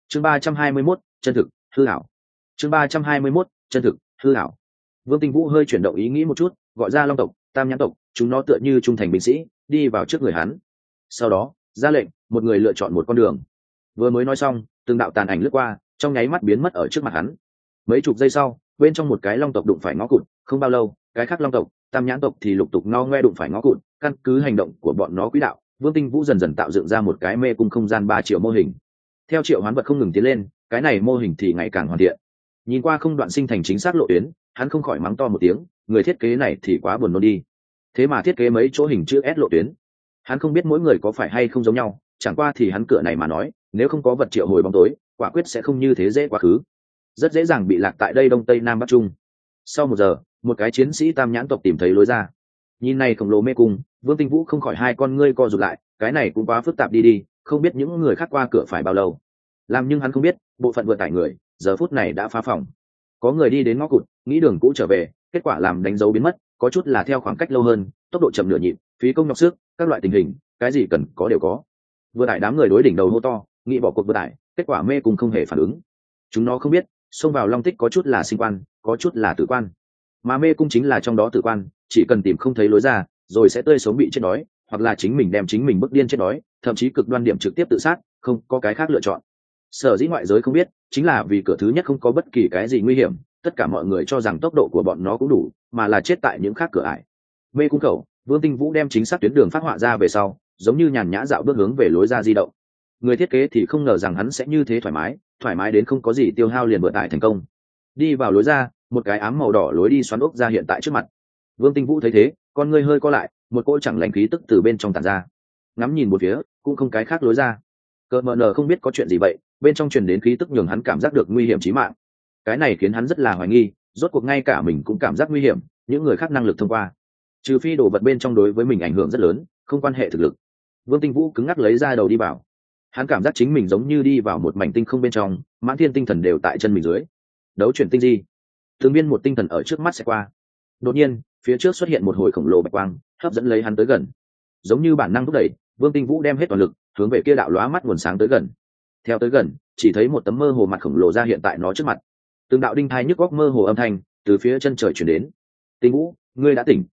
chương 321, chân thực hư ảo. chương 321, chân thực hư ảo. Vương Tinh Vũ hơi chuyển động ý nghĩ một chút, gọi ra long tộc, tam nhãn tộc, chúng nó tựa như trung thành binh sĩ, đi vào trước người hắn. Sau đó ra lệnh, một người lựa chọn một con đường. Vừa mới nói xong, từng đạo tàn ảnh lướt qua, trong nháy mắt biến mất ở trước mặt hắn. Mấy chục giây sau, bên trong một cái long tộc đụng phải ngõ cụt, không bao lâu cái khác long tộc, tam nhãn tộc thì lục tục ngao ngoe đụng phải ngõ cụt. Căn cứ hành động của bọn nó quỹ đạo, Vương Tinh Vũ dần dần tạo dựng ra một cái mê cung không gian 3 triệu mô hình. Theo triệu hoán vật không ngừng tiến lên, cái này mô hình thì ngày càng hoàn thiện. Nhìn qua không đoạn sinh thành chính xác lộ tuyến, hắn không khỏi mắng to một tiếng, người thiết kế này thì quá buồn nôn đi. Thế mà thiết kế mấy chỗ hình chữ S lộ tuyến. Hắn không biết mỗi người có phải hay không giống nhau, chẳng qua thì hắn cửa này mà nói, nếu không có vật triệu hồi bóng tối, quả quyết sẽ không như thế dễ quá khứ. Rất dễ dàng bị lạc tại đây đông tây nam bắc trung. Sau 1 giờ, một cái chiến sĩ tam nhãn tộc tìm thấy lối ra. Nhìn này khổng lồ mê cung, Vương Tinh Vũ không khỏi hai con ngươi co rụt lại, cái này cũng quá phức tạp đi, không biết những người khác qua cửa phải bao lâu. Làm nhưng hắn không biết, bộ phận vừa tải người, giờ phút này đã phá phòng. Có người đi đến ngõ cụt, nghĩ đường cũ trở về, kết quả làm đánh dấu biến mất, có chút là theo khoảng cách lâu hơn, tốc độ chậm nửa nhịp, phí công nhọc sức, các loại tình hình, cái gì cần có đều có. Vừa tải đám người đối đỉnh đầu hô to, nghĩ bỏ cuộc vừa tải, kết quả mê cung không hề phản ứng. Chúng nó không biết, xông vào long tích có chút là sinh quan, có chút là tử quan, mà mê cung chính là trong đó tử quan, chỉ cần tìm không thấy lối ra, rồi sẽ tươi sống bị chết đói, hoặc là chính mình đem chính mình bức điên chết đói, thậm chí cực đoan điểm trực tiếp tự sát, không có cái khác lựa chọn. Sở dĩ ngoại giới không biết, chính là vì cửa thứ nhất không có bất kỳ cái gì nguy hiểm, tất cả mọi người cho rằng tốc độ của bọn nó cũng đủ, mà là chết tại những khác cửa ải. Mê cung khẩu, Vương Tinh Vũ đem chính xác tuyến đường phát họa ra về sau, giống như nhàn nhã dạo bước hướng về lối ra di động. Người thiết kế thì không ngờ rằng hắn sẽ như thế thoải mái đến không có gì tiêu hao liền vượt tải thành công. Đi vào lối ra, một cái ám màu đỏ lối đi xoắn ốc ra hiện tại trước mặt. Vương Tinh Vũ thấy thế, con ngươi hơi co lại, một cỗ chẳng lành khí tức từ bên trong tản ra. Ngắm nhìn một phía, cũng không cái khác lối ra. Cờ mờ nờ không biết có chuyện gì vậy, bên trong truyền đến khí tức nhường hắn cảm giác được nguy hiểm chí mạng. Cái này khiến hắn rất là hoài nghi, rốt cuộc ngay cả mình cũng cảm giác nguy hiểm, những người khác năng lực thông qua, trừ phi đồ vật bên trong đối với mình ảnh hưởng rất lớn, không quan hệ thực lực. Vương Tinh Vũ cứng ngắc lấy ra đầu đi vào. Hắn cảm giác chính mình giống như đi vào một mảnh tinh không bên trong, mãn thiên tinh thần đều tại chân mình dưới. Đấu chuyển tinh di, thường biên một tinh thần ở trước mắt sẽ qua. Đột nhiên, phía trước xuất hiện một hồi khổng lồ bạch quang, hấp dẫn lấy hắn tới gần. Giống như bản năng thúc đẩy, Vương Tinh Vũ đem hết toàn lực hướng về kia đạo lóa mắt nguồn sáng tới gần. Theo tới gần, chỉ thấy một tấm mơ hồ mặt khổng lồ ra hiện tại nó trước mặt. Từng đạo đinh thai nhức góc mơ hồ âm thanh từ phía chân trời chuyển đến. Tinh Vũ, ngươi đã tỉnh.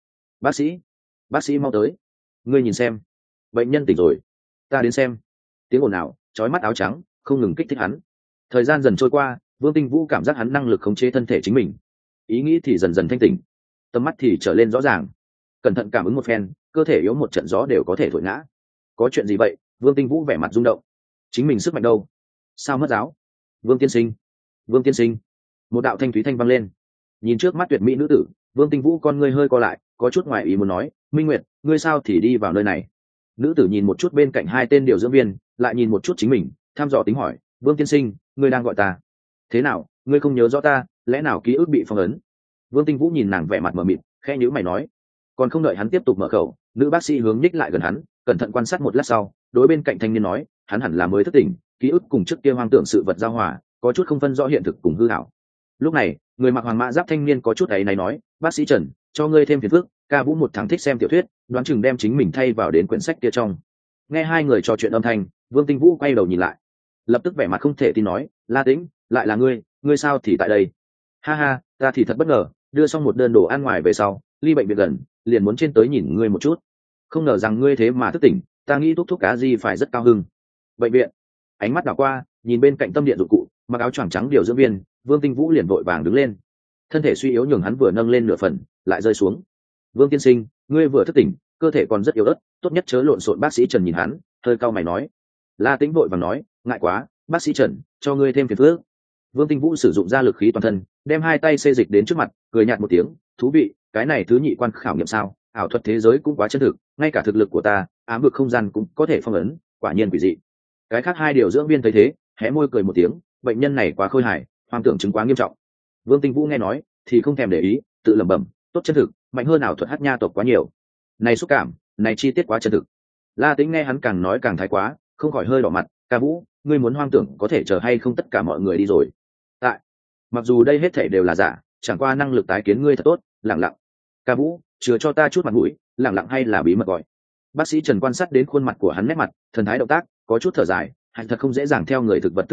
Bác sĩ mau tới. Ngươi nhìn xem, bệnh nhân tỉnh rồi. Ta đến xem. Tiếng ồn ào, chói mắt áo trắng không ngừng kích thích hắn. Thời gian dần trôi qua, Vương Tinh Vũ cảm giác hắn năng lực khống chế thân thể chính mình, ý nghĩ thì dần dần thanh tỉnh, tầm mắt thì trở lên rõ ràng. Cẩn thận cảm ứng một phen, cơ thể yếu một trận gió đều có thể thổi ngã. Có chuyện gì vậy? Vương Tinh Vũ vẻ mặt rung động. Chính mình sức mạnh đâu? Sao mất giáo? Vương tiên sinh. Một đạo thanh thúy thanh vang lên. Nhìn trước mắt tuyệt mỹ nữ tử, Vương Tinh Vũ con ngươi hơi co lại, có chút ngoài ý muốn nói, Minh Nguyệt, ngươi sao thì đi vào nơi này? Nữ tử nhìn một chút bên cạnh hai tên điều dưỡng viên, lại nhìn một chút chính mình, thăm dò tính hỏi, Vương tiên sinh, ngươi đang gọi ta? Thế nào, ngươi không nhớ rõ ta, lẽ nào ký ức bị phong ấn? Vương Tinh Vũ nhìn nàng vẻ mặt mờ mịt, khẽ nhíu mày nói. Còn không đợi hắn tiếp tục mở khẩu, nữ bác sĩ hướng nhích lại gần hắn, cẩn thận quan sát một lát sau, đối bên cạnh thanh niên nói, hắn hẳn là mới thức tỉnh, ký ức cùng trước kia hoang tưởng sự vật giao hòa, có chút không phân rõ hiện thực cùng hư ảo. Lúc này, người mặc hoàng mã giáp thanh niên có chút ấy này nói, bác sĩ Trần, cho ngươi thêm phiền phức, ca Vũ một tháng thích xem tiểu thuyết, đoán chừng đem chính mình thay vào đến quyển sách kia trong. Nghe hai người trò chuyện âm thanh, Vương Tinh Vũ quay đầu nhìn lại, lập tức vẻ mặt không thể tin nói, La Tĩnh, lại là ngươi sao thì tại đây? Ha ha, ta thì thật bất ngờ, đưa xong một đơn đồ ăn ngoài về sau, ly bệnh viện gần, liền muốn trên tới nhìn ngươi một chút, không ngờ rằng ngươi thế mà thức tỉnh, ta nghĩ thúc cá gì phải rất cao hưng. Bệnh viện, ánh mắt đảo qua, nhìn bên cạnh tâm điện dụng cụ, mặc áo choàng trắng điều dưỡng viên, Vương Tinh Vũ liền vội vàng đứng lên, thân thể suy yếu nhường hắn vừa nâng lên nửa phần, lại rơi xuống. Vương tiên sinh, ngươi vừa thức tỉnh, cơ thể còn rất yếu ớt, tốt nhất chớ lộn xộn. Bác sĩ Trần nhìn hắn, hơi cau mày nói. La Tĩnh vội vàng nói, ngại quá, bác sĩ Trần, cho ngươi thêm phiền phức. Vương Tinh Vũ sử dụng ra lực khí toàn thân, đem hai tay xê dịch đến trước mặt, cười nhạt một tiếng, thú vị, cái này thứ nhị quan khảo nghiệm sao? Ảo thuật thế giới cũng quá chân thực, ngay cả thực lực của ta, ám vực không gian cũng có thể phong ấn, quả nhiên quỷ dị. Cái khác hai điều dưỡng viên thấy thế, hé môi cười một tiếng, bệnh nhân này quá khôi hài, hoang tưởng chứng quá nghiêm trọng. Vương Tinh Vũ nghe nói, thì không thèm để ý, tự lẩm bẩm, tốt chân thực, mạnh hơn ảo thuật hắc nha tộc quá nhiều. Này xúc cảm, này chi tiết quá chân thực. La Tĩnh nghe hắn càng nói càng thái quá, không khỏi hơi đỏ mặt, ca Vũ, ngươi muốn hoang tưởng có thể chờ hay không tất cả mọi người đi rồi. Tại, mặc dù đây hết thảy đều là giả, chẳng qua năng lực tái kiến ngươi thật tốt, lẳng lặng. Ca Vũ, chừa cho ta chút mặt mũi, lẳng lặng hay là bí mật gọi. Bác sĩ Trần quan sát đến khuôn mặt của hắn, nét mặt, thần thái động tác, có chút thở dài, hạnh thật không dễ dàng theo người thực vật thức tỉnh,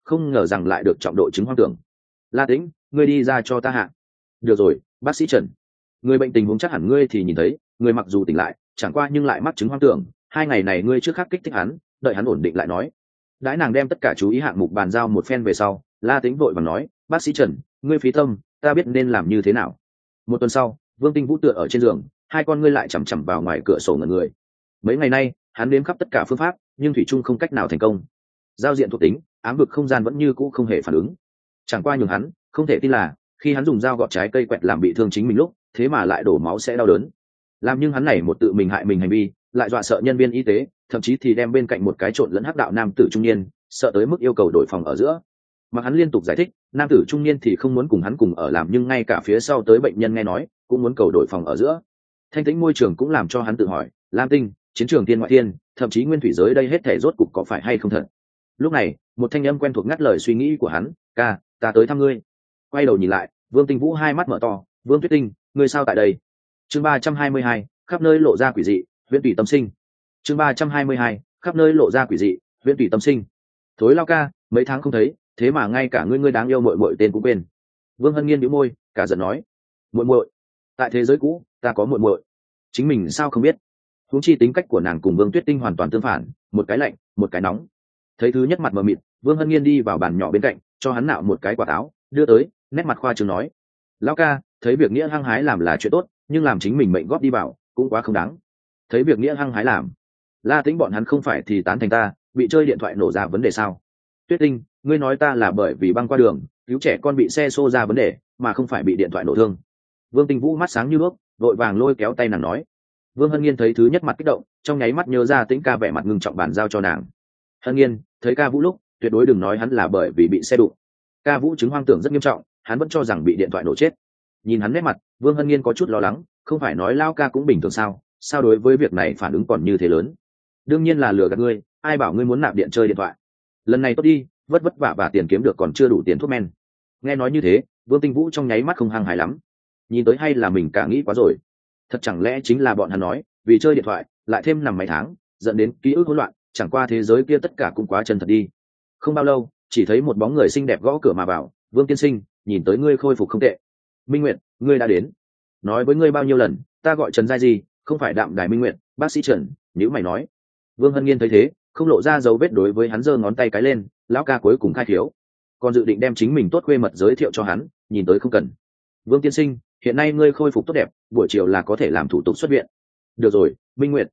không ngờ rằng lại được trọng độ chứng hoang tưởng. La Tĩnh, ngươi đi ra cho ta hạ. Được rồi, bác sĩ Trần. Người bệnh tình huống chắc hẳn ngươi thì nhìn thấy, người mặc dù tỉnh lại, chẳng qua nhưng lại mắc chứng hoang tưởng. 2 ngày này ngươi trước khắc kích thích hắn, đợi hắn ổn định lại nói. Đãi nàng đem tất cả chú ý hạng mục bàn giao một phen về sau, La Tĩnh vội vàng nói, bác sĩ Trần, ngươi phí tâm, ta biết nên làm như thế nào. Một tuần sau, Vương Tinh Vũ tựa ở trên giường, 2 con ngươi lại chằm chằm vào ngoài cửa sổ ngẩn người. Mấy ngày nay, hắn đếm khắp tất cả phương pháp, nhưng thủy chung không cách nào thành công. Giao diện thuộc tính, ám vực không gian vẫn như cũ không hề phản ứng. Chẳng qua nhường hắn không thể tin là, khi hắn dùng dao gọt trái cây quẹt làm bị thương chính mình lúc, thế mà lại đổ máu sẽ đau đớn. Làm nhưng hắn này một tự mình hại mình hành vi, lại dọa sợ nhân viên y tế, thậm chí thì đem bên cạnh một cái trộn lẫn hắc đạo nam tử trung niên, sợ tới mức yêu cầu đổi phòng ở giữa. Mà hắn liên tục giải thích, nam tử trung niên thì không muốn cùng hắn cùng ở làm, nhưng ngay cả phía sau tới bệnh nhân nghe nói, cũng muốn cầu đổi phòng ở giữa. Thanh tĩnh môi trường cũng làm cho hắn tự hỏi, Lam Tinh, chiến trường thiên ngoại thiên, thậm chí nguyên thủy giới đây hết thể rốt cục có phải hay không thật. Lúc này, một thanh âm quen thuộc ngắt lời suy nghĩ của hắn, ca, ta tới thăm ngươi. Quay đầu nhìn lại, Vương Tinh Vũ hai mắt mở to, Vương Tuyết Tinh, ngươi sao tại đây? Chương 322, khắp nơi lộ ra quỷ dị, huyễn tùy tâm sinh. Chương 322, khắp nơi lộ ra quỷ dị, huyễn tùy tâm sinh. Thối lao ca, mấy tháng không thấy, thế mà ngay cả ngươi đáng yêu muội muội tên cũng quên. Vương Hân Nghiên nhíu môi, cả giận nói, muội muội, tại thế giới cũ, ta có muội muội, chính mình sao không biết? Huống chi tính cách của nàng cùng Vương Tuyết Tinh hoàn toàn tương phản, một cái lạnh, một cái nóng. Thấy thứ nhất mặt mờ mịt, Vương Hân Nghiên đi vào bàn nhỏ bên cạnh, cho hắn nạo một cái quả táo, đưa tới, nét mặt khoa trương nói, lão ca, thấy việc nghĩa hăng hái làm là chuyện tốt, nhưng làm chính mình mệnh góp đi vào, cũng quá không đáng. Thấy việc nghĩa hăng hái làm, La Tĩnh bọn hắn không phải thì tán thành ta, bị chơi điện thoại nổ ra vấn đề sao? Tuyết Tinh, ngươi nói ta là bởi vì băng qua đường, cứu trẻ con bị xe xô ra vấn đề, mà không phải bị điện thoại nổ thương. Vương Tinh Vũ mắt sáng như đuốc, vội vàng lôi kéo tay nàng nói. Vương Hân Nghiên thấy thứ nhất mặt kích động, trong nháy mắt nhớ ra Tĩnh ca vẻ mặt ngưng trọng bàn giao cho nàng. Hân Nghiên, thấy ca Vũ lúc, tuyệt đối đừng nói hắn là bởi vì bị xe đụng. Ca Vũ chứng hoang tưởng rất nghiêm trọng, hắn vẫn cho rằng bị điện thoại nổ chết. Nhìn hắn nét mặt, Vương Hân Nghiên có chút lo lắng, không phải nói lao ca cũng bình thường sao đối với việc này phản ứng còn như thế lớn? Đương nhiên là lừa gạt ngươi, ai bảo ngươi muốn nạp điện chơi điện thoại? Lần này tốt đi, vất vả và tiền kiếm được còn chưa đủ tiền thuốc men. Nghe nói như thế, Vương Tinh Vũ trong nháy mắt không hăng hái lắm. Nhìn tới hay là mình cả nghĩ quá rồi. Thật chẳng lẽ chính là bọn hắn nói, vì chơi điện thoại, lại thêm nằm mấy tháng, dẫn đến ký ức hỗn loạn, chẳng qua thế giới kia tất cả cũng quá chân thật đi. Không bao lâu, chỉ thấy một bóng người xinh đẹp gõ cửa mà vào, Vương tiên sinh, nhìn tới ngươi khôi phục không tệ. Minh Nguyệt, ngươi đã đến. Nói với ngươi bao nhiêu lần, ta gọi Trần Giai gì, không phải Đạm Đài Minh Nguyệt, bác sĩ Trần, nhữ mày nói. Vương Hân Nghiên thấy thế, không lộ ra dấu vết đối với hắn giơ ngón tay cái lên, lão ca cuối cùng khai thiếu. Còn dự định đem chính mình tốt khuê mật giới thiệu cho hắn, nhìn tới không cần. Vương tiên sinh, hiện nay ngươi khôi phục tốt đẹp, buổi chiều là có thể làm thủ tục xuất viện. Được rồi, Minh Nguyệt.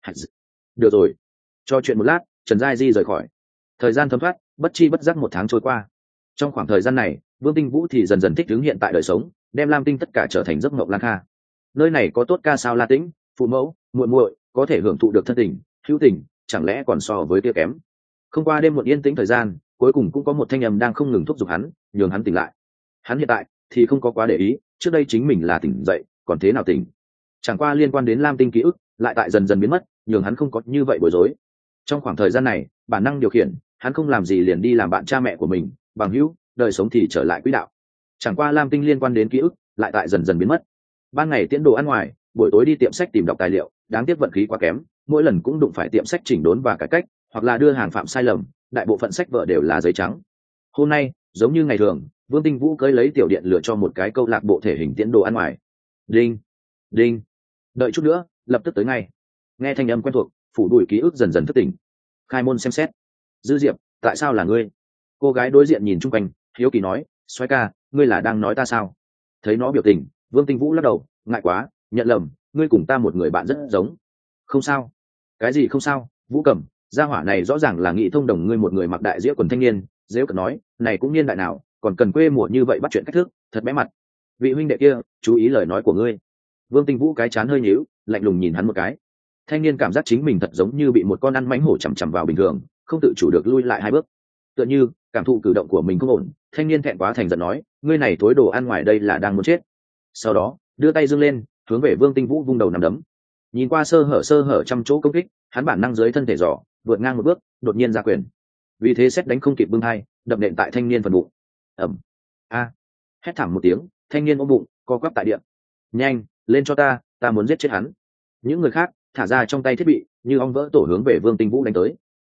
Được rồi. Cho chuyện một lát, Trần Giai Di rời khỏi. Thời gian thấm thoát, bất chi bất giác 1 tháng trôi qua. Trong khoảng thời gian này, Vương Tinh Vũ thì dần dần thích ứng hiện tại đời sống, đem Lam Tinh tất cả trở thành giấc mộng lang kha. Nơi này có tốt ca sao La Tĩnh, phụ mẫu, muội muội, có thể hưởng thụ được thân tình, hữu tình, chẳng lẽ còn so với kia kém? Không qua đêm muộn yên tĩnh thời gian, cuối cùng cũng có một thanh âm đang không ngừng thúc giục hắn, nhường hắn tỉnh lại. Hắn hiện tại thì không có quá để ý, trước đây chính mình là tỉnh dậy, còn thế nào tỉnh? Chẳng qua liên quan đến Lam Tinh ký ức, lại tại dần dần biến mất, nhường hắn không có như vậy bối rối. Trong khoảng thời gian này, bản năng điều khiển, hắn không làm gì liền đi làm bạn cha mẹ của mình, bằng hữu, đời sống thì trở lại quỹ đạo. Chẳng qua Lam Tinh liên quan đến ký ức, lại tại dần dần biến mất. Ban ngày tiễn đồ ăn ngoài, buổi tối đi tiệm sách tìm đọc tài liệu, đáng tiếc vận khí quá kém, mỗi lần cũng đụng phải tiệm sách chỉnh đốn và cải cách, hoặc là đưa hàng phạm sai lầm, đại bộ phận sách vở đều là giấy trắng. Hôm nay, giống như ngày thường, Vương Tinh Vũ cưới lấy tiểu điện lựa cho một cái câu lạc bộ thể hình tiễn đồ ăn ngoài. Đinh, đinh, đợi chút nữa, lập tức tới ngay. Nghe thanh âm quen thuộc, phủ đuổi ký ức dần dần thức tỉnh. Khai môn xem xét. Dư Diệp, tại sao là ngươi? Cô gái đối diện nhìn chung quanh, hiếu kỳ nói, xoay ca, ngươi là đang nói ta sao? Thấy nó biểu tình, Vương Tinh Vũ lắc đầu, ngại quá, nhận lầm, ngươi cùng ta một người bạn rất giống. Không sao. Cái gì không sao? Vũ Cẩm, gia hỏa này rõ ràng là nghị thông đồng ngươi một người mặc đại dĩa quần thanh niên, dễ cận nói, này cũng niên đại nào, còn cần quê mùa như vậy bắt chuyện cách thức, thật bé mặt. Vị huynh đệ kia, chú ý lời nói của ngươi. Vương Tinh Vũ cái chán hơi nhíu, lạnh lùng nhìn hắn một cái. Thanh niên cảm giác chính mình thật giống như bị một con ăn mãnh hổ chằm chằm vào bình thường, không tự chủ được lui lại 2 bước. Tựa như cảm thụ cử động của mình không ổn, thanh niên thẹn quá thành giận nói, ngươi này thối đồ ăn ngoài đây là đang muốn chết. Sau đó, đưa tay giương lên, hướng về Vương Tinh Vũ vung đầu nắm đấm. Nhìn qua sơ hở trăm chỗ công kích, hắn bản năng dưới thân thể giỏ, vượt ngang một bước, đột nhiên ra quyền. Vì thế xét đánh không kịp bưng hai, đập nện tại thanh niên phần bụng. Ầm. A. Hét thảm một tiếng, thanh niên ôm bụng, co quắp tại địa. Nhanh, lên cho ta muốn giết chết hắn. Những người khác thả ra trong tay thiết bị, như ong vỡ tổ hướng về Vương Tinh Vũ đánh tới.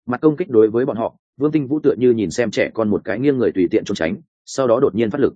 Mặt công kích đối với bọn họ, Vương Tinh Vũ tựa như nhìn xem trẻ con một cái nghiêng người tùy tiện trốn tránh, sau đó đột nhiên phát lực.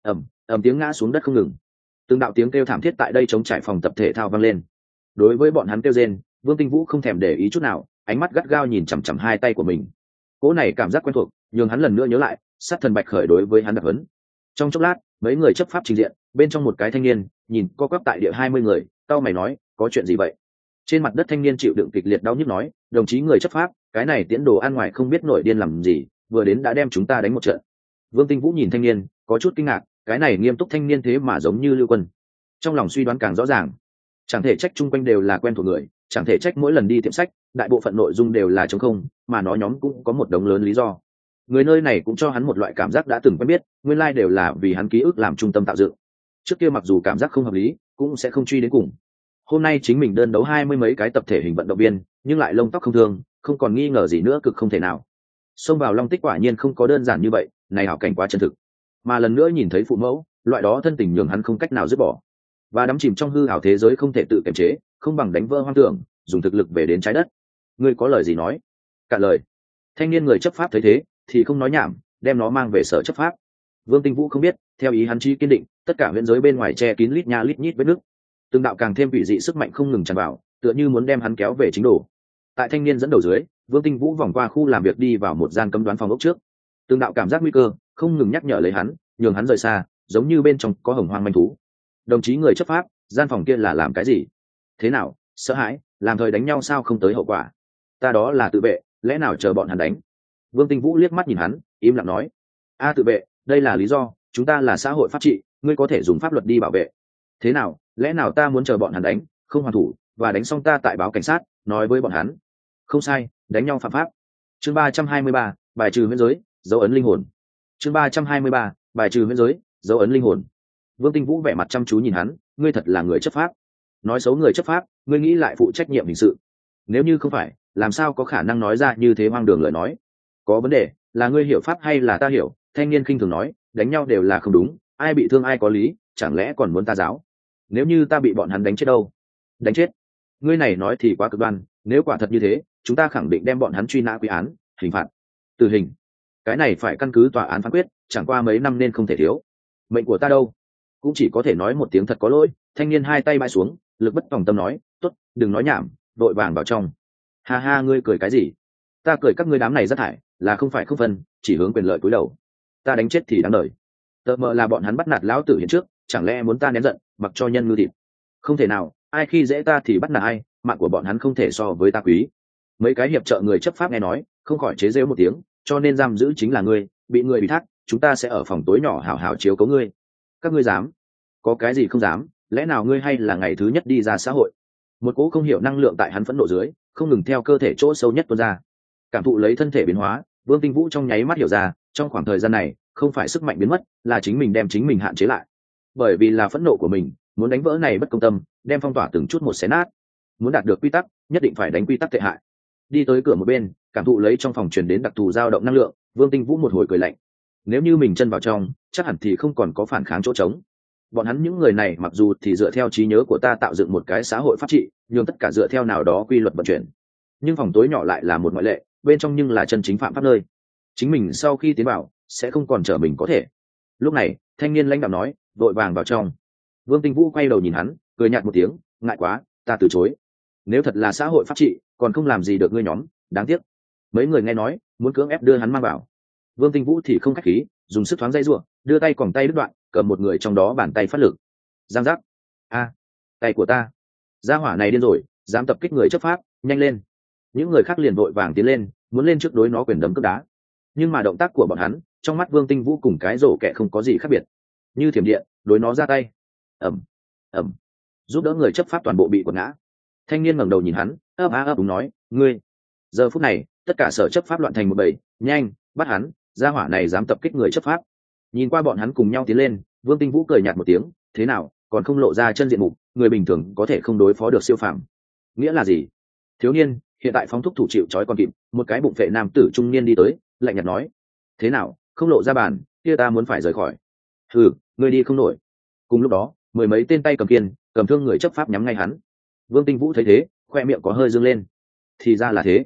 Ầm tiếng ngã xuống đất không ngừng. Từng đạo tiếng kêu thảm thiết tại đây chống trải phòng tập thể thao vang lên. Đối với bọn hắn kêu rên, Vương Tinh Vũ không thèm để ý chút nào, ánh mắt gắt gao nhìn chằm chằm hai tay của mình. Cỗ này cảm giác quen thuộc, nhường hắn lần nữa nhớ lại, sát thần bạch khởi đối với hắn đặc hấn. Trong chốc lát, mấy người chấp pháp trình diện, bên trong một cái thanh niên, nhìn co quắp tại địa 20 người, cau mày nói, có chuyện gì vậy? Trên mặt đất thanh niên chịu đựng kịch liệt đau nhức nói, đồng chí người chấp pháp, cái này tiễn đồ ăn ngoài không biết nổi điên làm gì, vừa đến đã đem chúng ta đánh một trận. Vương Tinh Vũ nhìn thanh niên, có chút kinh ngạc, cái này nghiêm túc thanh niên thế mà giống như Lưu Quân. Trong lòng suy đoán càng rõ ràng, chẳng thể trách chung quanh đều là quen thuộc người, chẳng thể trách mỗi lần đi tiệm sách, đại bộ phận nội dung đều là trống không, mà nó nhóm cũng có một đống lớn lý do. Người nơi này cũng cho hắn một loại cảm giác đã từng quen biết, nguyên lai đều là vì hắn ký ức làm trung tâm tạo dựng. Trước kia mặc dù cảm giác không hợp lý, cũng sẽ không truy đến cùng. Hôm nay chính mình đơn đấu 20 mấy cái tập thể hình vận động viên, nhưng lại lông tóc không thương, không còn nghi ngờ gì nữa, cực không thể nào. Xông vào Long Tích quả nhiên không có đơn giản như vậy, này hảo cảnh quá chân thực. Mà lần nữa nhìn thấy phụ mẫu, loại đó thân tình nhường hắn không cách nào dứt bỏ. Và đắm chìm trong hư ảo thế giới không thể tự kiềm chế, không bằng đánh vỡ hoang tưởng, dùng thực lực về đến trái đất. Ngươi có lời gì nói? Cạn lời. Thanh niên người chấp pháp thấy thế, thì không nói nhảm, đem nó mang về sở chấp pháp. Vương Tinh Vũ không biết, theo ý hắn chí kiên định, tất cả huyện giới bên ngoài che kín lít nha lít nhít vết nước. Từng đạo càng thêm quỷ dị sức mạnh không ngừng tràn vào, tựa như muốn đem hắn kéo về chính đồ. Tại thanh niên dẫn đầu dưới, Vương Tinh Vũ vòng qua khu làm việc đi vào một gian cấm đoán phòng ốc trước. Từng đạo cảm giác nguy cơ không ngừng nhắc nhở lấy hắn, nhường hắn rời xa, giống như bên trong có hồng hoang manh thú. Đồng chí người chấp pháp, gian phòng kia là làm cái gì? Thế nào? Sợ hãi, làm thời đánh nhau sao không tới hậu quả? Ta đó là tự vệ, lẽ nào chờ bọn hắn đánh? Vương Tinh Vũ liếc mắt nhìn hắn, im lặng nói: A tự vệ, đây là lý do, chúng ta là xã hội pháp trị, ngươi có thể dùng pháp luật đi bảo vệ. Thế nào, lẽ nào ta muốn chờ bọn hắn đánh, không hoàn thủ, và đánh xong ta tại báo cảnh sát, nói với bọn hắn? Không sai, đánh nhau phạm pháp. Chương 323, bài trừ huyễn giới, dấu ấn linh hồn. Chương 323, bài trừ huyễn giới, dấu ấn linh hồn. Vương Tinh Vũ vẻ mặt chăm chú nhìn hắn, ngươi thật là người chấp pháp. Nói xấu người chấp pháp, ngươi nghĩ lại phụ trách nhiệm hình sự. Nếu như không phải, làm sao có khả năng nói ra như thế hoang đường lời nói? Có vấn đề, là ngươi hiểu pháp hay là ta hiểu? Thanh niên khinh thường nói, đánh nhau đều là không đúng, ai bị thương ai có lý, chẳng lẽ còn muốn ta giáo? Nếu như ta bị bọn hắn đánh chết đâu? Đánh chết? Ngươi này nói thì quá cực đoan, nếu quả thật như thế, chúng ta khẳng định đem bọn hắn truy nã quy án, hình phạt tử hình. Cái này phải căn cứ tòa án phán quyết, chẳng qua mấy năm nên không thể thiếu. Mệnh của ta đâu? Cũng chỉ có thể nói một tiếng thật có lỗi. Thanh niên hai tay bãi xuống, lực bất tòng tâm nói, tốt, đừng nói nhảm, đội vàng vào trong. Ha ha, ngươi cười cái gì? Ta cười các ngươi đám này rất hại, là không phải không phân, chỉ hướng quyền lợi cúi đầu. Ta đánh chết thì đáng đời. Tợ mờ là bọn hắn bắt nạt lão tử hiện trước, chẳng lẽ muốn ta nén giận, mặc cho nhân ngư thịt? Không thể nào, ai khi dễ ta thì bắt nạt ai, mạng của bọn hắn không thể so với ta quý. Mấy cái hiệp trợ người chấp pháp nghe nói, không khỏi chế giễu một tiếng, cho nên giam giữ chính là ngươi, bị người ủy thác, chúng ta sẽ ở phòng tối nhỏ hảo hảo chiếu cố ngươi. Các ngươi dám? Có cái gì không dám? Lẽ nào ngươi hay là ngày thứ nhất đi ra xã hội? Một cỗ không hiểu năng lượng tại hắn phẫn nộ dưới, không ngừng theo cơ thể chỗ sâu nhất tuôn ra. Cảm thụ lấy thân thể biến hóa, Vương Tinh Vũ trong nháy mắt hiểu ra, trong khoảng thời gian này, không phải sức mạnh biến mất, là chính mình đem chính mình hạn chế lại. Bởi vì là phẫn nộ của mình, muốn đánh vỡ này bất công tâm, đem phong tỏa từng chút một xé nát. Muốn đạt được quy tắc, nhất định phải đánh quy tắc tệ hại. Đi tới cửa một bên, cảm thụ lấy trong phòng truyền đến đặc thù dao động năng lượng, Vương Tinh Vũ một hồi cười lạnh. Nếu như mình chân vào trong, chắc hẳn thì không còn có phản kháng chỗ trống. Bọn hắn những người này mặc dù thì dựa theo trí nhớ của ta tạo dựng một cái xã hội pháp trị, nhưng tất cả dựa theo nào đó quy luật vận chuyển. Nhưng phòng tối nhỏ lại là một ngoại lệ, bên trong nhưng là chân chính phạm pháp nơi. Chính mình sau khi tiến vào, sẽ không còn trở mình có thể. Lúc này, thanh niên lãnh đạo nói, vội vàng vào trong. Vương Tinh Vũ quay đầu nhìn hắn, cười nhạt một tiếng, ngại quá, ta từ chối. Nếu thật là xã hội pháp trị, còn không làm gì được ngươi nhóm, đáng tiếc. Mấy người nghe nói, muốn cưỡng ép đưa hắn mang vào. Vương Tinh Vũ thì không khách khí, dùng sức thoáng dây rủa, đưa tay còng tay đứt đoạn, cầm một người trong đó bàn tay phát lực. Giang giác. A, tay của ta. Gia hỏa này điên rồi, dám tập kích người chấp pháp, nhanh lên. Những người khác liền vội vàng tiến lên, muốn lên trước đối nó quyền đấm cướp đá. Nhưng mà động tác của bọn hắn, trong mắt Vương Tinh Vũ cùng cái rổ kẹ không có gì khác biệt. Như thiểm điện, đối nó ra tay. Ầm, ầm. Giúp đỡ người chấp pháp toàn bộ bị quật ngã. Thanh niên ngẩng đầu nhìn hắn, ấp đúng nói, ngươi. Giờ phút này, tất cả sở chấp pháp loạn thành một bầy, nhanh, bắt hắn, gia hỏa này dám tập kích người chấp pháp. Nhìn qua bọn hắn cùng nhau tiến lên, Vương Tinh Vũ cười nhạt một tiếng, thế nào, còn không lộ ra chân diện mục, người bình thường có thể không đối phó được siêu phàm. Nghĩa là gì? Thiếu niên, hiện tại phóng thúc thủ chịu trói con kịp, một cái bụng phệ nam tử trung niên đi tới, lạnh nhạt nói, thế nào, không lộ ra bàn, kia ta muốn phải rời khỏi. Hừ, ngươi đi không nổi. Cùng lúc đó, mười mấy tên tay cầm kiên, cầm thương người chấp pháp nhắm ngay hắn. Vương Tinh Vũ thấy thế, khoe miệng có hơi dương lên. Thì ra là thế.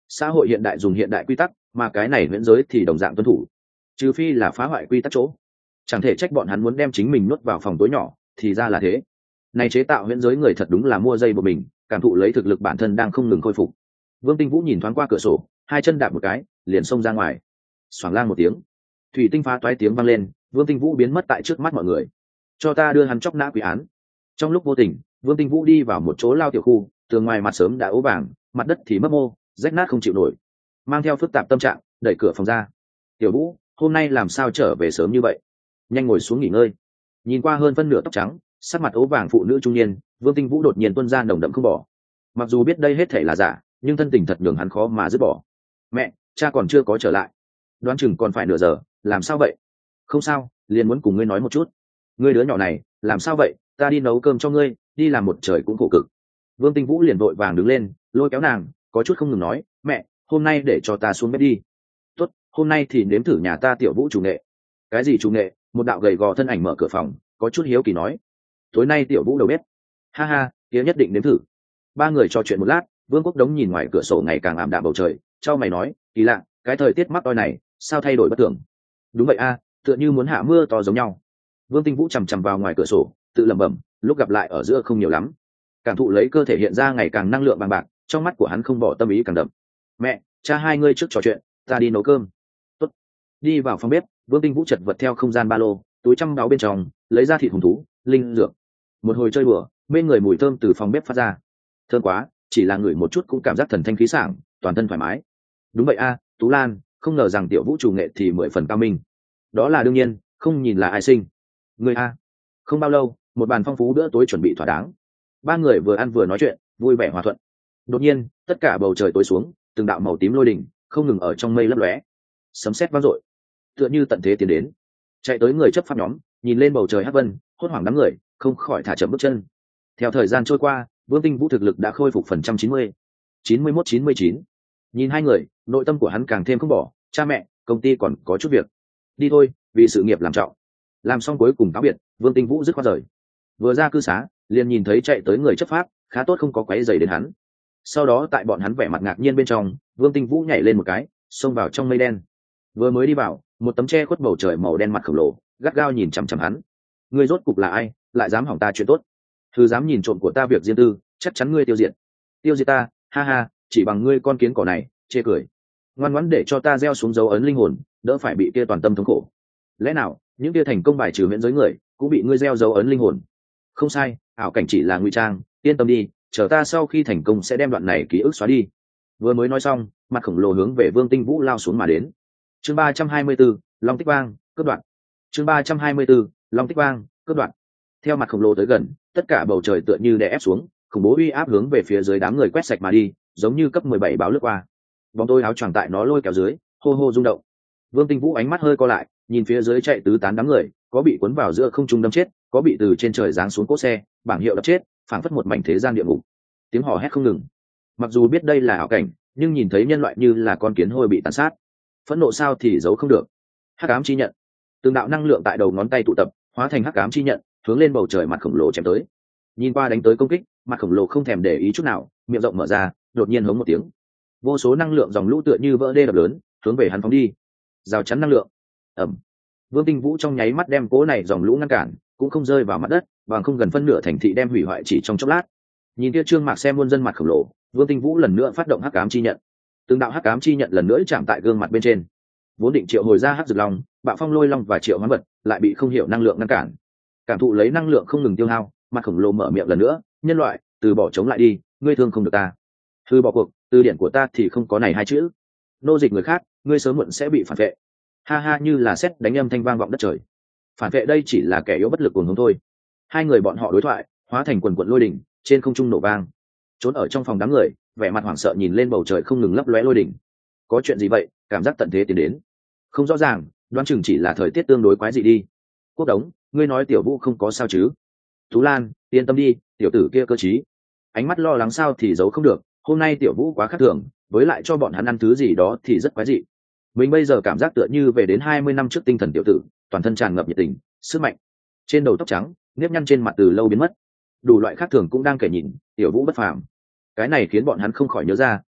xã hội hiện đại dùng hiện đại quy tắc, mà cái này huyễn giới thì đồng dạng tuân thủ, trừ phi là phá hoại quy tắc chỗ. Chẳng thể trách bọn hắn muốn đem chính mình nuốt vào phòng tối nhỏ, thì ra là thế. Này chế tạo huyễn giới người thật đúng là mua dây của mình, cảm thụ lấy thực lực bản thân đang không ngừng khôi phục. Vương Tinh Vũ nhìn thoáng qua cửa sổ, hai chân đạp một cái, liền xông ra ngoài. Xoảng lang một tiếng, thủy tinh phá toái tiếng vang lên, Vương Tinh Vũ biến mất tại trước mắt mọi người. Cho ta đưa hắn chóc nã quỷ án. Trong lúc vô tình, Vương Tinh Vũ đi vào một chỗ lao tiểu khu, tường ngoài mặt sớm đã ố vàng, mặt đất thì mấp mô, rách nát không chịu nổi. Mang theo phức tạp tâm trạng, đẩy cửa phòng ra. Tiểu Vũ, hôm nay làm sao trở về sớm như vậy? Nhanh ngồi xuống nghỉ ngơi. Nhìn qua hơn phân nửa tóc trắng, sắc mặt ố vàng phụ nữ trung niên, Vương Tinh Vũ đột nhiên tuôn ra nồng đậm không bỏ. Mặc dù biết đây hết thể là giả, nhưng thân tình thật nhường hắn khó mà dứt bỏ. Mẹ, cha còn chưa có trở lại, đoán chừng còn phải nửa giờ, làm sao vậy? Không sao, liền muốn cùng ngươi nói một chút. Ngươi đứa nhỏ này, làm sao vậy? Ta đi nấu cơm cho ngươi, đi làm một trời cũng khổ cực. Vương Tinh Vũ liền vội vàng đứng lên, lôi kéo nàng, có chút không ngừng nói, mẹ, hôm nay để cho ta xuống bếp đi. Tốt, hôm nay thì nếm thử nhà ta Tiểu Vũ chủ nghệ. Cái gì chủ nghệ? Một đạo gầy gò thân ảnh mở cửa phòng, có chút hiếu kỳ nói, tối nay Tiểu Vũ đầu bếp. Ha ha, kia nhất định nếm thử. Ba người trò chuyện một lát, Vương Quốc Đống nhìn ngoài cửa sổ ngày càng ảm đạm bầu trời, trao mày nói, kỳ lạ, cái thời tiết mắc oi này, sao thay đổi bất thường? Đúng vậy a, tựa như muốn hạ mưa to giống nhau. Vương Tinh Vũ chằm chằm vào ngoài cửa sổ, tự lẩm bẩm, lúc gặp lại ở giữa không nhiều lắm. Cảm thụ lấy cơ thể hiện ra ngày càng năng lượng bằng bạc, trong mắt của hắn không bỏ tâm ý càng đậm. Mẹ, cha hai ngươi trước trò chuyện, ta đi nấu cơm. Tốt. Đi vào phòng bếp, Vương Tinh Vũ chật vật theo không gian ba lô, túi trăm báu bên trong, lấy ra thịt hùng thú, linh dược. Một hồi chơi đùa, bên người mùi thơm từ phòng bếp phát ra. Thơm quá, chỉ là ngửi một chút cũng cảm giác thần thanh khí sảng, toàn thân thoải mái. Đúng vậy a, Tú Lan, không ngờ rằng Tiểu Vũ chủ nghệ thì 10 phần cao minh. Đó là đương nhiên, không nhìn là ai sinh. Người a. Không bao lâu, một bàn phong phú bữa tối chuẩn bị thỏa đáng. Ba người vừa ăn vừa nói chuyện, vui vẻ hòa thuận. Đột nhiên, tất cả bầu trời tối xuống, từng đạo màu tím lôi đỉnh không ngừng ở trong mây lấp lóe. Sấm sét vang dội, tựa như tận thế tiến đến. Chạy tới người chấp pháp nhóm, nhìn lên bầu trời hắc vân, hốt hoảng đám người, không khỏi thả chậm bước chân. Theo thời gian trôi qua, Vương Tinh Vũ thực lực đã khôi phục phần trăm 90, 91, 99. Nhìn hai người, nội tâm của hắn càng thêm không bỏ, cha mẹ, công ty còn có chút việc. Đi thôi, vì sự nghiệp làm trọng. Làm xong cuối cùng cáo biệt, Vương Tinh Vũ dứt khoát rời. Vừa ra cư xá, liền nhìn thấy chạy tới người chấp pháp, khá tốt không có quấy rầy đến hắn. Sau đó tại bọn hắn vẻ mặt ngạc nhiên bên trong, Vương Tinh Vũ nhảy lên một cái, xông vào trong mây đen. Vừa mới đi vào, một tấm che khuất bầu trời màu đen mặt khổng lồ, gắt gao nhìn chằm chằm hắn. Ngươi rốt cục là ai, lại dám hỏng ta chuyện tốt? Thứ dám nhìn trộm của ta việc riêng tư, chắc chắn ngươi tiêu diệt. Tiêu diệt ta? Ha ha, chỉ bằng ngươi con kiến cỏ này, chê cười. Ngoan ngoãn để cho ta gieo xuống dấu ấn linh hồn, đỡ phải bị kia toàn tâm thống khổ. Lẽ nào những kia thành công bài trừ miễn giới người cũng bị ngươi gieo dấu ấn linh hồn? Không sai, ảo cảnh chỉ là ngụy trang, yên tâm đi, chờ ta sau khi thành công sẽ đem đoạn này ký ức xóa đi. Vừa mới nói xong, mặt khổng lồ hướng về Vương Tinh Vũ lao xuống mà đến. Chương 324, Long Tích Vang, cướp đoạn. Chương 324, Long Tích Vang, cướp đoạn. Theo mặt khổng lồ tới gần, tất cả bầu trời tựa như đè ép xuống, khủng bố uy áp hướng về phía dưới đám người quét sạch mà đi, giống như cấp 17 báo lướt qua. Bóng tôi áo choàng tại nó lôi kéo dưới, hô hô rung động. Vương Tinh Vũ ánh mắt hơi co lại, nhìn phía dưới chạy tứ tán đám người, có bị cuốn vào giữa không trung đâm chết, có bị từ trên trời giáng xuống cỗ xe, bảng hiệu đập chết, phảng phất một mảnh thế gian địa ngục. Tiếng hò hét không ngừng. Mặc dù biết đây là ảo cảnh, nhưng nhìn thấy nhân loại như là con kiến hôi bị tàn sát, phẫn nộ sao thì giấu không được. Hắc ám chi nhận, từng đạo năng lượng tại đầu ngón tay tụ tập, hóa thành hắc ám chi nhận, hướng lên bầu trời mặt khổng lồ chém tới. Nhìn qua đánh tới công kích, mặt khổng lồ không thèm để ý chút nào, miệng rộng mở ra, đột nhiên hống một tiếng. Vô số năng lượng dòng lũ tựa như vỡ đê đập lớn, hướng về hắn phóng đi. Rào chắn năng lượng. Ẩm. Vương Tinh Vũ trong nháy mắt đem cố này dòng lũ ngăn cản, cũng không rơi vào mặt đất, bằng không gần phân nửa thành thị đem hủy hoại chỉ trong chốc lát. Nhìn kia trương mạc xem muôn dân mặt khổng lồ, Vương Tinh Vũ lần nữa phát động hắc ám chi nhận. Từng đạo hắc ám chi nhận lần nữa chạm tại gương mặt bên trên. Vốn định triệu hồi ra hắc dược long, bạo phong lôi long và triệu hoán vật, lại bị không hiểu năng lượng ngăn cản. Cảm thụ lấy năng lượng không ngừng tiêu hao, mặt khổng lồ mở miệng lần nữa, nhân loại, từ bỏ chống lại đi, ngươi thương không được ta. Thư bỏ cuộc, từ điển của ta thì không có này hai chữ. Nô dịch người khác, ngươi sớm muộn sẽ bị phản vệ. Ha ha, như là sét đánh âm thanh vang vọng đất trời. Phản vệ đây chỉ là kẻ yếu bất lực cuồng hống thôi. Hai người bọn họ đối thoại, hóa thành quần quần lôi đỉnh, trên không trung nổ vang. Trốn ở trong phòng đám người, vẻ mặt hoảng sợ nhìn lên bầu trời không ngừng lấp lóe lôi đỉnh. Có chuyện gì vậy? Cảm giác tận thế tiến đến. Không rõ ràng, đoán chừng chỉ là thời tiết tương đối quái dị đi. Quốc Đống, ngươi nói Tiểu Vũ không có sao chứ? Tú Lan, yên tâm đi, tiểu tử kia cơ trí. Ánh mắt lo lắng sao thì giấu không được, hôm nay Tiểu Vũ quá khác thường, với lại cho bọn hắn ăn thứ gì đó thì rất quái dị. Mình bây giờ cảm giác tựa như về đến 20 năm trước tinh thần tiểu tử, toàn thân tràn ngập nhiệt tình, sức mạnh. Trên đầu tóc trắng, nếp nhăn trên mặt từ lâu biến mất. Đủ loại khác thường cũng đang kể nhìn, Tiểu Vũ bất phàm. Cái này khiến bọn hắn không khỏi nhớ ra,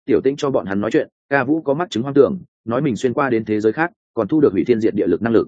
tiểu tĩnh cho bọn hắn nói chuyện, ca vũ có mắc chứng hoang tưởng, nói mình xuyên qua đến thế giới khác, còn thu được hủy thiên diệt địa lực năng lực.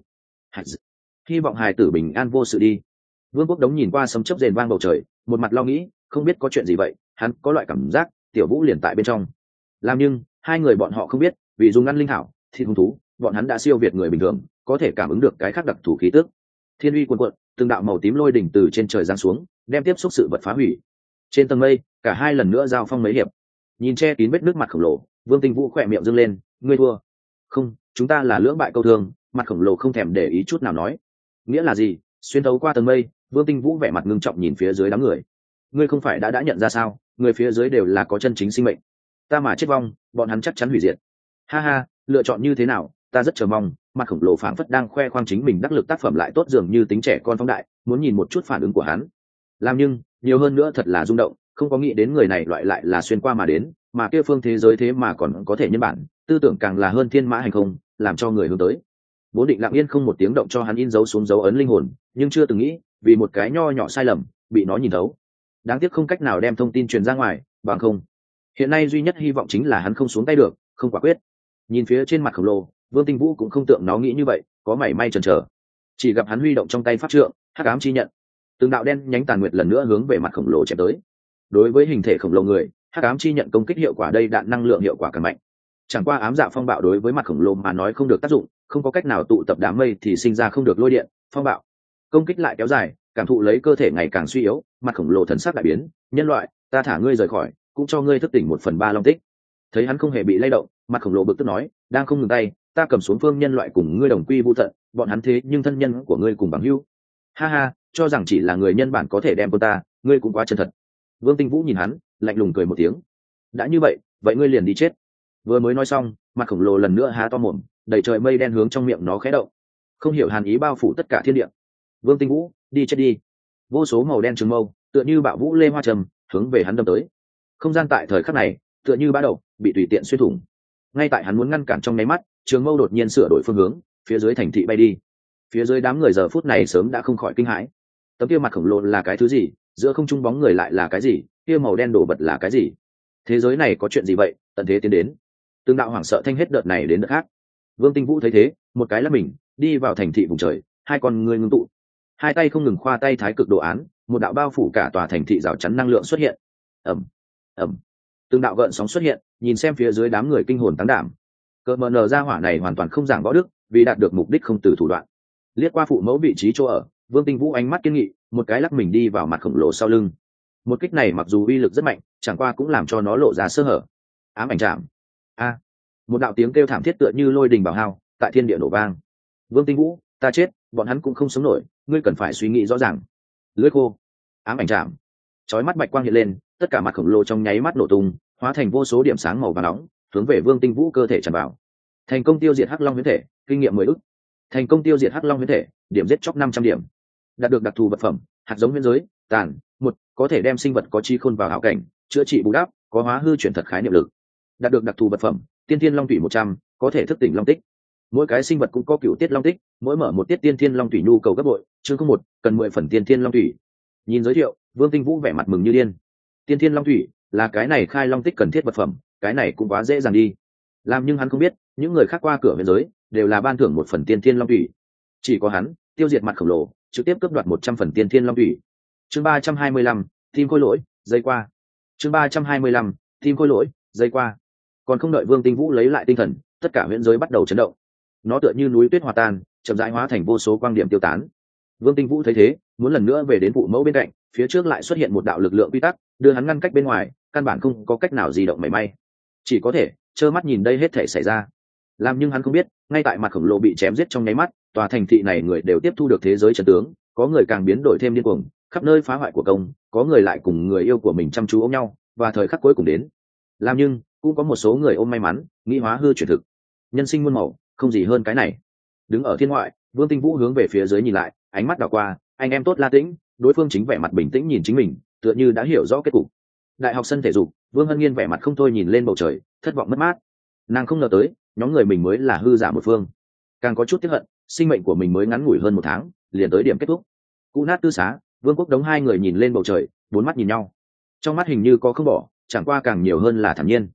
Hy vọng hài tử bình an vô sự đi. Vương Quốc Đống nhìn qua sấm chớp rền vang bầu trời, một mặt lo nghĩ, không biết có chuyện gì vậy, hắn có loại cảm giác tiểu vũ liền tại bên trong. Làm nhưng hai người bọn họ không biết, vì dùng ngăn linh thảo thịt hung thú, bọn hắn đã siêu việt người bình thường, có thể cảm ứng được cái khác đặc thù khí tức. Thiên uy cuồn cuộn, từng đạo màu tím lôi đỉnh từ trên trời giáng xuống, đem tiếp xúc sự vật phá hủy. Trên tầng mây, cả hai lần nữa giao phong mấy hiệp. Nhìn che kín vết nước mặt khổng lồ, Vương Tinh Vũ khỏe miệng dương lên, ngươi thua. Không, chúng ta là lưỡng bại câu thương. Mặt khổng lồ không thèm để ý chút nào nói. Nghĩa là gì? Xuyên thấu qua tầng mây, Vương Tinh Vũ vẻ mặt ngưng trọng nhìn phía dưới đám người. Ngươi không phải đã nhận ra sao? Người phía dưới đều là có chân chính sinh mệnh. Ta mà chết vong, bọn hắn chắc chắn hủy diệt. Ha ha, lựa chọn như thế nào? Ta rất chờ mong. Mặt khổng lồ phảng phất đang khoe khoang chính mình đắc lực tác phẩm lại tốt dường như tính trẻ con phóng đại, muốn nhìn một chút phản ứng của hắn. Làm nhưng nhiều hơn nữa thật là rung động, không có nghĩ đến người này loại lại là xuyên qua mà đến, mà kia phương thế giới thế mà còn có thể nhân bản, tư tưởng càng là hơn thiên mã hành không, làm cho người hướng tới. Bố Định lặng yên không một tiếng động cho hắn in dấu xuống dấu ấn linh hồn, nhưng chưa từng nghĩ vì một cái nho nhỏ sai lầm bị nó nhìn thấu. Đáng tiếc không cách nào đem thông tin truyền ra ngoài, bằng không hiện nay duy nhất hy vọng chính là hắn không xuống tay được, không quả quyết. Nhìn phía trên mặt khổng lồ, Vương Tinh Vũ cũng không tưởng nó nghĩ như vậy, có mảy may chần chờ. Chỉ gặp hắn huy động trong tay pháp trượng, hắc ám chi nhận, từng đạo đen nhánh tàn nguyệt lần nữa hướng về mặt khổng lồ chém tới. Đối với hình thể khổng lồ người, hắc ám chi nhận công kích hiệu quả đây đạn năng lượng hiệu quả càng mạnh. Chẳng qua ám dạ phong bạo đối với mặt khổng lồ mà nói không được tác dụng, không có cách nào tụ tập đám mây thì sinh ra không được lôi điện, phong bạo. Công kích lại kéo dài, cảm thụ lấy cơ thể ngày càng suy yếu, mặt khổng lồ thần sắc đại biến, nhân loại, ta thả ngươi rời khỏi, cũng cho ngươi thức tỉnh 1/3 long tích. Thấy hắn không hề bị lay động, mặt khổng lồ bực tức nói, đang không ngừng tay, ta cầm xuống phương nhân loại cùng ngươi đồng quy vu tận, bọn hắn thế nhưng thân nhân của ngươi cùng bằng hữu. Ha ha, cho rằng chỉ là người nhân bản có thể đem con ta, ngươi cũng quá chân thật. Vương Tinh Vũ nhìn hắn, lạnh lùng cười một tiếng. Đã như vậy, vậy ngươi liền đi chết. Vừa mới nói xong, mặt khổng lồ lần nữa há to mồm, đầy trời mây đen hướng trong miệng nó khẽ động, không hiểu hàn ý bao phủ tất cả thiên địa. Vương Tinh Vũ, đi chết đi. Vô số màu đen trường mâu tựa như bạo vũ lê hoa trầm hướng về hắn đâm tới. Không gian tại thời khắc này tựa như bã đậu bị tùy tiện xuyên thủng. Ngay tại hắn muốn ngăn cản trong nháy mắt, trường mâu đột nhiên sửa đổi phương hướng, phía dưới thành thị bay đi. Phía dưới đám người giờ phút này sớm đã không khỏi kinh hãi. Tấm kia mặt khổng lồ là cái thứ gì? Giữa không trung bóng người lại là cái gì? Kia màu đen đổ vật là cái gì? Thế giới này có chuyện gì vậy? Tận thế tiến đến. Từng đạo hoảng sợ thanh hết đợt này đến đợt khác. Vương Tinh Vũ thấy thế, một cái là mình đi vào thành thị vùng trời, hai con người ngưng tụ, hai tay không ngừng khoa tay thái cực đồ án, một đạo bao phủ cả tòa thành thị rào chắn năng lượng xuất hiện. Ầm ầm, từng đạo gợn sóng xuất hiện, nhìn xem phía dưới đám người kinh hồn táng đảm. Cơn mờ nở ra hỏa này hoàn toàn không giảng võ đức, vì đạt được mục đích không từ thủ đoạn. Liếc qua phụ mẫu vị trí chỗ ở, Vương Tinh Vũ ánh mắt kiên nghị, một cái lắc mình đi vào mặt khổng lồ sau lưng. Một kích này mặc dù uy lực rất mạnh, chẳng qua cũng làm cho nó lộ ra sơ hở. Ám ảnh chạm. A, một đạo tiếng kêu thảm thiết tựa như lôi đình bảo hao tại thiên địa nổ vang. Vương Tinh Vũ, ta chết, bọn hắn cũng không sống nổi, ngươi cần phải suy nghĩ rõ ràng. Lưỡi khô. Ám ảnh chạm. Chói mắt bạch quang hiện lên, tất cả mặt khổng lồ trong nháy mắt nổ tung, hóa thành vô số điểm sáng màu vàng nóng, hướng về Vương Tinh Vũ cơ thể tràn vào. Thành công tiêu diệt hắc long huyễn thể, kinh nghiệm 10 ức. Thành công tiêu diệt hắc long huyễn thể, điểm giết chóc 500 điểm. Đạt được đặc thù vật phẩm, hạt giống huyễn giới, tàn, một, có thể đem sinh vật có trí khôn vào hảo cảnh, chữa trị bù đắp, có hóa hư chuyển thật khái niệm lực. Đạt được đặc thù vật phẩm, tiên thiên long thủy 100, có thể thức tỉnh long tích. Mỗi cái sinh vật cũng có cửu tiết long tích, mỗi mở một tiết tiên thiên long thủy nhu cầu gấp bội, chương không một, cần 10 phần tiên thiên long thủy. Nhìn giới thiệu, Vương Tinh Vũ vẻ mặt mừng như điên. Tiên thiên long thủy là cái này khai long tích cần thiết vật phẩm, cái này cũng quá dễ dàng đi. Làm nhưng hắn không biết, những người khác qua cửa biên giới đều là ban thưởng 1 phần tiên thiên long thủy. Chỉ có hắn, tiêu diệt mặt khổng lồ, trực tiếp cướp đoạt 100 phần tiên thiên long thủy. Chương 325, tim khôi lỗi, dây qua. Chương 325, tim khôi lỗi, dây qua. Còn không đợi Vương Tinh Vũ lấy lại tinh thần, tất cả huyễn giới bắt đầu chấn động. Nó tựa như núi tuyết hòa tan, chậm rãi hóa thành vô số quang điểm tiêu tán. Vương Tinh Vũ thấy thế, muốn lần nữa về đến phụ mẫu bên cạnh, phía trước lại xuất hiện một đạo lực lượng quy tắc, đưa hắn ngăn cách bên ngoài, căn bản không có cách nào di động mảy may, chỉ có thể trơ mắt nhìn đây hết thể xảy ra. Làm nhưng hắn không biết, ngay tại mặt khổng lồ bị chém giết trong nháy mắt, tòa thành thị này người đều tiếp thu được thế giới chân tướng, có người càng biến đổi thêm điên cuồng, khắp nơi phá hoại của công, có người lại cùng người yêu của mình chăm chú ôm nhau, và thời khắc cuối cùng đến. Làm nhưng cũng có một số người ôm may mắn, nghĩ hóa hư chuyển thực. Nhân sinh muôn màu, không gì hơn cái này. Đứng ở thiên ngoại, Vương Tinh Vũ hướng về phía dưới nhìn lại, ánh mắt đảo qua, anh em tốt La Tĩnh, đối phương chính vẻ mặt bình tĩnh nhìn chính mình, tựa như đã hiểu rõ kết cục. Đại học sân thể dục, Vương Hân Nghiên vẻ mặt không thôi nhìn lên bầu trời, thất vọng mất mát. Nàng không ngờ tới, nhóm người mình mới là hư giả một phương, càng có chút tiếc hận, sinh mệnh của mình mới ngắn ngủi hơn 1 tháng, liền tới điểm kết thúc. Cũ nát tư xá, Vương Quốc Đống hai người nhìn lên bầu trời, bốn mắt nhìn nhau, trong mắt hình như có không bỏ, chẳng qua càng nhiều hơn là thản nhiên.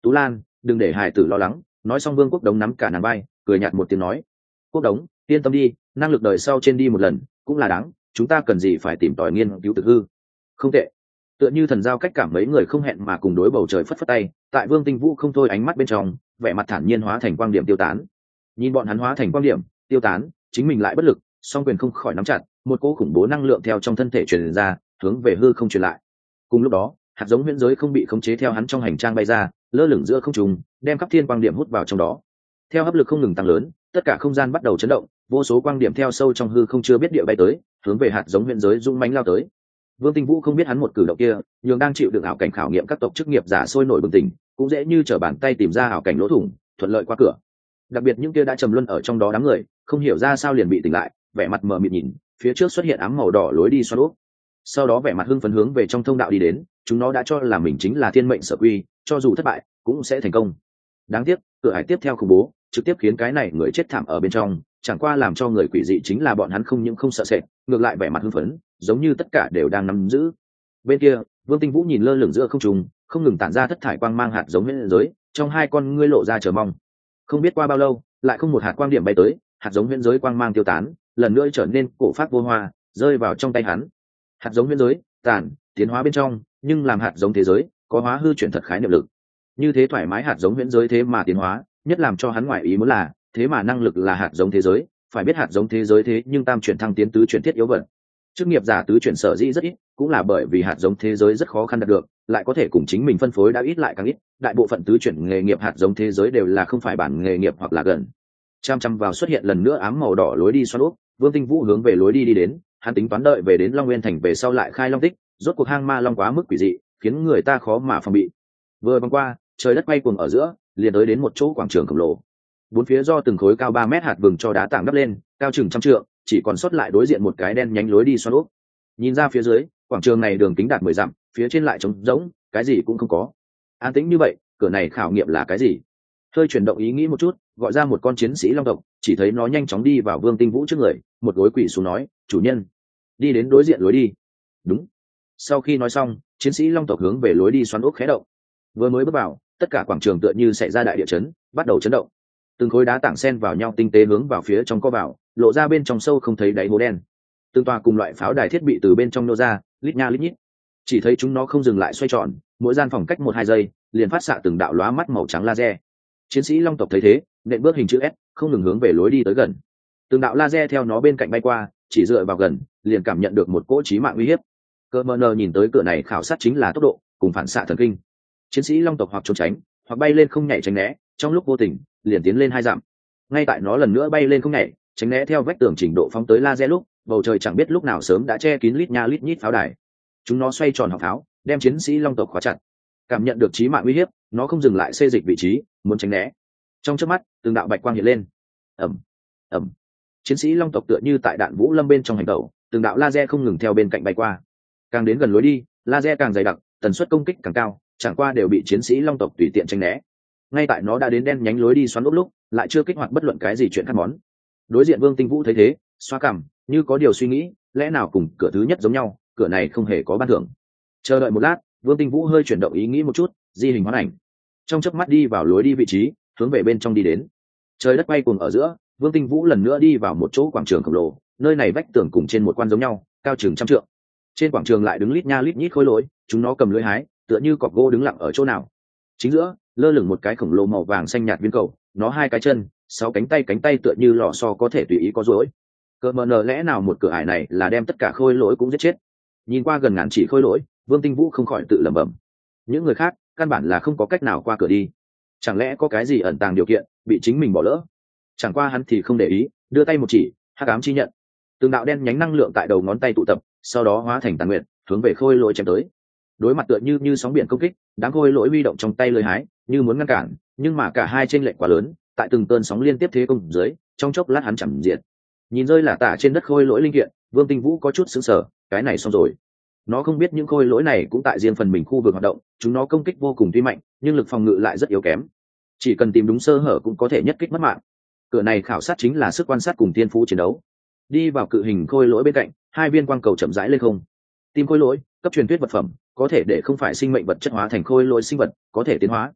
Tú Lan, đừng để hài tử lo lắng. Nói xong Vương Quốc Đống nắm cả nàng vai, cười nhạt một tiếng nói: Quốc Đống, yên tâm đi, năng lực đời sau trên đi một lần cũng là đáng, chúng ta cần gì phải tìm tòi nghiên cứu tự hư. Không tệ. Tựa như thần giao cách cảm, mấy người không hẹn mà cùng đối bầu trời phất phất tay, tại Vương Tinh Vũ không thôi ánh mắt bên trong, vẻ mặt thản nhiên hóa thành quang điểm tiêu tán. Nhìn bọn hắn hóa thành quang điểm tiêu tán, chính mình lại bất lực, song quyền không khỏi nắm chặt, một cỗ khủng bố năng lượng theo trong thân thể truyền ra, hướng về hư không truyền lại. Cùng lúc đó, hạt giống huyễn giới không bị khống chế theo hắn trong hành trang bay ra, lơ lửng giữa không trung, đem khắp thiên quang điểm hút vào trong đó. Theo hấp lực không ngừng tăng lớn, tất cả không gian bắt đầu chấn động, vô số quang điểm theo sâu trong hư không chưa biết địa bay tới, hướng về hạt giống huyễn giới dũng mãnh lao tới. Vương Tinh Vũ không biết hắn một cử động kia, nhường đang chịu đựng ảo cảnh khảo nghiệm các tộc chức nghiệp giả sôi nổi bừng tỉnh, cũng dễ như trở bàn tay tìm ra ảo cảnh lỗ thủng, thuận lợi qua cửa. Đặc biệt những kia đã trầm luân ở trong đó đám người, không hiểu ra sao liền bị tỉnh lại, vẻ mặt mờ mịt nhìn, phía trước xuất hiện ám màu đỏ lối đi xoắn ốc. Sau đó vẻ mặt hưng phấn hướng về trong thông đạo đi đến, chúng nó đã cho là mình chính là thiên mệnh sở quy, cho dù thất bại cũng sẽ thành công. Đáng tiếc, cửa hải tiếp theo khủng bố, trực tiếp khiến cái này người chết thảm ở bên trong, chẳng qua làm cho người quỷ dị chính là bọn hắn không những không sợ sệt, ngược lại vẻ mặt hưng phấn, giống như tất cả đều đang nắm giữ. Bên kia, Vương Tinh Vũ nhìn lơ lửng giữa không trung, không ngừng tản ra thất thải quang mang hạt giống huyễn giới, trong hai con ngươi lộ ra chờ mong. Không biết qua bao lâu, lại không một hạt quang điểm bay tới, hạt giống huyễn giới quang mang tiêu tán, lần nữa trở nên cổ phát vô hoa, rơi vào trong tay hắn. Hạt giống huyễn giới tản tiến hóa bên trong, nhưng làm hạt giống thế giới có hóa hư chuyển thật khái niệm lực. Như thế thoải mái hạt giống huyễn giới thế mà tiến hóa, nhất làm cho hắn ngoại ý muốn là, thế mà năng lực là hạt giống thế giới, phải biết hạt giống thế giới thế nhưng tam chuyển thăng tiến tứ chuyển thiết yếu vật. Chức nghiệp giả tứ chuyển sở dĩ rất ít, cũng là bởi vì hạt giống thế giới rất khó khăn đạt được, lại có thể cùng chính mình phân phối đã ít lại càng ít, đại bộ phận tứ chuyển nghề nghiệp hạt giống thế giới đều là không phải bản nghề nghiệp hoặc là gần. Chăm chăm vào xuất hiện lần nữa ám màu đỏ lối đi xoắn úp, Vương Tinh Vũ hướng về lối đi đi đến, hắn tính toán đợi về đến Long Nguyên thành về sau lại khai long tích, rốt cuộc hang ma long quá mức quỷ dị, khiến người ta khó mà phòng bị. Vừa băng qua, trời đất quay cuồng ở giữa, liền tới đến một chỗ quảng trường khổng lồ. Bốn phía do từng khối cao 3 mét hạt vừng cho đá tảng đắp lên, cao chừng trăm trượng, chỉ còn sót lại đối diện một cái đen nhánh lối đi xoắn úp. Nhìn ra phía dưới, quảng trường này đường kính đạt 10 dặm, phía trên lại trống rỗng, cái gì cũng không có. An tĩnh như vậy, cửa này khảo nghiệm là cái gì? Hơi chuyển động ý nghĩ một chút, gọi ra một con chiến sĩ long tộc, chỉ thấy nó nhanh chóng đi vào Vương Tinh Vũ trước người, một gối quỳ xuống nói: "Chủ nhân." Đi đến đối diện lối đi. Đúng. Sau khi nói xong, chiến sĩ long tộc hướng về lối đi xoắn ốc khẽ động. Vừa mới bước vào, tất cả quảng trường tựa như xảy ra đại địa chấn, bắt đầu chấn động. Từng khối đá tảng xen vào nhau tinh tế hướng vào phía trong co vào, lộ ra bên trong sâu không thấy đáy hố đen. Từng tòa cùng loại pháo đài thiết bị từ bên trong nô ra, lít nha lít nhít. Chỉ thấy chúng nó không dừng lại xoay tròn, mỗi gian phòng cách 1-2 giây, liền phát xạ từng đạo lóa mắt màu trắng laser. Chiến sĩ long tộc thấy thế, nện bước hình chữ S, không ngừng hướng về lối đi tới gần. Từng đạo laser theo nó bên cạnh bay qua, chỉ dựa vào gần, liền cảm nhận được một cỗ chí mạng uy hiếp. Cơ mờ nờ nhìn tới cửa này khảo sát chính là tốc độ cùng phản xạ thần kinh. Chiến sĩ long tộc hoặc trốn tránh, hoặc bay lên không nhảy tránh né, trong lúc vô tình liền tiến lên 2 dặm. Ngay tại nó lần nữa bay lên không nhảy tránh né theo vách tường trình độ phóng tới laser lúc, bầu trời chẳng biết lúc nào sớm đã che kín lít nha lít nhít pháo đài. Chúng nó xoay tròn họng pháo, đem chiến sĩ long tộc khóa chặt. Cảm nhận được chí mạng uy hiếp, nó không dừng lại xê dịch vị trí, muốn tránh né. Trong chớp mắt, từng đạo bạch quang hiện lên. Ầm, ầm. Chiến sĩ long tộc tựa như tại đạn vũ lâm bên trong hành động, từng đạo laser không ngừng theo bên cạnh bay qua. Càng đến gần lối đi, laser càng dày đặc, tần suất công kích càng cao, chẳng qua đều bị chiến sĩ long tộc tùy tiện tránh né. Ngay tại nó đã đến đen nhánh lối đi xoắn lúc, lại chưa kích hoạt bất luận cái gì chuyện khác món. Đối diện Vương Tinh Vũ thấy thế, xoa cằm, như có điều suy nghĩ, lẽ nào cùng cửa thứ nhất giống nhau, cửa này không hề có ban thưởng. Chờ đợi một lát, Vương Tinh Vũ hơi chuyển động ý nghĩ một chút, di hình hóa ảnh, trong chớp mắt đi vào lối đi vị trí, hướng về bên trong đi đến. Trời đất quay cuồng ở giữa, Vương Tinh Vũ lần nữa đi vào một chỗ quảng trường khổng lồ, nơi này vách tường cùng trên một quan giống nhau, cao chừng 100 trượng. Trên quảng trường lại đứng lít nha lít nhít khối lỗi, chúng nó cầm lưỡi hái, tựa như cọc gỗ đứng lặng ở chỗ nào. Chính giữa, lơ lửng một cái khổng lồ màu vàng xanh nhạt viên cầu, nó 2 cái chân, 6 cánh tay tựa như lò xo có thể tùy ý có duỗi. Cơ mờ nờ lẽ nào một cửa ải này là đem tất cả khôi lỗi cũng giết chết? Nhìn qua gần ngàn chỉ khôi lỗi, Vương Tinh Vũ không khỏi tự lẩm bẩm. Những người khác, căn bản là không có cách nào qua cửa đi. Chẳng lẽ có cái gì ẩn tàng điều kiện, bị chính mình bỏ lỡ? Chẳng qua hắn thì không để ý, đưa tay một chỉ, hắc ám chi nhận. Từng đạo đen nhánh năng lượng tại đầu ngón tay tụ tập, sau đó hóa thành tàn nguyện, hướng về khôi lỗi chém tới. Đối mặt tựa như sóng biển công kích, đám khôi lỗi huy động trong tay lưỡi hái, như muốn ngăn cản, nhưng mà cả hai chênh lệch quá lớn, tại từng cơn sóng liên tiếp thế công dưới, trong chốc lát hắn chẳng diệt. Nhìn rơi là tả trên đất khôi lỗi linh kiện, Vương Tinh Vũ có chút sững sờ, cái này xong rồi. Nó không biết những khôi lỗi này cũng tại riêng phần mình khu vực hoạt động, chúng nó công kích vô cùng tuy mạnh, nhưng lực phòng ngự lại rất yếu kém. Chỉ cần tìm đúng sơ hở cũng có thể nhất kích mất mạng. Cửa này khảo sát chính là sức quan sát cùng tiên phú chiến đấu. Đi vào cự hình khôi lỗi bên cạnh, 2 viên quang cầu chậm rãi lên không. Tim khôi lỗi, cấp truyền thuyết vật phẩm, có thể để không phải sinh mệnh vật chất hóa thành khôi lỗi sinh vật, có thể tiến hóa.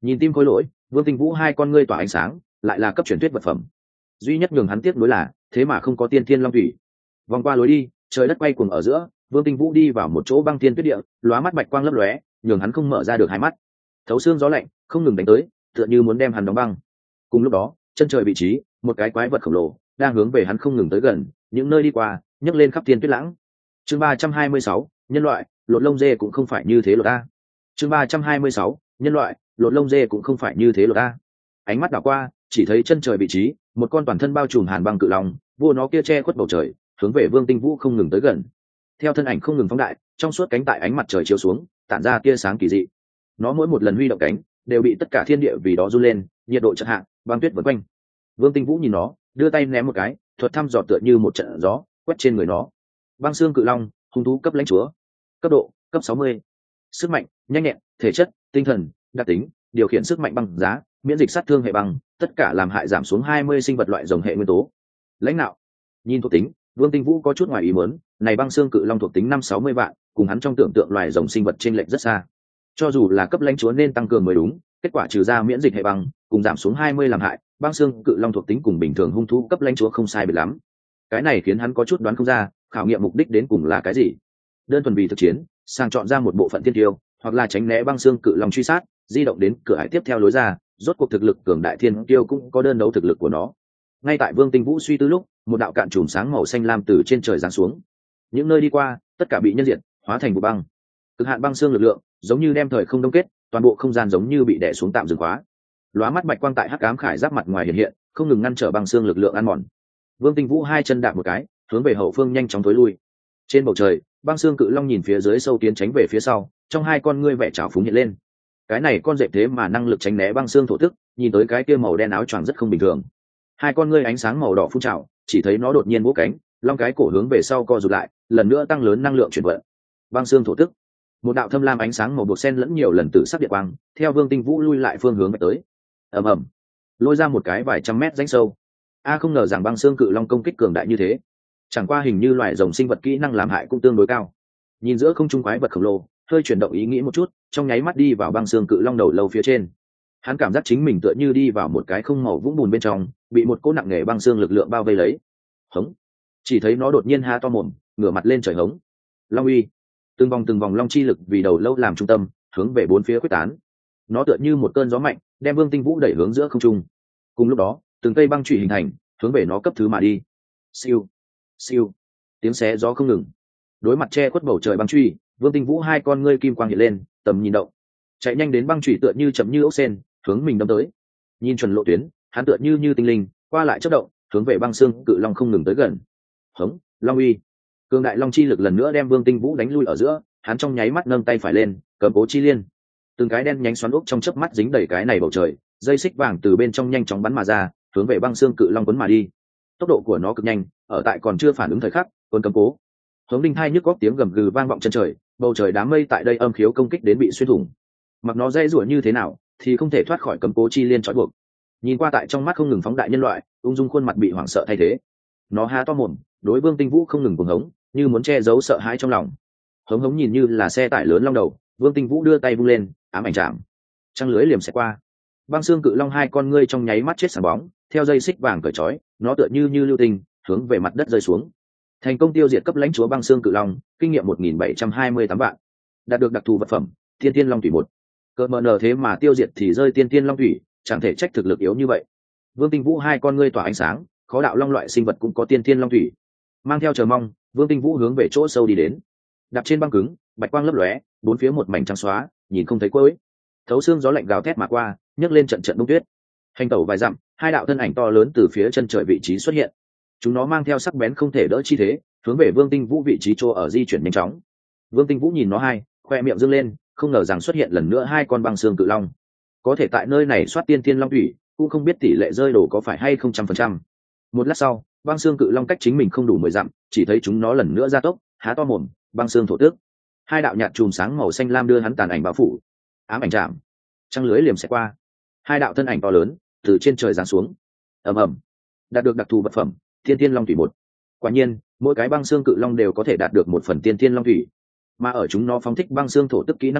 Nhìn tim khối lỗi, Vương Tinh Vũ hai con ngươi tỏa ánh sáng, lại là cấp truyền thuyết vật phẩm. Duy nhất nhường hắn tiếc nuối là thế mà không có tiên thiên long thủy. Vòng qua lối đi, trời đất quay cuồng ở giữa, Vương Tinh Vũ đi vào một chỗ băng thiên tuyết địa, lóa mắt bạch quang lấp lóe, nhường hắn không mở ra được hai mắt. Thấu xương gió lạnh không ngừng đánh tới, tựa như muốn đem hắn đóng băng. Cùng lúc đó, chân trời vị trí, một cái quái vật khổng lồ đang hướng về hắn không ngừng tới gần, những nơi đi qua, nhấc lên khắp thiên tuyết lãng. Chương 326, nhân loại, lột lông dê cũng không phải như thế lột ta. Chương 326, nhân loại, lột lông dê cũng không phải như thế lột ta. Ánh mắt đảo qua, chỉ thấy chân trời vị trí, một con toàn thân bao trùm hàn băng cự long, vua nó kia che khuất bầu trời, hướng về Vương Tinh Vũ không ngừng tới gần. Theo thân ảnh không ngừng phóng đại, trong suốt cánh tại ánh mặt trời chiếu xuống, tản ra tia sáng kỳ dị. Nó mỗi một lần huy động cánh, đều bị tất cả thiên địa vì đó run lên, nhiệt độ chợt hạ, băng tuyết vần quanh. Vương Tinh Vũ nhìn nó, đưa tay ném một cái, thuật thăm dò tựa như một trận gió, quét trên người nó. Băng xương cự long, hung thú cấp lãnh chúa, cấp độ cấp 60. Sức mạnh, nhanh nhẹn, thể chất, tinh thần, đặc tính, điều khiển sức mạnh băng giá, miễn dịch sát thương hệ băng, tất cả làm hại giảm xuống 20 sinh vật loại rồng hệ nguyên tố. Lãnh đạo, nhìn thuộc tính, Vương Tinh Vũ có chút ngoài ý muốn, này băng xương cự long thuộc tính 560 vạn, cùng hắn trong tưởng tượng loài rồng sinh vật trên lệch rất xa. Cho dù là cấp lãnh chúa nên tăng cường mới đúng, kết quả trừ ra miễn dịch hệ băng, cùng giảm xuống 20 làm hại, băng xương cự long thuộc tính cùng bình thường hung thú cấp lãnh chúa không sai biệt lắm. Cái này khiến hắn có chút đoán không ra, khảo nghiệm mục đích đến cùng là cái gì. Đơn thuần vì thực chiến, sang chọn ra một bộ phận thiên tiêu, hoặc là tránh né băng xương cự long truy sát, di động đến cửa hải tiếp theo lối ra, rốt cuộc thực lực cường đại thiên tiêu cũng có đơn đấu thực lực của nó. Ngay tại Vương Tinh Vũ suy tư lúc, một đạo cạn chùm sáng màu xanh lam từ trên trời giáng xuống. Những nơi đi qua, tất cả bị nhân diệt, hóa thành vụ băng. Cực hạn băng xương lực lượng, giống như đem thời không đông kết, toàn bộ không gian giống như bị đè xuống tạm dừng khóa. Lóa mắt bạch quang tại hắc ám khải giáp mặt ngoài hiện hiện, không ngừng ngăn trở băng xương lực lượng ăn mòn. Vương Tinh Vũ hai chân đạp một cái, hướng về hậu phương nhanh chóng tối lui. Trên bầu trời, băng xương cự long nhìn phía dưới sâu tiến tránh về phía sau, trong hai con ngươi vẻ trào phúng hiện lên. Cái này con dẹp thế mà năng lực tránh né băng xương thổ tức, nhìn tới cái kia màu đen áo choàng rất không bình thường. Hai con ngươi ánh sáng màu đỏ phun trào, chỉ thấy nó đột nhiên vỗ cánh, long cái cổ hướng về sau co rụt lại, lần nữa tăng lớn năng lượng chuyển vận. Băng xương thổ tức, một đạo thâm lam ánh sáng màu bột sen lẫn nhiều lần tử sắc điện quang, theo Vương Tinh Vũ lui lại phương hướng tới. Ầm ầm, lôi ra một cái vài trăm mét rãnh sâu. Không ngờ rằng băng xương cự long công kích cường đại như thế. Chẳng qua hình như loài rồng sinh vật kỹ năng làm hại cũng tương đối cao. Nhìn giữa không trung quái vật khổng lồ, hơi chuyển động ý nghĩ một chút, trong nháy mắt đi vào băng xương cự long đầu lâu phía trên. Hắn cảm giác chính mình tựa như đi vào một cái không màu vũng bùn bên trong, bị một cỗ nặng nề băng xương lực lượng bao vây lấy. Hống! Chỉ thấy nó đột nhiên há to mồm, ngửa mặt lên trời hống. Long uy! Từng vòng long chi lực vì đầu lâu làm trung tâm, hướng về bốn phía quyết tán. Nó tựa như một cơn gió mạnh, đem Vương Tinh Vũ đẩy hướng giữa không trung. Cùng lúc đó, từng cây băng chùy hình thành, hướng về nó cấp thứ mà đi. Siêu, siêu, tiếng xé gió không ngừng. Đối mặt che khuất bầu trời băng chùy, Vương Tinh Vũ hai con ngươi kim quang hiện lên, tầm nhìn động, chạy nhanh đến băng chùy tựa như chậm như ốc sên, hướng mình đâm tới. Nhìn chuẩn lộ tuyến, hắn tựa như tinh linh, qua lại chớp động, hướng về băng xương cự long không ngừng tới gần. Hống, long uy! Cường đại long chi lực lần nữa đem Vương Tinh Vũ đánh lui ở giữa, hắn trong nháy mắt nâng tay phải lên, cầm cố chi liên. Từng cái đen nhánh xoắn ốc trong chớp mắt dính đầy cái này bầu trời, dây xích vàng từ bên trong nhanh chóng bắn mà ra, hướng về băng xương cự long quấn mà đi. Tốc độ của nó cực nhanh, ở tại còn chưa phản ứng thời khắc, quân cầm cố. Hống đinh hai nhức góc tiếng gầm gừ vang vọng chân trời, bầu trời đám mây tại đây âm khiếu công kích đến bị xuyên thủng. Mặc nó dây rủa như thế nào, thì không thể thoát khỏi cấm cố chi liên trói buộc. Nhìn qua tại trong mắt không ngừng phóng đại nhân loại, ung dung khuôn mặt bị hoảng sợ thay thế. Nó há to mồm, đối Vương Tinh Vũ không ngừng cuồng hống, như muốn che giấu sợ hãi trong lòng. Hống hống nhìn như là xe tải lớn long đầu, Vương Tinh Vũ đưa tay vung lên, ám ảnh chạm. Trăng lưới liềm sẽ qua. Băng xương cự long hai con ngươi trong nháy mắt chết sáng bóng, theo dây xích vàng cởi trói, nó tựa như lưu tinh, hướng về mặt đất rơi xuống. Thành công tiêu diệt cấp lãnh chúa băng xương cự long, kinh nghiệm 1728 vạn. Đạt được đặc thù vật phẩm, Tiên Tiên Long Thủy 1. Cỡ mờ nở thế mà tiêu diệt thì rơi Tiên Tiên Long Thủy, chẳng thể trách thực lực yếu như vậy. Vương Tinh Vũ hai con ngươi tỏa ánh sáng, khó đạo long loại sinh vật cũng có Tiên Tiên Long Thủy. Mang theo chờ mong, Vương Tinh Vũ hướng về chỗ sâu đi đến. Đạp trên băng cứng, bạch quang lấp lóe, bốn phía một mảnh trắng xóa, nhìn không thấy cuối. Thấu xương gió lạnh gào thét mà qua, nhấc lên trận trận bông tuyết. Hành tẩu vài dặm, hai đạo thân ảnh to lớn từ phía chân trời vị trí xuất hiện. Chúng nó mang theo sắc bén không thể đỡ chi thế, hướng về Vương Tinh Vũ vị trí chỗ ở di chuyển nhanh chóng. Vương Tinh Vũ nhìn nó hai, khoe miệng dương lên, không ngờ rằng xuất hiện lần nữa hai con băng xương cự long. Có thể tại nơi này soát tiên tiên long thủy, cũng không biết tỷ lệ rơi đổ có phải hay không 100%. Một lát sau, băng xương cự long cách chính mình không đủ 10 dặm, chỉ thấy chúng nó lần nữa ra tốc, há to mồm, băng xương thổ tước. Hai đạo nhạt chùm sáng màu xanh lam đưa hắn tàn ảnh bao phủ. Ám ảnh chạm, trăng lưới liềm sẽ qua. Hai đạo thân ảnh to lớn từ trên trời giáng xuống. Ầm ầm, đạt được đặc thù vật phẩm, Tiên Tiên Long Thủy 1. Quả nhiên, mỗi cái băng xương cự long đều có thể đạt được một phần Tiên Tiên Long Thủy. Mà ở chúng nó phóng thích băng xương thổ tức kỹ năng lúc,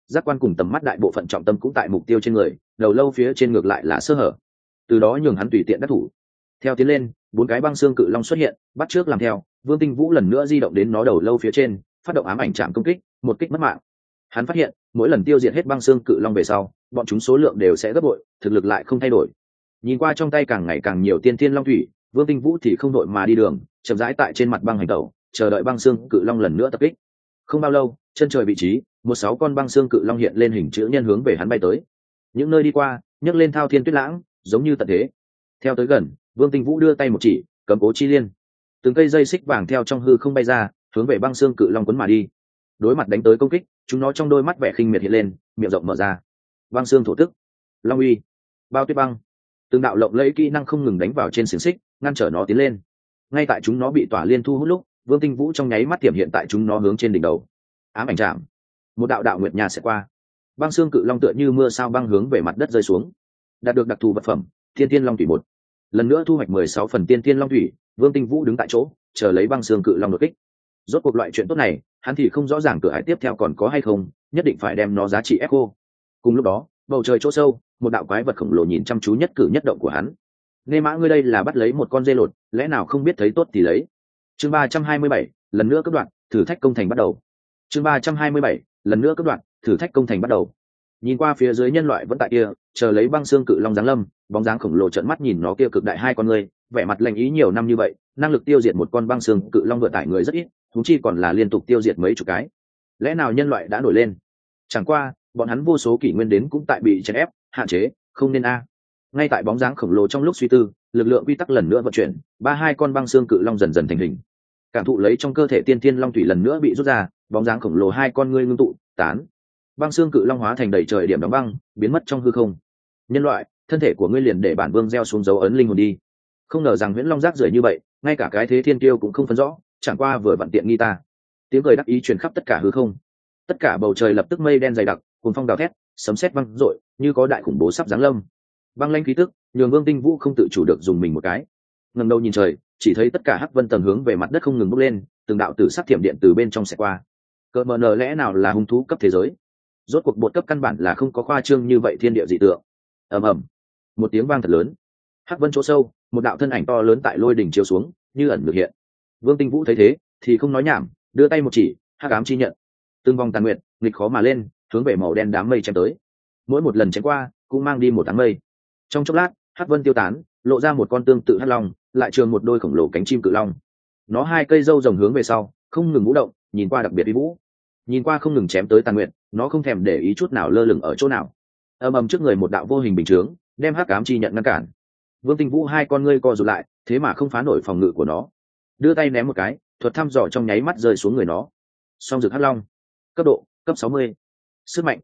giác quan cùng tầm mắt đại bộ phận trọng tâm cũng tại mục tiêu trên người, đầu lâu phía trên ngược lại là sơ hở, từ đó nhường hắn tùy tiện đắc thủ. Theo tiến lên, 4 cái băng xương cự long xuất hiện, bắt trước làm theo. Vương Tinh Vũ lần nữa di động đến nó đầu lâu phía trên, phát động ám ảnh chạm công kích, một kích mất mạng. Hắn phát hiện, mỗi lần tiêu diệt hết băng xương cự long về sau, bọn chúng số lượng đều sẽ gấp bội, thực lực lại không thay đổi. Nhìn qua trong tay càng ngày càng nhiều tiên thiên long thủy, Vương Tinh Vũ thì không đội mà đi đường, chậm rãi tại trên mặt băng hành tẩu, chờ đợi băng xương cự long lần nữa tập kích. Không bao lâu, chân trời vị trí, 16 con băng xương cự long hiện lên hình chữ nhân hướng về hắn bay tới. Những nơi đi qua, nhấc lên thao thiên tuyết lãng, giống như tận thế. Theo tới gần, Vương Tinh Vũ đưa tay một chỉ, cấm cố chi liên. Từng cây dây xích vàng theo trong hư không bay ra, hướng về băng xương cự long quấn mà đi. Đối mặt đánh tới công kích, chúng nó trong đôi mắt vẻ khinh miệt hiện lên, miệng rộng mở ra. Băng xương thổ tức, long uy, bao tuyết băng. Từng đạo lộng lẫy kỹ năng không ngừng đánh vào trên xiềng xích, ngăn trở nó tiến lên. Ngay tại chúng nó bị tỏa liên thu hút lúc, Vương Tinh Vũ trong nháy mắt tiềm hiện tại chúng nó hướng trên đỉnh đầu. Ám ảnh chạm, một đạo đạo nguyệt nha sẽ qua. Băng xương cự long tựa như mưa sao băng hướng về mặt đất rơi xuống. Đạt được đặc thù vật phẩm, Thiên Thiên Long Thủy 1. Lần nữa thu hoạch 16 phần Tiên Thiên Long Thủy, Vương Tinh Vũ đứng tại chỗ, chờ lấy băng xương cự long đột kích. Rốt cuộc loại chuyện tốt này, hắn thì không rõ ràng cửa hải tiếp theo còn có hay không, nhất định phải đem nó giá trị ép cô. Cùng lúc đó, bầu trời chỗ sâu, một đạo quái vật khổng lồ nhìn chăm chú nhất cử nhất động của hắn. Nghe mã ngươi đây là bắt lấy một con dê lột, lẽ nào không biết thấy tốt thì lấy. Chương 327, lần nữa cấp đoạn, thử thách công thành bắt đầu. Chương 327, lần nữa cấp đoạn, thử thách công thành bắt đầu. Nhìn qua phía dưới nhân loại vẫn tại kia, chờ lấy băng xương cự long giáng lâm, bóng dáng khổng lồ trợn mắt nhìn nó kia cực đại hai con người, vẻ mặt lạnh ý nhiều năm như vậy, năng lực tiêu diệt một con băng xương cự long vừa tải người rất ít, thúng chi còn là liên tục tiêu diệt mấy chục cái. Lẽ nào nhân loại đã nổi lên? Chẳng qua, bọn hắn vô số kỷ nguyên đến cũng tại bị chèn ép, hạn chế, không nên a. Ngay tại bóng dáng khổng lồ trong lúc suy tư, lực lượng quy tắc lần nữa vận chuyển, hai con băng xương cự long dần dần thành hình. Cảm thụ lấy trong cơ thể tiên thiên long thủy lần nữa bị rút ra, bóng dáng khổng lồ hai con ngươi ngưng tụ, tán. Băng xương cự long hóa thành đầy trời điểm đóng băng, biến mất trong hư không. Nhân loại, thân thể của ngươi liền để bản vương gieo xuống dấu ấn linh hồn đi. Không ngờ rằng huyễn long rác rưởi như vậy, ngay cả cái thế thiên kiêu cũng không phân rõ, chẳng qua vừa vặn tiện nghi ta. Tiếng cười đắc ý truyền khắp tất cả hư không. Tất cả bầu trời lập tức mây đen dày đặc, cuồng phong gào thét, sấm sét vang rội, như có đại khủng bố sắp giáng lâm. Băng lãnh khí tức, nhường Vương Tinh Vũ không tự chủ được dùng mình một cái. Ngẩng đầu nhìn trời, chỉ thấy tất cả hắc vân tầng hướng về mặt đất không ngừng bốc lên, từng đạo tử sắc thiểm điện từ bên trong sẽ qua. Cỡ mờ nở lẽ nào là hung thú cấp thế giới? Rốt cuộc bột cấp căn bản là không có khoa trương như vậy thiên địa dị tượng. Ầm ầm, một tiếng vang thật lớn. Hắc vân chỗ sâu, một đạo thân ảnh to lớn tại lôi đỉnh chiếu xuống, như ẩn như hiện. Vương Tinh Vũ thấy thế, thì không nói nhảm, đưa tay một chỉ, hắc ám chi nhận. Từng vòng tàn nguyệt, nghịch khó mà lên, hướng về màu đen đám mây chém tới. Mỗi một lần chém qua, cũng mang đi một đám mây. Trong chốc lát, hắc vân tiêu tán, lộ ra một con tương tự hắc long, lại trường một đôi khổng lồ cánh chim cự long. Nó hai cây râu rồng hướng về sau, không ngừng vũ động, nhìn qua đặc biệt uy vũ. Nhìn qua không ngừng chém tới tàn nguyệt, nó không thèm để ý chút nào lơ lửng ở chỗ nào. Ầm ầm trước người một đạo vô hình bình chướng, đem hắc ám chi nhận ngăn cản. Vương Tinh Vũ hai con ngươi co rụt lại, thế mà không phá nổi phòng ngự của nó. Đưa tay ném một cái, thuật thăm dò trong nháy mắt rơi xuống người nó. Song Dực Hắc Long, cấp độ cấp 60, sức mạnh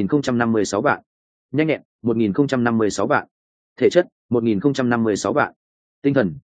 1056 vạn, nhanh nhẹn 1056 vạn, thể chất 1056 vạn, tinh thần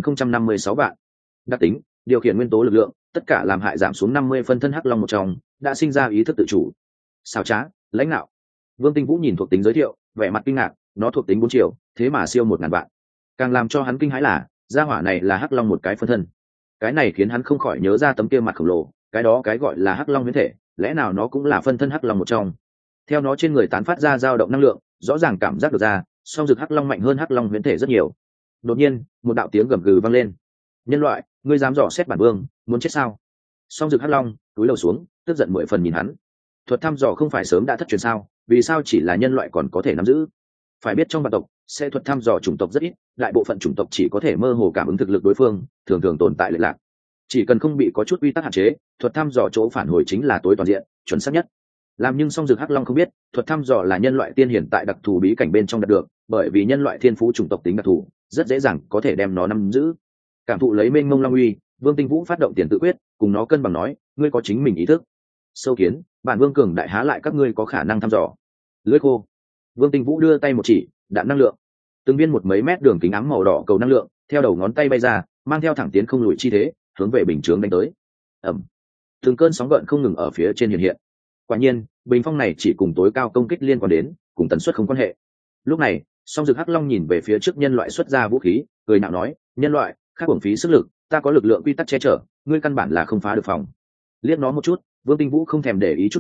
1056 vạn. Đặc tính, điều khiển nguyên tố lực lượng, tất cả làm hại giảm xuống 50 phân thân Hắc Long một trong, đã sinh ra ý thức tự chủ. Xảo trá, lãnh đạo. Vương Tinh Vũ nhìn thuộc tính giới thiệu, vẻ mặt kinh ngạc, nó thuộc tính 4 triệu, thế mà siêu 1000 vạn. Càng làm cho hắn kinh hãi là, gia hỏa này là Hắc Long một cái phân thân. Cái này khiến hắn không khỏi nhớ ra tấm kia mặt khổng lồ, cái đó cái gọi là Hắc Long huyễn thể, lẽ nào nó cũng là phân thân Hắc Long một trong. Theo nó trên người tán phát ra dao động năng lượng, rõ ràng cảm giác được ra, song Dực Hắc Long mạnh hơn Hắc Long huyễn thể rất nhiều. Đột nhiên, một đạo tiếng gầm gừ vang lên. Nhân loại, ngươi dám dò xét bản vương, muốn chết sao? Song Dực Hắc Long túi lầu xuống, tức giận 10 phần nhìn hắn. Thuật thăm dò không phải sớm đã thất truyền sao, vì sao chỉ là nhân loại còn có thể nắm giữ? Phải biết trong vạn tộc, sẽ thuật thăm dò chủng tộc rất ít, đại bộ phận chủng tộc chỉ có thể mơ hồ cảm ứng thực lực đối phương, thường thường tồn tại lệch lạc. Chỉ cần không bị có chút quy tắc hạn chế, thuật thăm dò chỗ phản hồi chính là tối toàn diện, chuẩn xác nhất. Làm nhưng song Dực Hắc Long không biết, thuật thăm dò là nhân loại tiên hiển tại đặc thù bí cảnh bên trong đạt được, bởi vì nhân loại thiên phú chủng tộc tính đặc thù, rất dễ dàng có thể đem nó nắm giữ. Cảm thụ lấy mênh mông long uy, Vương Tinh Vũ phát động tiền tự quyết, cùng nó cân bằng nói, ngươi có chính mình ý thức. Sâu kiến, bản vương cường đại há lại các ngươi có khả năng thăm dò. Lưỡi khô. Vương Tinh Vũ đưa tay một chỉ, đạn năng lượng. Từng viên một mấy mét đường kính ám màu đỏ cầu năng lượng, theo đầu ngón tay bay ra, mang theo thẳng tiến không lùi chi thế, hướng về bình chướng đánh tới. Ầm. Từng cơn sóng gợn không ngừng ở phía trên hiện hiện. Quả nhiên, bình phong này chỉ cùng tối cao công kích liên quan đến, cùng tần suất không quan hệ. Lúc này, song Dực Hắc Long nhìn về phía trước nhân loại xuất ra vũ khí, cười nạo nói, nhân loại, khác uổng phí sức lực, ta có lực lượng quy tắc che chở, ngươi căn bản là không phá được phòng. Liếc nó một chút, Vương Tinh Vũ không thèm để ý chút nào,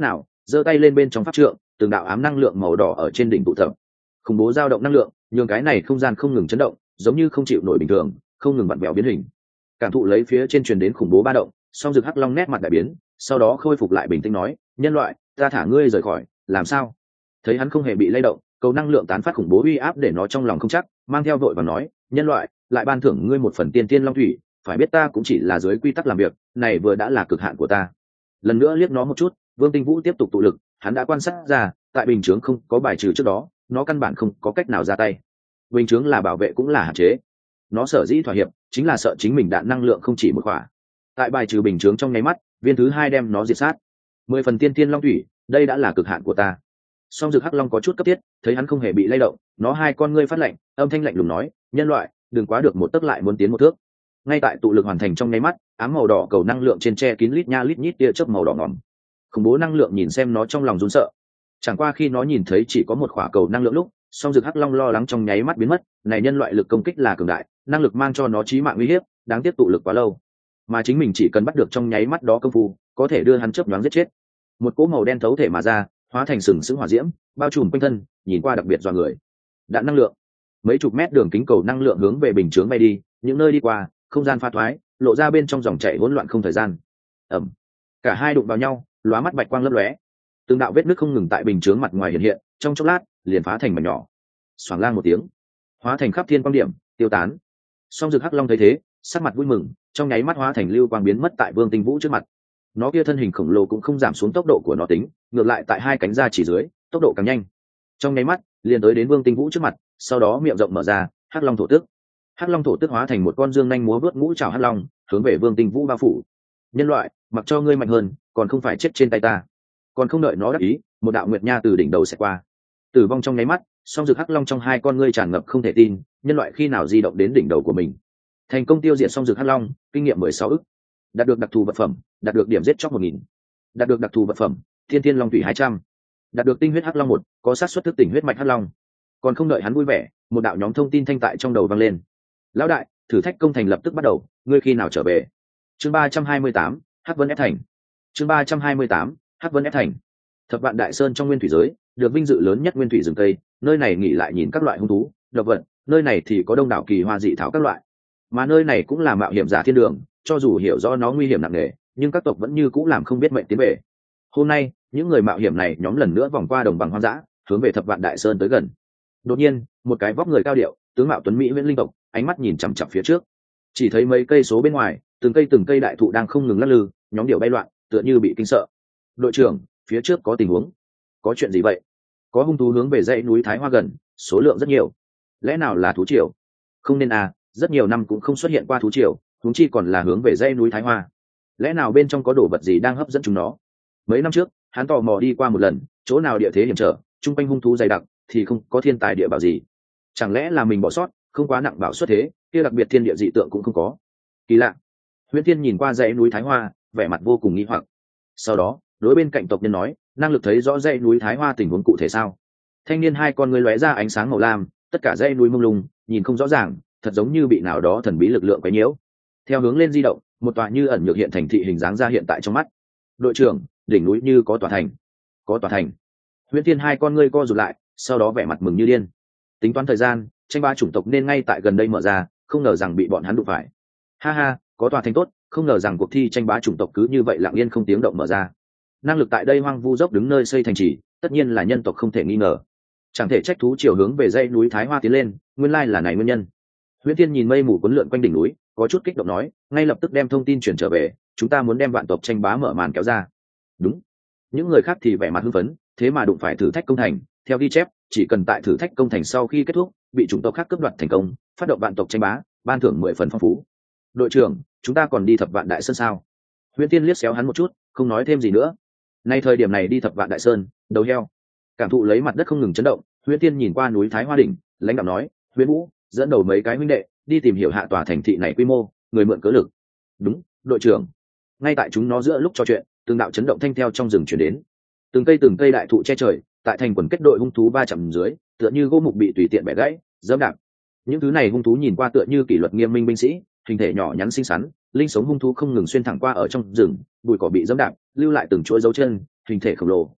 giơ tay lên bên trong pháp trượng, từng đạo ám năng lượng màu đỏ ở trên đỉnh tụ tập, khủng bố dao động năng lượng nhường cái này không gian không ngừng chấn động, giống như không chịu nổi bình thường, không ngừng vặn vẹo biến hình. Cảm thụ lấy phía trên truyền đến khủng bố ba động, song Dực Hắc Long nét mặt đại biến, sau đó khôi phục lại bình tĩnh nói, nhân loại, ta thả ngươi rời khỏi. Làm sao? Thấy hắn không hề bị lay động, cầu năng lượng tán phát khủng bố uy áp để nó trong lòng không chắc, mang theo vội và nói, nhân loại, lại ban thưởng ngươi một phần tiên tiên long thủy, phải biết ta cũng chỉ là dưới quy tắc làm việc, này vừa đã là cực hạn của ta. Lần nữa liếc nó một chút, Vương Tinh Vũ tiếp tục tụ lực, hắn đã quan sát ra, tại bình chướng không có bài trừ trước đó, nó căn bản không có cách nào ra tay. Bình chướng là bảo vệ cũng là hạn chế. Nó sở dĩ thỏa hiệp, chính là sợ chính mình đạn năng lượng không chỉ một quả. Tại bài trừ bình chướng trong nháy mắt, viên thứ hai đem nó diệt sát. 10 phần tiên tiên long thủy, đây đã là cực hạn của ta. Song Dực Hắc Long có chút cấp thiết, thấy hắn không hề bị lay động, nó hai con ngươi phát lạnh, âm thanh lạnh lùng nói, nhân loại, đừng quá được một tấc lại muốn tiến một thước. Ngay tại tụ lực hoàn thành trong nháy mắt, ám màu đỏ cầu năng lượng trên che kín lít nha lít nhít tia chớp màu đỏ ngòm. Khủng bố năng lượng nhìn xem nó trong lòng run sợ. Chẳng qua khi nó nhìn thấy chỉ có một quả cầu năng lượng lúc, Song Dực Hắc Long lo lắng trong nháy mắt biến mất, này nhân loại lực công kích là cường đại, năng lực mang cho nó chí mạng uy hiếp, đáng tiếc tụ lực quá lâu. Mà chính mình chỉ cần bắt được trong nháy mắt đó công phu, có thể đưa hắn chớp nhoáng giết chết. Một cỗ màu đen thấu thể mà ra, hóa thành sừng sững hỏa diễm, bao trùm quanh thân, nhìn qua đặc biệt dọa người. Đạn năng lượng, mấy chục mét đường kính cầu năng lượng hướng về bình chướng bay đi, những nơi đi qua, không gian pha thoái, lộ ra bên trong dòng chảy hỗn loạn không thời gian. Ầm, cả hai đụng vào nhau, lóa mắt bạch quang lấp lóe, từng đạo vết nứt không ngừng tại bình chướng mặt ngoài hiện hiện, trong chốc lát liền phá thành mảnh nhỏ. Xoảng lang một tiếng, hóa thành khắp thiên quang điểm, tiêu tán. Song Dực Hắc Long thấy thế, sắc mặt vui mừng, trong nháy mắt hóa thành lưu quang biến mất tại Vương Tinh Vũ trước mặt. Nó kia thân hình khổng lồ cũng không giảm xuống tốc độ của nó tính, ngược lại tại hai cánh ra chỉ dưới, tốc độ càng nhanh. Trong nháy mắt, liền tới đến Vương Tinh Vũ trước mặt, sau đó miệng rộng mở ra, Hắc Long thổ tức. Hắc Long thổ tức hóa thành một con dương nhanh múa vớt ngũ trảo hắc long, hướng về Vương Tinh Vũ bao phủ. Nhân loại, mặc cho ngươi mạnh hơn, còn không phải chết trên tay ta. Còn không đợi nó đáp ý, một đạo nguyệt nha từ đỉnh đầu sẽ qua. Tử vong trong nháy mắt, Song Dực Hắc Long trong hai con ngươi tràn ngập không thể tin, nhân loại khi nào di động đến đỉnh đầu của mình. Thành công tiêu diệt Song Dực Hắc Long, kinh nghiệm 16 ức. Đạt được đặc thù vật phẩm, đạt được điểm giết chóc 1000. Đạt được đặc thù vật phẩm, Thiên Thiên Long thủy 200. Đạt được tinh huyết Hắc Long 1, có xác suất thức tỉnh huyết mạch Hắc Long. Còn không đợi hắn vui vẻ, một đạo nhóm thông tin thanh tại trong đầu vang lên. Lão đại, thử thách công thành lập tức bắt đầu, ngươi khi nào trở về? Chương 328, Hắc Vân ép thành. Chương 328, Hắc Vân ép thành. Thập Vạn Đại Sơn trong nguyên thủy giới, được vinh dự lớn nhất nguyên thủy rừng cây, nơi này nghỉ lại nhìn các loại hung thú, động vật, nơi này thì có đông đảo kỳ hoa dị thảo các loại. Mà nơi này cũng là mạo hiểm giả thiên đường, cho dù hiểu rõ nó nguy hiểm nặng nề, nhưng các tộc vẫn như cũ làm không biết mệnh tiến về. Hôm nay, những người mạo hiểm này nhóm lần nữa vòng qua đồng bằng hoang dã, hướng về Thập Vạn Đại Sơn tới gần. Đột nhiên, một cái vóc người cao điệu, tướng mạo tuấn mỹ viễn linh tộc, ánh mắt nhìn chằm chằm phía trước. Chỉ thấy mấy cây số bên ngoài, từng cây đại thụ đang không ngừng lắc lư, nhóm điệu bay loạn, tựa như bị kinh sợ. Đội trưởng, phía trước có tình huống. Có chuyện gì vậy? Có hung thú hướng về dãy núi Thái Hoa gần, số lượng rất nhiều. Lẽ nào là thú triều? Không nên à, rất nhiều năm cũng không xuất hiện qua thú triều, huống chi còn là hướng về dãy núi Thái Hoa. Lẽ nào bên trong có đồ vật gì đang hấp dẫn chúng nó? Mấy năm trước, hắn tò mò đi qua một lần, chỗ nào địa thế hiểm trở, trung quanh hung thú dày đặc, thì không có thiên tài địa bảo gì. Chẳng lẽ là mình bỏ sót, không quá nặng bảo xuất thế, kia đặc biệt thiên địa dị tượng cũng không có. Kỳ lạ. Huyễn Thiên nhìn qua dãy núi Thái Hoa, vẻ mặt vô cùng nghi hoặc. Sau đó, đối bên cạnh tộc nhân nói, năng lực thấy rõ dãy núi Thái Hoa tình huống cụ thể sao? Thanh niên hai con ngươi lóe ra ánh sáng màu lam, tất cả dãy núi mông lung, nhìn không rõ ràng, thật giống như bị nào đó thần bí lực lượng quấy nhiễu. Theo hướng lên di động, một tòa như ẩn nhược hiện thành thị hình dáng ra hiện tại trong mắt. Đội trưởng, đỉnh núi như có tòa thành. Có tòa thành. Huyễn Thiên hai con ngươi co rụt lại, sau đó vẻ mặt mừng như điên. Tính toán thời gian, tranh ba chủng tộc nên ngay tại gần đây mở ra, không ngờ rằng bị bọn hắn đụng phải. Ha ha, có tòa thành tốt, không ngờ rằng cuộc thi tranh bá chủng tộc cứ như vậy lặng yên không tiếng động mở ra. Năng lực tại đây hoang vu dốc đứng nơi xây thành trì, tất nhiên là nhân tộc không thể nghi ngờ. Chẳng thể trách thú chiều hướng về dãy núi Thái Hoa tiến lên, nguyên lai là này nguyên nhân. Huyễn Thiên nhìn mây mù cuốn lượn quanh đỉnh núi, có chút kích động nói, ngay lập tức đem thông tin chuyển trở về, chúng ta muốn đem vạn tộc tranh bá mở màn kéo ra. Đúng. Những người khác thì vẻ mặt hưng phấn, thế mà đụng phải thử thách công thành, theo ghi chép, chỉ cần tại thử thách công thành sau khi kết thúc, bị chủng tộc khác cướp đoạt thành công, phát động vạn tộc tranh bá, ban thưởng 10 phần phong phú. Đội trưởng, chúng ta còn đi Thập Vạn Đại Sơn sao? Huyễn Thiên liếc xéo hắn một chút, không nói thêm gì nữa. Nay thời điểm này đi Thập Vạn Đại Sơn, đầu heo. Cảm thụ lấy mặt đất không ngừng chấn động, Huyễn Thiên nhìn qua núi Thái Hoa đỉnh, lãnh đạo nói, Huyễn Vũ, dẫn đầu mấy cái huynh đệ đi tìm hiểu hạ tòa thành thị này quy mô, người mượn cớ lực. Đúng, đội trưởng. Ngay tại chúng nó giữa lúc trò chuyện, từng đạo chấn động thanh theo trong rừng chuyển đến. Từng cây đại thụ che trời, tại thành quần kết đội hung thú va chạm dưới, tựa như gỗ mục bị tùy tiện bẻ gãy, dẫm đạp. Những thứ này hung thú nhìn qua tựa như kỷ luật nghiêm minh binh sĩ, hình thể nhỏ nhắn xinh xắn, linh sống hung thú không ngừng xuyên thẳng qua ở trong rừng, bụi cỏ bị dẫm đạp, lưu lại từng chuỗi dấu chân, hình thể khổng lồ,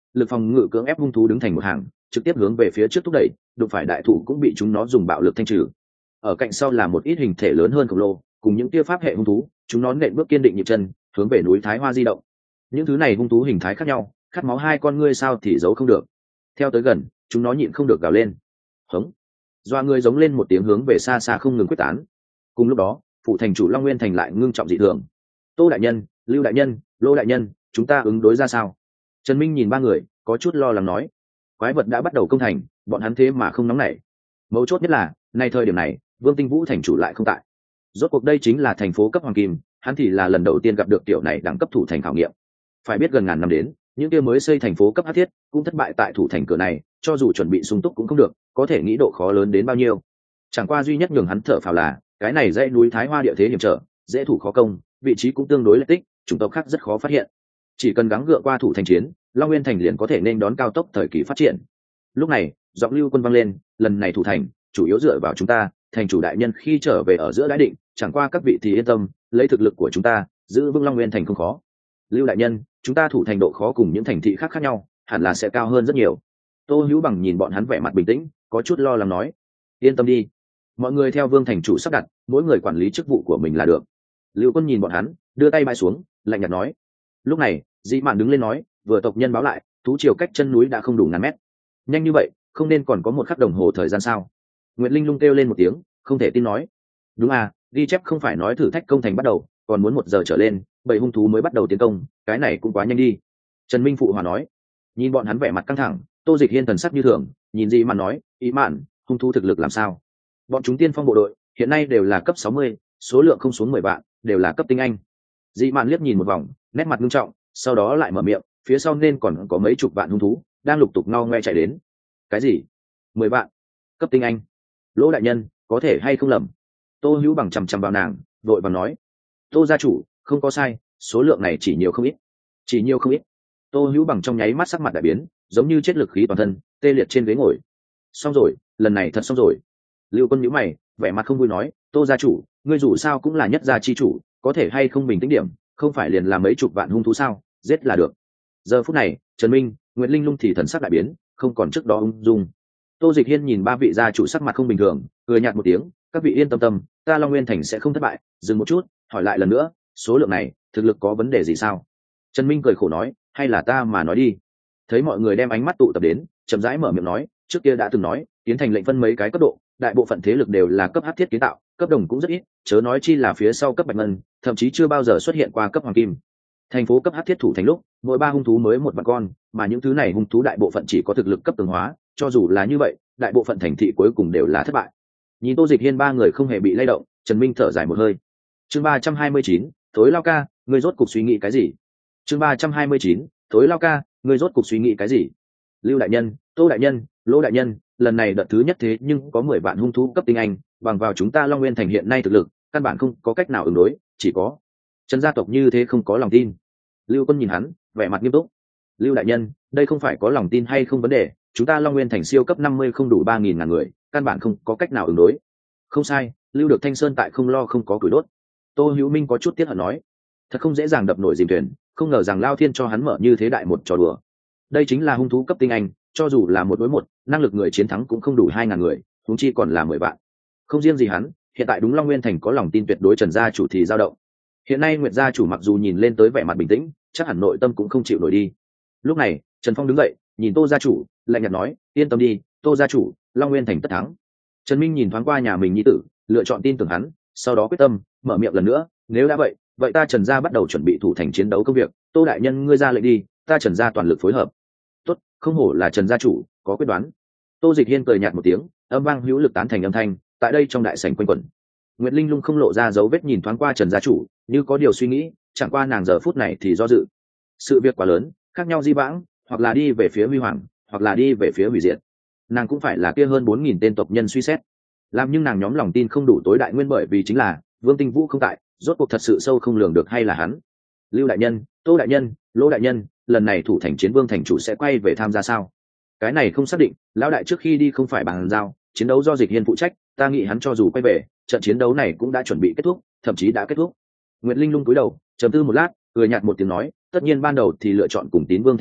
lực phòng ngự cưỡng ép hung thú đứng thành một hàng, trực tiếp hướng về phía trước thúc đẩy, đụng phải đại thủ cũng bị chúng nó dùng bạo lực thanh trừ. Ở cạnh sau là một ít hình thể lớn hơn khổng lồ, cùng những tia pháp hệ hung thú, chúng nó nện bước kiên định nhịp chân, hướng về núi Thái Hoa di động. Những thứ này hung thú hình thái khác nhau, khát máu hai con ngươi sao thì giấu không được. Theo tới gần, chúng nó nhịn không được gào lên. Hống! Doa người giống lên một tiếng hướng về xa xa không ngừng quyết tán. Cùng lúc đó, phụ thành chủ Long Nguyên thành lại ngưng trọng dị thường. Tô đại nhân, Lưu đại nhân, Lô đại nhân, chúng ta ứng đối ra sao? Trần Minh nhìn ba người, có chút lo lắng nói. Quái vật đã bắt đầu công thành, bọn hắn thế mà không nóng nảy. Mấu chốt nhất là, nay thời điểm này, Vương Tinh Vũ thành chủ lại không tại. Rốt cuộc đây chính là thành phố cấp hoàng kim, hắn thì là lần đầu tiên gặp được tiểu này đẳng cấp thủ thành khảo nghiệm. Phải biết gần ngàn năm đến, những kia mới xây thành phố cấp hắc thiết cũng thất bại tại thủ thành cửa này, cho dù chuẩn bị sung túc cũng không được, có thể nghĩ độ khó lớn đến bao nhiêu. Chẳng qua duy nhất nhường hắn thở phào là, cái này dãy núi Thái Hoa địa thế hiểm trở, dễ thủ khó công, vị trí cũng tương đối lệch tích, chủng tộc khác rất khó phát hiện. Chỉ cần gắng gượng qua thủ thành chiến, Long Nguyên thành liền có thể nên đón cao tốc thời kỳ phát triển. Lúc này, giọng Lưu Quân vang lên, lần này thủ thành chủ yếu dựa vào chúng ta, thành chủ đại nhân khi trở về ở giữa đại định, chẳng qua các vị thì yên tâm, lấy thực lực của chúng ta, giữ vững Long Nguyên thành không khó. Lưu đại nhân, chúng ta thủ thành độ khó cùng những thành thị khác khác nhau, hẳn là sẽ cao hơn rất nhiều. Tô Hữu Bằng nhìn bọn hắn vẻ mặt bình tĩnh, có chút lo lắng nói, yên tâm đi, mọi người theo Vương thành chủ sắp đặt, mỗi người quản lý chức vụ của mình là được. Lưu Quân nhìn bọn hắn, đưa tay bãi xuống, lạnh nhạt nói. Lúc này, Dĩ Mạn đứng lên nói, vừa tộc nhân báo lại, thú triều cách chân núi đã không đủ ngàn mét. Nhanh như vậy, không nên còn có một khắc đồng hồ thời gian sao? Nguyệt Linh lung kêu lên một tiếng, không thể tin nói. Đúng à, ghi chép không phải nói thử thách công thành bắt đầu, còn muốn 1 giờ trở lên, bầy hung thú mới bắt đầu tiến công, cái này cũng quá nhanh đi. Trần Minh phụ hòa nói. Nhìn bọn hắn vẻ mặt căng thẳng, Tô Dịch Hiên thần sắc như thường, nhìn Dĩ Mạn nói, ý mạn, hung thú thực lực làm sao? Bọn chúng tiên phong bộ đội, hiện nay đều là cấp 60, số lượng không xuống 10 vạn, đều là cấp tinh anh. Dĩ Mạn liếc nhìn một vòng, nét mặt nghiêm trọng, sau đó lại mở miệng, phía sau nên còn có mấy chục vạn hung thú đang lục tục ngao ngoe chạy đến. Cái gì? 10 vạn? Cấp tinh anh? Lỗ đại nhân, có thể hay không lầm? Tô Hữu Bằng chằm chằm vào nàng, vội vàng nói. Tô gia chủ, không có sai, số lượng này chỉ nhiều không ít. Chỉ nhiều không ít. Tô Hữu Bằng trong nháy mắt sắc mặt đại biến, giống như chết lực khí toàn thân, tê liệt trên ghế ngồi. Xong rồi, lần này thật xong rồi. Lưu Quân nhíu mày, vẻ mặt không vui nói, Tô gia chủ, ngươi dù sao cũng là nhất gia chi chủ, có thể hay không bình tĩnh điểm, không phải liền là mấy chục vạn hung thú sao, giết là được. Giờ phút này, Trần Minh, Nguyệt Linh lung thì thần sắc đại biến, không còn trước đó ung dung. Tô Dịch Hiên nhìn ba vị gia chủ sắc mặt không bình thường, cười nhạt một tiếng, các vị yên tâm tâm, ta Long Nguyên thành sẽ không thất bại. Dừng một chút, hỏi lại lần nữa, số lượng này, thực lực có vấn đề gì sao? Trần Minh cười khổ nói, hay là ta mà nói đi. Thấy mọi người đem ánh mắt tụ tập đến, chậm rãi mở miệng nói, trước kia đã từng nói, tiến thành lệnh phân mấy cái cấp độ, đại bộ phận thế lực đều là cấp hắc thiết kiến tạo, cấp đồng cũng rất ít, chớ nói chi là phía sau cấp bạch ngân, thậm chí chưa bao giờ xuất hiện qua cấp hoàng kim. Thành phố cấp hắc thiết thủ thành lúc, mỗi 3 hung thú mới 1 vạn con, mà những thứ này hung thú đại bộ phận chỉ có thực lực cấp tầng hóa, cho dù là như vậy, đại bộ phận thành thị cuối cùng đều là thất bại. Nhìn Tô Dịch Hiên ba người không hề bị lay động, Trần Minh thở dài một hơi. Chương 329, Thối Lao ca, ngươi rốt cục suy nghĩ cái gì? Chương 329, Thối Lao ca, ngươi rốt cục suy nghĩ cái gì? Lưu đại nhân, Tô đại nhân, Lỗ đại nhân, lần này đợt thứ nhất thế nhưng có 10 vạn hung thú cấp tinh anh, bằng vào chúng ta Long Nguyên thành hiện nay thực lực, căn bản không có cách nào ứng đối, chỉ có Trần gia tộc như thế không có lòng tin. Lưu Quân nhìn hắn, vẻ mặt nghiêm túc. Lưu đại nhân, đây không phải có lòng tin hay không vấn đề, chúng ta Long Nguyên thành siêu cấp 50 không đủ 3.000 ngàn người, căn bản không có cách nào ứng đối. Không sai, Lưu được Thanh Sơn tại không lo không có củi đốt. Tô Hữu Minh có chút tiếc hận nói, thật không dễ dàng đập nổi dìm thuyền, không ngờ rằng Lao Thiên cho hắn mở như thế đại một trò đùa. Đây chính là hung thú cấp tinh anh, cho dù là 1 đối 1, năng lực người chiến thắng cũng không đủ 2.000 người, huống chi còn là 10 vạn. Không riêng gì hắn, hiện tại đúng Long Nguyên thành có lòng tin tuyệt đối Trần gia chủ thì dao động. Hiện nay Nguyệt gia chủ mặc dù nhìn lên tới vẻ mặt bình tĩnh, chắc hẳn nội tâm cũng không chịu nổi đi. Lúc này, Trần Phong đứng dậy, nhìn Tô gia chủ, lạnh nhạt nói, yên tâm đi, Tô gia chủ, Long Nguyên thành tất thắng. Trần Minh nhìn thoáng qua nhà mình nhi tử, lựa chọn tin tưởng hắn, sau đó quyết tâm, mở miệng lần nữa, nếu đã vậy, vậy ta Trần gia bắt đầu chuẩn bị thủ thành chiến đấu công việc, Tô đại nhân ngươi ra lệnh đi, ta Trần gia toàn lực phối hợp. Tốt, không hổ là Trần gia chủ, có quyết đoán. Tô Dịch Hiên cười nhạt một tiếng, âm vang hữu lực tán thành âm thanh, tại đây trong đại sảnh quanh quẩn. Nguyệt Linh lung không lộ ra dấu vết nhìn thoáng qua Trần gia chủ, như có điều suy nghĩ, chẳng qua nàng giờ phút này thì do dự. Sự việc quá lớn, khác nhau di vãng, hoặc là đi về phía huy hoàng, hoặc là đi về phía hủy diệt. Nàng cũng phải là kia hơn 4.000 tên tộc nhân suy xét. Làm nhưng nàng nhóm lòng tin không đủ tối đại nguyên bởi vì chính là Vương Tinh Vũ không tại, rốt cuộc thật sự sâu không lường được hay là hắn. Lưu đại nhân, Tô đại nhân, Lỗ đại nhân, lần này thủ thành chiến Vương thành chủ sẽ quay về tham gia sao? Cái này không xác định, lão đại trước khi đi không phải bàn giao, chiến đấu do Dịch Hiên phụ trách, ta nghĩ hắn cho dù quay về, trận chiến đấu này cũng đã chuẩn bị kết thúc, thậm chí đã kết thúc. Nguyệt Linh lung cúi đầu, trầm tư một lát, cười nhạt một tiếng nói, tất nhiên ban đầu thì lựa chọn cùng Tín Vương thành chủ,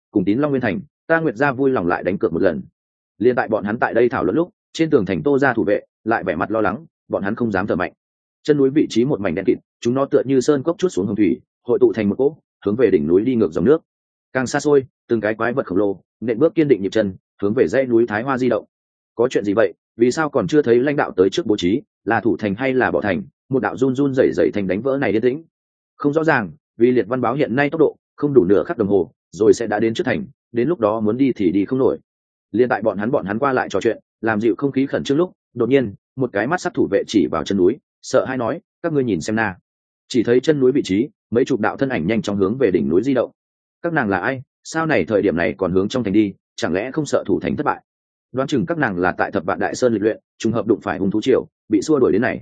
cùng tín Long Nguyên thành, ta Nguyệt gia vui lòng lại đánh cược một lần. Liên tại bọn hắn tại đây thảo luận lúc, trên tường thành Tô gia thủ vệ lại vẻ mặt lo lắng, bọn hắn không dám thở mạnh. Chân núi vị trí một mảnh đen kịt, chúng nó tựa như sơn cốc chút xuống hồng thủy, hội tụ thành một cỗ, hướng về đỉnh núi đi ngược dòng nước. Càng xa xôi, từng cái quái vật khổng lồ nện bước kiên định nhịp chân, hướng về dãy núi Thái Hoa di động. Có chuyện gì vậy? Vì sao còn chưa thấy lãnh đạo tới trước bố trí, là thủ thành hay là bỏ thành? Một đạo run run rẩy rẩy thành đánh vỡ này yên tĩnh. Không rõ ràng, vì Liệt Văn báo hiện nay tốc độ không đủ nửa khắc đồng hồ, rồi sẽ đã đến trước thành, đến lúc đó muốn đi thì đi không nổi. Liên tại bọn hắn qua lại trò chuyện, làm dịu không khí khẩn trương lúc, đột nhiên, một cái mắt sắc thủ vệ chỉ vào chân núi, sợ hãi nói, các ngươi nhìn xem na. Chỉ thấy chân núi vị trí, mấy chục đạo thân ảnh nhanh chóng hướng về đỉnh núi di động. Các nàng là ai? Sao này thời điểm này còn hướng trong thành đi, chẳng lẽ không sợ thủ thành thất bại? Đoán chừng các nàng là tại Thập Vạn Đại Sơn lịch luyện, trùng hợp đụng phải hung thú triều, bị xua đuổi đến này.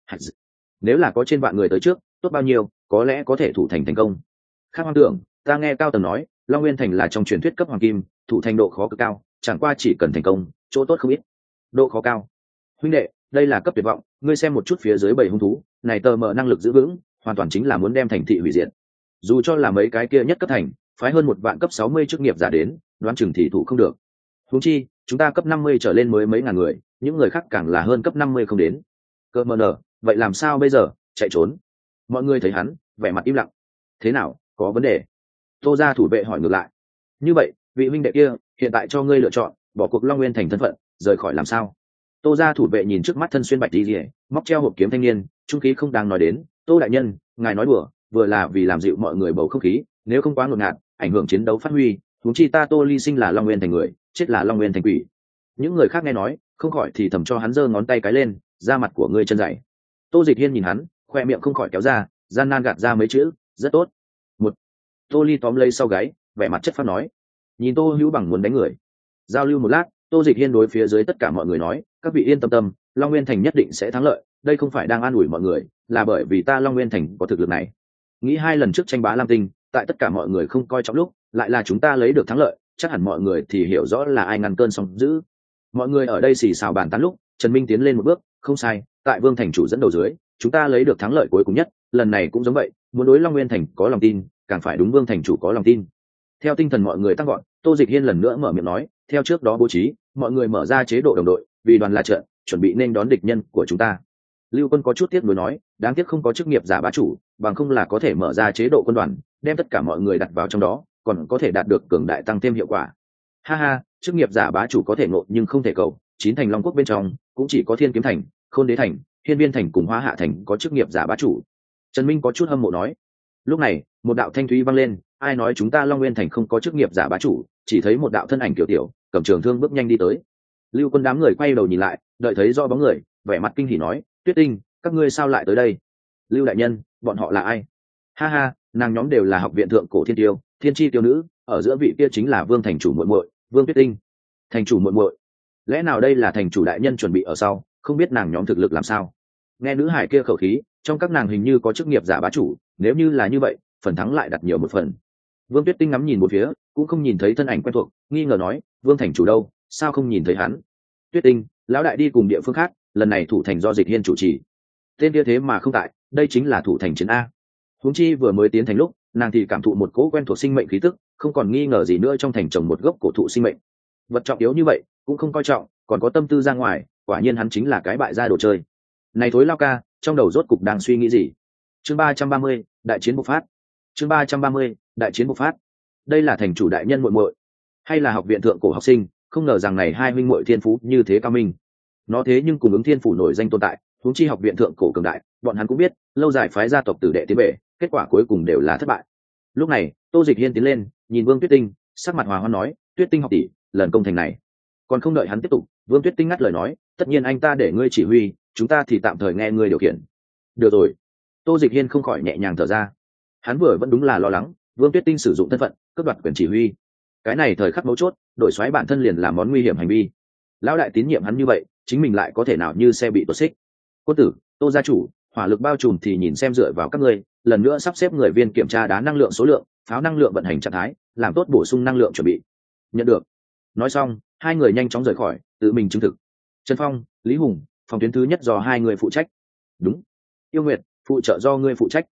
Nếu là có trên vạn người tới trước, tốt bao nhiêu, có lẽ có thể thủ thành thành công. Khác hoang tưởng, ta nghe cao tầng nói, Long Nguyên thành là trong truyền thuyết cấp hoàng kim, thủ thành độ khó cực cao, chẳng qua chỉ cần thành công, chỗ tốt không ít. Độ khó cao. Huynh đệ, đây là cấp tuyệt vọng, ngươi xem một chút phía dưới bầy hung thú, này tờ mở năng lực giữ vững, hoàn toàn chính là muốn đem thành thị hủy diệt. Dù cho là mấy cái kia nhất cấp thành, phái hơn 1 vạn cấp 60 chức nghiệp giả đến, đoán chừng thì thủ không được. Huống chi, chúng ta cấp 50 trở lên mới mấy ngàn người, những người khác càng là hơn cấp 50 không đến. Cơ mờ nở, vậy làm sao bây giờ? Chạy trốn. Mọi người thấy hắn vẻ mặt im lặng. Thế nào, có vấn đề? Tô gia thủ vệ hỏi ngược lại. Như vậy, vị huynh đệ kia hiện tại cho ngươi lựa chọn, bỏ cuộc Long Nguyên thành thân phận, rời khỏi làm sao? Tô gia thủ vệ nhìn trước mắt thân xuyên bạch y liễu, móc treo hộp kiếm thanh niên, trung khí không đáng nói đến. Tô đại nhân, ngài nói đùa, vừa là vì làm dịu mọi người bầu không khí, nếu không quá ngột ngạt, ảnh hưởng chiến đấu phát huy. Huống chi ta Tô Ly Sinh là Long Nguyên thành người, chết là Long Nguyên thành quỷ. Những người khác nghe nói, không khỏi thì thầm cho hắn giơ ngón tay cái lên, ra mặt của ngươi chân dày. Tô Dịch Hiên nhìn hắn, khoe miệng không khỏi kéo ra, gian nan gạt ra mấy chữ, rất tốt. Một. Tô Ly tóm lấy sau gáy, vẻ mặt chất phát nói, nhìn Tô Hữu Bằng muốn đánh người. Giao lưu một lát, Tô Dịch Hiên đối phía dưới tất cả mọi người nói, các vị yên tâm tâm, Long Nguyên thành nhất định sẽ thắng lợi, đây không phải đang an ủi mọi người, là bởi vì ta Long Nguyên thành có thực lực này. Nghĩ 2 lần trước tranh bá Lam Tinh, tại tất cả mọi người không coi trọng lúc, lại là chúng ta lấy được thắng lợi, chắc hẳn mọi người thì hiểu rõ là ai ngăn cơn sóng dữ. Mọi người ở đây xì xào bàn tán lúc, Trần Minh tiến lên một bước, không sai, tại Vương thành chủ dẫn đầu dưới, chúng ta lấy được thắng lợi cuối cùng nhất, lần này cũng giống vậy, muốn đối Long Nguyên thành có lòng tin, càng phải đúng Vương thành chủ có lòng tin. Theo tinh thần mọi người tăng gọn, Tô Dịch Hiên lần nữa mở miệng nói, theo trước đó bố trí, mọi người mở ra chế độ đồng đội, vì đoàn là trận, chuẩn bị nên đón địch nhân của chúng ta. Lưu Quân có chút tiếc nuối nói, đáng tiếc không có chức nghiệp giả bá chủ, bằng không là có thể mở ra chế độ quân đoàn, đem tất cả mọi người đặt vào trong đó, còn có thể đạt được cường đại tăng thêm hiệu quả. Ha ha, chức nghiệp giả bá chủ có thể ngộ nhưng không thể cầu, 9 thành Long Quốc bên trong, cũng chỉ có Thiên Kiếm thành, Khôn Đế thành, Hiên Viên thành cùng Hóa Hạ thành có chức nghiệp giả bá chủ. Trần Minh có chút hâm mộ nói. Lúc này, một đạo thanh thúy vang lên, ai nói chúng ta Long Nguyên thành không có chức nghiệp giả bá chủ, chỉ thấy một đạo thân ảnh tiểu tiểu, cầm trường thương bước nhanh đi tới. Lưu Quân đám người quay đầu nhìn lại, đợi thấy do bóng người, vẻ mặt kinh hỉ nói, Tuyết Tinh, các ngươi sao lại tới đây? Lưu đại nhân, bọn họ là ai? Ha ha, nàng nhóm đều là học viện thượng cổ thiên tiêu, thiên chi tiêu nữ, ở giữa vị kia chính là Vương thành chủ muội muội, Vương Tuyết Tinh. Thành chủ muội muội, lẽ nào đây là thành chủ đại nhân chuẩn bị ở sau, không biết nàng nhóm thực lực làm sao? Nghe nữ hải kia khẩu khí, trong các nàng hình như có chức nghiệp giả bá chủ, nếu như là như vậy, phần thắng lại đặt nhiều một phần. Vương Tuyết Tinh ngắm nhìn một phía, cũng không nhìn thấy thân ảnh quen thuộc, nghi ngờ nói, Vương thành chủ đâu, sao không nhìn thấy hắn? Tuyết Tinh, lão đại đi cùng địa phương khác, lần này thủ thành do Dịch Hiên chủ trì. Tên kia thế mà không tại, đây chính là thủ thành chiến a. Huống chi vừa mới tiến thành lúc, nàng thì cảm thụ một cỗ quen thuộc sinh mệnh khí tức, không còn nghi ngờ gì nữa trong thành trồng một gốc cổ thụ sinh mệnh. Vật trọng yếu như vậy, cũng không coi trọng, còn có tâm tư ra ngoài, quả nhiên hắn chính là cái bại gia đồ chơi. Này thối lao ca, trong đầu rốt cục đang suy nghĩ gì? Chương 330, đại chiến bộc phát. Chương 330, đại chiến bộc phát. Đây là thành chủ đại nhân muội muội, hay là học viện thượng cổ học sinh, không ngờ rằng này hai huynh muội thiên phú như thế cao minh. Nó thế nhưng cùng ứng thiên phủ nổi danh tồn tại, huống chi học viện thượng cổ cường đại, bọn hắn cũng biết, lâu dài phái gia tộc tử đệ tiến bệ, kết quả cuối cùng đều là thất bại. Lúc này, Tô Dịch Hiên tiến lên, nhìn Vương Tuyết Tinh, sắc mặt hòa hoãn nói, Tuyết Tinh học tỷ, lần công thành này. Còn không đợi hắn tiếp tục, Vương Tuyết Tinh ngắt lời nói, tất nhiên anh ta để ngươi chỉ huy, chúng ta thì tạm thời nghe ngươi điều khiển. Được rồi. Tô Dịch Hiên không khỏi nhẹ nhàng thở ra. Hắn vừa vẫn đúng là lo lắng, Vương Tuyết Tinh sử dụng thân phận, cướp đoạt quyền chỉ huy. Cái này thời khắc mấu chốt, đổi xoáy bản thân liền là món nguy hiểm hành vi. Lão đại tín nhiệm hắn như vậy, chính mình lại có thể nào như xe bị tuột xích. Quân tử, Tô gia chủ, hỏa lực bao trùm thì nhìn xem dựa vào các ngươi, lần nữa sắp xếp người viên kiểm tra đá năng lượng số lượng, pháo năng lượng vận hành trạng thái, làm tốt bổ sung năng lượng chuẩn bị. Nhận được. Nói xong, hai người nhanh chóng rời khỏi, tự mình chứng thực. Trần Phong, Lý Hùng, phòng tuyến thứ nhất do hai người phụ trách. Đúng. Yêu Nguyệt, phụ trợ do ngươi phụ trách.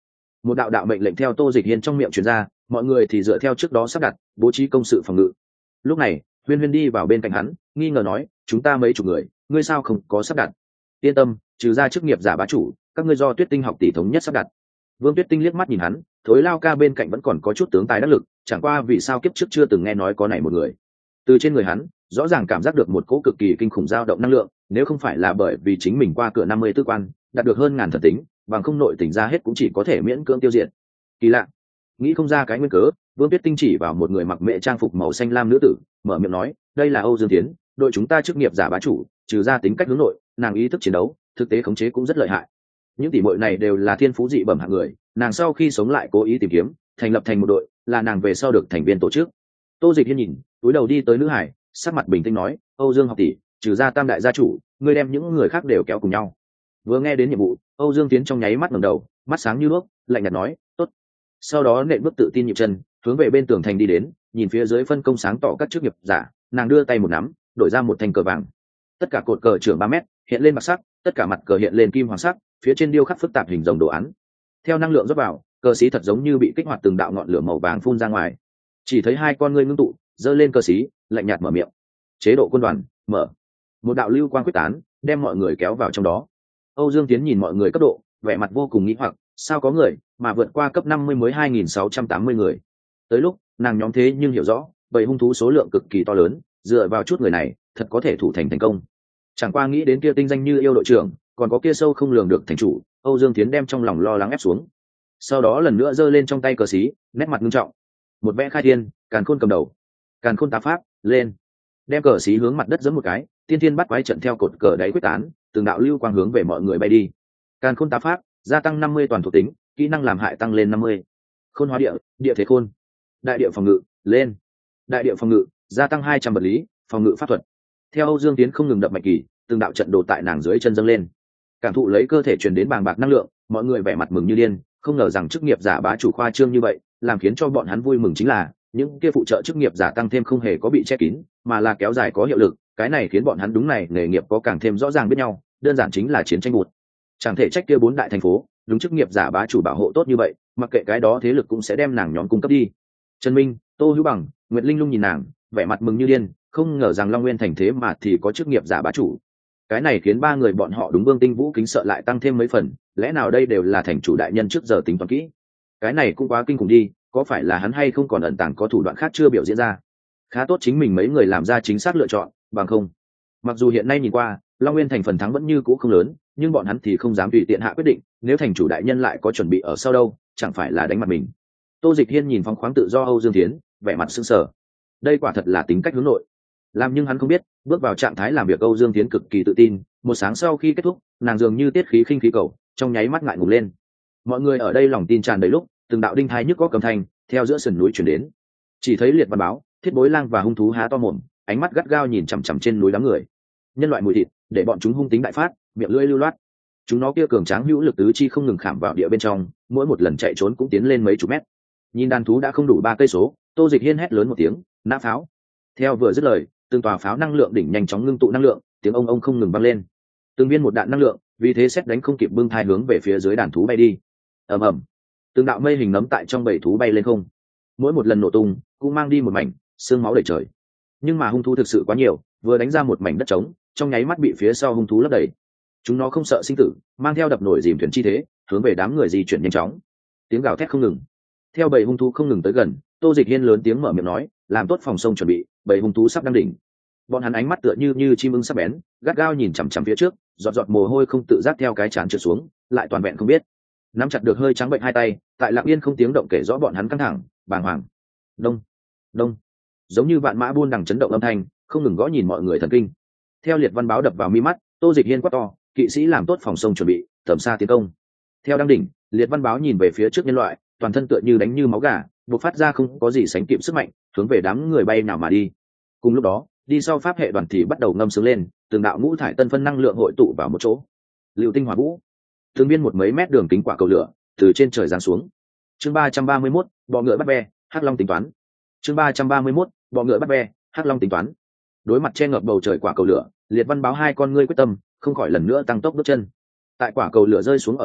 Một đạo đạo mệnh lệnh theo Tô Dịch Hiên trong miệng truyền ra, mọi người thì dựa theo trước đó sắp đặt bố trí công sự phòng ngự. Lúc này Huyên Huyên đi vào bên cạnh hắn, nghi ngờ nói, chúng ta mấy chục người, ngươi sao không có sắp đặt? Yên tâm, trừ ra chức nghiệp giả bá chủ, các ngươi do Tuyết Tinh học tỷ thống nhất sắp đặt. Vương Tuyết Tinh liếc mắt nhìn hắn, Thối Lao Ca bên cạnh vẫn còn có chút tướng tài đắc lực, chẳng qua vì sao kiếp trước chưa từng nghe nói có này một người. Từ trên người hắn rõ ràng cảm giác được một cỗ cực kỳ kinh khủng dao động năng lượng, nếu không phải là bởi vì chính mình qua cửa 50 tư quan đạt được hơn ngàn thần tính, bằng không nội tỉnh ra hết cũng chỉ có thể miễn cưỡng tiêu diệt. Kỳ lạ, nghĩ không ra cái nguyên cớ, Vương Tuyết Tinh chỉ vào một người mặc mẹ trang phục màu xanh lam nữ tử, mở miệng nói, đây là Âu Dương Tiến, đội chúng ta chức nghiệp giả bá chủ, trừ ra tính cách hướng nội, nàng ý thức chiến đấu, thực tế khống chế cũng rất lợi hại. Những tỷ muội này đều là thiên phú dị bẩm hạng người, nàng sau khi sống lại cố ý tìm kiếm, thành lập thành một đội, là nàng về sau được thành viên tổ chức. Tô Dịch Hiên nhìn, túi đầu đi tới nữ hải, sắc mặt bình tĩnh nói, Âu Dương học tỷ, trừ ra tam đại gia chủ, ngươi đem những người khác đều kéo cùng nhau. Vừa nghe đến nhiệm vụ, Âu Dương Tiến trong nháy mắt ngẩng đầu, mắt sáng như đuốc, lạnh nhạt nói, tốt. Sau đó nện bước tự tin nhịp chân, hướng về bên tường thành đi đến, nhìn phía dưới phân công sáng tỏ các chức nghiệp giả, nàng đưa tay một nắm, đổi ra một thanh cờ vàng. Tất cả cột cờ trưởng 3 mét, hiện lên bạc sắc, tất cả mặt cờ hiện lên kim hoàng sắc, phía trên điêu khắc phức tạp hình rồng đồ án. Theo năng lượng rót vào, cờ xí thật giống như bị kích hoạt từng đạo ngọn lửa màu vàng phun ra ngoài. Chỉ thấy hai con ngươi ngưng tụ, giơ lên cờ xí, lạnh nhạt mở miệng. Chế độ quân đoàn, mở. Một đạo lưu quang quyết tán, đem mọi người kéo vào trong đó. Âu Dương Tiến nhìn mọi người cấp độ, vẻ mặt vô cùng nghĩ hoặc, sao có người mà vượt qua cấp 50 mới 2680 người. Tới lúc nàng nhóm thế nhưng hiểu rõ, bầy hung thú số lượng cực kỳ to lớn, dựa vào chút người này, thật có thể thủ thành thành công. Chẳng qua nghĩ đến kia tinh danh như yêu đội trưởng, còn có kia sâu không lường được thành chủ, Âu Dương Tiến đem trong lòng lo lắng ép xuống. Sau đó lần nữa giơ lên trong tay cờ xí, nét mặt nghiêm trọng. Một vẽ khai thiên, càn khôn cầm đầu. Càn khôn tá pháp, lên. Đem cờ xí hướng mặt đất giẫm một cái, tiên thiên bắt quái trận theo cột cờ đáy quyết tán, từng đạo lưu quang hướng về mọi người bay đi. Càn khôn tá pháp, gia tăng 50 toàn thuộc tính, kỹ năng làm hại tăng lên 50. Khôn hóa địa, địa thế khôn. Đại địa phòng ngự, lên. Đại địa phòng ngự, gia tăng 200 vật lý, phòng ngự pháp thuật. Theo Âu Dương Tiến không ngừng đập mạnh kỳ, từng đạo trận đồ tại nàng dưới chân dâng lên. Cảm thụ lấy cơ thể truyền đến bàng bạc năng lượng, mọi người vẻ mặt mừng như điên, không ngờ rằng chức nghiệp giả bá chủ khoa trương như vậy, làm khiến cho bọn hắn vui mừng chính là những kia phụ trợ chức nghiệp giả tăng thêm không hề có bị che kín, mà là kéo dài có hiệu lực, cái này khiến bọn hắn đúng này nghề nghiệp có càng thêm rõ ràng biết nhau, đơn giản chính là chiến tranh bụt. Chẳng thể trách kia 4 đại thành phố, đúng chức nghiệp giả bá chủ bảo hộ tốt như vậy, mặc kệ cái đó thế lực cũng sẽ đem nàng nhóm cung cấp đi. Trần Minh, Tô Hữu Bằng, Nguyệt Linh Lung nhìn nàng, vẻ mặt mừng như điên, không ngờ rằng Long Nguyên thành thế mà thì có chức nghiệp giả bá chủ. Cái này khiến 3 người bọn họ đúng Vương Tinh Vũ kính sợ lại tăng thêm mấy phần, lẽ nào đây đều là thành chủ đại nhân trước giờ tính toán kỹ? Cái này cũng quá kinh khủng đi, có phải là hắn hay không còn ẩn tàng có thủ đoạn khác chưa biểu diễn ra? Khá tốt chính mình mấy người làm ra chính xác lựa chọn, bằng không. Mặc dù hiện nay nhìn qua, Long Nguyên thành phần thắng vẫn như cũ không lớn, nhưng bọn hắn thì không dám tùy tiện hạ quyết định, nếu thành chủ đại nhân lại có chuẩn bị ở sau đâu, chẳng phải là đánh mặt mình. Tô Dịch Hiên nhìn phóng khoáng tự do Âu Dương Thiến, vẻ mặt sững sờ. Đây quả thật là tính cách hướng nội. Làm nhưng hắn không biết, bước vào trạng thái làm việc Âu Dương Thiến cực kỳ tự tin, một sáng sau khi kết thúc, nàng dường như tiết khí khinh khí cầu, trong nháy mắt ngại ngùng lên. Mọi người ở đây lòng tin tràn đầy lúc, từng đạo đinh thái nhức có cầm thanh, theo giữa sườn núi truyền đến. Chỉ thấy Liệt Văn Báo, Thiết Bối Lang và hung thú há to mồm, ánh mắt gắt gao nhìn chằm chằm trên núi đám người. Nhân loại mùi thịt, để bọn chúng hung tính đại phát, miệng lưỡi lưu loát. Chúng nó kia cường tráng hữu lực tứ chi không ngừng khảm vào địa bên trong, mỗi một lần chạy trốn cũng tiến lên mấy chục mét. Nhìn đàn thú đã không đủ 3 cây số, Tô Dịch Hiên hét lớn một tiếng, nã pháo. Theo vừa dứt lời, từng tòa pháo năng lượng đỉnh nhanh chóng ngưng tụ năng lượng, tiếng ông ông không ngừng vang lên. Từng viên một đạn năng lượng, vì thế xét đánh không kịp bưng thai hướng về phía dưới đàn thú bay đi. Ầm ầm, từng đạo mây hình nấm tại trong bầy thú bay lên không. Mỗi một lần nổ tung, cũng mang đi một mảnh xương máu đầy trời. Nhưng mà hung thú thực sự quá nhiều, vừa đánh ra một mảnh đất trống, trong nháy mắt bị phía sau hung thú lấp đầy. Chúng nó không sợ sinh tử, mang theo đập nổi dìm thuyền chi thế, hướng về đám người di chuyển nhanh chóng. Tiếng gào thét không ngừng. Theo bầy hung thú không ngừng tới gần, Tô Dịch Hiên lớn tiếng mở miệng nói, làm tốt phòng sông chuẩn bị, bầy hung thú sắp đăng đỉnh. Bọn hắn ánh mắt tựa như chim ưng sắc bén, gắt gao nhìn chằm chằm phía trước, giọt giọt mồ hôi không tự giác theo cái trán trượt xuống, lại toàn vẹn không biết. Nắm chặt được hơi trắng bệnh hai tay, tại lặng yên không tiếng động kể rõ bọn hắn căng thẳng, bàng hoàng. Đông, đông, giống như vạn mã buôn đằng chấn động âm thanh, không ngừng gõ nhìn mọi người thần kinh. Theo Liệt Văn Báo đập vào mi mắt, Tô Dịch Hiên quát to, kỵ sĩ làm tốt phòng sông chuẩn bị, tầm xa tiến công. Theo đăng đỉnh, Liệt Văn Báo nhìn về phía trước nhân loại, toàn thân tựa như đánh như máu gà, bộc phát ra không có gì sánh kịp sức mạnh, hướng về đám người bay nào mà đi. Cùng lúc đó, đi sau pháp hệ đoàn thì bắt đầu ngâm sướng lên, từng đạo ngũ thải tân phân năng lượng hội tụ vào một chỗ. Lưu tinh hỏa vũ, tương biên một mấy mét đường kính quả cầu lửa từ trên trời giáng xuống. Chương 331, bọ ngựa bắt be, Hắc Long tính toán. Chương 331, bọ ngựa bắt be, Hắc Long tính toán. Đối mặt che ngập bầu trời quả cầu lửa, Liệt Văn Báo hai con ngươi quyết tâm, không khỏi lần nữa tăng tốc bước chân. Tại quả cầu lửa rơi xuống ở giữa,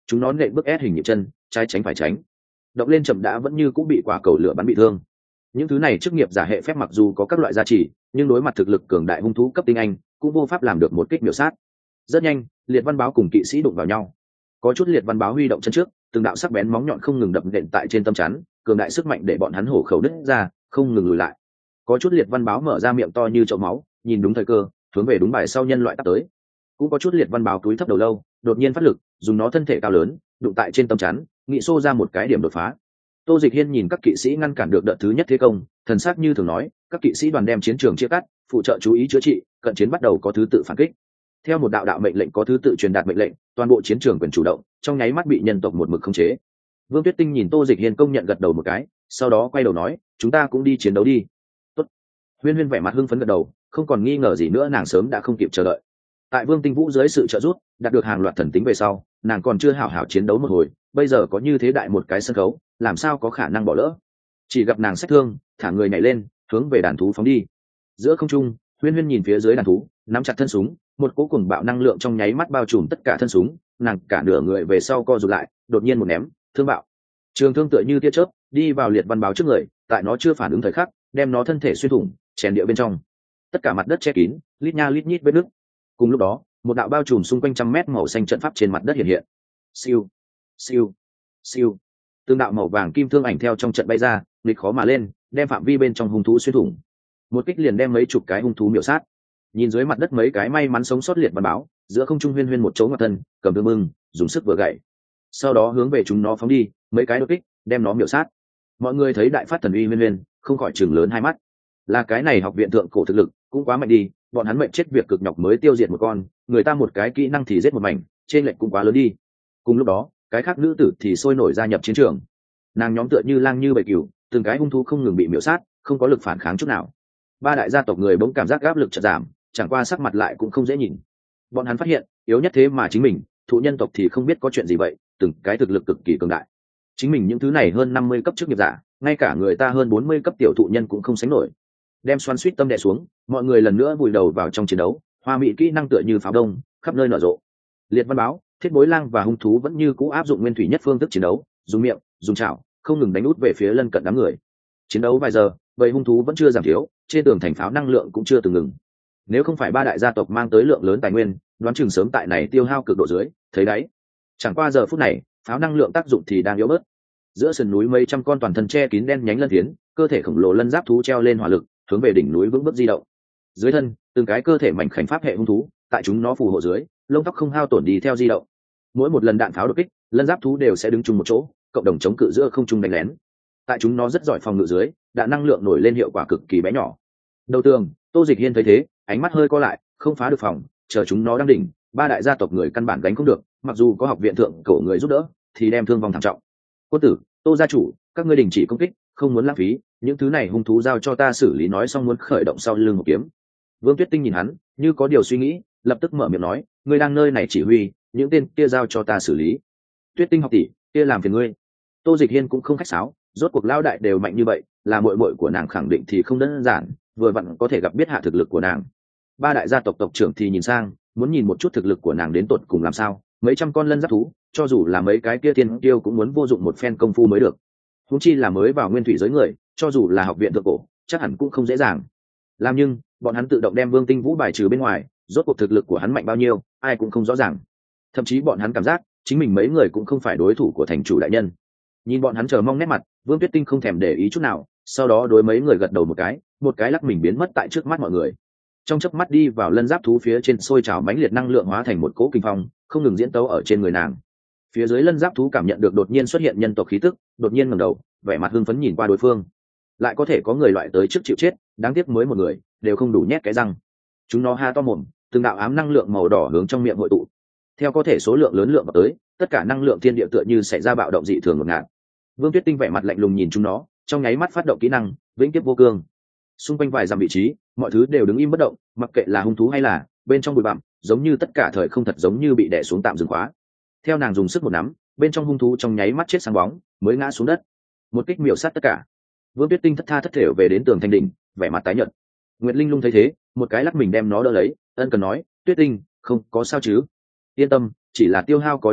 chúng nó nện bước ép hình nhịp chân, trái tránh phải tránh, động lên chậm đã vẫn như cũng bị quả cầu lửa bắn bị thương. Những thứ này chức nghiệp giả hệ phép mặc dù có các loại gia trì, nhưng đối mặt thực lực cường đại hung thú cấp tinh anh cũng vô pháp làm được một kích miểu sát. Rất nhanh, liệt văn báo cùng kỵ sĩ đụng vào nhau. Có chút liệt văn báo huy động chân trước, từng đạo sắc bén móng nhọn không ngừng đập nện tại trên tâm chắn, cường đại sức mạnh để bọn hắn hổ khẩu nứt ra, không ngừng lùi lại. Có chút liệt văn báo mở ra miệng to như chậu máu, nhìn đúng thời cơ, hướng về đúng bài sau nhân loại tắt tới. Cũng có chút liệt văn báo cúi thấp đầu lâu, đột nhiên phát lực, dùng nó thân thể cao lớn đụng tại trên tâm chắn, nghị xô ra một cái điểm đột phá. Tô Dịch Hiên nhìn các kỵ sĩ ngăn cản được đợt thứ nhất thế công, thần sắc như thường nói, các kỵ sĩ đoàn đem chiến trường chia cắt, phụ trợ chú ý chữa trị, cận chiến bắt đầu có thứ tự phản kích. Theo một đạo đạo mệnh lệnh có thứ tự truyền đạt mệnh lệnh, toàn bộ chiến trường quyền chủ động, trong nháy mắt bị nhân tộc một mực khống chế. Vương Tuyết Tinh nhìn Tô Dịch Hiên công nhận gật đầu một cái, sau đó quay đầu nói, chúng ta cũng đi chiến đấu đi. Tốt. Huyên Huyên vẻ mặt hưng phấn gật đầu, không còn nghi ngờ gì nữa, nàng sớm đã không kịp chờ đợi. Tại Vương Tinh Vũ dưới sự trợ giúp, đạt được hàng loạt thần tính về sau, nàng còn chưa hảo hảo chiến đấu một hồi, bây giờ có như thế đại một cái sân khấu, làm sao có khả năng bỏ lỡ. Chỉ gặp nàng xách thương, thả người nhảy lên, hướng về đàn thú phóng đi. Giữa không trung, Huyên Huyên nhìn phía dưới đàn thú, nắm chặt thân súng, một cỗ cuồng bạo năng lượng trong nháy mắt bao trùm tất cả thân súng, nàng cả nửa người về sau co rụt lại, đột nhiên một ném, thương bạo. Trường thương tựa như tia chớp, đi vào liệt văn báo trước người, tại nó chưa phản ứng thời khắc, đem nó thân thể xuyên thủng, chèn địa bên trong. Tất cả mặt đất che kín, lít nha lít nhít vết nứt. Cùng lúc đó, một đạo bao trùm xung quanh trăm mét màu xanh trận pháp trên mặt đất hiện hiện. Siêu, siêu, siêu. Tương đạo màu vàng kim thương ảnh theo trong trận bay ra, nghịch khó mà lên, đem phạm vi bên trong hung thú xuyên thủng. Một kích liền đem mấy chục cái hung thú miểu sát. Nhìn dưới mặt đất mấy cái may mắn sống sót liệt văn báo, giữa không trung Huyên Huyên một chỗ ngặt thân, cầm thương mừng, dùng sức vừa gậy. Sau đó hướng về chúng nó phóng đi, mấy cái đột kích, đem nó miểu sát. Mọi người thấy đại phát thần uy Huyên Huyên, không khỏi chừng lớn hai mắt. Là cái này học viện thượng cổ thực lực, cũng quá mạnh đi, bọn hắn mệnh chết việc cực nhọc mới tiêu diệt một con, người ta một cái kỹ năng thì giết một mảnh, trên lệnh cũng quá lớn đi. Cùng lúc đó, cái khác nữ tử thì sôi nổi gia nhập chiến trường. Nàng nhóm tựa như lang như bầy cừu, từng cái hung thú không ngừng bị miểu sát, không có lực phản kháng chút nào. Ba đại gia tộc người bỗng cảm giác áp lực chợt giảm, chẳng qua sắc mặt lại cũng không dễ nhìn. Bọn hắn phát hiện, yếu nhất thế mà chính mình, thụ nhân tộc thì không biết có chuyện gì vậy, từng cái thực lực cực kỳ cường đại. Chính mình những thứ này hơn 50 cấp chức nghiệp giả, ngay cả người ta hơn 40 cấp tiểu thụ nhân cũng không sánh nổi. Đem xoắn suýt tâm đè xuống, mọi người lần nữa vùi đầu vào trong chiến đấu, hoa mỹ kỹ năng tựa như pháo đông, khắp nơi nở rộ. Liệt văn báo, thiết bối lang và hung thú vẫn như cũ áp dụng nguyên thủy nhất phương thức chiến đấu, dùng miệng, dùng chảo, không ngừng đánh út về phía lân cận đám người. Chiến đấu vài giờ, bầy hung thú vẫn chưa giảm thiếu, trên tường thành pháo năng lượng cũng chưa từng ngừng. Nếu không phải ba đại gia tộc mang tới lượng lớn tài nguyên, đoán chừng sớm tại này tiêu hao cực độ dưới, thấy đấy. Chẳng qua giờ phút này, pháo năng lượng tác dụng thì đang yếu bớt. Giữa sườn núi mấy trăm con toàn thân che kín đen nhánh lân thiến, cơ thể khổng lồ lân giáp thú treo lên hỏa lực, hướng về đỉnh núi vững bước di động. Dưới thân, từng cái cơ thể mảnh khảnh pháp hệ hung thú, tại chúng nó phù hộ dưới, lông tóc không hao tổn đi theo di động. Mỗi một lần đạn pháo đột kích, lân giáp thú đều sẽ đứng chung một chỗ, cộng đồng chống cự giữa không trung đánh lén. Tại chúng nó rất giỏi phòng ngự dưới, đạn năng lượng nổi lên hiệu quả cực kỳ bé nhỏ. Đầu tường, Tô Dịch Hiên thấy thế, ánh mắt hơi co lại, không phá được phòng, chờ chúng nó đang đỉnh, ba đại gia tộc người căn bản đánh không được, mặc dù có học viện thượng cổ người giúp đỡ, thì đem thương vong thảm trọng. Quân tử, Tô gia chủ, các ngươi đình chỉ công kích, không muốn lãng phí, những thứ này hung thú giao cho ta xử lý, nói xong muốn khởi động sau lưng một kiếm. Vương Tuyết Tinh nhìn hắn, như có điều suy nghĩ, lập tức mở miệng nói, ngươi đang nơi này chỉ huy, những tên kia giao cho ta xử lý. Tuyết Tinh học tỷ, kia làm phiền ngươi. Tô Dịch Hiên cũng không khách sáo, rốt cuộc lão đại đều mạnh như vậy, là muội muội của nàng khẳng định thì không đơn giản, vừa vặn có thể gặp biết hạ thực lực của nàng. Ba đại gia tộc tộc trưởng thì nhìn sang, muốn nhìn một chút thực lực của nàng đến tột cùng làm sao, mấy trăm con lân giáp thú, cho dù là mấy cái kia tiên tiêu cũng muốn vô dụng một phen công phu mới được. Huống chi là mới vào nguyên thủy giới người, cho dù là học viện thượng cổ, chắc hẳn cũng không dễ dàng. Làm nhưng, bọn hắn tự động đem Vương Tinh Vũ bài trừ bên ngoài, rốt cuộc thực lực của hắn mạnh bao nhiêu, ai cũng không rõ ràng. Thậm chí bọn hắn cảm giác, chính mình mấy người cũng không phải đối thủ của thành chủ đại nhân. Nhìn bọn hắn chờ mong nét mặt, Vương Tuyết Tinh không thèm để ý chút nào, sau đó đối mấy người gật đầu một cái lắc mình biến mất tại trước mắt mọi người. Trong chớp mắt đi vào lân giáp thú phía trên, sôi trào mãnh liệt năng lượng hóa thành một cỗ kinh phong, không ngừng diễn tấu ở trên người nàng. Phía dưới lân giáp thú cảm nhận được đột nhiên xuất hiện nhân tộc khí tức, đột nhiên ngẩng đầu, vẻ mặt hưng phấn nhìn qua đối phương. Lại có thể có người loại tới trước chịu chết, đáng tiếc mới một người, đều không đủ nhét cái răng. Chúng nó ha to mồm, từng đạo ám năng lượng màu đỏ hướng trong miệng hội tụ. Theo có thể số lượng lớn lượng vào tới, tất cả năng lượng thiên địa tựa như xảy ra bạo động dị thường ngột ngạt. Vương Tuyết Tinh vẻ mặt lạnh lùng nhìn chúng nó, trong nháy mắt phát động kỹ năng vĩnh kiếp vô cương. Xung quanh vài dặm vị trí, mọi thứ đều đứng im bất động, mặc kệ là hung thú hay là bên trong bụi bặm, giống như tất cả thời không thật giống như bị đè xuống tạm dừng khóa. Theo nàng dùng sức một nắm, bên trong hung thú trong nháy mắt chết sáng bóng, mới ngã xuống đất. Một kích miểu sát tất cả. Vương Tuyết Tinh thất tha thất thểu về đến tường thành đỉnh, vẻ mặt tái nhợt. Nguyệt Linh Lung thấy thế, một cái lắc mình đem nó đỡ lấy, ân cần nói, Tuyết Tinh, không có sao chứ? Yên tâm, chỉ là tiêu hao có chút đại,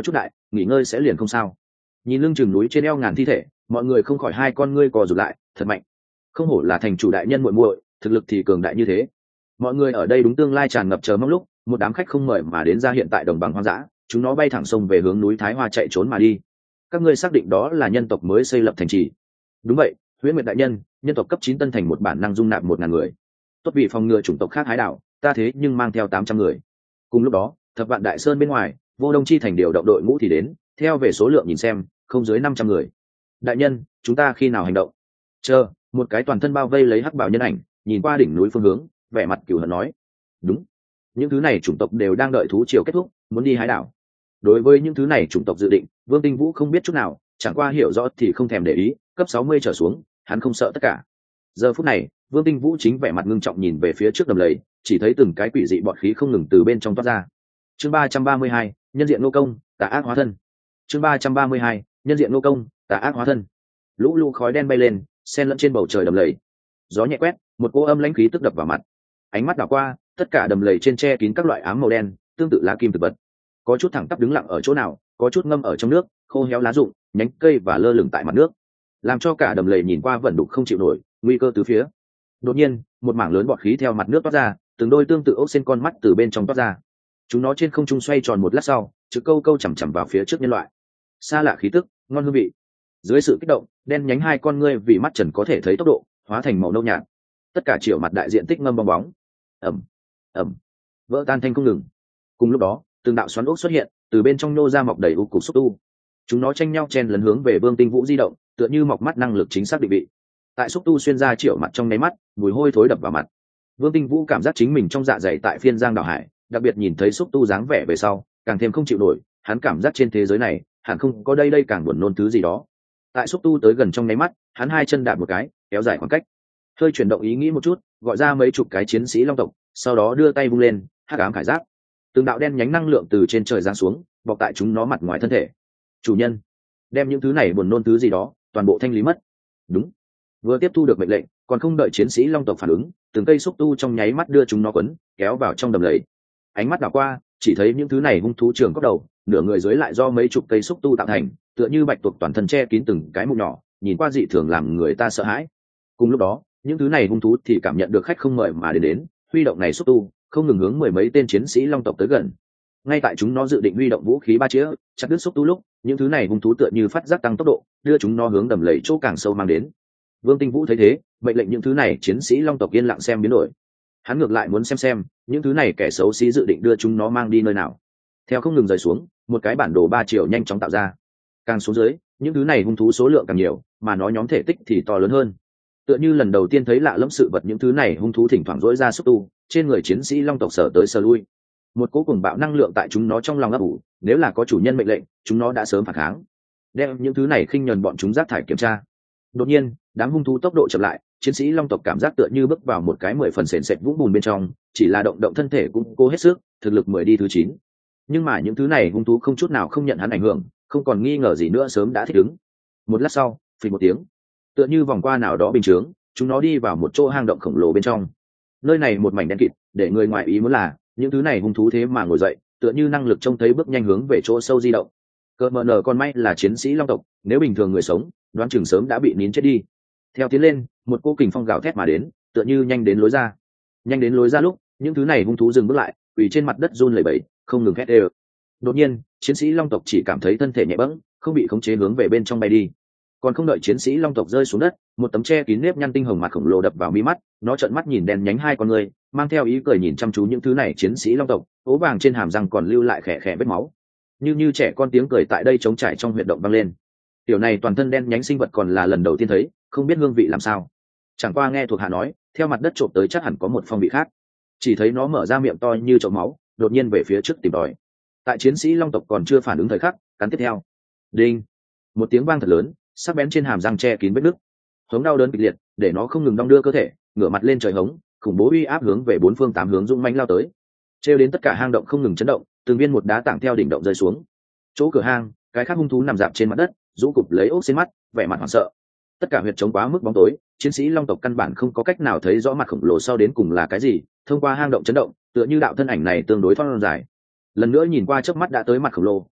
nghỉ ngơi sẽ liền không sao. Nhìn lưng chừng núi trên eo ngàn thi thể, mọi người không khỏi hai con ngươi co rụt lại, thật mạnh. Không hổ là thành chủ đại nhân muội muội, thực lực thì cường đại như thế. Mọi người ở đây đúng tương lai tràn ngập chờ mong lúc, một đám khách không mời mà đến ra hiện tại đồng bằng hoang dã, chúng nó bay thẳng sông về hướng núi Thái Hoa chạy trốn mà đi. Các ngươi xác định đó là nhân tộc mới xây lập thành trì? Đúng vậy, Huyễn Nguyệt đại nhân, nhân tộc cấp 9 tân thành một bản năng dung nạp 1000 người. Tốt vì phòng ngừa chủng tộc khác hái đảo, ta thế nhưng mang theo 800 người. Cùng lúc đó, Thập Vạn Đại Sơn bên ngoài, Vô Đông Chi thành điều động đội ngũ thì đến, theo về số lượng nhìn xem, không dưới 500 người. Đại nhân, chúng ta khi nào hành động? Chờ, một cái toàn thân bao vây lấy hắc bảo nhân ảnh, nhìn qua đỉnh núi phương hướng, vẻ mặt cừu hận nói. Đúng, những thứ này chủng tộc đều đang đợi thú triều kết thúc, muốn đi hái đảo. Đối với những thứ này chủng tộc dự định, Vương Tinh Vũ không biết chút nào, chẳng qua hiểu rõ thì không thèm để ý, cấp 60 trở xuống, hắn không sợ tất cả. Giờ phút này, Vương Tinh Vũ chính vẻ mặt ngưng trọng nhìn về phía trước đầm lầy, chỉ thấy từng cái quỷ dị bọt khí không ngừng từ bên trong toát ra. Chương 332, nhân diện nô công, tà ác hóa thân. Chương 332, nhân diện nô công, tà ác hóa thân. Lũ lũ khói đen bay lên, xen lẫn trên bầu trời đầm lầy. Gió nhẹ quét, một cỗ âm lãnh khí tức đập vào mặt. Ánh mắt đảo qua, tất cả đầm lầy trên che kín các loại ám màu đen, tương tự lá kim thực vật. Có chút thẳng tắp đứng lặng ở chỗ nào, có chút ngâm ở trong nước, khô héo lá rụng, nhánh cây và lơ lửng tại mặt nước, làm cho cả đầm lầy nhìn qua vẩn đục không chịu nổi, nguy cơ tứ phía. Đột nhiên, một mảng lớn bọt khí theo mặt nước toát ra, từng đôi tương tự ốc sen con mắt từ bên trong toát ra. Chúng nó trên không trung xoay tròn một lát sau, chữ câu câu chằm chằm vào phía trước nhân loại. Xa lạ khí tức, ngon hương vị. Dưới sự kích động, đen nhánh hai con ngươi vì mắt trần có thể thấy tốc độ, hóa thành màu nâu nhạt. Tất cả chiều mặt đại diện tích ngâm bong bóng. Ẩm, ẩm, vỡ tan thanh không ngừng. Cùng lúc đó, từng đạo xoắn ốc xuất hiện, từ bên trong nô ra mọc đầy u cục xúc tu. Chúng nó tranh nhau chen lấn hướng về Vương Tinh Vũ di động, tựa như mọc mắt năng lực chính xác định vị. Tại xúc tu xuyên ra triệu mặt trong nháy mắt, mùi hôi thối đập vào mặt. Vương Tinh Vũ cảm giác chính mình trong dạ dày tại phiên giang đảo hải, đặc biệt nhìn thấy xúc tu dáng vẻ về sau, càng thêm không chịu nổi. Hắn cảm giác trên thế giới này, hẳn không có đây càng buồn nôn thứ gì đó. Tại xúc tu tới gần trong nháy mắt, hắn hai chân đạp một cái, kéo dài khoảng cách, hơi chuyển động ý nghĩ một chút, gọi ra mấy chục cái chiến sĩ long tộc, sau đó đưa tay vung lên, hắc ám khải giáp. Từng đạo đen nhánh năng lượng từ trên trời giáng xuống, bọc tại chúng nó mặt ngoài thân thể. Chủ nhân, đem những thứ này buồn nôn thứ gì đó toàn bộ thanh lý mất. Đúng. Vừa tiếp thu được mệnh lệnh, còn không đợi chiến sĩ long tộc phản ứng, từng cây xúc tu trong nháy mắt đưa chúng nó quấn kéo vào trong đầm lầy. Ánh mắt đảo qua, chỉ thấy những thứ này hung thú trường cốc đầu, nửa người dưới lại do mấy chục cây xúc tu tạo thành, tựa như bạch tuộc toàn thân che kín từng cái mụn nhỏ, nhìn qua dị thường làm người ta sợ hãi. Cùng lúc đó, những thứ này hung thú thì cảm nhận được khách không mời mà đến, huy động này xúc tu, không ngừng hướng mười mấy tên chiến sĩ long tộc tới gần. Ngay tại chúng nó dự định huy động vũ khí ba chĩa chặt đứt xúc tu lúc, những thứ này hung thú tựa như phát giác tăng tốc độ, đưa chúng nó hướng đầm lầy chỗ càng sâu mang đến. Vương Tinh Vũ thấy thế, mệnh lệnh những thứ này chiến sĩ long tộc yên lặng xem biến đổi. Hắn ngược lại muốn xem những thứ này kẻ xấu xí dự định đưa chúng nó mang đi nơi nào. Theo không ngừng rời xuống, một cái bản đồ 3 chiều nhanh chóng tạo ra. Càng xuống dưới, những thứ này hung thú số lượng càng nhiều, mà nó nhóm thể tích thì to lớn hơn. Tựa như lần đầu tiên thấy lạ lẫm sự vật, những thứ này hung thú thỉnh thoảng rỗi ra xúc tu, trên người chiến sĩ long tộc sở tới sở lui. Một cỗ cuồng bạo năng lượng tại chúng nó trong lòng ấp ủ, nếu là có chủ nhân mệnh lệnh, chúng nó đã sớm phản kháng. Đem những thứ này khinh nhẫn bọn chúng rác thải kiểm tra. Đột nhiên, đám hung thú tốc độ chậm lại, chiến sĩ long tộc cảm giác tựa như bước vào một cái 10 phần sền sệt vũng bùn bên trong, chỉ là động động thân thể cũng cố hết sức, thực lực 10 đi thứ 9. Nhưng mà những thứ này hung thú không chút nào không nhận hắn ảnh hưởng, không còn nghi ngờ gì nữa, sớm đã thích ứng. Một lát sau, phình một tiếng, tựa như vòng qua nào đó bình chướng, chúng nó đi vào một chỗ hang động khổng lồ bên trong. Nơi này một mảnh đen kịt, để người ngoài ý muốn là những thứ này hung thú thế mà ngồi dậy, tựa như năng lực trông thấy bước nhanh hướng về chỗ sâu di động. Cờ mờ nở, con may là chiến sĩ long tộc, nếu bình thường người sống, đoán chừng sớm đã bị nín chết đi. Theo tiến lên, một cô kình phong gào thét mà đến, tựa như nhanh đến lối ra. Nhanh đến lối ra lúc, những thứ này hung thú dừng bước lại, quỳ trên mặt đất run lẩy bẩy, không ngừng hét đều. Đột nhiên, chiến sĩ long tộc chỉ cảm thấy thân thể nhẹ bẫng, không bị khống chế hướng về bên trong bay đi. Còn không đợi chiến sĩ long tộc rơi xuống đất, một tấm che kín nếp nhăn tinh hồng mặt khổng lồ đập vào mi mắt, nó trợn mắt nhìn đen nhánh hai con người, mang theo ý cười nhìn chăm chú những thứ này chiến sĩ long tộc, ố vàng trên hàm răng còn lưu lại khẽ khẽ vết máu. Như trẻ con tiếng cười tại đây trống trải trong huyệt động vang lên. Tiểu này toàn thân đen nhánh sinh vật còn là lần đầu tiên thấy, không biết hương vị làm sao. Chẳng qua nghe thuộc hạ nói, theo mặt đất trộm tới chắc hẳn có một phong vị khác. Chỉ thấy nó mở ra miệng to như chậu máu, đột nhiên về phía trước tìm đòi. Tại chiến sĩ long tộc còn chưa phản ứng thời khắc, cắn tiếp theo. Đinh! Một tiếng vang thật lớn, sắc bén trên hàm răng che kín vết nứt. Hống đau đớn kịch liệt, để nó không ngừng đong đưa cơ thể, ngửa mặt lên trời hống, khủng bố uy áp hướng về bốn phương tám hướng dũng mãnh lao tới. Trêu đến tất cả hang động không ngừng chấn động, từng viên một đá tảng theo đỉnh động rơi xuống. Chỗ cửa hang, cái khác hung thú nằm dạp trên mặt đất, rũ cụp lấy ốc trên mắt, vẻ mặt hoảng sợ. Tất cả huyệt trống quá mức bóng tối, chiến sĩ long tộc căn bản không có cách nào thấy rõ mặt khổng lồ sau đến cùng là cái gì. Thông qua hang động chấn động, tựa như đạo thân ảnh này tương đối thon dài. Lần nữa nhìn qua chớp mắt đã tới mặt khổng lồ,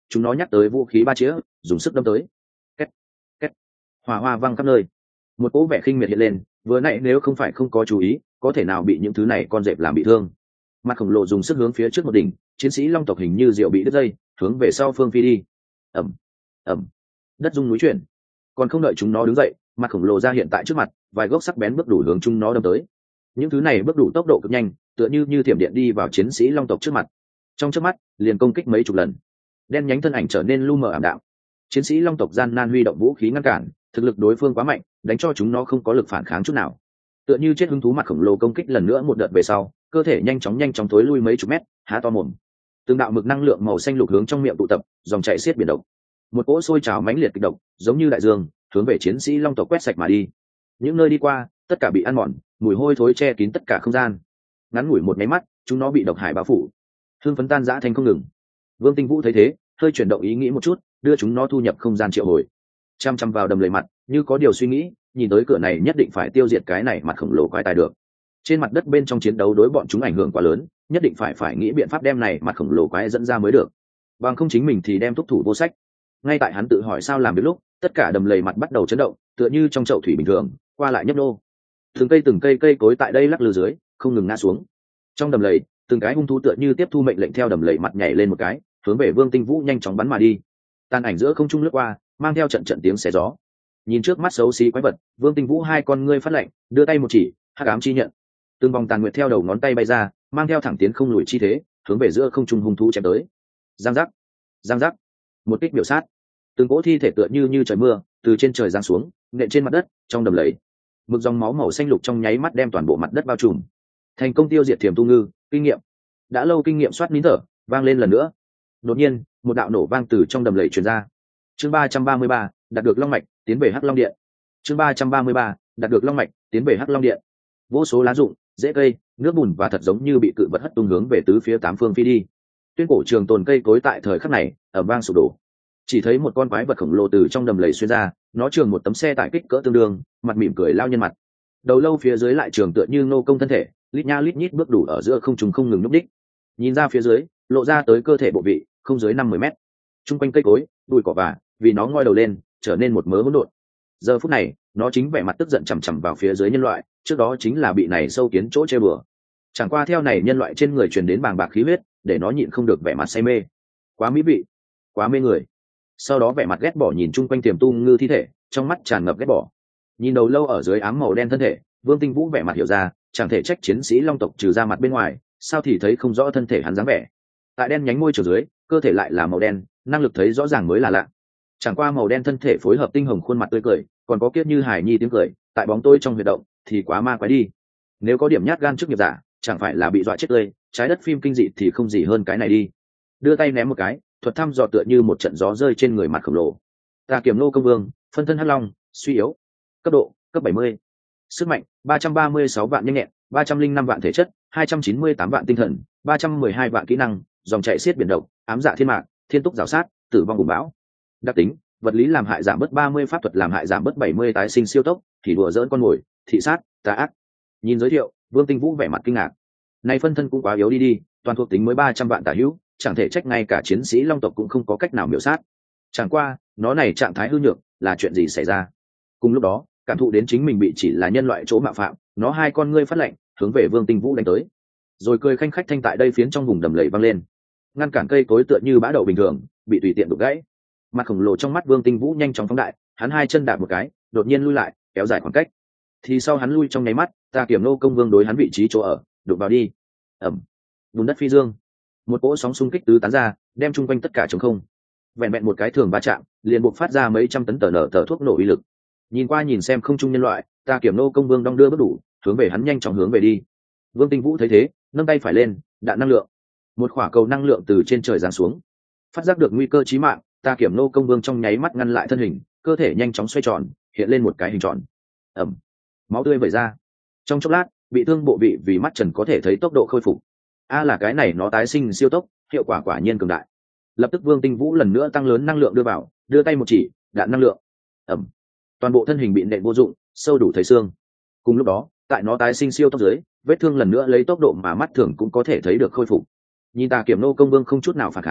chúng nó nhắc tới vũ khí ba chĩa, dùng sức đâm tới. Két, két, hỏa hoa văng khắp nơi. Một cỗ vẻ khinh miệt hiện lên, vừa nãy nếu không phải không có chú ý, có thể nào bị những thứ này con dẹp làm bị thương. Mặt khổng lồ dùng sức hướng phía trước một đỉnh, chiến sĩ long tộc hình như diệu bị đứt dây, hướng về sau phương phi đi. Ầm, ầm, đất rung núi chuyển. Còn không đợi chúng nó đứng dậy, mặt khổng lồ ra hiện tại trước mặt, vài gốc sắc bén bước đủ hướng chúng nó đâm tới. Những thứ này bước đủ tốc độ cực nhanh, tựa như thiểm điện đi vào chiến sĩ long tộc trước mặt. Trong chớp mắt, liền công kích mấy chục lần. Đen nhánh thân ảnh trở nên lu mờ ảm đạm. Chiến sĩ long tộc gian nan huy động vũ khí ngăn cản, thực lực đối phương quá mạnh, đánh cho chúng nó không có lực phản kháng chút nào. Tựa như chết hứng thú, mặt khổng lồ công kích lần nữa một đợt về sau, cơ thể nhanh chóng thối lui mấy chục mét, há to mồm. Từng đạo mực năng lượng màu xanh lục hướng trong miệng tụ tập, dòng chảy xiết biển động. Một cỗ sôi trào mãnh liệt kịch động, giống như đại dương, hướng về chiến sĩ long tộc quét sạch mà đi. Những nơi đi qua, tất cả bị ăn mòn, mùi hôi thối che kín tất cả không gian. Ngắn ngủi một máy mắt, chúng nó bị độc hải bao phủ, hương phấn tan rã thành không ngừng. Vương Tinh Vũ thấy thế, hơi chuyển động ý nghĩ một chút, đưa chúng nó thu nhập không gian triệu hồi. Chăm vào đầm lầy mặt, như có điều suy nghĩ, nhìn tới cửa này nhất định phải tiêu diệt cái này mặt khổng lồ quái tài được. Trên mặt đất bên trong chiến đấu đối bọn chúng ảnh hưởng quá lớn, nhất định phải nghĩ biện pháp đem này mặt khổng lồ quái dẫn ra mới được. Bằng không chính mình thì đem thúc thủ vô sách. Ngay tại hắn tự hỏi sao làm việc lúc, tất cả đầm lầy mặt bắt đầu chấn động, tựa như trong chậu thủy bình thường, qua lại nhấp nô. Từng cây cối tại đây lắc lư dưới, không ngừng ngã xuống. Trong đầm lầy, từng cái hung thú tựa như tiếp thu mệnh lệnh theo đầm lầy mặt nhảy lên một cái, hướng về Vương Tinh Vũ nhanh chóng bắn mà đi. Tàn ảnh giữa không trung lướt qua, mang theo trận tiếng xé gió. Nhìn trước mắt xấu xí quái vật, Vương Tinh Vũ hai con ngươi phát lạnh, đưa tay một chỉ, hắc ám chi nhận. Từng vòng tàn nguyệt theo đầu ngón tay bay ra, mang theo thẳng tiến không lùi chi thế, hướng về giữa không trung hung thú chém tới. Giang giác, một kích biểu sát. Từng cỗ thi thể tựa như trời mưa, từ trên trời giáng xuống, nện trên mặt đất, trong đầm lầy. Mực dòng máu màu xanh lục trong nháy mắt đem toàn bộ mặt đất bao trùm. Thành công tiêu diệt Thiểm Tu Ngư, kinh nghiệm. Đã lâu kinh nghiệm soát nín thở, vang lên lần nữa. Đột nhiên, một đạo nổ vang từ trong đầm lầy truyền ra. Chương 333, đạt được long mạch, tiến về Hắc Long Điện. Chương 333, đạt được long mạch, tiến về Hắc Long Điện. Vô số lá rụng, rễ cây, nước bùn và thật giống như bị cự vật hất tung hướng về tứ phía tám phương phi đi. Tuyên cổ trường tồn cây cối tại thời khắc này ầm vang sụp đổ. Chỉ thấy một con quái vật khổng lồ từ trong đầm lầy xuyên ra, nó trường một tấm xe tải kích cỡ tương đương, mặt mỉm cười lao nhân mặt. Đầu lâu phía dưới lại trường tựa như nô công thân thể, lít nha lít nhít bước đủ ở giữa không trùng không ngừng nhúc đích. Nhìn ra phía dưới, lộ ra tới cơ thể bộ vị, không dưới 50 mét. Trung quanh cây cối, bụi cỏ vả, vì nó ngoi đầu lên, trở nên một mớ hỗn độn. Giờ phút này, nó chính vẻ mặt tức giận chằm chằm vào phía dưới nhân loại, trước đó chính là bị này sâu kiến chỗ chơi bừa. Chẳng qua theo này nhân loại trên người truyền đến bàng bạc khí huyết, để nó nhịn không được vẻ mặt say mê. Quá mỹ vị, quá mê người. Sau đó vẻ mặt ghét bỏ nhìn chung quanh Tiềm Tu Ngư thi thể, trong mắt tràn ngập ghét bỏ. Nhìn đầu lâu ở dưới ám màu đen thân thể, Vương Tinh Vũ vẻ mặt hiểu ra, chẳng thể trách chiến sĩ long tộc trừ ra mặt bên ngoài, sao thì thấy không rõ thân thể hắn dáng vẻ. Tại đen nhánh môi trường dưới, cơ thể lại là màu đen, năng lực thấy rõ ràng mới là lạ. Chẳng qua màu đen thân thể phối hợp tinh hồng khuôn mặt tươi cười, còn có kiết như hài nhi tiếng cười, tại bóng tối trong huyệt động, thì quá ma quái đi. Nếu có điểm nhát gan trước nghiệp giả, chẳng phải là bị dọa chết tươi, trái đất phim kinh dị thì không gì hơn cái này đi. Đưa tay ném một cái, thuật thăm dò tựa như một trận gió rơi trên người mặt khổng lồ. Tà Kiểm Nô Công Vương, phân thân Hắc Long, suy yếu. Cấp độ, cấp 70. Sức mạnh, 336 vạn nhanh nhẹn, 305 vạn thể chất, 298 vạn tinh thần, 312 vạn kỹ năng, dòng chảy xiết biển động, ám dạ thiên mạc, thiên túc rào sát, tử vong bùng bão. Đặc tính, vật lý làm hại giảm bớt 30, pháp thuật làm hại giảm bớt 70, tái sinh siêu tốc, thì đùa dỡn con mồi, thị sát, tà ác. Nhìn giới thiệu, Vương Tinh Vũ vẻ mặt kinh ngạc. Này phân thân cũng quá yếu đi, toàn thuộc tính mới 300 vạn tả hữu, chẳng thể trách ngay cả chiến sĩ long tộc cũng không có cách nào miểu sát. Chẳng qua, nó này trạng thái hư nhược, là chuyện gì xảy ra? Cùng lúc đó, cảm thụ đến chính mình bị chỉ là nhân loại chỗ mạo phạm, nó hai con ngươi phát lạnh, hướng về Vương Tinh Vũ đánh tới. Rồi cười khanh khách thanh tại đây phiến trong vùng đầm lầy vang lên, ngăn cản cây cối tựa như bã đậu bình thường, bị tùy tiện đục gãy. Mặt khổng lồ trong mắt Vương Tinh Vũ nhanh chóng phóng đại, hắn hai chân đạp một cái, đột nhiên lui lại, kéo dài khoảng cách. Thì sau hắn lui trong nháy mắt, Tà Kiểm Nô Công Vương đối hắn vị trí chỗ ở, đụng vào đi. Ầm. Bùn đất phi dương. Một cỗ sóng xung kích tứ tán ra, đem chung quanh tất cả trống không. Vẹn vẹn một cái thường va chạm, liền buộc phát ra mấy trăm tấn tờ thuốc nổ uy lực. Nhìn qua nhìn xem không trung nhân loại, Tà Kiểm Nô Công Vương đong đưa bất đủ, hướng về hắn nhanh chóng hướng về đi. Vương Tinh Vũ thấy thế, nâng tay phải lên, đạn năng lượng. Một quả cầu năng lượng từ trên trời giáng xuống. Phát giác được nguy cơ chí mạng, Tà Kiểm Nô Công Vương trong nháy mắt ngăn lại thân hình, cơ thể nhanh chóng xoay tròn, hiện lên một cái hình tròn. Ầm. Máu tươi vẩy ra. Trong chốc lát, bị thương bộ vị vì mắt trần có thể thấy tốc độ khôi phục. Là cái này nó tái sinh siêu tốc, hiệu quả quả nhiên cường đại. Lập tức Vương Tinh Vũ lần nữa tăng lớn năng lượng đưa vào, đưa tay một chỉ, đạn năng lượng. Ầm. Toàn bộ thân hình bị nện vô dụng, sâu đủ thấy xương. Cùng lúc đó, tại nó tái sinh siêu tốc dưới, vết thương lần nữa lấy tốc độ mà mắt thường cũng có thể thấy được khôi phục. Nhìn Tà Kiểm Nô Công Vương không chút nào phản kháng,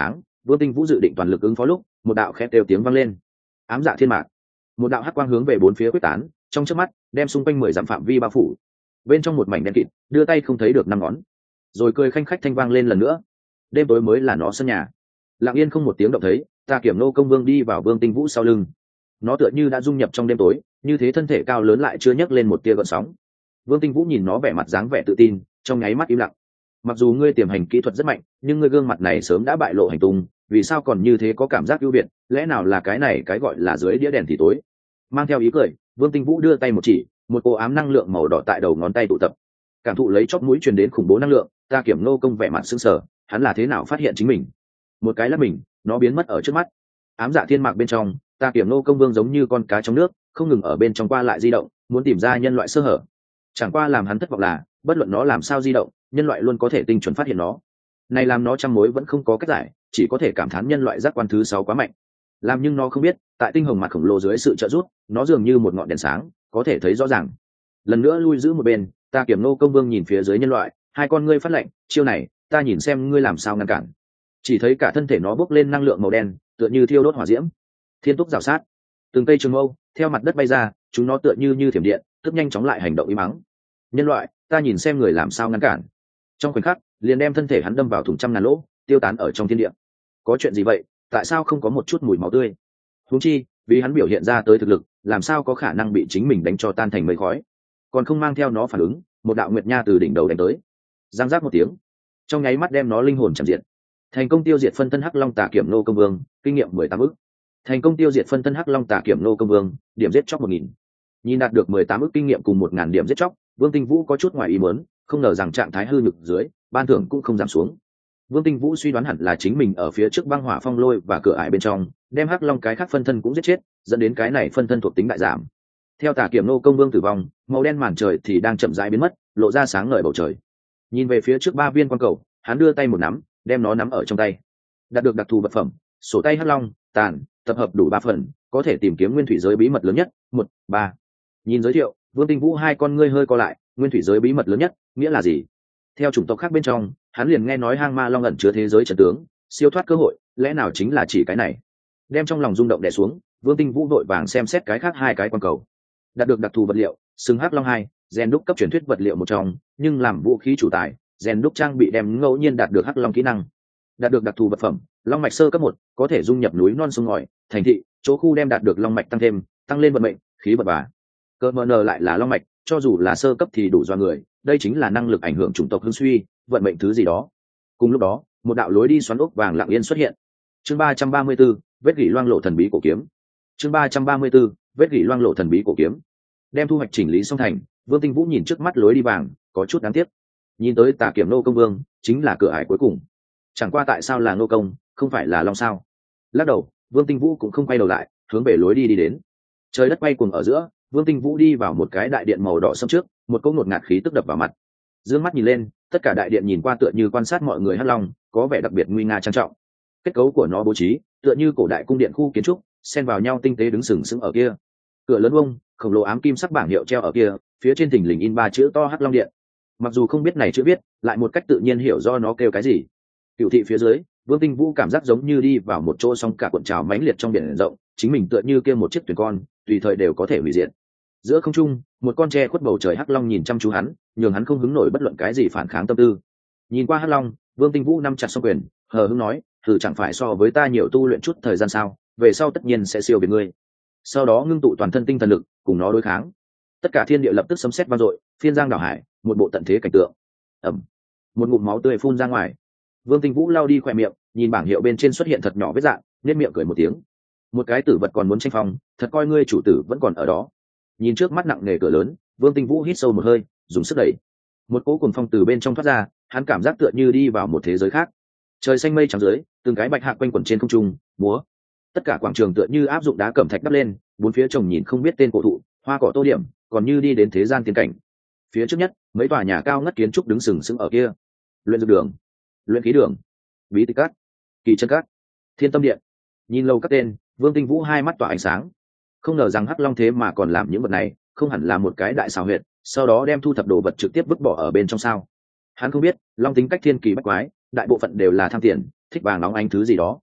Vương Tinh Vũ dự định toàn lực ứng phó lúc, một đạo khẽ đều tiếng vang lên. Ám dạ thiên mạc. Một đạo hắc quang hướng về bốn phía quyết tán, trong chớp mắt, đem xung quanh 10 dặm phạm vi bao phủ. Bên trong một mảnh đen kịt, đưa tay không thấy được năm ngón. Rồi cười khanh khách thanh vang lên lần nữa. Đêm tối mới là nó sân nhà. Lặng yên không một tiếng động thấy, Tà Kiểm Nô Công Vương đi vào Vương Tinh Vũ sau lưng. Nó tựa như đã dung nhập trong đêm tối, như thế thân thể cao lớn lại chưa nhấc lên một tia gợn sóng. Vương Tinh Vũ nhìn nó vẻ mặt dáng vẻ tự tin, trong nháy mắt im lặng. Mặc dù ngươi tiềm hành kỹ thuật rất mạnh, nhưng ngươi gương mặt này sớm đã bại lộ hành tung, vì sao còn như thế có cảm giác ưu việt, lẽ nào là cái này cái gọi là dưới đĩa đèn thì tối. Mang theo ý cười, Vương Tinh Vũ đưa tay một chỉ, một cô ám năng lượng màu đỏ tại đầu ngón tay tụ tập. Cảm thụ lấy chóp mũi truyền đến khủng bố năng lượng, Ta Kiểm Nô Công vẻ mặt sững sờ, hắn là thế nào phát hiện chính mình? Một cái lắc mình, nó biến mất ở trước mắt. Ám dạ thiên mạc bên trong, Ta Kiểm Nô Công Vương giống như con cá trong nước, không ngừng ở bên trong qua lại di động, muốn tìm ra nhân loại sơ hở. Chẳng qua làm hắn thất vọng là, bất luận nó làm sao di động, nhân loại luôn có thể tinh chuẩn phát hiện nó. Này làm nó trăm mối vẫn không có cách giải, chỉ có thể cảm thán nhân loại giác quan thứ 6 quá mạnh. Làm nhưng nó không biết, tại tinh hồng mặt khổng lồ dưới sự trợ giúp, nó dường như một ngọn đèn sáng, có thể thấy rõ ràng. Lần nữa lui giữ một bên, Ta Kiểm Nô Công Vương nhìn phía dưới nhân loại, hai con ngươi phát lạnh, chiêu này, ta nhìn xem ngươi làm sao ngăn cản. Chỉ thấy cả thân thể nó bốc lên năng lượng màu đen, tựa như thiêu đốt hỏa diễm. Thiên túc rào sát, từng cây trường mâu theo mặt đất bay ra, chúng nó tựa như thiểm điện, tức nhanh chóng lại hành động im mắng. Nhân loại, ta nhìn xem người làm sao ngăn cản. Trong khoảnh khắc, liền đem thân thể hắn đâm vào thủng trăm ngàn lỗ, tiêu tán ở trong thiên địa. Có chuyện gì vậy? Tại sao không có một chút mùi máu tươi? Huống chi, vì hắn biểu hiện ra tới thực lực, làm sao có khả năng bị chính mình đánh cho tan thành mây khói? Còn không mang theo nó phản ứng, một đạo nguyệt nha từ đỉnh đầu đánh tới, giang giác một tiếng, trong nháy mắt đem nó linh hồn chạm diệt. Thành công tiêu diệt phân thân Hắc Long Tà Kiểm Nô Công Vương, kinh nghiệm 18 ức. Thành công tiêu diệt phân thân Hắc Long Tà Kiểm Nô Công Vương, điểm giết chóc 1000. Nhìn đạt được 18 ức kinh nghiệm cùng 1000 điểm giết chóc, Vương Tinh Vũ có chút ngoài ý muốn, không ngờ rằng trạng thái hư nhược dưới, ban thưởng cũng không giảm xuống. Vương Tinh Vũ suy đoán hẳn là chính mình ở phía trước băng hỏa phong lôi và cửa ải bên trong, đem Hắc Long cái khác phân thân cũng giết chết, dẫn đến cái này phân thân thuộc tính đại giảm. Theo Tà Kiểm Nô Công Vương tử vong, màu đen màn trời thì đang chậm rãi biến mất, lộ ra sáng ngời bầu trời. Nhìn về phía trước 3 viên quang cầu, hắn đưa tay một nắm, đem nó nắm ở trong tay. Đạt được đặc thù vật phẩm, sổ tay Hắc Long, tàn, tập hợp đủ 3 phần, có thể tìm kiếm nguyên thủy giới bí mật lớn nhất, 1, 3. Nhìn giới thiệu, Vương Tinh Vũ hai con ngươi hơi co lại, nguyên thủy giới bí mật lớn nhất, nghĩa là gì? Theo chủng tộc khác bên trong, hắn liền nghe nói hang ma long ẩn chứa thế giới trận tướng, siêu thoát cơ hội, lẽ nào chính là chỉ cái này? Đem trong lòng rung động đè xuống, Vương Tinh Vũ vội vàng xem xét cái khác hai cái quan cầu. Đạt được đặc thù vật liệu, xứng Hắc Long 2, gen đúc cấp truyền thuyết vật liệu một trong, nhưng làm vũ khí chủ tài, gen đúc trang bị đem ngẫu nhiên đạt được Hắc Long kỹ năng. Đạt được đặc thù vật phẩm, long mạch sơ cấp 1, có thể dung nhập núi non sông ngòi, thành thị, chỗ khu đem đạt được long mạch tăng thêm, tăng lên vận mệnh, khí vận bà. Cơ mờ nờ lại là long mạch, cho dù là sơ cấp thì đủ do người, đây chính là năng lực ảnh hưởng chủng tộc hưng suy, vận mệnh thứ gì đó. Cùng lúc đó, một đạo lối đi xoắn ốc vàng lặng yên xuất hiện. Chương 334, vết gỉ loang lộ thần bí cổ kiếm. Chương 334, vết gỉ loang lộ thần bí cổ kiếm. Đem thu hoạch chỉnh lý xong thành, Vương Tinh Vũ nhìn trước mắt lối đi vàng, có chút đáng tiếc. Nhìn tới Tà Kiểm Nô Công Vương, chính là cửa ải cuối cùng. Chẳng qua tại sao là Nô Công, không phải là Long sao? Lắc đầu, Vương Tinh Vũ cũng không quay đầu lại, hướng về lối đi đi đến. Trời đất quay cuồng ở giữa, Vương Tinh Vũ đi vào một cái đại điện màu đỏ sẫm trước, một cỗ ngột ngạt khí tức đập vào mặt. Dương mắt nhìn lên, tất cả đại điện nhìn qua tựa như quan sát mọi người Hắc Long, có vẻ đặc biệt nguy nga trang trọng. Kết cấu của nó bố trí, tựa như cổ đại cung điện khu kiến trúc, xen vào nhau tinh tế đứng sừng sững ở kia. Cửa lớn vuông, khổng lồ ám kim sắc bảng hiệu treo ở kia, phía trên thình lình in 3 chữ to Hắc Long Điện. Mặc dù không biết này chữ viết, lại một cách tự nhiên hiểu do nó kêu cái gì. Cửu thị phía dưới, Vương Tinh Vũ cảm giác giống như đi vào một chỗ sóng cả cuộn trào mãnh liệt trong biển rộng, chính mình tựa như kia một chiếc thuyền con, tùy thời đều có thể hủy diệt. Giữa không trung, một con tre khuất bầu trời Hắc Long nhìn chăm chú hắn, nhường hắn không hứng nổi bất luận cái gì phản kháng tâm tư. Nhìn qua Hắc Long, Vương Tinh Vũ nắm chặt song quyền, hờ hững nói, thử chẳng phải so với ta nhiều tu luyện chút thời gian sao, về sau tất nhiên sẽ siêu việt ngươi. Sau đó ngưng tụ toàn thân tinh thần lực, cùng nó đối kháng. Tất cả thiên địa lập tức sấm sét vang dội, phiên giang đảo hải, một bộ tận thế cảnh tượng. Ầm, một ngụm máu tươi phun ra ngoài. Vương Tinh Vũ lau đi khóe miệng, nhìn bảng hiệu bên trên xuất hiện thật nhỏ vết rạn, nhếch miệng cười một tiếng. Một cái tử vật còn muốn tranh phong, thật coi ngươi chủ tử vẫn còn ở đó. Nhìn trước mắt nặng nề cửa lớn, Vương Tinh Vũ hít sâu một hơi, dùng sức đẩy. Một cỗ cuồng phong từ bên trong thoát ra, hắn cảm giác tựa như đi vào một thế giới khác. Trời xanh mây trắng dưới, từng cái bạch hạc quanh quẩn trên không trung, múa. Tất cả quảng trường tựa như áp dụng đá cẩm thạch đắp lên, bốn phía trồng nhìn không biết tên cổ thụ, hoa cỏ tô điểm, còn như đi đến thế gian tiên cảnh. Phía trước nhất, mấy tòa nhà cao ngất kiến trúc đứng sừng sững ở kia. Luyện dược đường, luyện khí đường, bí tịch cát, kỳ chân cát, thiên tâm điện. Nhìn lâu các tên, Vương Tinh Vũ hai mắt tỏa ánh sáng. Không ngờ rằng Hắc Long thế mà còn làm những vật này, không hẳn là một cái đại xảo huyệt, sau đó đem thu thập đồ vật trực tiếp vứt bỏ ở bên trong sao? Hắn không biết, Long tính cách thiên kỳ bách quái, đại bộ phận đều là tham tiền, thích vàng nóng ánh thứ gì đó.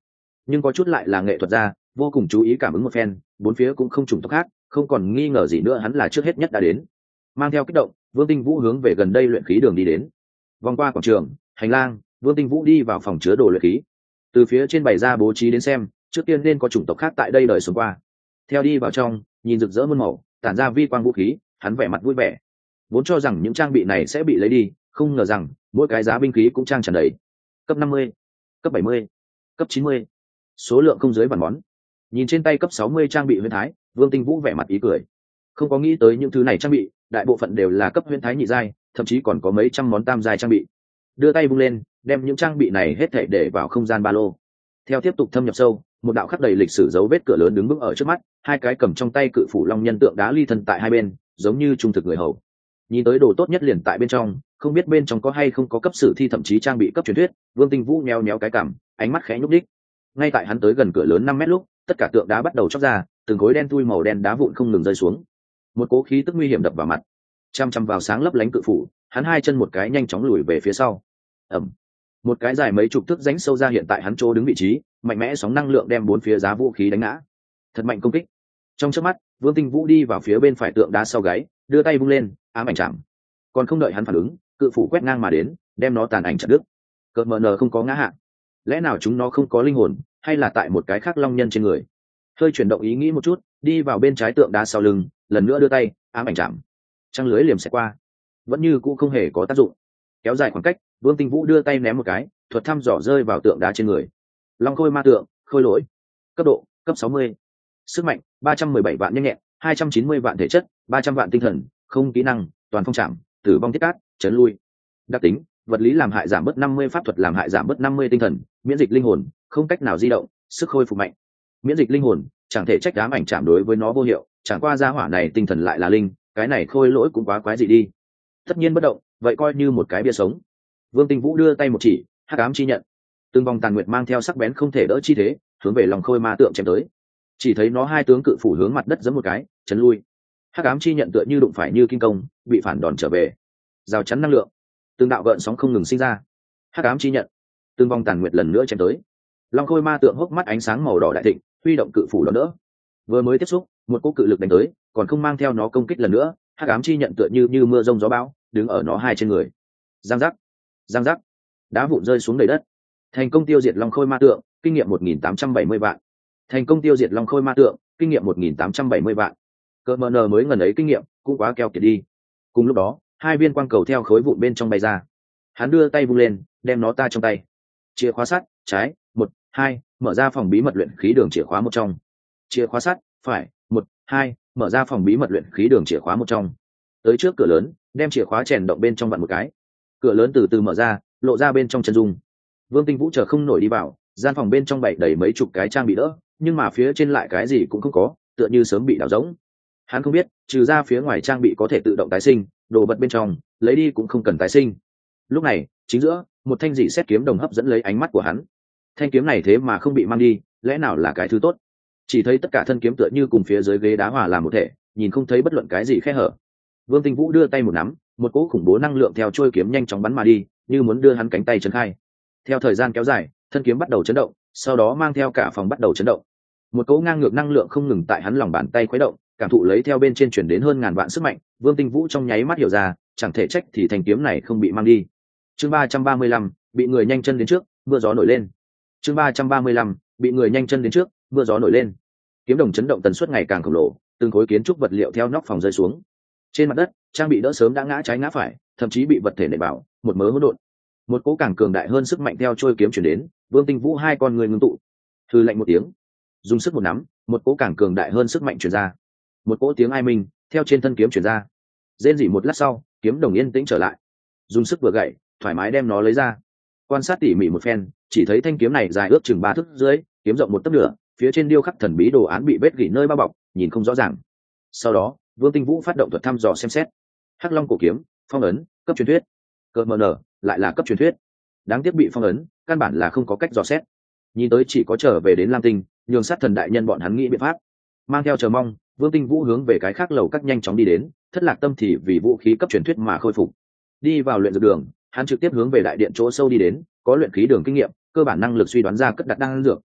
nhưng có chút lại là nghệ thuật gia, vô cùng chú ý cảm ứng một phen, bốn phía cũng không trùng tộc khác, không còn nghi ngờ gì nữa hắn là trước hết nhất đã đến. Mang theo kích động, Vương Tinh Vũ hướng về gần đây luyện khí đường đi đến. Vòng qua quảng trường, hành lang, Vương Tinh Vũ đi vào phòng chứa đồ luyện khí. Từ phía trên bày ra bố trí đến xem, trước tiên nên có chủng tộc khác tại đây đời sống qua. Theo đi vào trong, nhìn rực rỡ muôn màu, tản ra vi quang vũ khí, hắn vẻ mặt vui vẻ. Vốn cho rằng những trang bị này sẽ bị lấy đi, không ngờ rằng mỗi cái giá binh khí cũng trang tràn đầy. Cấp 50, cấp 70, cấp 90, số lượng không dưới vạn món. Nhìn trên tay cấp 60 trang bị huyền thái, Vương Tinh Vũ vẻ mặt ý cười. Không có nghĩ tới những thứ này trang bị, đại bộ phận đều là cấp huyền thái nhị giai, thậm chí còn có mấy trăm món tam giai trang bị. Đưa tay vung lên, đem những trang bị này hết thảy để vào không gian ba lô. Theo tiếp tục thâm nhập sâu, một đạo khắc đầy lịch sử dấu vết cửa lớn đứng vững ở trước mắt, hai cái cầm trong tay cự phủ long nhân tượng đá ly thân tại hai bên, giống như trung thực người hầu. Nhìn tới đồ tốt nhất liền tại bên trong, không biết bên trong có hay không có cấp sử thi thậm chí trang bị cấp truyền thuyết. Vương Tinh Vũ nheo nhéo cái cằm, ánh mắt khẽ nhúc đích. Ngay tại hắn tới gần cửa lớn 5 mét lúc, tất cả tượng đá bắt đầu chóc ra, từng khối đen thui màu đen đá vụn không ngừng rơi xuống. Một cỗ khí tức nguy hiểm đập vào mặt. Chăm chăm vào sáng lấp lánh cự phủ, hắn hai chân một cái nhanh chóng lùi về phía sau. Ầm. Một cái dài mấy chục thước rãnh sâu ra hiện tại hắn chỗ đứng vị trí, mạnh mẽ sóng năng lượng đem bốn phía giá vũ khí đánh ngã. Thật mạnh công kích. Trong chớp mắt, Vương Tinh Vũ đi vào phía bên phải tượng đá sau gáy, đưa tay vung lên, ám ảnh chạm. Còn không đợi hắn phản ứng, cự phủ quét ngang mà đến, đem nó tàn ảnh chặt đứt. Cợt mờ nờ không có ngã hạ. Lẽ nào chúng nó không có linh hồn, hay là tại một cái khác long nhân trên người? Hơi chuyển động ý nghĩ một chút, đi vào bên trái tượng đá sau lưng, lần nữa đưa tay, ám ảnh chạm. Trăng lưới liềm sẽ qua, vẫn như cũ không hề có tác dụng. Kéo dài khoảng cách, Vương Tinh Vũ đưa tay ném một cái, thuật thăm dò rơi vào tượng đá trên người. Long khôi ma tượng, khôi lỗi, cấp độ cấp 60, sức mạnh 317 vạn nhanh nhẹn, 290 vạn thể chất, 300 vạn tinh thần, không kỹ năng, toàn phong trảm, tử vong thiết cát, chấn lui. Đặc tính: vật lý làm hại giảm bớt 50, pháp thuật làm hại giảm bớt 50 tinh thần, miễn dịch linh hồn, không cách nào di động, sức khôi phục mạnh. Miễn dịch linh hồn, chẳng thể trách ám ảnh chạm đối với nó vô hiệu, chẳng qua gia hỏa này tinh thần lại là linh, cái này khôi lỗi cũng quá quái dị đi. Tất nhiên bất động, vậy coi như một cái bia sống. Vương Tinh Vũ đưa tay một chỉ, hắc ám chi nhận. Từng vòng tàn nguyệt mang theo sắc bén không thể đỡ chi thế, hướng về lòng khôi ma tượng chém tới. Chỉ thấy nó hai tướng cự phủ hướng mặt đất giẫm một cái, chấn lui. Hắc ám chi nhận tựa như đụng phải như kim công, bị phản đòn trở về. Rào chắn năng lượng, từng đạo gợn sóng không ngừng sinh ra. Hắc ám chi nhận, từng vòng tàn nguyệt lần nữa chém tới. Long khôi ma tượng hốc mắt ánh sáng màu đỏ đại thịnh, huy động cự phủ đón đỡ. Vừa mới tiếp xúc, một cỗ cự lực đánh tới, còn không mang theo nó công kích lần nữa. Hắc ám chi nhận tựa như mưa rông gió bão, đứng ở nó hai trên người. Giang giác, giang giác, đá vụn rơi xuống đầy đất. Thành công tiêu diệt long khôi ma tượng, kinh nghiệm 1.870 vạn. Thành công tiêu diệt long khôi ma tượng, kinh nghiệm 1.870 vạn. Cỡ mờ nờ mới ngần ấy kinh nghiệm, cũng quá keo kiệt đi. Cùng lúc đó, hai viên quang cầu theo khối vụn bên trong bay ra. Hắn đưa tay vung lên, đem nó ta trong tay. Chìa khóa sắt, trái, 1, 2, mở ra phòng bí mật luyện khí đường chìa khóa một trong. Chìa khóa sắt, phải, 1, 2, mở ra phòng bí mật luyện khí đường chìa khóa một trong. Tới trước cửa lớn, đem chìa khóa chèn động bên trong vặn một cái. Cửa lớn từ từ mở ra, lộ ra bên trong chân dung. Vương Tinh Vũ chờ không nổi đi vào, gian phòng bên trong bày đầy mấy chục cái trang bị đỡ, nhưng mà phía trên lại cái gì cũng không có, tựa như sớm bị đào rỗng. Hắn không biết, trừ ra phía ngoài trang bị có thể tự động tái sinh, đồ vật bên trong lấy đi cũng không cần tái sinh. Lúc này, chính giữa, một thanh dị xét kiếm đồng hấp dẫn lấy ánh mắt của hắn. Thanh kiếm này thế mà không bị mang đi, lẽ nào là cái thứ tốt? Chỉ thấy tất cả thân kiếm tựa như cùng phía dưới ghế đá hòa làm một thể, nhìn không thấy bất luận cái gì khe hở. Vương Tinh Vũ đưa tay một nắm, một cỗ khủng bố năng lượng theo trôi kiếm nhanh chóng bắn mà đi, như muốn đưa hắn cánh tay chấn khai. Theo thời gian kéo dài, thân kiếm bắt đầu chấn động, sau đó mang theo cả phòng bắt đầu chấn động. Một cỗ ngang ngược năng lượng không ngừng tại hắn lòng bàn tay khuấy động, cảm thụ lấy theo bên trên chuyển đến hơn ngàn vạn sức mạnh. Vương Tinh Vũ trong nháy mắt hiểu ra, chẳng thể trách thì thanh kiếm này không bị mang đi. Chương 335, bị người nhanh chân đến trước, mưa gió nổi lên. Chương 335, bị người nhanh chân đến trước, mưa gió nổi lên. Kiếm đồng chấn động tần suất ngày càng khổng lồ, từng khối kiến trúc vật liệu theo nóc phòng rơi xuống. Trên mặt đất, trang bị đỡ sớm đã ngã trái ngã phải, thậm chí bị vật thể nện bảo, một mớ hỗn độn. Một cỗ càng cường đại hơn sức mạnh theo trôi kiếm chuyển đến, Vương Tinh Vũ hai con người ngưng tụ, hừ lạnh một tiếng, dùng sức một nắm, một cỗ càng cường đại hơn sức mạnh truyền ra. Một cỗ tiếng ai minh theo trên thân kiếm truyền ra. Rên rỉ một lát sau, kiếm đồng yên tĩnh trở lại. Dùng sức vừa gậy, thoải mái đem nó lấy ra. Quan sát tỉ mỉ một phen, chỉ thấy thanh kiếm này dài ước chừng 3 thước dưới, kiếm rộng 1 tấc nửa, phía trên điêu khắc thần bí đồ án bị vết gỉ nơi bao bọc, nhìn không rõ ràng. Sau đó, Vương Tinh Vũ phát động thuật thăm dò xem xét. Hắc Long cổ kiếm, phong ấn, cấp truyền thuyết. Cờ mờ nở, lại là cấp truyền thuyết. Đáng tiếc bị phong ấn, căn bản là không có cách dò xét. Nhìn tới chỉ có trở về đến Lam Tinh, nhường sát thần đại nhân bọn hắn nghĩ biện pháp. Mang theo chờ mong, Vương Tinh Vũ hướng về cái khác lầu các nhanh chóng đi đến, thất lạc tâm thì vì vũ khí cấp truyền thuyết mà khôi phục. Đi vào luyện dược đường, hắn trực tiếp hướng về đại điện chỗ sâu đi đến, có luyện khí đường kinh nghiệm, cơ bản năng lực suy đoán ra cất đặt đan dược,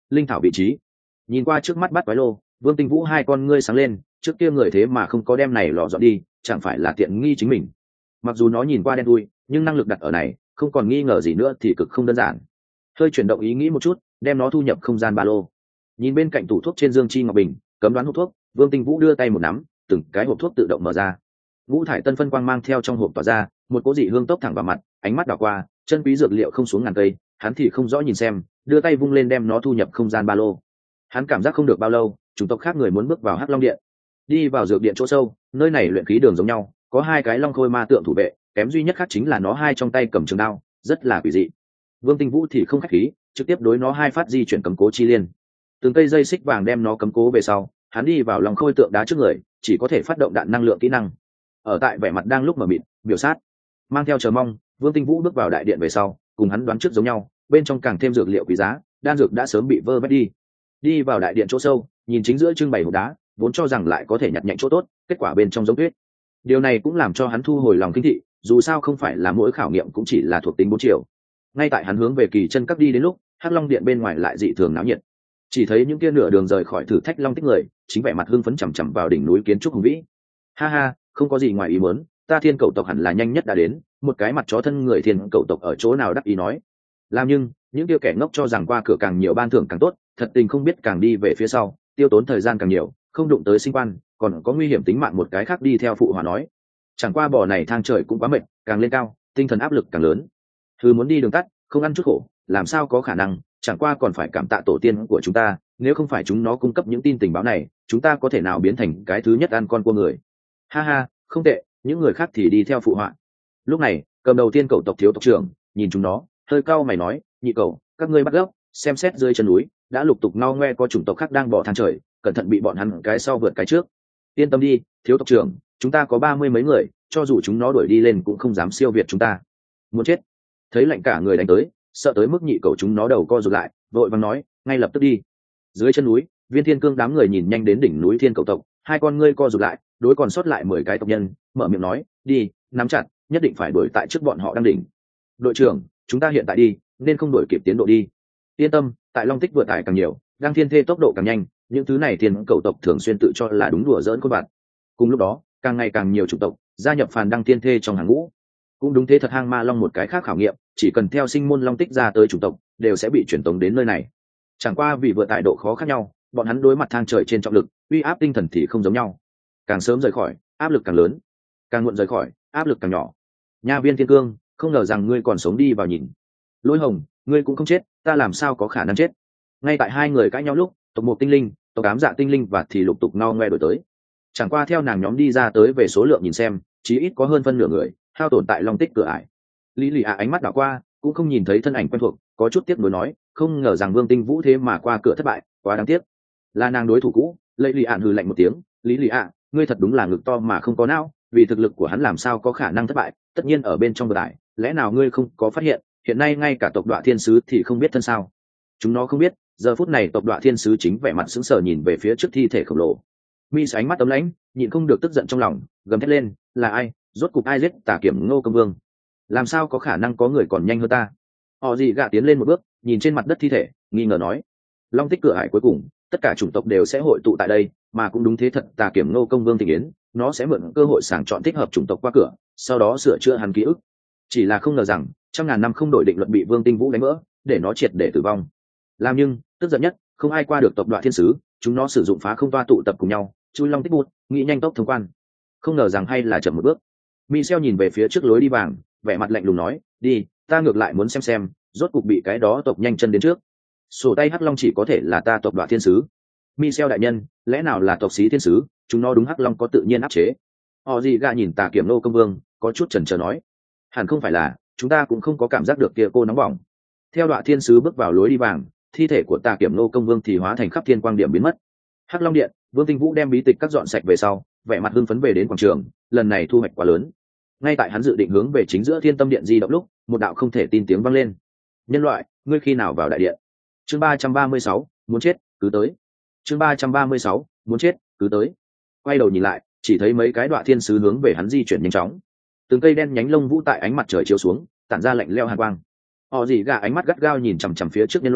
linh thảo vị trí. Nhìn qua trước mắt bắt quái lô, Vương Tinh Vũ hai con ngươi sáng lên, trước kia người thế mà không có đem này lọ dọn đi, chẳng phải là tiện nghi chính mình. Mặc dù nó nhìn qua đen thui, nhưng năng lực đặt ở này không còn nghi ngờ gì nữa thì cực không đơn giản. Hơi chuyển động ý nghĩ một chút, đem nó thu nhập không gian ba lô. Nhìn bên cạnh tủ thuốc trên dương chi ngọc bình, cấm đoán hộp thuốc, Vương Tinh Vũ đưa tay một nắm, từng cái hộp thuốc tự động mở ra. Ngũ thải tân phân quang mang theo trong hộp tỏa ra, một cỗ dị hương tốc thẳng vào mặt, ánh mắt đảo qua, chân quý dược liệu không xuống ngàn cây, hắn thì không rõ nhìn xem, đưa tay vung lên đem nó thu nhập không gian ba lô. Hắn cảm giác không được bao lâu, chủng tộc khác người muốn bước vào Hắc Long Điện. Đi vào dược điện chỗ sâu, nơi này luyện khí đường giống nhau, có hai cái long khôi ma tượng thủ vệ, kém duy nhất khác chính là nó hai trong tay cầm trường đao, rất là quỷ dị. Vương Tinh Vũ thì không khách khí, trực tiếp đối nó hai phát di chuyển cầm cố chi liên. Từng cây dây xích vàng đem nó cấm cố về sau, hắn đi vào lòng khôi tượng đá trước người, chỉ có thể phát động đạn năng lượng kỹ năng. Ở tại vẻ mặt đang lúc mở mịt, biểu sát, mang theo chờ mong, Vương Tinh Vũ bước vào đại điện về sau, cùng hắn đoán trước giống nhau, bên trong càng thêm dược liệu quý giá, đan dược đã sớm bị vơ vét đi. Đi vào đại điện chỗ sâu, nhìn chính giữa trưng bày hộp đá, vốn cho rằng lại có thể nhặt nhạnh chỗ tốt, kết quả bên trong giống tuyết. Điều này cũng làm cho hắn thu hồi lòng kinh thị, dù sao không phải là mỗi khảo nghiệm cũng chỉ là thuộc tính 4 chiều. Ngay tại hắn hướng về kỳ chân các đi đến lúc, Hắc Long Điện bên ngoài lại dị thường náo nhiệt. Chỉ thấy những kia nửa đường rời khỏi thử thách long tích người, chính vẻ mặt hưng phấn chằm chằm vào đỉnh núi kiến trúc hùng vĩ. Ha ha, không có gì ngoài ý muốn, ta thiên cầu tộc hẳn là nhanh nhất đã đến, một cái mặt chó thân người thiên cầu tộc ở chỗ nào đắc ý nói. Làm nhưng, những kia kẻ ngốc cho rằng qua cửa càng nhiều ban thưởng càng tốt, thật tình không biết càng đi về phía sau, tiêu tốn thời gian càng nhiều, không đụng tới sinh quan, còn có nguy hiểm tính mạng một cái khác đi theo phụ hòa nói. Chẳng qua bò này thang trời cũng quá mệt, càng lên cao, tinh thần áp lực càng lớn. Thứ muốn đi đường tắt, không ăn chút khổ, làm sao có khả năng, chẳng qua còn phải cảm tạ tổ tiên của chúng ta, nếu không phải chúng nó cung cấp những tin tình báo này, chúng ta có thể nào biến thành cái thứ nhất ăn con cua người. Ha ha, không tệ, những người khác thì đi theo phụ họa. Lúc này, cầm đầu tiên cầu tộc thiếu tộc trưởng nhìn chúng nó, hơi cau mày nói, nhị cầu, các ngươi bắt gốc, xem xét dưới chân núi, đã lục tục ngao ngoe có chủng tộc khác đang bỏ thang trời, cẩn thận bị bọn hắn cái sau vượt cái trước. Yên tâm đi, thiếu tộc trưởng, chúng ta có 30 mấy người, cho dù chúng nó đuổi đi lên cũng không dám siêu việt chúng ta. Muốn chết. Thấy lạnh cả người đánh tới, sợ tới mức nhị cầu chúng nó đầu co rụt lại, vội vàng nói, ngay lập tức đi. Dưới chân núi, Viên Thiên Cương đám người nhìn nhanh đến đỉnh núi Thiên Cầu tộc, hai con ngươi co rụt lại, đối còn sót lại 10 cái tộc nhân, mở miệng nói, đi, nắm chặt, nhất định phải đuổi tại trước bọn họ đang đỉnh. Đội trưởng, chúng ta hiện tại đi, nên không đuổi kịp tiến độ đi. Yên tâm, tại Long Tích vừa tải càng nhiều, đang thiên thê tốc độ càng nhanh, những thứ này Thiên Cầu tộc thường xuyên tự cho là đúng đùa giỡn con bạn. Cùng lúc đó, càng ngày càng nhiều chủng tộc gia nhập phàn đăng thiên thê trong hàng ngũ. Cũng đúng thế thật, hang ma long một cái khác khảo nghiệm, chỉ cần theo sinh môn long tích ra tới chủng tộc, đều sẽ bị truyền tống đến nơi này. Chẳng qua vì vừa tại độ khó khác nhau, bọn hắn đối mặt thang trời trên trọng lực, uy áp tinh thần thì không giống nhau. Càng sớm rời khỏi, áp lực càng lớn; càng muộn rời khỏi, áp lực càng nhỏ. Nha Viên Thiên Cương, không ngờ rằng ngươi còn sống đi vào nhìn. Lôi Hồng, ngươi cũng không chết, ta làm sao có khả năng chết? Ngay tại hai người cãi nhau lúc, tộc một tinh linh, tộc ám dạ tinh linh và thì lục tục no ngoe đổi tới. Chẳng qua theo nàng nhóm đi ra tới về số lượng nhìn xem, chí ít có hơn phân nửa người hao tổn tại long tích cửa ải. Lý lì ánh mắt đảo qua, cũng không nhìn thấy thân ảnh quen thuộc, có chút tiếc nuối nói, không ngờ rằng Vương Tinh Vũ thế mà qua cửa thất bại, quá đáng tiếc. Là nàng đối thủ cũ. Lệ lì hừ lạnh một tiếng, Lý lì ngươi thật đúng là ngực to mà không có não, vì thực lực của hắn làm sao có khả năng thất bại, tất nhiên ở bên trong vừa tải, lẽ nào ngươi không có phát hiện, hiện nay ngay cả tộc Đoạ Thiên Sứ thì không biết thân sao? Chúng nó không biết, giờ phút này tộc Đoạ Thiên Sứ chính vẻ mặt sững sờ nhìn về phía trước thi thể khổng lồ. Mi ánh mắt ấm lãnh, nhịn không được tức giận trong lòng, gầm thét lên, là ai, rốt cục ai giết Tà Kiểm Ngô Công Vương? Làm sao có khả năng có người còn nhanh hơn ta? Họ gì gạ tiến lên một bước, nhìn trên mặt đất thi thể, nghi ngờ nói, long tích cửa ải cuối cùng, tất cả chủng tộc đều sẽ hội tụ tại đây, mà cũng đúng thế thật, Tà Kiểm Ngô Công Vương tình yến, nó sẽ mượn cơ hội sàng chọn thích hợp chủng tộc qua cửa, sau đó sửa chữa hắn ký ức. Chỉ là không ngờ rằng, trăm ngàn năm không đổi định luật bị Vương Tinh Vũ đánh vỡ, để nó triệt để tử vong. Làm nhưng, tức giận nhất, không ai qua được tộc Đoạ Thiên Sứ, chúng nó sử dụng phá không toa tụ tập cùng nhau, chui long tích bút, nghĩ nhanh tốc thông quan. Không ngờ rằng hay là chậm một bước. Michel nhìn về phía trước lối đi vàng, vẻ mặt lạnh lùng nói, đi, ta ngược lại muốn xem, rốt cục bị cái đó tộc nhanh chân đến trước. Sổ tay Hắc Long chỉ có thể là ta tộc Đoạ Thiên Sứ. Michel đại nhân, lẽ nào là tộc Xí Thiên Sứ, chúng nó đúng Hắc Long có tự nhiên áp chế. Họ gì gạ nhìn Tà Kiểm Nô Công Vương, có chút chần chờ nói, hẳn không phải là, chúng ta cũng không có cảm giác được kia cô nóng bỏng. Theo Đoạ Thiên Sứ bước vào lối đi vàng, thi thể của Tà Kiểm Nô Công Vương thì hóa thành khắp thiên quang điểm biến mất. Hắc Long Điện, Vương Tinh Vũ đem bí tịch cắt dọn sạch về sau, vẻ mặt hưng phấn về đến quảng trường, lần này thu hoạch quá lớn. Ngay tại hắn dự định hướng về chính giữa Thiên Tâm Điện di động lúc, một đạo không thể tin tiếng vang lên. Nhân loại, ngươi khi nào vào đại điện? Chương 336, muốn chết, cứ tới. Chương 336, muốn chết, cứ tới. Quay đầu nhìn lại, chỉ thấy mấy cái Đoạ Thiên Sứ hướng về hắn di chuyển nhanh chóng. Từng cây đen nhánh lông vũ tại ánh mặt trời chiếu xuống, tản ra lạnh lẽo hàn quang. Họ gì gà ánh mắt gắt gao nhìn chằm chằm phía trước nhân loại,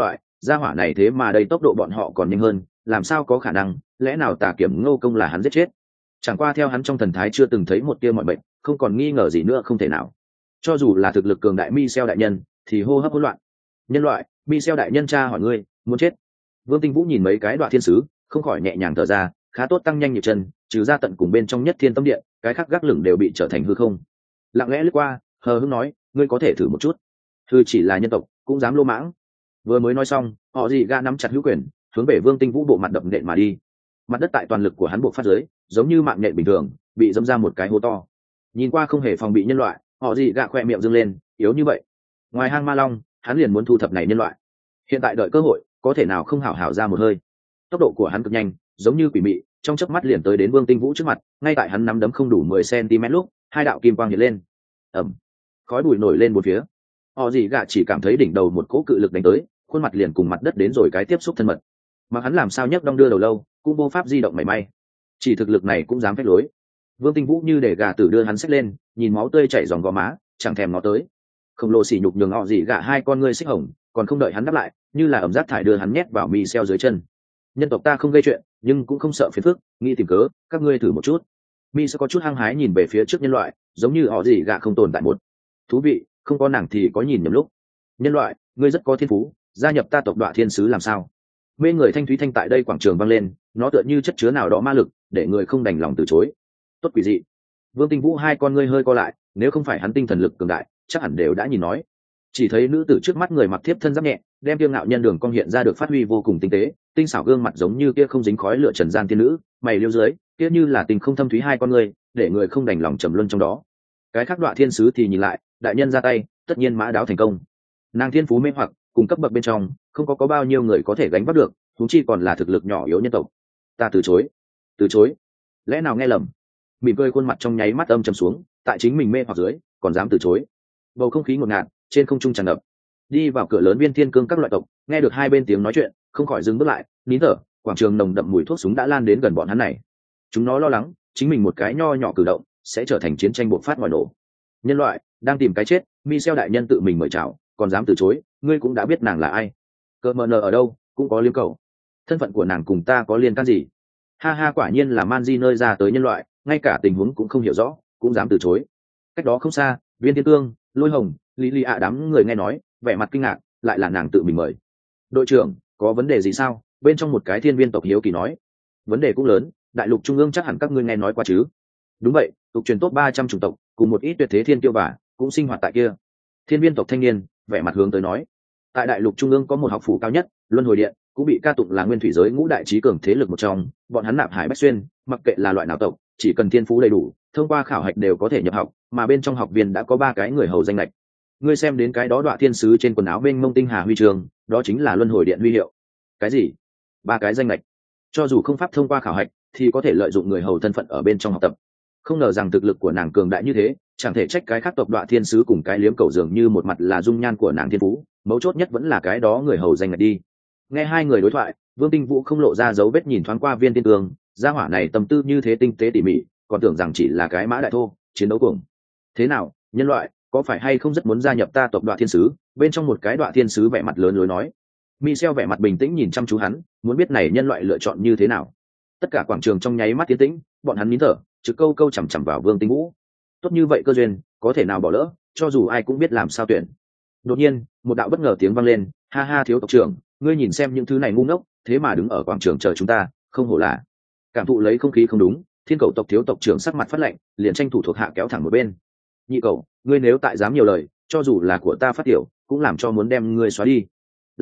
gia hỏa này thế mà đây tốc độ bọn họ còn nhanh hơn, làm sao có khả năng, lẽ nào Tà Kiểm Ngô Công là hắn giết chết? Chẳng qua theo hắn trong thần thái chưa từng thấy một tia mọi bệnh, không còn nghi ngờ gì nữa không thể nào. Cho dù là thực lực cường đại Michel đại nhân thì hô hấp hỗn loạn. Nhân loại, Michel đại nhân tra hỏi ngươi, muốn chết? Vương Tinh Vũ nhìn mấy cái đoạn thiên sứ, không khỏi nhẹ nhàng thở ra, khá tốt tăng nhanh nhịp chân, trừ ra tận cùng bên trong Nhất Thiên Tâm Điện, cái khác gác lửng đều bị trở thành hư không. Lặng lẽ lướt qua, hờ hững nói, ngươi có thể thử một chút. Hư chỉ là nhân tộc, cũng dám lô mãng. Vừa mới nói xong, họ gì ga nắm chặt hữu quyền, hướng về Vương Tinh Vũ bộ mặt đập nện mà đi. Mặt đất tại toàn lực của hắn buộc phát dưới, giống như mạng nhện bình thường, bị dẫm ra một cái hố to. Nhìn qua không hề phòng bị nhân loại, họ gì gạ khoe miệng dâng lên, yếu như vậy. Ngoài hang ma long, hắn liền muốn thu thập này nhân loại. Hiện tại đợi cơ hội, có thể nào không hảo hảo ra một hơi. Tốc độ của hắn cực nhanh, giống như quỷ mị, trong chớp mắt liền tới đến Vương Tinh Vũ trước mặt, ngay tại hắn nắm đấm không đủ 10 cm lúc, hai đạo kim quang hiện lên. Ầm. Khói bụi nổi lên một phía. Họ gì gạ chỉ cảm thấy đỉnh đầu một cỗ cự lực đánh tới, khuôn mặt liền cùng mặt đất đến rồi cái tiếp xúc thân mật. Mà hắn làm sao nhấc đong đưa đầu lâu, cũng vô pháp di động mảy may. Chỉ thực lực này cũng dám phách lối. Vương Tinh Vũ như để gà tử đưa hắn xách lên, nhìn máu tươi chảy dòng gò má, chẳng thèm nó tới. Khổng lồ sỉ nhục nhường họ gì gạ hai con ngươi xích hồng, còn không đợi hắn đáp lại, như là ẩm rác thải đưa hắn nhét vào mì xeo dưới chân. Nhân tộc ta không gây chuyện, nhưng cũng không sợ phiền phức, nghĩ tìm cớ, các ngươi thử một chút. Mi sẽ có chút hăng hái nhìn về phía trước nhân loại, giống như họ gì gạ không tồn tại một. Thú vị, không có nàng thì có nhìn nhầm lúc. Nhân loại, ngươi rất có thiên phú, gia nhập ta tộc Đoạ Thiên sứ làm sao? Mê người thanh thúy thanh tại đây quảng trường vang lên, nó tựa như chất chứa nào đó ma lực, để người không đành lòng từ chối. Tốt quỷ dị. Vương Tinh Vũ hai con ngươi hơi co lại, nếu không phải hắn tinh thần lực cường đại, chắc hẳn đều đã nhìn nói. Chỉ thấy nữ tử trước mắt người mặc thiếp thân giáp nhẹ, đem kiêu ngạo nhân đường cong hiện ra được phát huy vô cùng tinh tế, tinh xảo gương mặt giống như kia không dính khói lửa trần gian tiên nữ, mày liêu dưới, kia như là tình không thâm thúy hai con ngươi, để người không đành lòng trầm luân trong đó. Cái khác Đoạ Thiên sứ thì nhìn lại, đại nhân ra tay, tất nhiên mã đáo thành công. Nàng thiên phú mê hoặc, cùng cấp bậc bên trong, không có bao nhiêu người có thể gánh vác được, huống chi còn là thực lực nhỏ yếu nhân tộc. Ta từ chối. Từ chối? Lẽ nào nghe lầm? Mỉm cười khuôn mặt trong nháy mắt âm trầm xuống, tại chính mình mê hoặc dưới, còn dám từ chối. Bầu không khí ngột ngạt, trên không trung tràn ngập. Đi vào cửa lớn Viên Thiên Cương các loại tộc, nghe được hai bên tiếng nói chuyện, không khỏi dừng bước lại, nín thở, quảng trường nồng đậm mùi thuốc súng đã lan đến gần bọn hắn này. Chúng nó lo lắng, chính mình một cái nho nhỏ cử động, sẽ trở thành chiến tranh bộc phát ngoài nổ. Nhân loại đang tìm cái chết, Michel đại nhân tự mình mời chào, còn dám từ chối, ngươi cũng đã biết nàng là ai. Cờ mờ nờ ở đâu, cũng có liếm cầu. Thân phận của nàng cùng ta có liên can gì? Ha ha, quả nhiên là man di nơi ra tới nhân loại, ngay cả tình huống cũng không hiểu rõ, cũng dám từ chối. Cách đó không xa, Viên Thiên Cương, Lôi Hồng, Lý Lý ạ đám người nghe nói, vẻ mặt kinh ngạc, lại là nàng tự mình mời. Đội trưởng, có vấn đề gì sao? Bên trong một cái thiên viên tộc hiếu kỳ nói. Vấn đề cũng lớn, đại lục trung ương chắc hẳn các ngươi nghe nói qua chứ? Đúng vậy, tục truyền top 300 chủng tộc, cùng một ít tuyệt thế thiên tiêu và cũng sinh hoạt tại kia. Thiên viên tộc thanh niên, vẻ mặt hướng tới nói. Tại đại lục trung ương có một học phủ cao nhất, Luân Hồi Điện, cũng bị ca tụng là nguyên thủy giới ngũ đại trí cường thế lực một trong, bọn hắn nạp hải bách xuyên, mặc kệ là loại nào tộc, chỉ cần thiên phú đầy đủ, thông qua khảo hạch đều có thể nhập học, mà bên trong học viên đã có 3 cái người hầu danh lệch. Ngươi xem đến cái đó Đoạ Thiên sứ trên quần áo bên mông tinh hà huy trường, đó chính là Luân Hồi Điện huy hiệu. Cái gì? 3 cái danh lệch? Cho dù không pháp thông qua khảo hạch, thì có thể lợi dụng người hầu thân phận ở bên trong học tập. Không ngờ rằng thực lực của nàng cường đại như thế, chẳng thể trách cái khác tộc Đoạ Thiên sứ cùng cái liếm cầu dường như một mặt là dung nhan của nàng thiên phú, mấu chốt nhất vẫn là cái đó người hầu danh lệch đi. Nghe hai người đối thoại, Vương Tinh Vũ không lộ ra dấu vết nhìn thoáng qua Viên Thiên Cương, gia hỏa này tâm tư như thế tinh tế tỉ mỉ, còn tưởng rằng chỉ là cái mã đại thô, chiến đấu cuồng. Thế nào, nhân loại, có phải hay không rất muốn gia nhập ta tộc Đoạ Thiên sứ? Bên trong một cái Đoạ Thiên sứ vẻ mặt lớn lối nói. Michel vẻ mặt bình tĩnh nhìn chăm chú hắn, muốn biết này nhân loại lựa chọn như thế nào. Tất cả quảng trường trong nháy mắt tiến tĩnh, bọn hắn nín thở, trực câu câu chằm chằm vào Vương Tinh Vũ. Tốt như vậy cơ duyên, có thể nào bỏ lỡ, cho dù ai cũng biết làm sao tuyển. Đột nhiên, một đạo bất ngờ tiếng vang lên, ha ha thiếu tộc trưởng, ngươi nhìn xem những thứ này ngu ngốc, thế mà đứng ở quảng trường chờ chúng ta, không hổ là. Cảm thụ lấy không khí không đúng, Thiên Cầu tộc thiếu tộc trưởng sắc mặt phát lạnh, liền tranh thủ thuộc hạ kéo thẳng một bên. Nhị cầu, ngươi nếu tại dám nhiều lời, cho dù là của ta phát tiểu, cũng làm cho muốn đem ngươi xóa đi.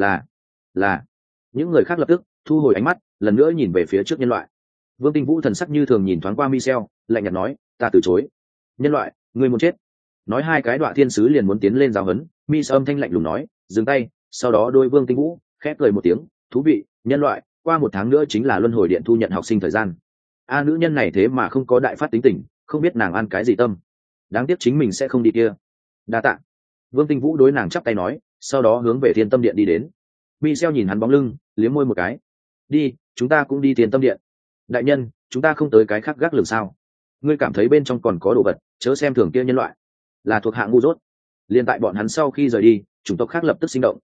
Là. Những người khác lập tức thu hồi ánh mắt, lần nữa nhìn về phía trước nhân loại. Vương Tinh Vũ thần sắc như thường nhìn thoáng qua Michel, lạnh nhạt nói, ta từ chối. Nhân loại, ngươi muốn chết. Nói hai cái Đoạ Thiên sứ liền muốn tiến lên giáo huấn, Michel âm thanh lạnh lùng nói, dừng tay, sau đó đôi Vương Tinh Vũ khép cười một tiếng, thú vị, nhân loại, qua 1 tháng nữa chính là Luân Hồi Điện thu nhận học sinh thời gian. A nữ nhân này thế mà không có đại phát tính tình, không biết nàng ăn cái gì tâm. Đáng tiếc chính mình sẽ không đi kia. Đa tạ. Vương Tinh Vũ đối nàng chắp tay nói, sau đó hướng về Thiên Tâm Điện đi đến. Michel nhìn hắn bóng lưng, liếm môi một cái. Đi, chúng ta cũng đi Thiên Tâm Điện. Đại nhân, chúng ta không tới cái khác gác lửng sao? Ngươi cảm thấy bên trong còn có đồ vật, chớ xem thường kia nhân loại. Là thuộc hạng ngu dốt. Liên tại bọn hắn sau khi rời đi, chủng tộc khác lập tức sinh động,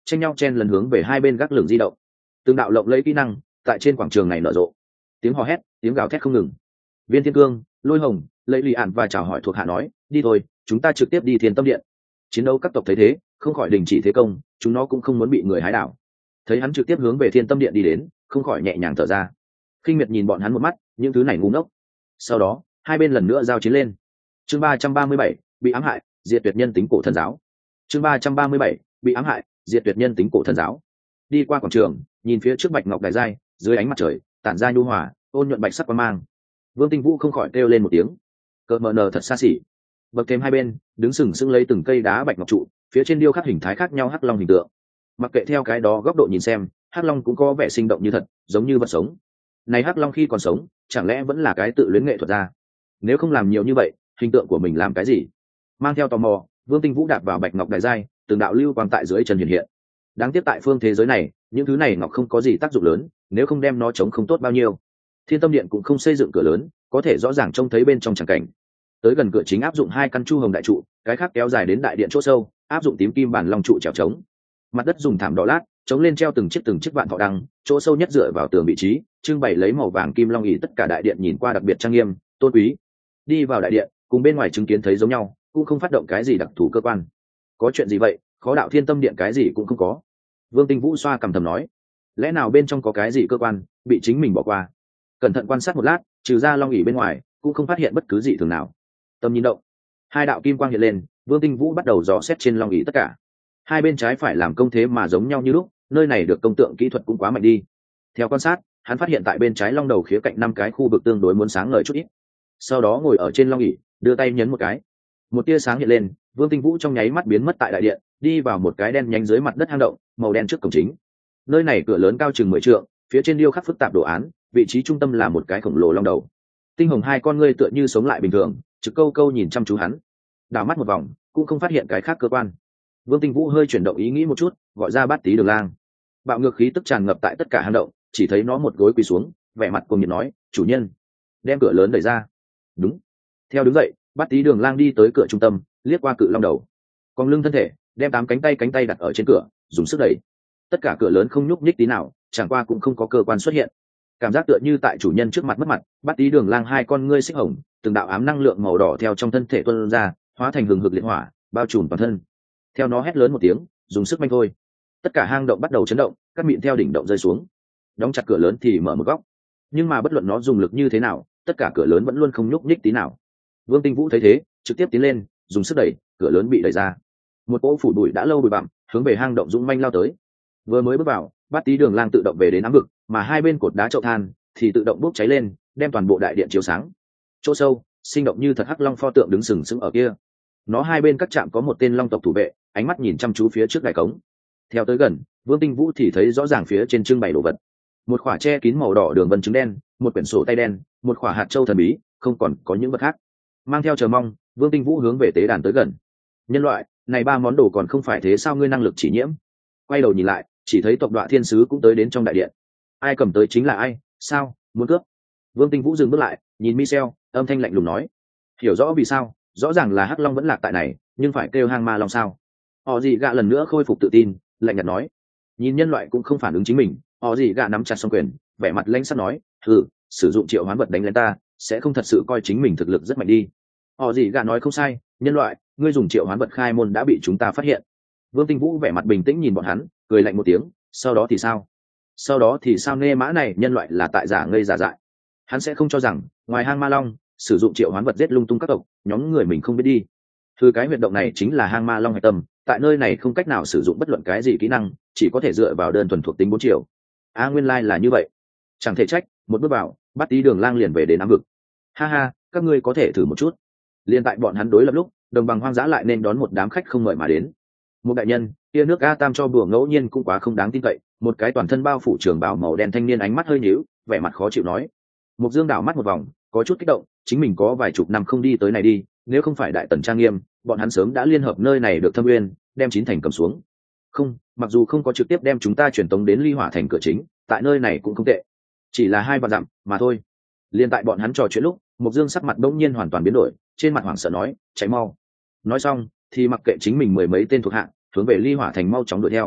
tranh nhau chen lần hướng về hai bên gác lửng di động. Từng đạo lộng lấy kỹ năng tại trên quảng trường này nở rộ, tiếng hò hét, tiếng gào thét không ngừng. Viên Thiên Cương, Lôi Hồng, lấy lì ạn và chào hỏi thuộc hạ nói, đi thôi, chúng ta trực tiếp đi Thiên Tâm Điện. Chiến đấu các tộc thấy thế, không khỏi đình chỉ thế công, chúng nó cũng không muốn bị người hái đảo. Thấy hắn trực tiếp hướng về Thiên Tâm Điện đi đến, không khỏi nhẹ nhàng thở ra. Khinh miệt nhìn bọn hắn một mắt, những thứ này ngu ngốc. Sau đó, hai bên lần nữa giao chiến lên. Chương 337, bị ám hại, diệt tuyệt nhân tính cổ thần giáo. Chương 337, bị ám hại, diệt tuyệt nhân tính cổ thần giáo. Đi qua quảng trường, nhìn phía trước bạch ngọc đài giai, dưới ánh mặt trời, tản ra nhu hòa, ôn nhuận bạch sắc quang mang. Vương Tinh Vũ không khỏi kêu lên một tiếng, cỡ mờ nờ thật xa xỉ. Bậc thềm hai bên, đứng sừng sững lấy từng cây đá bạch ngọc trụ, phía trên điêu khắc hình thái khác nhau hắc long hình tượng. Mặc kệ theo cái đó góc độ nhìn xem, hắc long cũng có vẻ sinh động như thật, giống như vật sống. Này hắc long khi còn sống, chẳng lẽ vẫn là cái tự luyến nghệ thuật ra? Nếu không làm nhiều như vậy, hình tượng của mình làm cái gì? Mang theo tò mò, Vương Tinh Vũ đạp vào bạch ngọc đài giai, từng đạo lưu quang tại dưới chân hiện hiện. Đáng tiếc tại phương thế giới này, những thứ này ngọc không có gì tác dụng lớn, nếu không đem nó chống không tốt bao nhiêu. Thiên Tâm Điện cũng không xây dựng cửa lớn, có thể rõ ràng trông thấy bên trong tràng cảnh. Tới gần cửa chính áp dụng hai căn chu hồng đại trụ, cái khác kéo dài đến đại điện chỗ sâu, áp dụng tím kim bản long trụ trèo trống. Mặt đất dùng thảm đỏ lát, chống lên treo từng chiếc vạn thọ đăng, chỗ sâu nhất dựa vào tường vị trí, trưng bày lấy màu vàng kim long ỷ, tất cả đại điện nhìn qua đặc biệt trang nghiêm, tôn quý. Đi vào đại điện, cùng bên ngoài chứng kiến thấy giống nhau, cũng không phát động cái gì đặc thù cơ quan. Có chuyện gì vậy? Khó đạo Thiên Tâm Điện cái gì cũng không có. Vương Tinh Vũ xoa cằm thầm nói, lẽ nào bên trong có cái gì cơ quan bị chính mình bỏ qua? Cẩn thận quan sát một lát, trừ ra long ỷ bên ngoài, cũng không phát hiện bất cứ gì thường nào. Tâm nhìn động, hai đạo kim quang hiện lên, Vương Tinh Vũ bắt đầu dò xét trên long ỷ tất cả. Hai bên trái phải làm công thế mà giống nhau như lúc, nơi này được công tượng kỹ thuật cũng quá mạnh đi. Theo quan sát, hắn phát hiện tại bên trái long đầu khía cạnh 5 cái khu vực tương đối muốn sáng ngời chút ít. Sau đó ngồi ở trên long ỷ, đưa tay nhấn một cái, một tia sáng hiện lên, Vương Tinh Vũ trong nháy mắt biến mất tại đại điện, đi vào một cái đen nhánh dưới mặt đất hang động màu đen trước cổng chính. Nơi này cửa lớn cao chừng 10 trượng, phía trên điêu khắc phức tạp đồ án, vị trí trung tâm là một cái khổng lồ long đầu. Tinh hồng hai con ngươi tựa như sống lại bình thường, trực câu câu nhìn chăm chú hắn. Đảo mắt một vòng, cũng không phát hiện cái khác cơ quan. Vương Tinh Vũ hơi chuyển động ý nghĩ một chút, gọi ra Bát Tý Đường Lang. Bạo ngược khí tức tràn ngập tại tất cả hang động, chỉ thấy nó một gối quỳ xuống, vẻ mặt cuồng nhiệt nói, "Chủ nhân, đem cửa lớn đẩy ra." Đúng. Theo đứng dậy, Bát Tý Đường Lang đi tới cửa trung tâm, liếc qua cự long đầu, cong lưng thân thể, đem 8 cánh tay đặt ở trên cửa, dùng sức đẩy. Tất cả cửa lớn không nhúc nhích tí nào, chẳng qua cũng không có cơ quan xuất hiện. Cảm giác tựa như tại chủ nhân trước mặt mất mặt, Bát Tý Đường Lang hai con ngươi xích hồng, từng đạo ám năng lượng màu đỏ theo trong thân thể tuôn ra, hóa thành hừng hực liệt hỏa, bao trùm toàn thân. Theo nó hét lớn một tiếng, dùng sức mạnh thôi. Tất cả hang động bắt đầu chấn động, các mịn theo đỉnh động rơi xuống. Đóng chặt cửa lớn thì mở một góc, nhưng mà bất luận nó dùng lực như thế nào, tất cả cửa lớn vẫn luôn không nhúc nhích tí nào. Vương Tinh Vũ thấy thế, trực tiếp tiến lên, dùng sức đẩy, cửa lớn bị đẩy ra. Một cỗ phủ bụi đã lâu bụi bặm hướng về hang động dũng manh lao tới. Vừa mới bước vào, Bát Tý Đường Lang tự động về đến ám vực, mà hai bên cột đá chậu than thì tự động bốc cháy lên, đem toàn bộ đại điện chiếu sáng. Chỗ sâu, sinh động như thật hắc long pho tượng đứng sừng sững ở kia. Nó hai bên các trạm có một tên long tộc thủ vệ, ánh mắt nhìn chăm chú phía trước đài cống. Theo tới gần, Vương Tinh Vũ thì thấy rõ ràng phía trên trưng bày đồ vật. Một khỏa che kín màu đỏ đường vân trứng đen, một quyển sổ tay đen, một khỏa hạt châu thần bí, không còn có những vật khác. Mang theo chờ mong, Vương Tinh Vũ hướng về tế đàn tới gần. Nhân loại, này 3 món đồ còn không phải thế sao? Ngươi năng lực chỉ nhiễm. Quay đầu nhìn lại, chỉ thấy tộc Đoạ Thiên sứ cũng tới đến trong đại điện. Ai cầm tới chính là ai? Sao muốn cướp? Vương Tinh Vũ dừng bước lại, nhìn Michel, âm thanh lạnh lùng nói, hiểu rõ vì sao, rõ ràng là hắc long vẫn lạc tại này, nhưng phải kêu hang ma long sao? Họ gì gạ lần nữa khôi phục tự tin, lạnh nhạt nói. Nhìn nhân loại cũng không phản ứng chính mình, họ gì gạ nắm chặt song quyền, vẻ mặt lãnh sắc nói, sử dụng triệu hoán vật đánh lên ta, sẽ không thật sự coi chính mình thực lực rất mạnh đi. Họ gì gạ nói không sai, nhân loại, ngươi dùng triệu hoán vật khai môn đã bị chúng ta phát hiện. Vương Tinh Vũ vẻ mặt bình tĩnh nhìn bọn hắn, cười lạnh một tiếng, sau đó thì sao? Sau đó thì sao? Nê mã này nhân loại là tại giả ngây giả dại. Hắn sẽ không cho rằng ngoài hang ma long sử dụng triệu hoán vật giết lung tung các tộc, nhóm người mình không biết đi. Cái huyệt động này chính là hang ma long hạch tâm, tại nơi này không cách nào sử dụng bất luận cái gì kỹ năng, chỉ có thể dựa vào đơn thuần thuộc tính 4 chiều. Nguyên lai là như vậy. Chẳng thể trách, một bước vào, Bát Tý Đường Lang liền về đến ám vực. Ha ha, các ngươi có thể thử một chút. Liên tại bọn hắn đối lập lúc, đồng bằng hoang dã lại nên đón một đám khách không mời mà đến. Một đại nhân, kia nước A Tam cho bùa ngẫu nhiên cũng quá không đáng tin cậy. Một cái toàn thân bao phủ trường bào màu đen thanh niên ánh mắt hơi nhíu, vẻ mặt khó chịu nói. Mục Dương đảo mắt một vòng, có chút kích động, chính mình có vài chục năm không đi tới này đi, nếu không phải đại tần trang nghiêm, bọn hắn sớm đã liên hợp nơi này được thâm uyên, đem chín thành cầm xuống. Không, mặc dù không có trực tiếp đem chúng ta truyền tống đến Ly Hỏa thành cửa chính, tại nơi này cũng không tệ. Chỉ là 2 vạn dặm mà thôi. Liên tại bọn hắn trò chuyện lúc, Mục Dương sắc mặt bỗng nhiên hoàn toàn biến đổi, trên mặt hoảng sợ nói, cháy mau. Nói xong, thì mặc kệ chính mình 10 mấy tên thuộc hạ, hướng về Ly Hỏa thành mau chóng đuổi theo.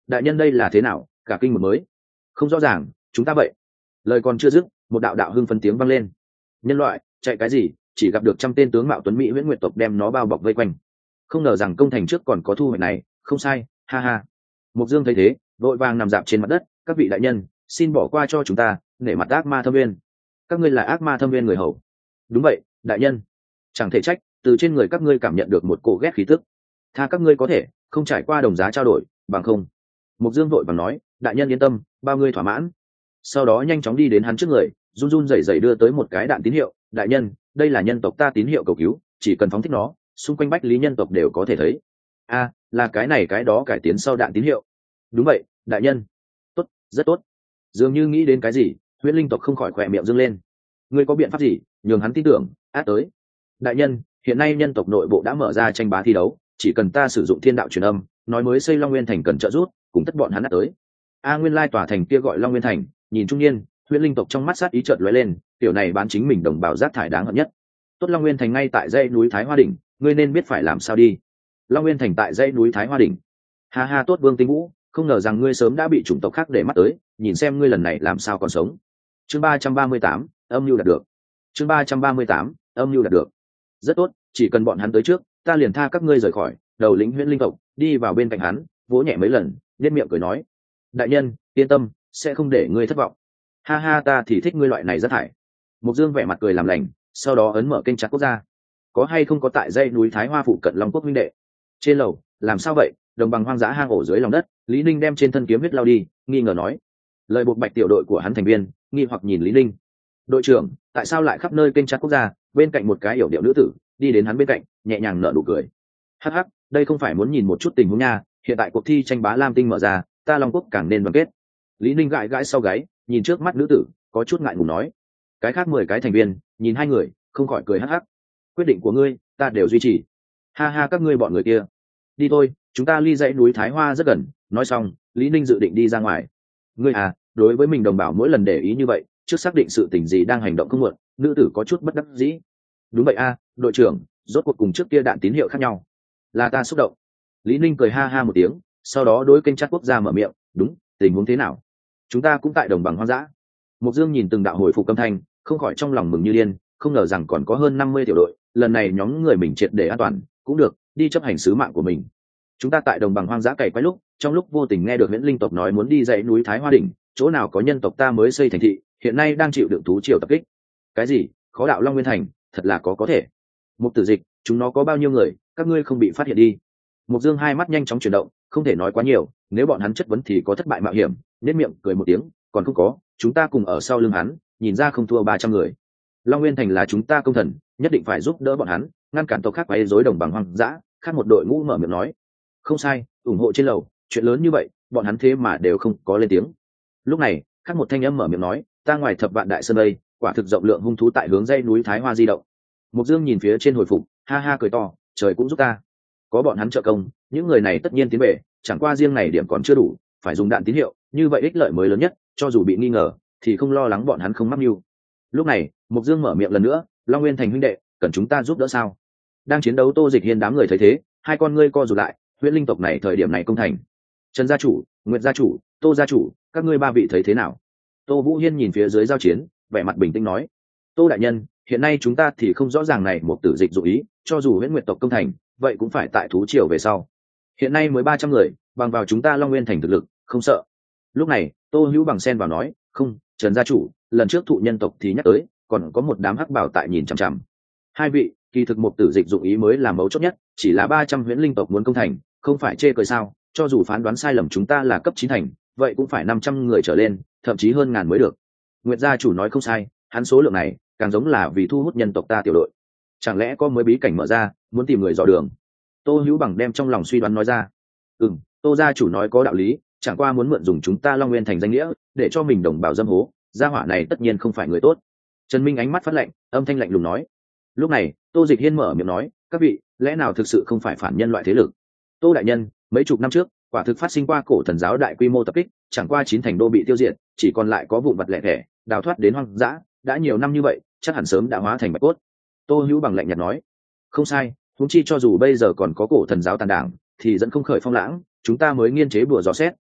đại nhân đây là thế nào, cả kinh một mới. Không rõ ràng, chúng ta vậy. Lời còn chưa dứt, một đạo đạo hưng phấn tiếng vang lên. Nhân loại, chạy cái gì, chỉ gặp được trăm tên tướng mạo tuấn mỹ huyễn nguyệt tộc đem nó bao bọc vây quanh. Không ngờ rằng công thành trước còn có thu hoạch này, không sai, ha ha. Mục Dương thấy thế, vội vàng nằm dạp trên mặt đất, các vị đại nhân, xin bỏ qua cho chúng ta, nể mặt ác ma thâm viên. Các ngươi là ác ma thâm viên người hầu. Đúng vậy, đại nhân. Chẳng thể trách, từ trên người các ngươi cảm nhận được một cỗ ghét khí tức. Tha các ngươi có thể, không trải qua đồng giá trao đổi, bằng không. Mục Dương vội vàng nói, đại nhân yên tâm, bao ngươi thỏa mãn. Sau đó nhanh chóng đi đến hắn trước người, run run rẩy rẩy đưa tới một cái đạn tín hiệu. Đại nhân, đây là nhân tộc ta tín hiệu cầu cứu, chỉ cần phóng thích nó, xung quanh bách lý nhân tộc đều có thể thấy. A, là cái này cái đó cải tiến sau đạn tín hiệu. Đúng vậy, đại nhân. Tốt, rất tốt. Dường như nghĩ đến cái gì, huyễn linh tộc không khỏi khỏe miệng dương lên. Ngươi có biện pháp gì nhường hắn tin tưởng? Át tới. Đại nhân, hiện nay nhân tộc nội bộ đã mở ra tranh bá thi đấu, chỉ cần ta sử dụng thiên đạo truyền âm, nói mới xây Long Nguyên thành cần trợ giúp, cùng tất bọn hắn át tới. A nguyên lai tòa thành kia gọi Long Nguyên thành, nhìn trung niên, huyễn linh tộc trong mắt sát ý chợt lóe lên, tiểu này bán chính mình đồng bào rác thải đáng hận nhất. Tốt, Long Nguyên thành ngay tại dãy núi Thái Hoa đỉnh, ngươi nên biết phải làm sao đi. Long Nguyên thành tại dãy núi Thái Hoa đỉnh. Ha ha, tốt Vương Tinh Vũ, không ngờ rằng ngươi sớm đã bị chủng tộc khác để mắt tới, nhìn xem ngươi lần này làm sao còn sống. Chương 338, âm mưu đạt được. Chương 338, âm mưu đạt được. Rất tốt, chỉ cần bọn hắn tới trước, ta liền tha các ngươi rời khỏi. Đầu lĩnh huyễn linh tộc đi vào bên cạnh hắn, vỗ nhẹ mấy lần, nhếch miệng cười nói: đại nhân yên tâm, sẽ không để ngươi thất vọng. Ha ha, ta thì thích ngươi loại này rất thải. Mục Dương vẻ mặt cười làm lành, sau đó ấn mở kênh chat quốc gia. Có hay không có tại dãy núi Thái Hoa phụ cận Long Quốc huynh đệ? Trên lầu, làm sao vậy? Đồng bằng hoang dã hang ổ dưới lòng đất, Lý Ninh đem trên thân kiếm huyết lao đi, nghi ngờ nói. Lời buộc bạch tiểu đội của hắn thành viên nghi hoặc nhìn Lý Ninh. Đội trưởng, tại sao lại khắp nơi kênh chat quốc gia? Bên cạnh một cái yểu điệu nữ tử đi đến hắn bên cạnh, nhẹ nhàng nở nụ cười. Hắc hắc, đây không phải muốn nhìn một chút tình huống nha, hiện tại cuộc thi tranh bá lam tinh mở ra, ta Long Quốc càng nên đoàn kết. Lý Ninh gãi gãi sau gáy, nhìn trước mắt nữ tử, có chút ngại ngùng nói. Cái khác 10 cái thành viên nhìn hai người, không khỏi cười hắc hắc. Quyết định của ngươi, ta đều duy trì. Ha ha, các ngươi bọn người kia, đi thôi, chúng ta ly dãy núi Thái Hoa rất gần. Nói xong, Lý Ninh dự định đi ra ngoài. Ngươi à, đối với mình đồng bào mỗi lần để ý như vậy, trước xác định sự tình gì đang hành động không muộn. Nữ tử có chút bất đắc dĩ. Đúng vậy a, đội trưởng, rốt cuộc cùng trước kia đạn tín hiệu khác nhau, là ta xúc động. Lý Ninh cười ha ha một tiếng, sau đó đối kênh chat quốc gia mở miệng. Đúng, tình huống thế nào? Chúng ta cũng tại đồng bằng hoang dã. Mục Dương nhìn từng đạo hồi phục âm thanh, không khỏi trong lòng mừng như điên, không ngờ rằng còn có hơn 50 tiểu đội, lần này nhóm người mình triệt để an toàn, cũng được, đi chấp hành sứ mạng của mình. Chúng ta tại đồng bằng hoang dã cày quái lúc, trong lúc vô tình nghe được huyễn linh tộc nói muốn đi dãy núi Thái Hoa đỉnh, chỗ nào có nhân tộc ta mới xây thành thị, hiện nay đang chịu đựng thú triều tập kích. Cái gì? Khó đạo Long Nguyên thành, thật là có thể. Mục Tử Dịch, chúng nó có bao nhiêu người, các ngươi không bị phát hiện đi. Mục Dương hai mắt nhanh chóng chuyển động, không thể nói quá nhiều, nếu bọn hắn chất vấn thì có thất bại mạo hiểm, nhếch miệng cười một tiếng, còn không có, chúng ta cùng ở sau lưng hắn, nhìn ra không thua 300 người. Long Nguyên thành là chúng ta công thần, nhất định phải giúp đỡ bọn hắn, ngăn cản tộc khác quấy rối đồng bằng hoang dã. Khác một đội ngũ mở miệng nói. Không sai, ủng hộ trên lầu, chuyện lớn như vậy, bọn hắn thế mà đều không có lên tiếng. Lúc này, khác một thanh âm mở miệng nói, ta ngoài thập vạn đại sơn đây, quả thực rộng lượng hung thú tại hướng dãy núi Thái Hoa di động. Mục Dương nhìn phía trên hồi phục, ha ha cười to, trời cũng giúp ta. Có bọn hắn trợ công, những người này tất nhiên tiến về, chẳng qua riêng này điểm còn chưa đủ, phải dùng đạn tín hiệu, như vậy ích lợi mới lớn nhất, cho dù bị nghi ngờ, thì không lo lắng bọn hắn không mắc mưu. Lúc này, Mục Dương mở miệng lần nữa, Long Nguyên thành huynh đệ, cần chúng ta giúp đỡ sao? Đang chiến đấu Tô Dịch Hiên đám người thấy thế, hai con ngươi co rụt lại, huyễn linh tộc này thời điểm này công thành. Trần gia chủ, Nguyệt gia chủ, Tô gia chủ, các ngươi ba vị thấy thế nào? Tô Vũ Hiên nhìn phía dưới giao chiến, vẻ mặt bình tĩnh nói. Tô đại nhân, hiện nay chúng ta thì không rõ ràng này một tử dịch dụ ý, cho dù huyễn nguyệt tộc công thành, vậy cũng phải tại thú triều về sau. Hiện nay mới 300 người, bằng vào chúng ta Long Nguyên thành thực lực, không sợ. Lúc này, Tô Hữu Bằng xen vào nói, không, Trần gia chủ, lần trước thụ nhân tộc thì nhắc tới, còn có một đám hắc bảo tại nhìn chằm chằm. Hai vị, kỳ thực một tử dịch dụng ý mới là mấu chốt nhất, chỉ là 300 huyễn linh tộc muốn công thành, không phải chê cười sao? Cho dù phán đoán sai lầm chúng ta là cấp 9 thành, vậy cũng phải 500 người trở lên, thậm chí hơn ngàn mới được. Nguyệt gia chủ nói không sai, hắn số lượng này càng giống là vì thu hút nhân tộc ta tiểu đội. Chẳng lẽ có mới bí cảnh mở ra, muốn tìm người dò đường? Tô Hữu Bằng đem trong lòng suy đoán nói ra. Tô gia chủ nói có đạo lý, chẳng qua muốn mượn dùng chúng ta Long Nguyên thành danh nghĩa, để cho mình đồng bào dâm hố, gia hỏa này tất nhiên không phải người tốt. Trần Minh ánh mắt phát lạnh, âm thanh lạnh lùng nói. Lúc này, Tô Dịch Hiên mở miệng nói, các vị, lẽ nào thực sự không phải phản nhân loại thế lực? Tô đại nhân, mấy chục năm trước, quả thực phát sinh qua cổ thần giáo đại quy mô tập kích, chẳng qua 9 thành đô bị tiêu diệt, chỉ còn lại có vụn vặt lẻ thẻ, đào thoát đến hoang dã, đã nhiều năm như vậy, chắc hẳn sớm đã hóa thành bạch cốt. Tô Hữu Bằng lạnh nhạt nói. Không sai, huống chi cho dù bây giờ còn có cổ thần giáo tàn đảng, thì dẫn không khởi phong lãng, chúng ta mới nghiên chế bùa dò xét,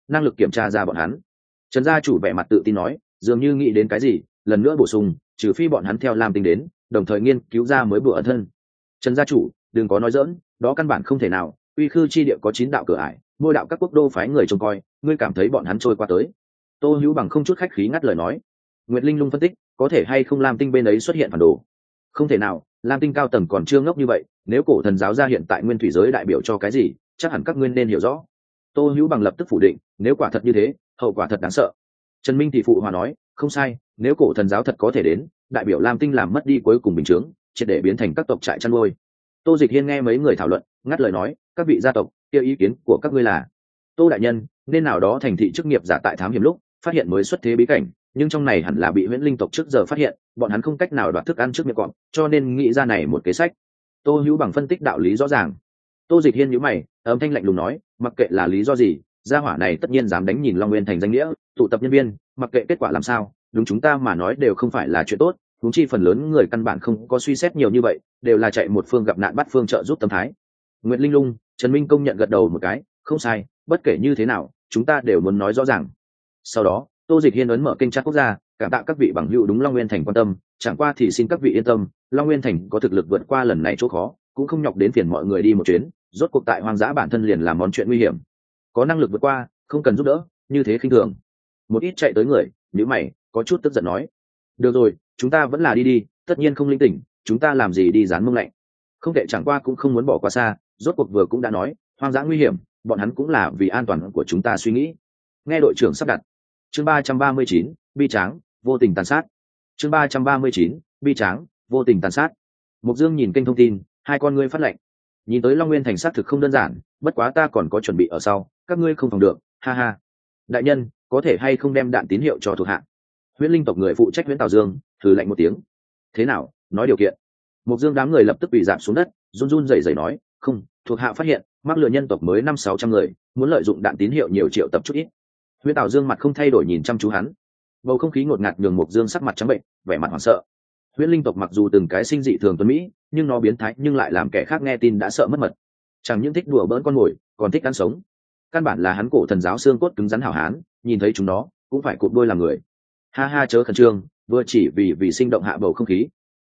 năng lực kiểm tra ra bọn hắn. Trần gia chủ vẻ mặt tự tin nói, dường như nghĩ đến cái gì, lần nữa bổ sung, trừ phi bọn hắn theo Lam Tinh đến, đồng thời nghiên cứu ra mới bữa ẩn thân. Trần gia chủ, đừng có nói dỡn, đó căn bản không thể nào. Uy Khư chi địa có 9 đạo cửa ải, mỗi đạo các quốc đô phái người trông coi, ngươi cảm thấy bọn hắn trôi qua tới? Tô Hữu Bằng không chút khách khí ngắt lời nói. Nguyệt Linh lung phân tích, có thể hay không Lam Tinh bên ấy xuất hiện phản đồ? Không thể nào, Lam Tinh cao tầng còn chưa ngốc như vậy, nếu cổ thần giáo ra hiện tại nguyên thủy giới đại biểu cho cái gì, chắc hẳn các ngươi nên hiểu rõ. Tô Hữu Bằng lập tức phủ định, nếu quả thật như thế, hậu quả thật đáng sợ. Trần Minh thì phụ hòa nói, không sai, nếu cổ thần giáo thật có thể đến, đại biểu Lam Tinh làm mất đi cuối cùng bình chướng, triệt để biến thành các tộc trại chăn nuôi. Tô Dịch Hiên nghe mấy người thảo luận, ngắt lời nói, các vị gia tộc, kia ý kiến của các ngươi là? Tô đại nhân, nên nào đó thành thị chức nghiệp giả tại thám hiểm lúc phát hiện mới xuất thế bí cảnh, nhưng trong này hẳn là bị huyễn linh tộc trước giờ phát hiện, bọn hắn không cách nào đoạt thức ăn trước miệng cọp, cho nên nghĩ ra này một kế sách. Tô Hữu Bằng phân tích đạo lý rõ ràng. Tô Dịch Hiên nhíu mày, âm thanh lạnh lùng nói, mặc kệ là lý do gì, gia hỏa này tất nhiên dám đánh nhìn Long Nguyên thành danh nghĩa, tụ tập nhân viên, mặc kệ kết quả làm sao, đúng chúng ta mà nói đều không phải là chuyện tốt. Huống chi phần lớn người căn bản không có suy xét nhiều như vậy, đều là chạy một phương gặp nạn bắt phương trợ giúp tâm thái. Nguyệt Linh Lung, Trần Minh công nhận gật đầu một cái, không sai, bất kể như thế nào, chúng ta đều muốn nói rõ ràng. Sau đó, Tô Dịch Hiên ấn mở kênh chat quốc gia, cảm tạ các vị bằng hữu đúng Long Nguyên thành quan tâm, chẳng qua thì xin các vị yên tâm, Long Nguyên thành có thực lực vượt qua lần này chỗ khó, cũng không nhọc đến phiền mọi người đi một chuyến, rốt cuộc tại hoang dã bản thân liền làm món chuyện nguy hiểm. Có năng lực vượt qua, không cần giúp đỡ, như thế khinh thường. Một ít chạy tới người, nhíu mày, có chút tức giận nói, được rồi, chúng ta vẫn là đi đi, tất nhiên không linh tỉnh, chúng ta làm gì đi dán mông lạnh. Không tệ, chẳng qua cũng không muốn bỏ qua xa, rốt cuộc vừa cũng đã nói, hoang dã nguy hiểm, bọn hắn cũng là vì an toàn của chúng ta suy nghĩ. Nghe đội trưởng sắp đặt. Chương 339, bi tráng, vô tình tàn sát. Chương 339, bi tráng, vô tình tàn sát. Mục Dương nhìn kênh thông tin, hai con ngươi phát lệnh. Nhìn tới Long Nguyên thành sát thực không đơn giản, bất quá ta còn có chuẩn bị ở sau, các ngươi không phòng được, ha ha. Đại nhân, có thể hay không đem đạn tín hiệu cho thuộc hạ? Huyễn linh tộc người phụ trách Huyễn Tào Dương thử lạnh một tiếng. Thế nào, nói điều kiện. Mục Dương đám người lập tức bị giảm xuống đất, run run rẩy rẩy nói, không, thuộc hạ phát hiện, mắc lừa nhân tộc mới 500-600 người, muốn lợi dụng đạn tín hiệu nhiều triệu tập chút ít. Huyễn Tào Dương mặt không thay đổi nhìn chăm chú hắn. Bầu không khí ngột ngạt nhường Mục Dương sắc mặt trắng bệnh, vẻ mặt hoảng sợ. Huyễn linh tộc mặc dù từng cái sinh dị thường tuấn mỹ, nhưng nó biến thái nhưng lại làm kẻ khác nghe tin đã sợ mất mật. Chẳng những thích đùa bỡn con mồi, còn thích ăn sống. Căn bản là hắn cổ thần giáo xương cốt cứng rắn hảo hán, nhìn thấy chúng nó cũng phải cụp đôi làm người. Ha ha, chớ khẩn trương, vừa chỉ vì sinh động hạ bầu không khí.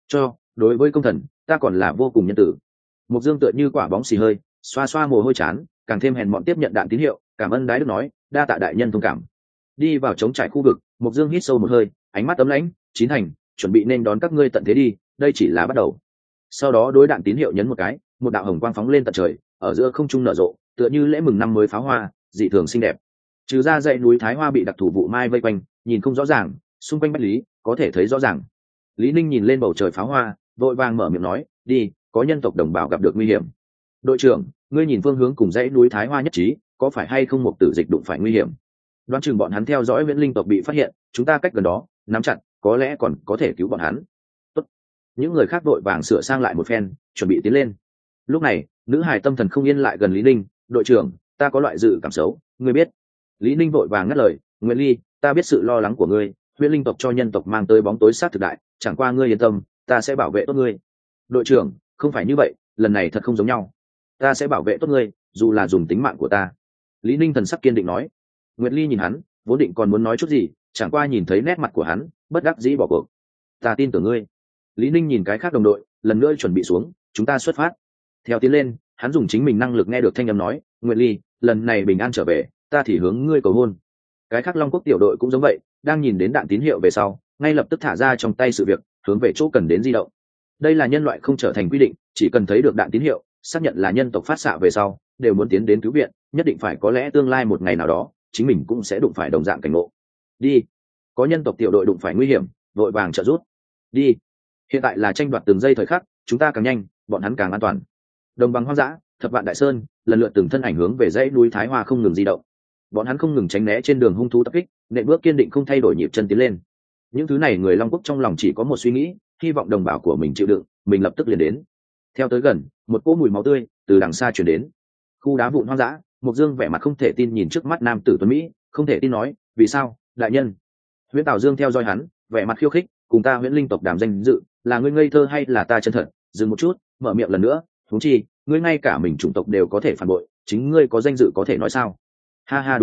Đối với công thần, ta còn là vô cùng nhân tử. Mục Dương tựa như quả bóng xì hơi, xoa xoa mồ hôi chán, càng thêm hèn mọn tiếp nhận đạn tín hiệu, cảm ơn đái đức nói, đa tạ đại nhân thông cảm. Đi vào trống trải khu vực, Mục Dương hít sâu một hơi, ánh mắt ấm lãnh, chín thành, chuẩn bị nên đón các ngươi tận thế đi, đây chỉ là bắt đầu. Sau đó đối đạn tín hiệu nhấn một cái, một đạo hồng quang phóng lên tận trời, ở giữa không trung nở rộ, tựa như lễ mừng năm mới pháo hoa, dị thường xinh đẹp. Trừ ra dãy núi Thái Hoa bị đặc thù vụ mai vây quanh, nhìn không rõ ràng, xung quanh Bách Lý có thể thấy rõ ràng. Lý Ninh nhìn lên bầu trời pháo hoa, vội vàng mở miệng nói, đi, có nhân tộc đồng bào gặp được nguy hiểm. Đội trưởng, ngươi nhìn phương hướng cùng dãy núi Thái Hoa nhất trí, có phải hay không một tử dịch đụng phải nguy hiểm? Đoán chừng bọn hắn theo dõi viễn linh tộc bị phát hiện, chúng ta cách gần đó, nắm chặt, có lẽ còn có thể cứu bọn hắn. Tốt. Những người khác vội vàng sửa sang lại một phen, chuẩn bị tiến lên. Lúc này, nữ hài tâm thần không yên lại gần Lý Ninh, đội trưởng, ta có loại dự cảm xấu, ngươi biết. Lý Ninh vội vàng ngắt lời, Nguyễn Ly, ta biết sự lo lắng của ngươi, huyễn linh tộc cho nhân tộc mang tới bóng tối sát thực đại, chẳng qua ngươi yên tâm, ta sẽ bảo vệ tốt ngươi. Đội trưởng, không phải như vậy, lần này thật không giống nhau, ta sẽ bảo vệ tốt ngươi, dù là dùng tính mạng của ta. Lý Ninh thần sắc kiên định nói. Nguyệt Ly nhìn hắn, vốn định còn muốn nói chút gì, chẳng qua nhìn thấy nét mặt của hắn, bất đắc dĩ bỏ cuộc. Ta tin tưởng ngươi. Lý Ninh nhìn cái khác đồng đội, lần nữa chuẩn bị xuống, chúng ta xuất phát. Theo tiến lên, hắn dùng chính mình năng lực nghe được thanh âm nói, Nguyệt Ly, lần này bình an trở về, ta thì hướng ngươi cầu hôn. Cái khác Long Quốc tiểu đội cũng giống vậy, đang nhìn đến đạn tín hiệu về sau, ngay lập tức thả ra trong tay sự việc, hướng về chỗ cần đến di động. Đây là nhân loại không trở thành quy định, chỉ cần thấy được đạn tín hiệu, xác nhận là nhân tộc phát xạ về sau, đều muốn tiến đến cứu viện, nhất định phải có lẽ tương lai một ngày nào đó, chính mình cũng sẽ đụng phải đồng dạng cảnh ngộ. Đi. Có nhân tộc tiểu đội đụng phải nguy hiểm, vội vàng trợ giúp. Đi. Hiện tại là tranh đoạt từng giây thời khắc, chúng ta càng nhanh, bọn hắn càng an toàn. Đồng bằng hoang dã, thập vạn đại sơn, lần lượt từng thân ảnh hướng về dãy núi Thái Hoa không ngừng di động. Bọn hắn không ngừng tránh né trên đường hung thú tập kích, nện bước kiên định không thay đổi nhịp chân tiến lên. Những thứ này người Long Quốc trong lòng chỉ có một suy nghĩ, hy vọng đồng bào của mình chịu đựng, mình lập tức liền đến. Theo tới gần, một cỗ mùi máu tươi từ đằng xa truyền đến. Khu đá vụn hoang dã, Mục Dương vẻ mặt không thể tin nhìn trước mắt nam tử tuấn mỹ, không thể tin nói, vì sao, đại nhân? Huyễn Tào Dương theo dõi hắn, vẻ mặt khiêu khích, cùng ta Huyễn linh tộc đàm danh dự, là ngươi ngây thơ hay là ta chân thật? Dừng một chút, mở miệng lần nữa, huống chi, ngươi ngay cả mình chủng tộc đều có thể phản bội, chính ngươi có danh dự có thể nói sao? Ha ha, đúng à,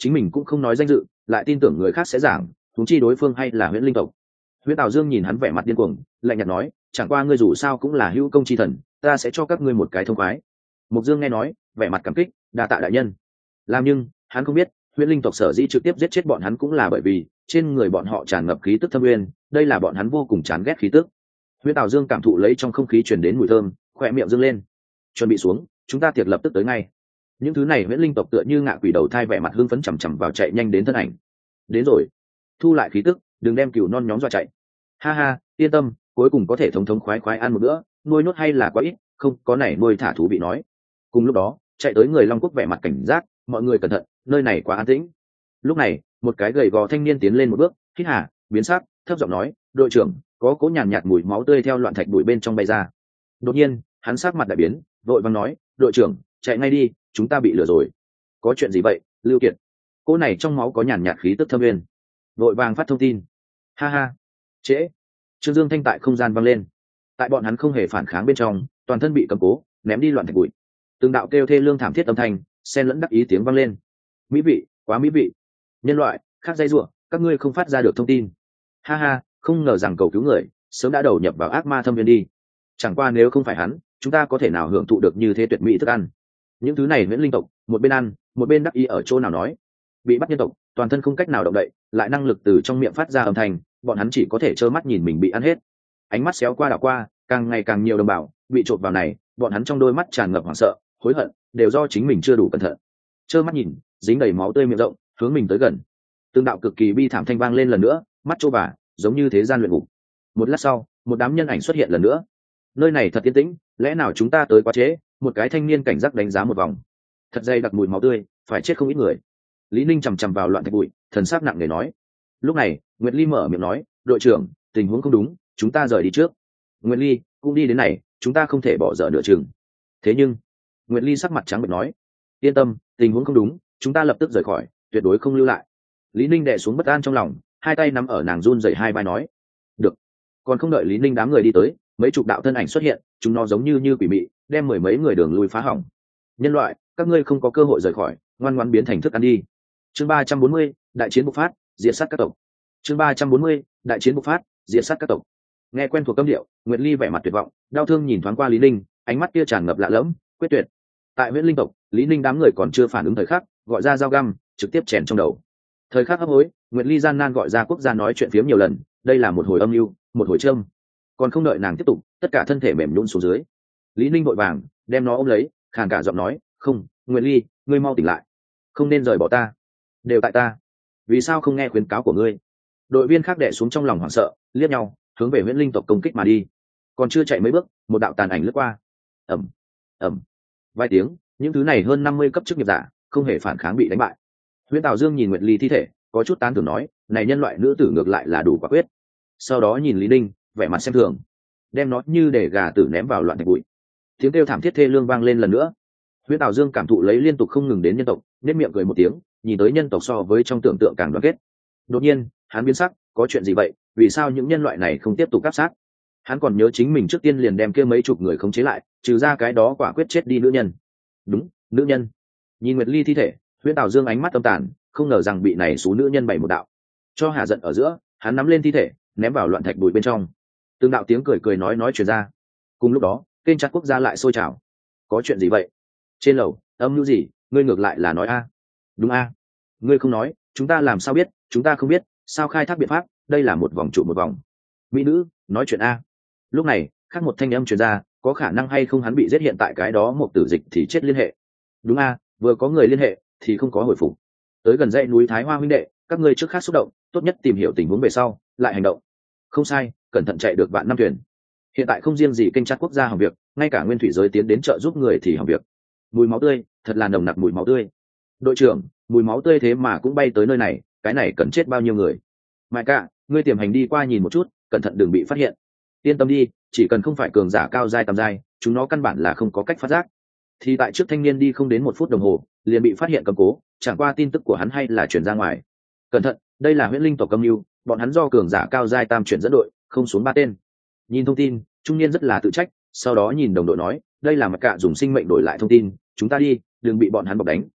chính mình cũng không nói danh dự, lại tin tưởng người khác sẽ giảng, huống chi đối phương hay là huyễn linh tộc. Huyễn Tào Dương nhìn hắn vẻ mặt điên cuồng, lạnh nhạt nói, chẳng qua ngươi dù sao cũng là hữu công chi thần, ta sẽ cho các ngươi một cái thông khoái. Mục Dương nghe nói, vẻ mặt cảm kích, đa tạ đại nhân. Làm nhưng hắn không biết, huyễn linh tộc sở dĩ trực tiếp giết chết bọn hắn cũng là bởi vì trên người bọn họ tràn ngập khí tức thâm uyên, đây là bọn hắn vô cùng chán ghét khí tức. Huyễn Tào Dương cảm thụ lấy trong không khí truyền đến mùi thơm, khóe miệng dương lên. Chuẩn bị xuống, chúng ta tiệc lập tức tới ngay. Những thứ này huyễn linh tộc tựa như ngạ quỷ đầu thai, vẻ mặt hưng phấn chằm chằm vào chạy nhanh đến thân ảnh. Đến rồi, thu lại khí tức, đừng đem cừu non nhóm dọa chạy. Ha ha, yên tâm, cuối cùng có thể thống thống khoái khoái ăn một bữa, nuôi nốt hay là quá ít, không có này nuôi thả thú vị nói. Cùng lúc đó, chạy tới người Long Quốc vẻ mặt cảnh giác, mọi người cẩn thận, nơi này quá an tĩnh. Lúc này, một cái gầy gò thanh niên tiến lên một bước, hít hà, biến sắc, thấp giọng nói, đội trưởng, có cỗ nhàn nhạt mùi máu tươi theo loạn thạch bụi bên trong bay ra. Đột nhiên, hắn sắc mặt đại biến, vội vàng nói, đội trưởng, chạy ngay đi, chúng ta bị lừa rồi. Có chuyện gì vậy, Lưu Kiệt? Cỗ này trong máu có nhàn nhạt khí tức thâm uyên. Vội vàng phát thông tin. Ha ha, trễ. Trương Dương thanh tại không gian vang lên. Tại bọn hắn không hề phản kháng bên trong, toàn thân bị cầm cố, ném đi loạn thạch bụi. Từng đạo kêu thê lương thảm thiết âm thanh, xen lẫn đắc ý tiếng vang lên. Mỹ vị, quá mỹ vị. Nhân loại, khác dây rủa, các ngươi không phát ra được thông tin. Ha ha, không ngờ rằng cầu cứu người sớm đã đầu nhập vào ác ma thâm viên đi. Chẳng qua nếu không phải hắn, chúng ta có thể nào hưởng thụ được như thế tuyệt mỹ thức ăn. Những thứ này miễn linh tộc, một bên ăn, một bên đắc ý ở chỗ nào nói. Bị bắt nhân tộc, toàn thân không cách nào động đậy, lại năng lực từ trong miệng phát ra âm thanh, bọn hắn chỉ có thể trơ mắt nhìn mình bị ăn hết. Ánh mắt xéo qua đảo qua, càng ngày càng nhiều đồng bào bị trộn vào này, bọn hắn trong đôi mắt tràn ngập hoảng sợ, hối hận, đều do chính mình chưa đủ cẩn thận. Trơ mắt nhìn, dính đầy máu tươi miệng rộng, hướng mình tới gần. Tương đạo cực kỳ bi thảm thanh vang lên lần nữa, mắt trô bà, giống như thế gian luyện ngục. Một lát sau, một đám nhân ảnh xuất hiện lần nữa. Nơi này thật yên tĩnh, lẽ nào chúng ta tới quá trễ? Một cái thanh niên cảnh giác đánh giá một vòng. Thật dày đặc mùi máu tươi, phải chết không ít người. Lý Ninh chằm chằm vào loạn thạch bụi, thần sắc nặng nề nói. Lúc này, Nguyệt Ly mở miệng nói, đội trưởng, tình huống không đúng, chúng ta rời đi trước. Nguyệt Ly cũng đi đến này, chúng ta không thể bỏ dở nửa chừng. Thế nhưng, Nguyệt Ly sắc mặt trắng bệch nói, yên tâm, tình huống không đúng, chúng ta lập tức rời khỏi, tuyệt đối không lưu lại. Lý Ninh đè xuống bất an trong lòng, hai tay nắm ở nàng run rẩy hai vai nói, được. Còn không đợi Lý Ninh đám người đi tới, mấy chục đạo thân ảnh xuất hiện, chúng nó giống như quỷ mị, đem mười mấy người đường lui phá hỏng. Nhân loại, các ngươi không có cơ hội rời khỏi, ngoan ngoãn biến thành thức ăn đi. Chương 340, đại chiến bộc phát, diệt sát các tộc. Chương 340, đại chiến bộc phát, diệt sát các tộc. Nghe quen thuộc âm điệu, Nguyệt Ly vẻ mặt tuyệt vọng, đau thương nhìn thoáng qua Lý Ninh, ánh mắt kia tràn ngập lạ lẫm, quyết tuyệt. Tại Huyễn Linh tộc, Lý Ninh đám người còn chưa phản ứng thời khắc, gọi ra dao găm, trực tiếp chèn trong đầu. Thời khắc hấp hối, Nguyệt Ly gian nan gọi ra quốc gia nói chuyện phiếm nhiều lần, đây là một hồi âm mưu, một hồi châm. Còn không đợi nàng tiếp tục, tất cả thân thể mềm nhũn xuống dưới. Lý Ninh vội vàng đem nó ôm lấy, khàn cả giọng nói, không, Nguyệt Ly, ngươi mau tỉnh lại, không nên rời bỏ ta, đều tại ta, vì sao không nghe khuyến cáo của ngươi? Đội viên khác đè xuống trong lòng hoảng sợ, liếc nhau, hướng về Huyễn Linh tộc công kích mà đi. Còn chưa chạy mấy bước, một đạo tàn ảnh lướt qua. Ầm, ầm, vài tiếng, những thứ này hơn 50 cấp chức nghiệp giả không hề phản kháng bị đánh bại. Huyễn Tào Dương nhìn Nguyệt Ly thi thể, có chút tán thưởng nói, này nhân loại nữ tử ngược lại là đủ quả quyết. Sau đó nhìn Lý Ninh, vẻ mặt xem thường, đem nó như để gà tử ném vào loạn thạch bụi. Tiếng kêu thảm thiết thê lương vang lên lần nữa. Huyễn Tào Dương cảm thụ lấy liên tục không ngừng đến nhân tộc, nét miệng cười một tiếng, nhìn tới nhân tộc so với trong tưởng tượng càng đoàn kết. Đột nhiên, hắn biến sắc, có chuyện gì vậy? Vì sao những nhân loại này không tiếp tục áp sát? Hắn còn nhớ chính mình trước tiên liền đem kia mấy chục người khống chế lại, trừ ra cái đó quả quyết chết đi nữ nhân. Đúng, nữ nhân. Nhìn Nguyệt Ly thi thể, Huyễn Tào Dương ánh mắt âm tàn, không ngờ rằng bị này số nữ nhân bày một đạo. Cho hạ giận ở giữa, hắn nắm lên thi thể, ném vào loạn thạch bụi bên trong. Từng đạo tiếng cười cười nói truyền ra. Cùng lúc đó, kênh chat quốc gia lại sôi trào. Có chuyện gì vậy? Trên lầu, âm mưu gì? Ngươi ngược lại là nói a? Đúng a? Ngươi không nói, chúng ta làm sao biết? Chúng ta không biết, sao khai thác biện pháp? Đây là một vòng trụ một vòng. Mỹ nữ, nói chuyện a. Lúc này, khác một thanh âm truyền ra, có khả năng hay không hắn bị giết hiện tại cái đó một tử dịch thì chết liên hệ. Đúng a, vừa có người liên hệ thì không có hồi phục. Tới gần dãy núi Thái Hoa huynh đệ, các ngươi trước khác xúc động, tốt nhất tìm hiểu tình huống về sau, lại hành động. Không sai, cẩn thận chạy được vạn năm thuyền. Hiện tại không riêng gì kênh chat quốc gia hỏng việc, ngay cả nguyên thủy giới tiến đến trợ giúp người thì hỏng việc. Mùi máu tươi, thật là nồng nặc mùi máu tươi. Đội trưởng, mùi máu tươi thế mà cũng bay tới nơi này, cái này cần chết bao nhiêu người? Mại cả, ngươi tiềm hành đi qua nhìn một chút, cẩn thận đừng bị phát hiện. Yên tâm đi, chỉ cần không phải cường giả cao giai tam giai, chúng nó căn bản là không có cách phát giác. Thì tại trước thanh niên đi không đến 1 phút đồng hồ, liền bị phát hiện cầm cố, chẳng qua tin tức của hắn hay là chuyển ra ngoài. Cẩn thận, đây là Huyễn Linh tộc âm mưu, bọn hắn do cường giả cao giai tam chuyển dẫn đội, không xuống 3 tên. Nhìn thông tin, trung niên rất là tự trách, sau đó nhìn đồng đội nói, đây là Mặc Cạ dùng sinh mệnh đổi lại thông tin, chúng ta đi, đừng bị bọn hắn bọc đánh.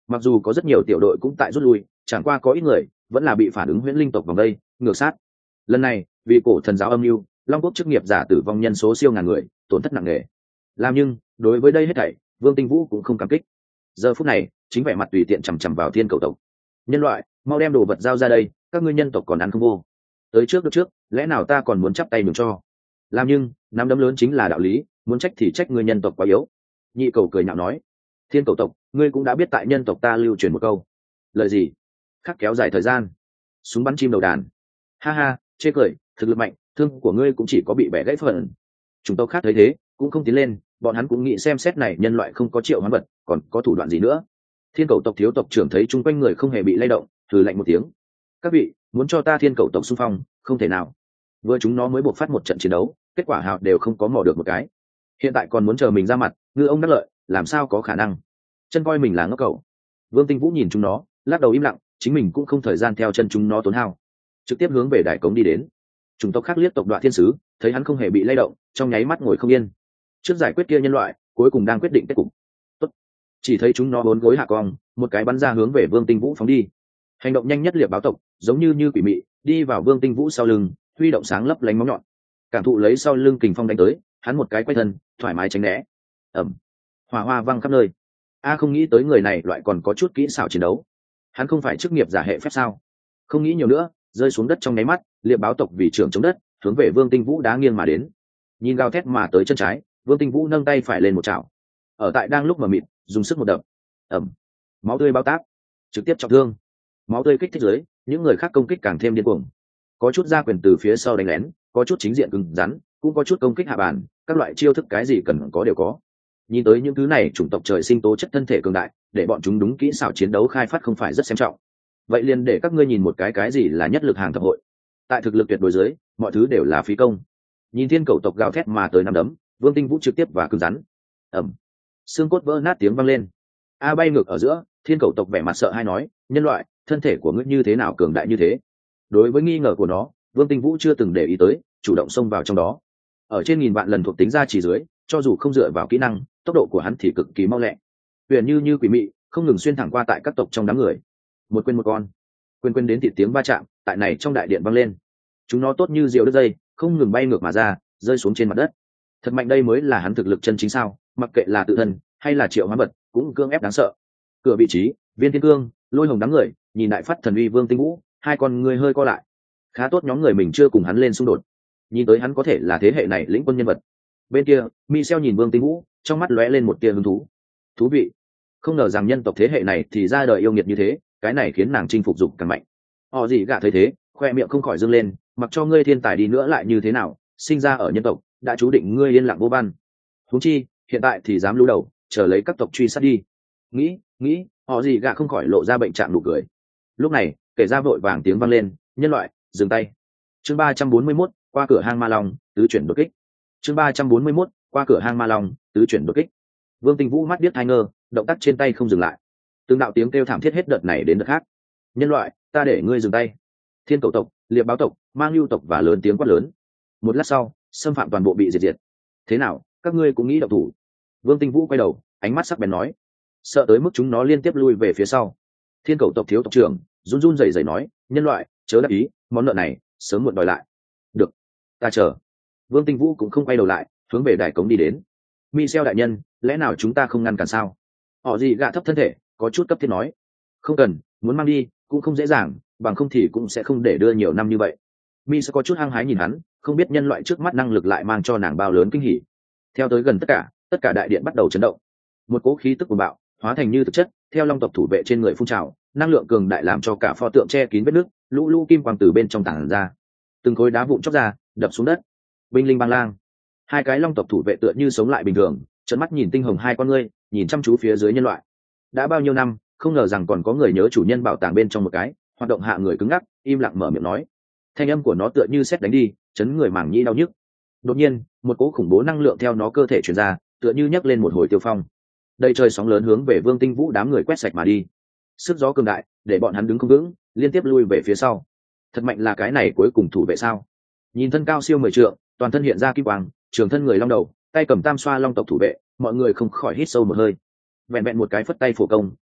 Mặc dù có rất nhiều tiểu đội cũng tại rút lui, chẳng qua có ít người vẫn là bị phản ứng huyễn linh tộc vòng đây ngược sát. Lần này vì cổ thần giáo âm mưu, long quốc chức nghiệp giả tử vong nhân số siêu ngàn người, tổn thất nặng nề. Làm nhưng đối với đây hết thảy, Vương Tinh Vũ cũng không cảm kích. Giờ phút này chính vẻ mặt tùy tiện chằm chằm vào thiên cầu tộc. Nhân loại, mau đem đồ vật giao ra đây, các ngươi nhân tộc còn ăn không vô. Tới trước được trước, lẽ nào ta còn muốn chắp tay mừng cho? Làm nhưng nắm đấm lớn chính là đạo lý, muốn trách thì trách ngươi nhân tộc quá yếu. Nhị cầu cười nhạo nói, thiên cầu tộc, ngươi cũng đã biết tại nhân tộc ta lưu truyền một câu. Lời gì? Khắc kéo dài thời gian, súng bắn chim đầu đàn. Ha ha, chê cười, thực lực mạnh, thương của ngươi cũng chỉ có bị bẻ gãy phần. Chúng tộc khác thấy thế cũng không tiến lên, bọn hắn cũng nghĩ xem xét này nhân loại không có triệu hoán vật, còn có thủ đoạn gì nữa. Thiên cầu tộc thiếu tộc trưởng thấy chung quanh người không hề bị lay động, thử lạnh một tiếng. Các vị muốn cho ta thiên cầu tộc xung phong, không thể nào. Vừa chúng nó mới buộc phát một trận chiến đấu, kết quả hào đều không có mò được một cái. Hiện tại còn muốn chờ mình ra mặt, ngư ông đắc lợi, làm sao có khả năng? Chân coi mình là ngốc cậu. Vương Tinh Vũ nhìn chúng nó, lắc đầu im lặng, chính mình cũng không thời gian theo chân chúng nó tốn hao, trực tiếp hướng về đài cống đi đến. Chủng tộc khác liếc tộc Đoạ Thiên Sứ, thấy hắn không hề bị lay động, trong nháy mắt ngồi không yên. Trước giải quyết kia nhân loại, cuối cùng đang quyết định kết cục. Tốt. Chỉ thấy chúng nó bốn gối hạ cong, một cái bắn ra hướng về Vương Tinh Vũ phóng đi. Hành động nhanh nhất liệp báo tộc, giống như quỷ mị, đi vào Vương Tinh Vũ sau lưng, huy động sáng lấp lánh móng nhọn. Cảm thụ lấy sau lưng kình phong đánh tới, hắn một cái quay thân, thoải mái tránh né. Ầm. Hỏa hoa văng khắp nơi. Không nghĩ tới người này loại còn có chút kỹ xảo chiến đấu. Hắn không phải chức nghiệp giả hệ phép sao? Không nghĩ nhiều nữa, rơi xuống đất trong nháy mắt, liệp báo tộc vì trưởng chống đất, hướng về Vương Tinh Vũ đá nghiêng mà đến. Nhìn gào thét mà tới chân trái, Vương Tinh Vũ nâng tay phải lên một chảo. Ở tại đang lúc mà mịt, dùng sức một đập. Ầm. Máu tươi bao táp, trực tiếp trọng thương. Máu tươi kích thích dưới, những người khác công kích càng thêm điên cuồng. Có chút ra quyền từ phía sau đánh lén, có chút chính diện cứng rắn, cũng có chút công kích hạ bàn, các loại chiêu thức cái gì cần có đều có. Nhìn tới những thứ này, chủng tộc trời sinh tố chất thân thể cường đại, để bọn chúng đúng kỹ xảo chiến đấu khai phát không phải rất xem trọng. Vậy liền để các ngươi nhìn một cái gì là nhất lực hàng thập hội. Tại thực lực tuyệt đối dưới, mọi thứ đều là phí công. Nhìn thiên cầu tộc gào thét mà tới nắm đấm, Vương Tinh Vũ trực tiếp và cứng rắn. Ầm. Xương cốt vỡ nát tiếng vang lên. Bay ngược ở giữa, thiên cầu tộc vẻ mặt sợ hãi nói, nhân loại, thân thể của ngươi như thế nào cường đại như thế? Đối với nghi ngờ của nó, Vương Tinh Vũ chưa từng để ý tới, chủ động xông vào trong đó. Ở trên nghìn vạn lần thuộc tính ra chỉ dưới, cho dù không dựa vào kỹ năng, tốc độ của hắn thì cực kỳ mau lẹ. Huyền như quỷ mị, không ngừng xuyên thẳng qua tại các tộc trong đám người. Một quên một con, quên đến thịt tiếng va chạm, tại này trong đại điện vang lên. Chúng nó tốt như diều đứt dây, không ngừng bay ngược mà ra, rơi xuống trên mặt đất. Thật mạnh, đây mới là hắn thực lực chân chính sao? Mặc kệ là tự thân hay là triệu hoán vật, cũng cương ép đáng sợ. Cửa vị trí, Viên Thiên Cương, Lôi Hồng đám người, nhìn đại phát thần uy Vương Tinh Vũ, hai con người hơi co lại. Khá tốt nhóm người mình chưa cùng hắn lên xung đột, nhìn tới hắn có thể là thế hệ này lĩnh quân nhân vật. Bên kia, Michel nhìn Vương Tinh Vũ, trong mắt lóe lên một tia hứng thú. Thú vị, không ngờ rằng nhân tộc thế hệ này thì ra đời yêu nghiệt như thế, cái này khiến nàng chinh phục dục càng mạnh. Họ gì gạ thấy thế, khoe miệng không khỏi dâng lên, mặc cho ngươi thiên tài đi nữa lại như thế nào, sinh ra ở nhân tộc, đã chú định ngươi yên lặng vô văn. Huống chi, hiện tại thì dám lưu đầu, chờ lấy các tộc truy sát đi. Nghĩ, họ gì gạ không khỏi lộ ra bệnh trạng nụ cười. Lúc này, kể ra vội vàng tiếng vang lên, nhân loại, dừng tay. Chương 341, qua cửa hang ma long, tứ chuyển đột kích. Chương 341, qua cửa hang ma long, tứ chuyển đột kích. Vương Tinh Vũ mắt biết hai ngơ, động tác trên tay không dừng lại. Từng đạo tiếng kêu thảm thiết hết đợt này đến đợt khác. Nhân loại, ta để ngươi dừng tay. Thiên cầu tộc, liệp báo tộc, mang lưu tộc và lớn tiếng quát lớn. Một lát sau, xâm phạm toàn bộ bị diệt. Thế nào, các ngươi cũng nghĩ động thủ? Vương Tinh Vũ quay đầu, ánh mắt sắc bén nói. Sợ tới mức chúng nó liên tiếp lui về phía sau. Thiên cầu tộc thiếu tộc trưởng run run rẩy rẩy nói, nhân loại, chớ đắc ý, món nợ này sớm muộn đòi lại. Được, ta chờ. Vương Tinh Vũ cũng không quay đầu lại, hướng về đài cống đi đến. Michel đại nhân, lẽ nào chúng ta không ngăn cản sao? Họ gì gạ thấp thân thể, có chút cấp thiết nói. Không cần, muốn mang đi cũng không dễ dàng, bằng không thì cũng sẽ không để đưa nhiều năm như vậy. Mi sẽ có chút hăng hái nhìn hắn, không biết nhân loại trước mắt năng lực lại mang cho nàng bao lớn kinh hỉ. Theo tới gần tất cả đại điện bắt đầu chấn động. Một cỗ khí tức cuồng bạo hóa thành như thực chất, theo long tộc thủ vệ trên người phun trào, năng lượng cường đại làm cho cả pho tượng che kín vết nước, lũ lũ kim quang từ bên trong tảng ra, từng khối đá vụn chóc ra, đập xuống đất. Binh linh bang lang, hai cái long tộc thủ vệ tựa như sống lại bình thường, trợn mắt nhìn tinh hồng hai con ngươi, nhìn chăm chú phía dưới nhân loại. Đã bao nhiêu năm, không ngờ rằng còn có người nhớ chủ nhân bảo tàng bên trong một cái, hoạt động hạ người cứng ngắc, im lặng mở miệng nói. Thanh âm của nó tựa như sét đánh đi, chấn người màng nhĩ đau nhức. Đột nhiên, một cỗ khủng bố năng lượng theo nó cơ thể truyền ra, tựa như nhấc lên một hồi tiêu phong. Đầy trời sóng lớn hướng về Vương Tinh Vũ đám người quét sạch mà đi. Sức gió cường đại, để bọn hắn đứng không vững, liên tiếp lui về phía sau. Thật mạnh là cái này cuối cùng thủ vệ sao? Nhìn thân cao siêu 10 trượng, toàn thân hiện ra kim quang, trường thân người long đầu, tay cầm tam xoa long tộc thủ vệ, mọi người không khỏi hít sâu một hơi. Vẹn vẹn một cái phất tay phổ công,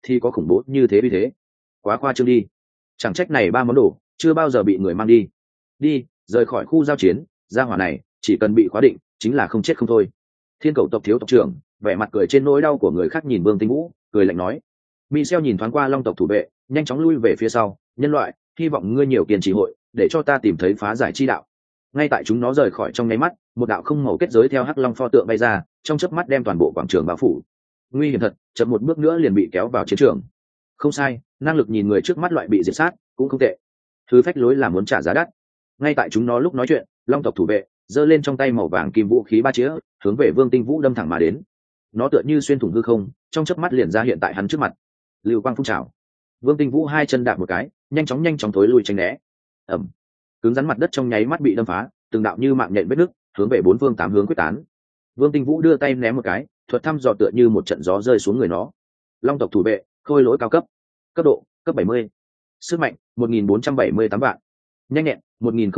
thì có khủng bố như thế vì thế quá khoa trương đi. Chẳng trách này ba món đồ chưa bao giờ bị người mang đi. Đi rời khỏi khu giao chiến, gia hỏa này chỉ cần bị khóa định chính là không chết không thôi. Thiên cầu tộc thiếu tộc trưởng vẻ mặt cười trên nỗi đau của người khác nhìn Vương Tinh Vũ, cười lạnh nói. Michel nhìn thoáng qua long tộc thủ vệ, nhanh chóng lui về phía sau. Nhân loại, hy vọng ngươi nhiều kiên trì hội để cho ta tìm thấy phá giải chi đạo. Ngay tại chúng nó rời khỏi trong nháy mắt, một đạo không màu kết giới theo hắc long pho tượng bay ra, trong chớp mắt đem toàn bộ quảng trường bao phủ. Nguy hiểm thật, chậm một bước nữa liền bị kéo vào chiến trường. Không sai, năng lực nhìn người trước mắt loại bị diệt sát cũng không tệ. Thứ phách lối là muốn trả giá đắt. Ngay tại chúng nó lúc nói chuyện, long tộc thủ vệ giơ lên trong tay màu vàng kim vũ khí ba chĩa, hướng về Vương Tinh Vũ đâm thẳng mà đến. Nó tựa như xuyên thủng hư không, trong chớp mắt liền ra hiện tại hắn trước mặt. Lưu quang phun trào. Vương Tinh Vũ hai chân đạp một cái, nhanh chóng thối lui tránh né. Ầm. Cứng rắn mặt đất trong nháy mắt bị đâm phá, từng đạo như mạng nhện vết nứt, hướng về bốn phương tám hướng quyết tán. Vương Tinh Vũ đưa tay ném một cái, thuật thăm dò tựa như một trận gió rơi xuống người nó. Long tộc thủ vệ, khôi lỗi cao cấp. Cấp độ, cấp 70. Sức mạnh, 1478 vạn. Nhanh nhẹn,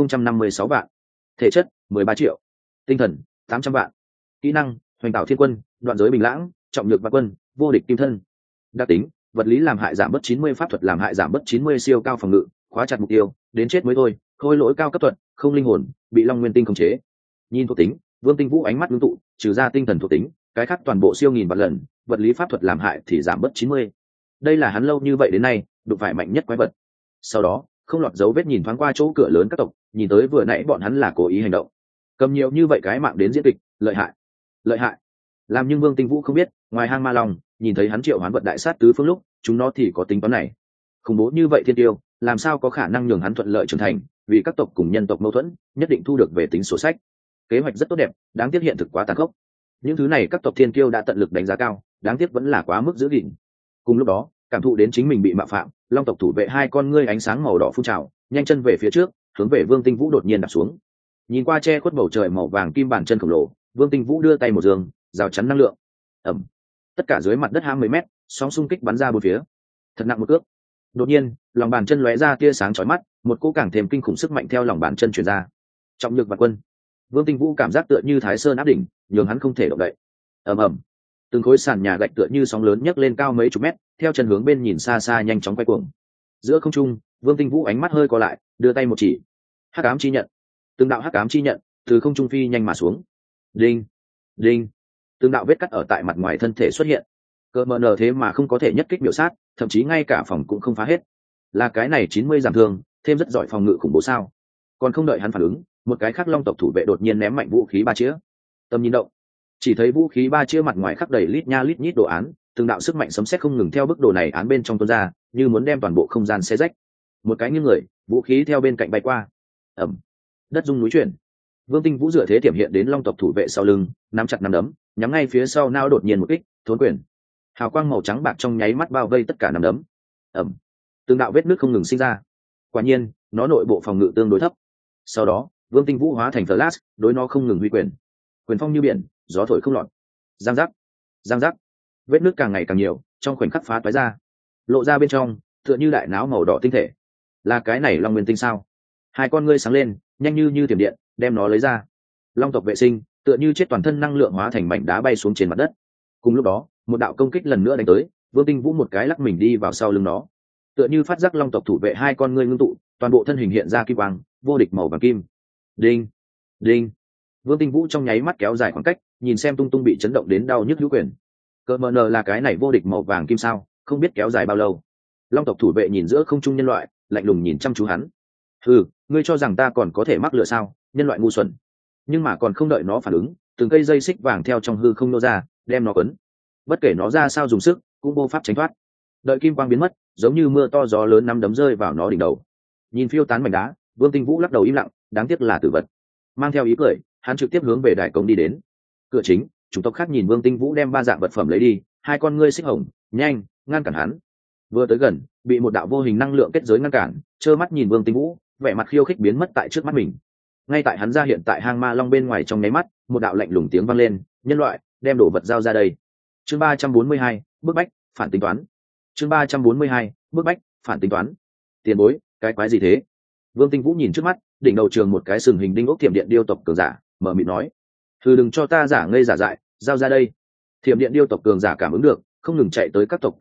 1056 vạn. Thể chất, 13 triệu. Tinh thần, 800 vạn. Kỹ năng, hoành tạo thiên quân, đoạn giới bình lãng, trọng nhược và quân, vô địch kim thân. Đặc tính, vật lý làm hại giảm bớt 90, pháp thuật làm hại giảm bớt 90, siêu cao phòng ngự, khóa chặt mục tiêu, đến chết mới thôi. Khôi lỗi cao cấp thuật, không linh hồn, bị long nguyên tinh khống chế. Nhìn thuộc tính, Vương Tinh Vũ ánh mắt ngưng tụ, trừ ra tinh thần thuộc tính, cái khác toàn bộ siêu nghìn vạn lần, vật lý pháp thuật làm hại thì giảm bớt 90. Đây là hắn lâu như vậy đến nay đụng phải mạnh nhất quái vật. Sau đó không lọt dấu vết nhìn thoáng qua chỗ cửa lớn các tộc, nhìn tới vừa nãy bọn hắn là cố ý hành động, cầm nhiều như vậy cái mạng đến diễn kịch, lợi hại lợi hại. Làm nhưng Vương Tinh Vũ không biết, ngoài hang ma long nhìn thấy hắn triệu hoán vật đại sát tứ phương lúc, chúng nó thì có tính toán này. Khủng bố như vậy thiên tiêu làm sao có khả năng nhường hắn thuận lợi trưởng thành, vì các tộc cùng nhân tộc mâu thuẫn nhất định thu được về tính sổ sách. Kế hoạch rất tốt đẹp, đáng tiếc hiện thực quá tàn khốc. Những thứ này các tộc thiên kiêu đã tận lực đánh giá cao, đáng tiếc vẫn là quá mức giữ gìn. Cùng lúc đó cảm thụ đến chính mình bị mạo phạm, long tộc thủ vệ hai con ngươi ánh sáng màu đỏ phun trào, nhanh chân về phía trước, hướng về Vương Tinh Vũ đột nhiên đạp xuống. Nhìn qua che khuất bầu trời màu vàng kim bàn chân khổng lồ, Vương Tinh Vũ đưa tay một giường, rào chắn năng lượng. Ẩm. Tất cả dưới mặt đất 20 mét, sóng xung kích bắn ra bốn phía. Thật nặng một cước. Đột nhiên, lòng bàn chân lóe ra tia sáng chói mắt, một cỗ càng thêm kinh khủng sức mạnh theo lòng bàn chân truyền ra. Trọng lực và quân. Vương Tinh Vũ cảm giác tựa như Thái Sơn áp đỉnh, nhường hắn không thể động đậy. Ầm ầm. Từng khối sàn nhà gạch tựa như sóng lớn nhấc lên cao mấy chục mét, theo chân hướng bên nhìn xa xa nhanh chóng quay cuồng. Giữa không trung, Vương Tinh Vũ ánh mắt hơi co lại, đưa tay một chỉ. Hắc ám chi nhận. Từng đạo hắc ám chi nhận từ không trung phi nhanh mà xuống. Đinh, đinh. Từng đạo vết cắt ở tại mặt ngoài thân thể xuất hiện. Cơ mờ nở thế mà không có thể nhất kích biểu sát, thậm chí ngay cả phòng cũng không phá hết. Là cái này 90 giảm thương, thêm rất giỏi phòng ngự khủng bố sao? Còn không đợi hắn phản ứng, một cái khác long tộc thủ vệ đột nhiên ném mạnh vũ khí ba chĩa. Tầm nhìn động, chỉ thấy vũ khí ba chĩa mặt ngoài khắc đầy lít nha lít nhít đồ án, từng đạo sức mạnh sấm sét không ngừng theo bức đồ này án bên trong tuôn ra, như muốn đem toàn bộ không gian xé rách. Một cái nghiêng người, vũ khí theo bên cạnh bay qua. Ầm, đất rung núi chuyển. Vương Tinh Vũ dựa thế tiềm hiện đến long tộc thủ vệ sau lưng, nắm chặt nắm đấm, nhắm ngay phía sau nao đột nhiên một kích, thốn quyền. Hào quang màu trắng bạc trong nháy mắt bao vây tất cả nắm đấm. Ầm, từng đạo vết nước không ngừng sinh ra. Quả nhiên, nó nội bộ phòng ngự tương đối thấp. Sau đó, Vương Tinh Vũ hóa thành Flash, đối nó không ngừng huy quyền. Quyền phong như biển, gió thổi không lọt. Giang giác, giang giác. Vết nước càng ngày càng nhiều, trong khoảnh khắc phá toái ra. Lộ ra bên trong, tựa như đại não màu đỏ tinh thể. Là cái này Long Nguyên Tinh sao? Hai con ngươi sáng lên, nhanh như tiềm điện, đem nó lấy ra. Long tộc vệ sinh, tựa như chết toàn thân năng lượng hóa thành mảnh đá bay xuống trên mặt đất. Cùng lúc đó, một đạo công kích lần nữa đánh tới, Vương Tinh Vũ một cái lắc mình đi vào sau lưng nó. Tựa như phát giác long tộc thủ vệ hai con ngươi ngưng tụ, toàn bộ thân hình hiện ra kim quang, vô địch màu vàng kim. Đinh, đinh. Vương Tinh Vũ trong nháy mắt kéo dài khoảng cách, nhìn xem tung tung bị chấn động đến đau nhức hữu quyền. Cơ mờ nờ là cái này vô địch màu vàng kim sao? Không biết kéo dài bao lâu. Long tộc thủ vệ nhìn giữa không trung nhân loại, lạnh lùng nhìn chăm chú hắn. Ừ, ngươi cho rằng ta còn có thể mắc lừa sao? Nhân loại ngu xuẩn. Nhưng mà còn không đợi nó phản ứng, từng cây dây xích vàng theo trong hư không nô ra, đem nó quấn. Bất kể nó ra sao dùng sức, cũng vô pháp tránh thoát. Đợi kim quang biến mất, giống như mưa to gió lớn nắm đấm rơi vào nó đỉnh đầu. Nhìn phiêu tán mảnh đá, Vương Tinh Vũ lắc đầu im lặng, đáng tiếc là tử vật. Mang theo ý cười, hắn trực tiếp hướng về đại cổng đi đến. Cửa chính, chủng tộc khác nhìn Vương Tinh Vũ đem ba dạng vật phẩm lấy đi, hai con ngươi xích hồng, nhanh ngăn cản hắn. Vừa tới gần, bị một đạo vô hình năng lượng kết giới ngăn cản, trơ mắt nhìn Vương Tinh Vũ, vẻ mặt khiêu khích biến mất tại trước mắt mình. Ngay tại hắn ra hiện tại hang ma long bên ngoài trong nháy mắt, một đạo lạnh lùng tiếng vang lên, nhân loại, đem đồ vật giao ra đây. Chương 342, bức bách, phản tính toán. Chương 342, bức bách, phản tính toán. Tiền bối, cái quái gì thế? Vương Tinh Vũ nhìn trước mắt, đỉnh đầu trường một cái sừng hình đinh ốc thiểm điện điêu tộc cường giả, mở miệng nói: "Thử đừng cho ta giả ngây giả dại, giao ra đây." Thiểm điện điêu tộc cường giả cảm ứng được, không ngừng chạy tới các tộc cường giả,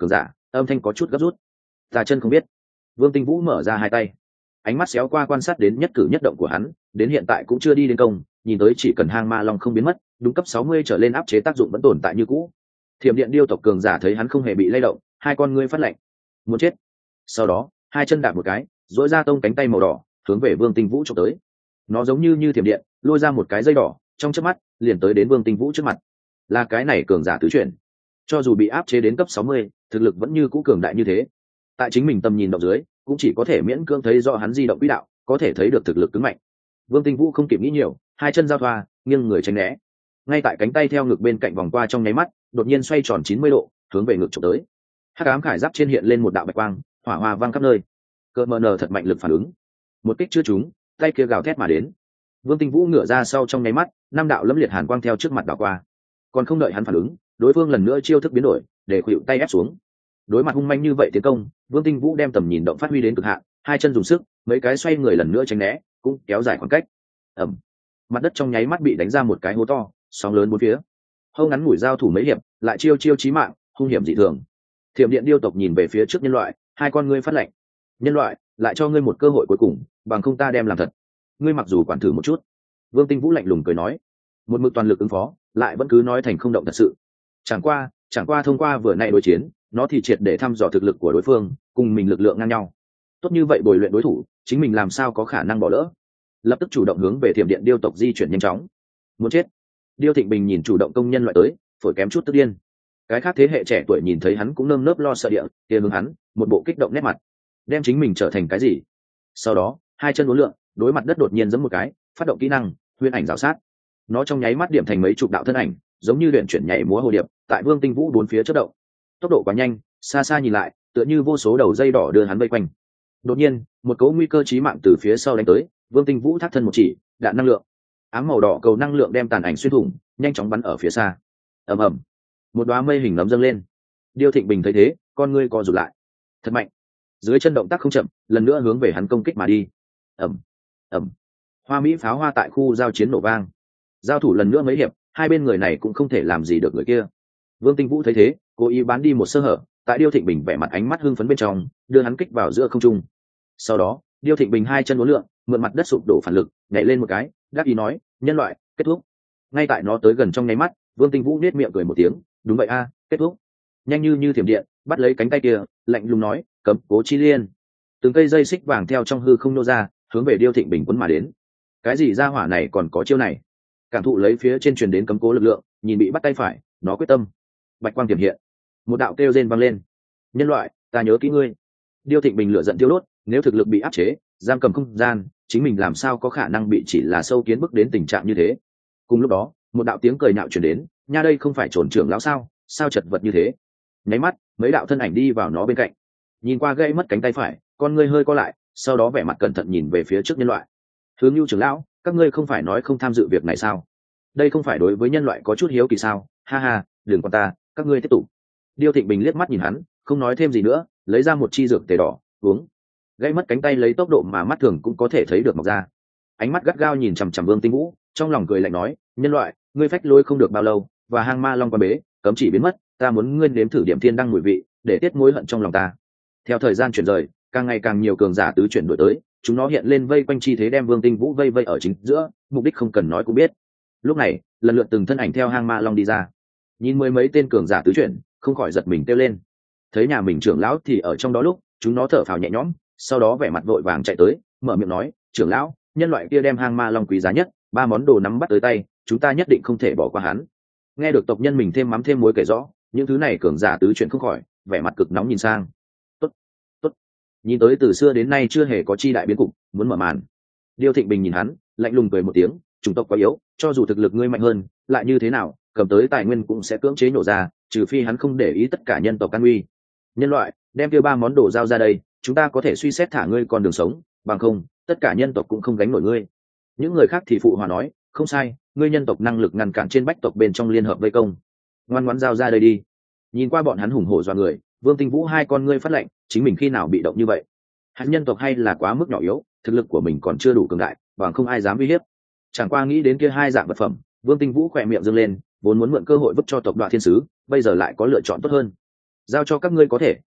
âm thanh có chút gấp rút. Ta chân không biết. Vương Tinh Vũ mở ra hai tay, ánh mắt xéo qua quan sát đến nhất cử nhất động của hắn, đến hiện tại cũng chưa đi đến công, nhìn tới chỉ cần hang ma long không biến mất, đúng cấp 60 trở lên áp chế tác dụng vẫn tồn tại như cũ. Thiểm điện điêu tộc cường giả thấy hắn không hề bị lay động, hai con ngươi phát lạnh, muốn chết. Sau đó hai chân đạp một cái, duỗi ra tông cánh tay màu đỏ hướng về Vương Tinh Vũ chụp tới. Nó giống như thiểm điện lôi ra một cái dây đỏ, trong chớp mắt liền tới đến Vương Tinh Vũ trước mặt. Là cái này cường giả tứ chuyển, cho dù bị áp chế đến cấp 60, thực lực vẫn như cũ cường đại như thế. Tại chính mình tầm nhìn động dưới, cũng chỉ có thể miễn cưỡng thấy rõ hắn di động quỹ đạo, có thể thấy được thực lực cứng mạnh. Vương Tinh Vũ không kịp nghĩ nhiều, hai chân giao thoa, nghiêng người tránh né. Ngay tại cánh tay theo ngực bên cạnh vòng qua trong nháy mắt, đột nhiên xoay tròn 90 độ, hướng về ngực chụp tới. Hắc ám khải giáp trên hiện lên một đạo bạch quang, hỏa hoa vang khắp nơi. Cơ mờ nờ thật mạnh lực phản ứng, một kích chưa trúng, tay kia gào thét mà đến. Vương Tinh Vũ ngửa ra sau trong nháy mắt, năm đạo lẫm liệt hàn quang theo trước mặt đảo qua. Còn không đợi hắn phản ứng, đối phương lần nữa chiêu thức biến đổi, để khuỵu tay ép xuống. Đối mặt hung manh như vậy tiến công, Vương Tinh Vũ đem tầm nhìn động phát huy đến cực hạn, hai chân dùng sức, mấy cái xoay người lần nữa tránh né, cũng kéo dài khoảng cách. Ầm. Mặt đất trong nháy mắt bị đánh ra một cái hố to, sóng lớn bốn phía. Hâu ngắn ngủi giao thủ mấy hiệp, lại chiêu chí mạng, hung hiểm dị thường. Thiểm điện điêu tộc nhìn về phía trước nhân loại, hai con ngươi phát lạnh. Nhân loại, lại cho ngươi một cơ hội cuối cùng, bằng không ta đem làm thật. Ngươi mặc dù quản thử một chút. Vương Tinh Vũ lạnh lùng cười nói, một mực toàn lực ứng phó, lại vẫn cứ nói thành không động thật sự. Chẳng qua thông qua vừa nãy đối chiến, nó thì triệt để thăm dò thực lực của đối phương, cùng mình lực lượng ngang nhau. Tốt như vậy bồi luyện đối thủ, chính mình làm sao có khả năng bỏ lỡ. Lập tức chủ động hướng về thiểm điện điêu tộc di chuyển nhanh chóng. Muốn chết. Điêu Thịnh Bình nhìn chủ động công nhân loại tới, phổi kém chút tức điên. Cái khác thế hệ trẻ tuổi nhìn thấy hắn cũng nơm nớp lo sợ địa, kia hướng hắn, một bộ kích động nét mặt. Đem chính mình trở thành cái gì? Sau đó, hai chân uốn lượn, đối mặt đất đột nhiên giẫm một cái, phát động kỹ năng, huyền ảnh rào sát. Nó trong nháy mắt điểm thành mấy chục đạo thân ảnh, giống như luyện chuyển nhảy múa hồ điệp, tại Vương Tinh Vũ bốn phía chớp động. Tốc độ quá nhanh, xa xa nhìn lại, tựa như vô số đầu dây đỏ đưa hắn vây quanh. Đột nhiên, một cỗ nguy cơ chí mạng từ phía sau đánh tới, Vương Tinh Vũ thác thân một chỉ, đạn năng lượng. Ám màu đỏ cầu năng lượng đem tàn ảnh xuyên thủng, nhanh chóng bắn ở phía xa. Ầm ầm, một đóa mây hình nấm dâng lên. Điêu Thịnh Bình thấy thế, con ngươi co rụt lại. Thật mạnh. Dưới chân động tác không chậm, lần nữa hướng về hắn công kích mà đi. Ầm, ầm. Hoa mỹ pháo hoa tại khu giao chiến nổ vang. Giao thủ lần nữa mấy hiệp, hai bên người này cũng không thể làm gì được người kia. Vương Tinh Vũ thấy thế, cố ý bán đi một sơ hở, tại Điêu Thịnh Bình vẻ mặt ánh mắt hưng phấn bên trong, đưa hắn kích vào giữa không trung. Sau đó, Điêu Thịnh Bình hai chân uốn lượn, mượn mặt đất sụp đổ phản lực, nhảy lên một cái, đáp ý nói, nhân loại, kết thúc. Ngay tại nó tới gần trong nháy mắt, Vương Tinh Vũ nét miệng cười một tiếng, đúng vậy a, kết thúc. Nhanh như thiểm điện, bắt lấy cánh tay kia, lạnh lùng nói, cấm cố chi liên. Từng cây dây xích vàng theo trong hư không nô ra, hướng về Điêu Thịnh Bình quấn mà đến. Cái gì ra hỏa này còn có chiêu này? Cảm thụ lấy phía trên truyền đến cấm cố lực lượng, nhìn bị bắt tay phải, nó quyết tâm. Bạch quang tiềm hiện, một đạo kêu rên vang lên. Nhân loại, ta nhớ kỹ ngươi. Điêu Thịnh Bình lửa giận tiêu đốt, nếu thực lực bị áp chế, giam cầm không gian, chính mình làm sao có khả năng bị chỉ là sâu kiến bức đến tình trạng như thế. Cùng lúc đó, một đạo tiếng cười nhạo truyền đến, nha đây không phải trồn trưởng lão sao chật vật như thế. Nháy mắt, mấy đạo thân ảnh đi vào nó bên cạnh, nhìn qua gây mất cánh tay phải, con ngươi hơi co lại, sau đó vẻ mặt cẩn thận nhìn về phía trước nhân loại. Hướng Nưu trưởng lão, các ngươi không phải nói không tham dự việc này sao? Đây không phải đối với nhân loại có chút hiếu kỳ sao? Ha ha, đừng quan ta, các ngươi tiếp tục. Điêu Thịnh Bình liếc mắt nhìn hắn, không nói thêm gì nữa, lấy ra một chi dược tề đỏ, uống. Gãy mất cánh tay lấy tốc độ mà mắt thường cũng có thể thấy được mọc ra. Ánh mắt gắt gao nhìn chằm chằm Vương Tinh Vũ, trong lòng cười lạnh nói, nhân loại, ngươi phách lôi không được bao lâu, và hang ma long quan bế, cấm chỉ biến mất, ta muốn ngươi nếm thử điểm thiên đăng mùi vị, để tiết mối hận trong lòng ta. Theo thời gian chuyển rời, càng ngày càng nhiều cường giả tứ chuyển đổi tới, chúng nó hiện lên vây quanh chi thế đem Vương Tinh Vũ vây ở chính giữa, mục đích không cần nói cũng biết. Lúc này, lần lượt từng thân ảnh theo hang ma long đi ra, nhìn mười mấy tên cường giả tứ chuyển, không khỏi giật mình kêu lên. Thấy nhà mình trưởng lão thì ở trong đó lúc, chúng nó thở phào nhẹ nhõm, sau đó vẻ mặt vội vàng chạy tới, mở miệng nói, trưởng lão, nhân loại kia đem hang ma long quý giá nhất, 3 món đồ nắm bắt tới tay, chúng ta nhất định không thể bỏ qua hắn. Nghe được tộc nhân mình thêm mắm thêm muối kể rõ, những thứ này cường giả tứ chuyển không khỏi vẻ mặt cực nóng nhìn sang. Tốt, tốt. Nhìn tới từ xưa đến nay chưa hề có chi đại biến cục, muốn mở màn. Điêu Thịnh Bình nhìn hắn, lạnh lùng cười một tiếng, chủng tộc quá yếu, cho dù thực lực ngươi mạnh hơn, lại như thế nào, cầm tới tài nguyên cũng sẽ cưỡng chế nhổ ra, trừ phi hắn không để ý tất cả nhân tộc an uy. Nhân loại, đem kia 3 món đồ giao ra đây, chúng ta có thể suy xét thả ngươi con đường sống, bằng không, tất cả nhân tộc cũng không gánh nổi ngươi. Những người khác thì phụ hòa nói, không sai, ngươi nhân tộc năng lực ngăn cản trên bách tộc bên trong liên hợp vây công. Ngoan ngoãn giao ra đây đi. Nhìn qua bọn hắn hùng hổ dọa người, Vương Tinh Vũ hai con ngươi phát lệnh, chính mình khi nào bị động như vậy? Hắn nhân tộc hay là quá mức nhỏ yếu, thực lực của mình còn chưa đủ cường đại, bằng không ai dám uy hiếp. Chẳng qua nghĩ đến kia hai dạng vật phẩm, Vương Tinh Vũ khỏe miệng dương lên, vốn muốn mượn cơ hội vứt cho tộc Đoạ Thiên Sứ, bây giờ lại có lựa chọn tốt hơn. Giao cho các ngươi có thể,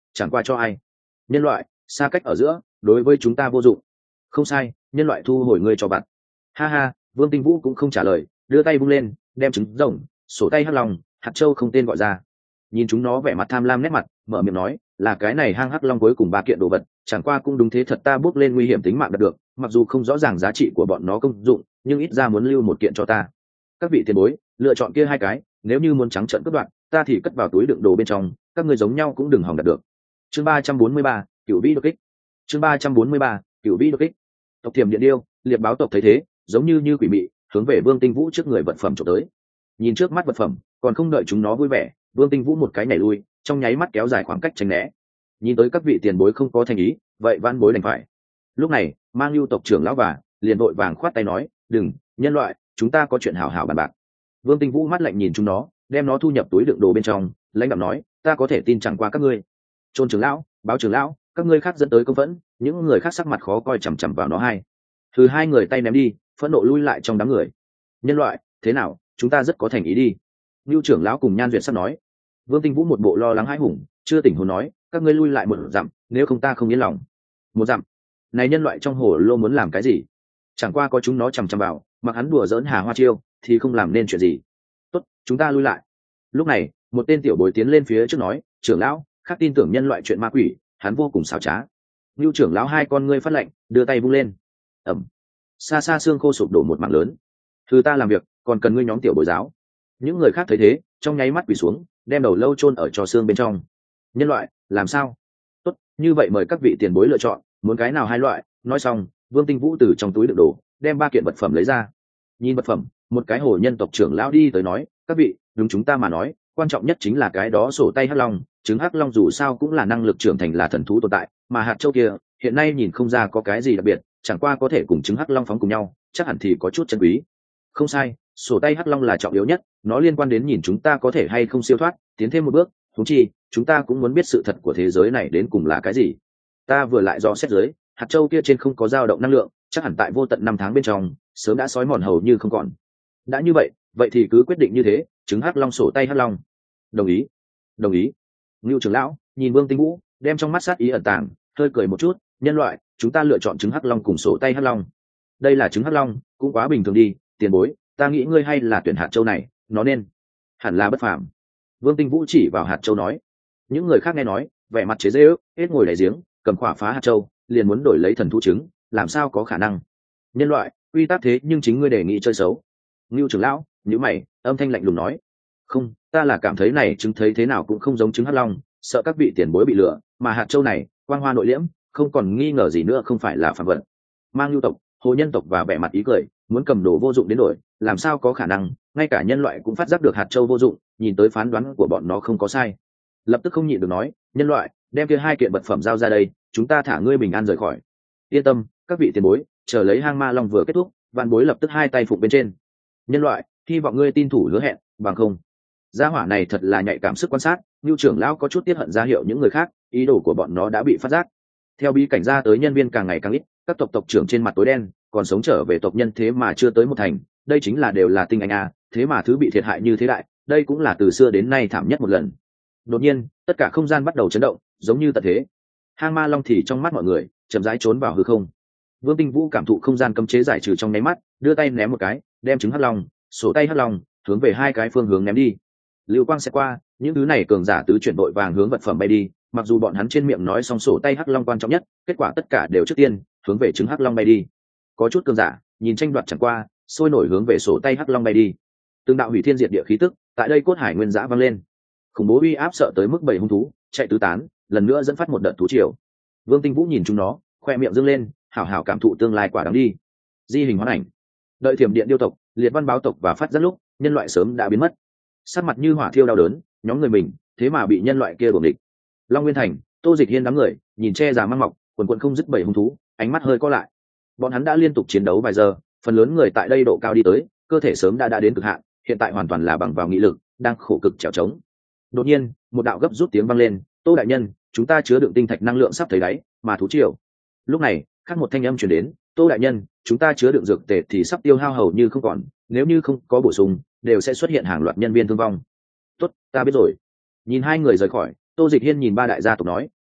chẳng qua cho ai? Nhân loại xa cách ở giữa, đối với chúng ta vô dụng. Không sai, nhân loại thu hồi ngươi cho bạn. Ha ha, Vương Tinh Vũ cũng không trả lời, đưa tay vung lên, đem trứng rồng, sổ tay hắc long, hạt châu không tên gọi ra. Nhìn chúng nó vẻ mặt tham lam nét mặt, mở miệng nói, là cái này hang hắc long cuối cùng ba kiện đồ vật, chẳng qua cũng đúng thế thật ta bước lên nguy hiểm tính mạng đạt được, mặc dù không rõ ràng giá trị của bọn nó công dụng, nhưng ít ra muốn lưu một kiện cho ta. Các vị tiền bối, lựa chọn kia hai cái, nếu như muốn trắng trợn cướp đoạt, ta thì cất vào túi đựng đồ bên trong, các ngươi giống nhau cũng đừng hòng đạt được. Chương 343, Cửu Vĩ đột kích. Chương 343, Cửu Vĩ đột kích. Tộc Tiềm Điện Điêu, liệt báo tộc thấy thế, giống như quỷ mị, hướng về Vương Tinh Vũ trước người vật phẩm chụp tới. Nhìn trước mắt vật phẩm, còn không đợi chúng nó vui vẻ, Vương Tinh Vũ một cái nhảy lui, trong nháy mắt kéo dài khoảng cách tránh né. Nhìn tới các vị tiền bối không có thành ý, vậy van bối đành phải. Lúc này, Mang Lưu tộc trưởng lão và liền vội vàng khoát tay nói, đừng, nhân loại, chúng ta có chuyện hảo hảo bàn bạc. Vương Tinh Vũ mắt lạnh nhìn chúng nó, đem nó thu nhập túi đựng đồ bên trong, lãnh đạm nói, ta có thể tin chẳng qua các ngươi. Trôn trưởng lão, báo trưởng lão, các ngươi khác dẫn tới công phẫn, những người khác sắc mặt khó coi chằm chằm vào nó hai. Thứ hai người tay ném đi, phẫn nộ lui lại trong đám người. Nhân loại, thế nào, chúng ta rất có thành ý đi. Lưu trưởng lão cùng Nhan Duyệt sắp nói. Vương Tinh Vũ một bộ lo lắng hãi hùng, chưa tỉnh hồn nói, các ngươi lui lại một dặm, nếu không ta không yên lòng. Một dặm? Này nhân loại trong hồ lô muốn làm cái gì? Chẳng qua có chúng nó chằm chằm vào, mặc hắn đùa giỡn Hà Hoa Chiêu, thì không làm nên chuyện gì. Tốt, chúng ta lui lại. Lúc này, một tên tiểu bối tiến lên phía trước nói, trưởng lão, khác tin tưởng nhân loại chuyện ma quỷ, hắn vô cùng xảo trá. Lưu trưởng lão hai con ngươi phát lệnh, đưa tay vung lên. Ẩm. Xa xa xương khô sụp đổ một mảng lớn. Thứ ta làm việc, còn cần ngươi nhóm tiểu bối giáo. Những người khác thấy thế, trong nháy mắt quỳ xuống, đem đầu lâu chôn ở trò xương bên trong. Nhân loại, làm sao? Tốt, như vậy mời các vị tiền bối lựa chọn, muốn cái nào hai loại. Nói xong, Vương Tinh Vũ từ trong túi đựng đồ, đem ba kiện vật phẩm lấy ra. Nhìn vật phẩm, một cái hồ nhân tộc trưởng lão đi tới nói, các vị, đúng chúng ta mà nói, quan trọng nhất chính là cái đó sổ tay hắc long. Trứng hắc long dù sao cũng là năng lực trưởng thành là thần thú tồn tại, mà hạt châu kia hiện nay nhìn không ra có cái gì đặc biệt, chẳng qua có thể cùng trứng hắc long phóng cùng nhau, chắc hẳn thì có chút chân quý. Không sai, sổ tay hắc long là trọng yếu nhất, nó liên quan đến nhìn chúng ta có thể hay không siêu thoát, tiến thêm một bước. Thú chi, chúng ta cũng muốn biết sự thật của thế giới này đến cùng là cái gì. Ta vừa lại do xét giới, hạt châu kia trên không có dao động năng lượng, chắc hẳn tại vô tận năm tháng bên trong sớm đã sói mòn hầu như không còn. Đã như vậy, vậy thì cứ quyết định như thế, trứng hắc long sổ tay hắc long. Đồng ý, đồng ý. Ngưu trưởng lão nhìn Vương Tinh Vũ, đem trong mắt sát ý ẩn tàng, hơi cười một chút, nhân loại, chúng ta lựa chọn trứng hắc long cùng sổ tay hắc long. Đây là trứng hắc long, cũng quá bình thường đi, tiền bối, ta nghĩ ngươi hay là tuyển hạt châu này, nó nên hẳn là bất phàm. Vương Tinh Vũ chỉ vào hạt châu nói. Những người khác nghe nói, vẻ mặt chế giễu, hết ngồi đáy giếng, cầm khỏa phá hạt châu, liền muốn đổi lấy thần thú trứng, làm sao có khả năng? Nhân loại, quy tắc thế nhưng chính ngươi đề nghị chơi xấu. Ngưu trưởng lão nhíu mày, âm thanh lạnh lùng nói, không, ta là cảm thấy này trứng thấy thế nào cũng không giống trứng hắc long, sợ các vị tiền bối bị lừa, mà hạt châu này quang hoa nội liễm, không còn nghi ngờ gì nữa không phải là phản vật. Mang Lưu tộc, hồ nhân tộc và vẻ mặt ý cười, muốn cầm đồ vô dụng đến đổi, làm sao có khả năng? Ngay cả nhân loại cũng phát giác được hạt châu vô dụng, nhìn tới phán đoán của bọn nó không có sai, lập tức không nhịn được nói, nhân loại, đem kia hai kiện vật phẩm giao ra đây, chúng ta thả ngươi bình an rời khỏi. Yên tâm, các vị tiền bối, chờ lấy hang ma long vừa kết thúc, vạn bối lập tức hai tay phục bên trên. Nhân loại, hy vọng ngươi tin thủ hứa hẹn, bằng không. Gia hỏa này thật là nhạy cảm sức quan sát, Ngưu trưởng lão có chút tiết hận ra hiệu những người khác, ý đồ của bọn nó đã bị phát giác. Theo bí cảnh ra tới nhân viên càng ngày càng ít, các tộc trưởng trên mặt tối đen, còn sống trở về tộc nhân thế mà chưa tới một thành, đây chính là đều là tinh anh a, thế mà thứ bị thiệt hại như thế đại, đây cũng là từ xưa đến nay thảm nhất một lần. Đột nhiên, tất cả không gian bắt đầu chấn động, giống như tận thế. Hang ma long thì trong mắt mọi người, chậm rãi trốn vào hư không. Vương Tinh Vũ cảm thụ không gian cấm chế giải trừ trong nháy mắt, đưa tay ném một cái, đem trứng hắc long, sổ tay hắc long, hướng về hai cái phương hướng ném đi. Lưu quang sẽ qua, những thứ này cường giả tứ chuyển đội vàng hướng vật phẩm bay đi, mặc dù bọn hắn trên miệng nói xong sổ tay hắc long quan trọng nhất, kết quả tất cả đều trước tiên hướng về trứng hắc long bay đi. Có chút cường giả nhìn tranh đoạt chẳng qua, sôi nổi hướng về sổ tay hắc long bay đi. Từng đạo hủy thiên diệt địa khí tức tại đây cốt hải nguyên dã vang lên, khủng bố uy áp sợ tới mức bảy hung thú chạy tứ tán, lần nữa dẫn phát một đợt thú triều. Vương Tinh Vũ nhìn chúng nó, khoe miệng dương lên, hảo hảo cảm thụ tương lai quả đáng đi. Di hình hóa ảnh, đợi Thiểm Điện Điêu tộc, Liệt Văn báo tộc và phát giác lúc, nhân loại sớm đã biến mất. Sắc mặt như hỏa thiêu đau đớn, nhóm người mình thế mà bị nhân loại kia đuổi địch. Long Nguyên Thành, Tô Dịch Hiên đám người nhìn che già mang mọc, quần quần không dứt bảy hung thú, ánh mắt hơi co lại. Bọn hắn đã liên tục chiến đấu vài giờ, phần lớn người tại đây độ cao đi tới, cơ thể sớm đã đến cực hạn, hiện tại hoàn toàn là bằng vào nghị lực, đang khổ cực trèo trống. Đột nhiên, một đạo gấp rút tiếng vang lên, "Tô đại nhân, chúng ta chứa đựng tinh thạch năng lượng sắp thấy đáy, mà thú triều." Lúc này, khác một thanh âm truyền đến, "Tô đại nhân, chúng ta chứa đựng dược tề thì sắp tiêu hao hầu như không còn, nếu như không có bổ sung, đều sẽ xuất hiện hàng loạt nhân viên thương vong." "Tốt, ta biết rồi." Nhìn hai người rời khỏi, Tô Dịch Hiên nhìn ba đại gia tộc nói,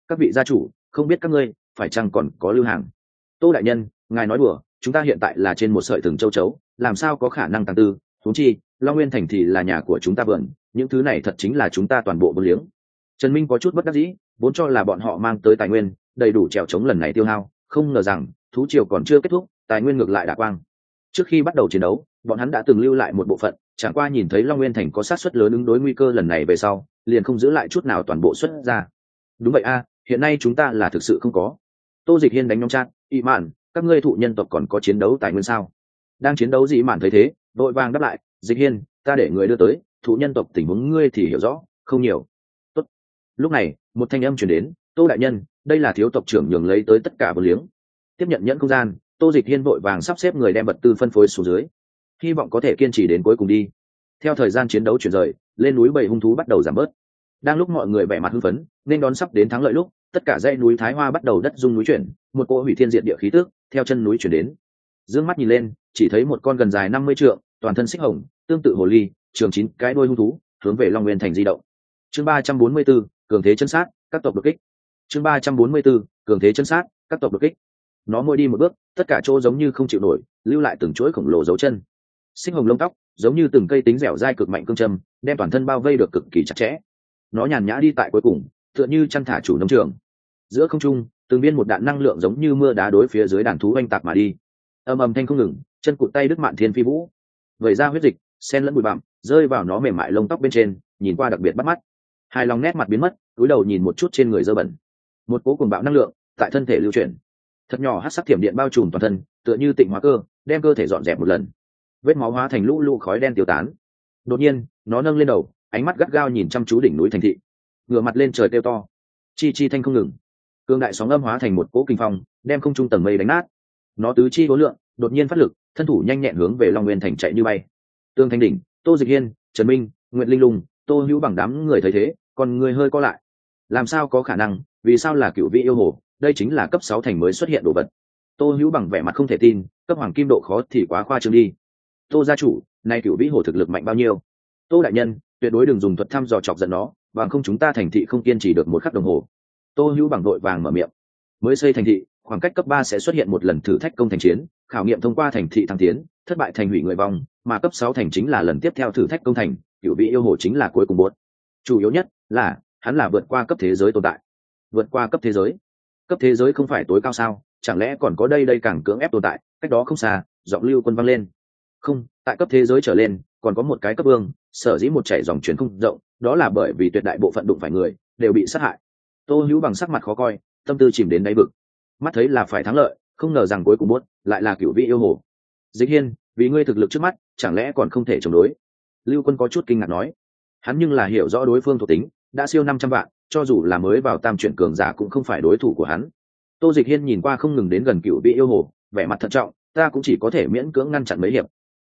các vị gia chủ, không biết các ngươi phải chăng còn có lưu hàng? Tô đại nhân, ngài nói đùa, chúng ta hiện tại là trên một sợi thừng châu chấu, làm sao có khả năng tàng tư? Huống chi Long Nguyên thành thì là nhà của chúng ta vườn, những thứ này thật chính là chúng ta toàn bộ vốn liếng. Trần Minh có chút bất đắc dĩ, vốn cho là bọn họ mang tới tài nguyên đầy đủ trèo chống lần này tiêu hao, không ngờ rằng thú triều còn chưa kết thúc, tài nguyên ngược lại đả quang. Trước khi bắt đầu chiến đấu, bọn hắn đã từng lưu lại một bộ phận, chẳng qua nhìn thấy Long Nguyên thành có sát suất lớn ứng đối nguy cơ lần này về sau, liền không giữ lại chút nào toàn bộ xuất ra. Đúng vậy a, hiện nay chúng ta là thực sự không có. Tô Dịch Hiên đánh nhóm chat, "Y Mạn, các ngươi thụ nhân tộc còn có chiến đấu tài nguyên sao?" Đang chiến đấu gì Mạn thấy thế, đội vàng đáp lại, "Dịch Hiên, ta để người đưa tới, thụ nhân tộc tình huống ngươi thì hiểu rõ, không nhiều." Tốt. Lúc này, một thanh âm truyền đến, "Tô đại nhân, đây là thiếu tộc trưởng nhường lấy tới tất cả vô liếng." Tiếp nhận nhẫn không gian, Tô Dịch Hiên vội vàng sắp xếp người đem vật tư phân phối xuống dưới, hy vọng có thể kiên trì đến cuối cùng đi. Theo thời gian chiến đấu chuyển rời, lên núi bầy hung thú bắt đầu giảm bớt. Đang lúc mọi người vẻ mặt hưng phấn nên đón sắp đến thắng lợi lúc, tất cả dãy núi Thái Hoa bắt đầu đất rung núi chuyển, một cỗ hủy thiên diệt địa khí tức theo chân núi chuyển đến. Dương mắt nhìn lên, chỉ thấy một con gần dài 50 trượng, toàn thân xích hồng, tương tự hồ ly, trường 9 cái đuôi hung thú, hướng về Long Nguyên thành di động. Chương 344, cường thế chân sát, các tộc đột kích. Chương 344, cường thế chân sát, các tộc đột kích. Nó mỗi đi một bước, tất cả chỗ giống như không chịu nổi, lưu lại từng chuỗi khổng lồ dấu chân. Xích hồng lông tóc, giống như từng cây tính dẻo dai cực mạnh cương châm, đem toàn thân bao vây được cực kỳ chặt chẽ. Nó nhàn nhã đi tại cuối cùng, tựa như chăn thả chủ nông trường. Giữa không trung, từng viên một đạn năng lượng giống như mưa đá đối phía dưới đàn thú oanh tạc mà đi. Ầm ầm thanh không ngừng, chân cụt tay đứt mạn thiên phi vũ, vẩy ra huyết dịch, xen lẫn bụi bặm, rơi vào nó mềm mại lông tóc bên trên, nhìn qua đặc biệt bắt mắt. Hài lòng nét mặt biến mất, cúi đầu nhìn một chút trên người dơ bẩn. Một cỗ cuồng bạo năng lượng tại thân thể lưu chuyển, thật nhỏ hắc sắc thiểm điện bao trùm toàn thân, tựa như tịnh hóa cơ, đem cơ thể dọn dẹp một lần. Vết máu hóa thành lũ lũ khói đen tiêu tán. Đột nhiên, nó nâng lên đầu, ánh mắt gắt gao nhìn chăm chú đỉnh núi thành thị, ngửa mặt lên trời kêu to, chi chi thanh không ngừng. Cương đại sóng âm hóa thành một cỗ kinh phong, đem không trung tầng mây đánh nát. Nó tứ chi vô lượng, đột nhiên phát lực, thân thủ nhanh nhẹn hướng về Long Nguyên thành chạy như bay. Tương Thanh đỉnh, Tô Dịch Hiên, Trần Minh, Nguyệt Linh Lung, Tô Hữu bằng đám người thấy thế, còn người hơi co lại. Làm sao có khả năng? Vì sao là cựu vị yêu hồ? Đây chính là cấp 6 thành mới xuất hiện đồ vật. Tô Hữu bằng vẻ mặt không thể tin, cấp hoàng kim độ khó thì quá khoa trương đi. Tô gia chủ, nay cựu vĩ hồ thực lực mạnh bao nhiêu? Tô đại nhân, tuyệt đối đừng dùng thuật thăm dò chọc giận nó, bằng không chúng ta thành thị không kiên trì được một khắc đồng hồ. Tô Hữu bằng đội vàng mở miệng. Mới xây thành thị, khoảng cách cấp 3 sẽ xuất hiện một lần thử thách công thành chiến, khảo nghiệm thông qua thành thị thăng tiến, thất bại thành hủy người vong, mà cấp 6 thành chính là lần tiếp theo thử thách công thành, cựu vị yêu hồ chính là cuối cùng bột. Chủ yếu nhất là hắn là vượt qua cấp thế giới tồn tại. Vượt qua cấp thế giới? Cấp thế giới không phải tối cao sao? Chẳng lẽ còn có đây càng cưỡng ép tồn tại? Cách đó không xa, giọng Lưu Quân vang lên. Không, tại cấp thế giới trở lên, còn có một cái cấp vương, sở dĩ một chảy dòng truyền không rộng, đó là bởi vì tuyệt đại bộ phận đụng phải người đều bị sát hại. Tô Hữu bằng sắc mặt khó coi, tâm tư chìm đến đáy vực. Mắt thấy là phải thắng lợi, không ngờ rằng cuối cùng buốt lại là cửu vị yêu hồ. Dịch Hiên, vì ngươi thực lực trước mắt, chẳng lẽ còn không thể chống đối? Lưu Quân có chút kinh ngạc nói. Hắn nhưng là hiểu rõ đối phương thuộc tính, đã siêu 500 vạn, cho dù là mới vào tam chuyển cường giả cũng không phải đối thủ của hắn. Tô Dịch Hiên nhìn qua không ngừng đến gần cửu vị yêu hồ, vẻ mặt thận trọng, ta cũng chỉ có thể miễn cưỡng ngăn chặn mấy hiệp.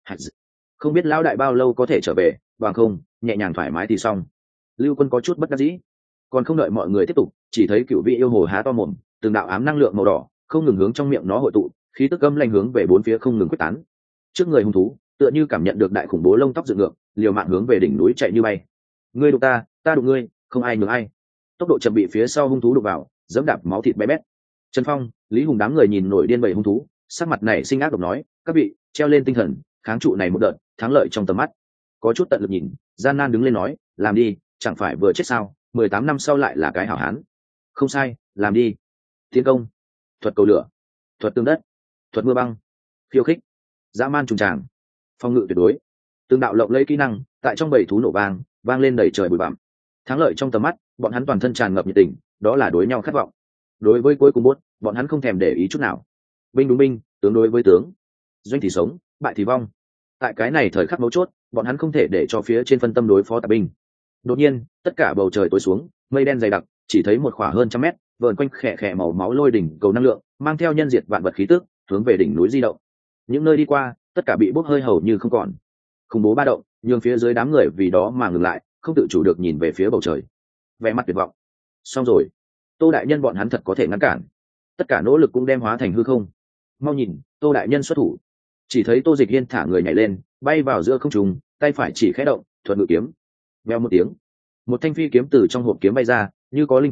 Không biết lão đại bao lâu có thể trở về, bằng không nhẹ nhàng thoải mái thì xong. Lưu Quân có chút bất đắc dĩ, còn không đợi mọi người tiếp tục, chỉ thấy cửu vị yêu hồ há to mồm, từng đạo ám năng lượng màu đỏ không ngừng hướng trong miệng nó hội tụ, khí tức âm lanh hướng về bốn phía không ngừng quyết tán. Trước người hung thú tựa như cảm nhận được đại khủng bố lông tóc dựng ngược, liều mạng hướng về đỉnh núi chạy như bay. Ngươi đụng ta, ta đụng ngươi, không ai nhường ai. Tốc độ chậm bị phía sau hung thú đụng vào, dẫm đạp máu thịt bé bét. Trần Phong, Lý Hùng đám người nhìn nổi điên bầy hung thú, sắc mặt này sinh ác độc nói, các vị treo lên tinh thần, kháng trụ này một đợt, thắng lợi trong tầm mắt. Có chút tận lực nhìn, gian nan đứng lên nói, làm đi, chẳng phải vừa chết sao, 18 năm sau lại là cái hảo hán. Không sai, làm đi. Tiến công, thuật cầu lửa, thuật tương đất, thuật mưa băng, khiêu khích, dã man trùng tràng, phong ngự tuyệt đối. Từng đạo lộng lẫy kỹ năng tại trong bầy thú nổ vang lên đầy trời bụi bặm. Thắng lợi trong tầm mắt, bọn hắn toàn thân tràn ngập nhiệt tình, đó là đối nhau khát vọng. Đối với cuối cùng bốt, bọn hắn không thèm để ý chút nào. Binh đúng binh, tướng đối với tướng, doanh thì sống, bại thì vong. Tại cái này thời khắc mấu chốt, bọn hắn không thể để cho phía trên phân tâm đối phó tạp binh. Đột nhiên, tất cả bầu trời tối xuống, mây đen dày đặc, chỉ thấy một khỏa hơn trăm mét, vờn quanh khẽ khẽ màu máu lôi đỉnh cầu năng lượng, mang theo nhân diệt vạn vật khí tức, hướng về đỉnh núi di động. Những nơi đi qua, tất cả bị bốc hơi hầu như không còn. Khủng bố ba động, nhường phía dưới đám người vì đó mà ngừng lại, không tự chủ được nhìn về phía bầu trời, vẻ mặt tuyệt vọng. Xong rồi, Tô đại nhân bọn hắn thật có thể ngăn cản? Tất cả nỗ lực cũng đem hóa thành hư không. Mau nhìn, Tô đại nhân xuất thủ. Chỉ thấy Tô Dịch Hiên thả người nhảy lên, bay vào giữa không trung, tay phải chỉ khẽ động, thuật ngự kiếm. Vèo một tiếng, một thanh phi kiếm từ trong hộp kiếm bay ra, như có linh tính,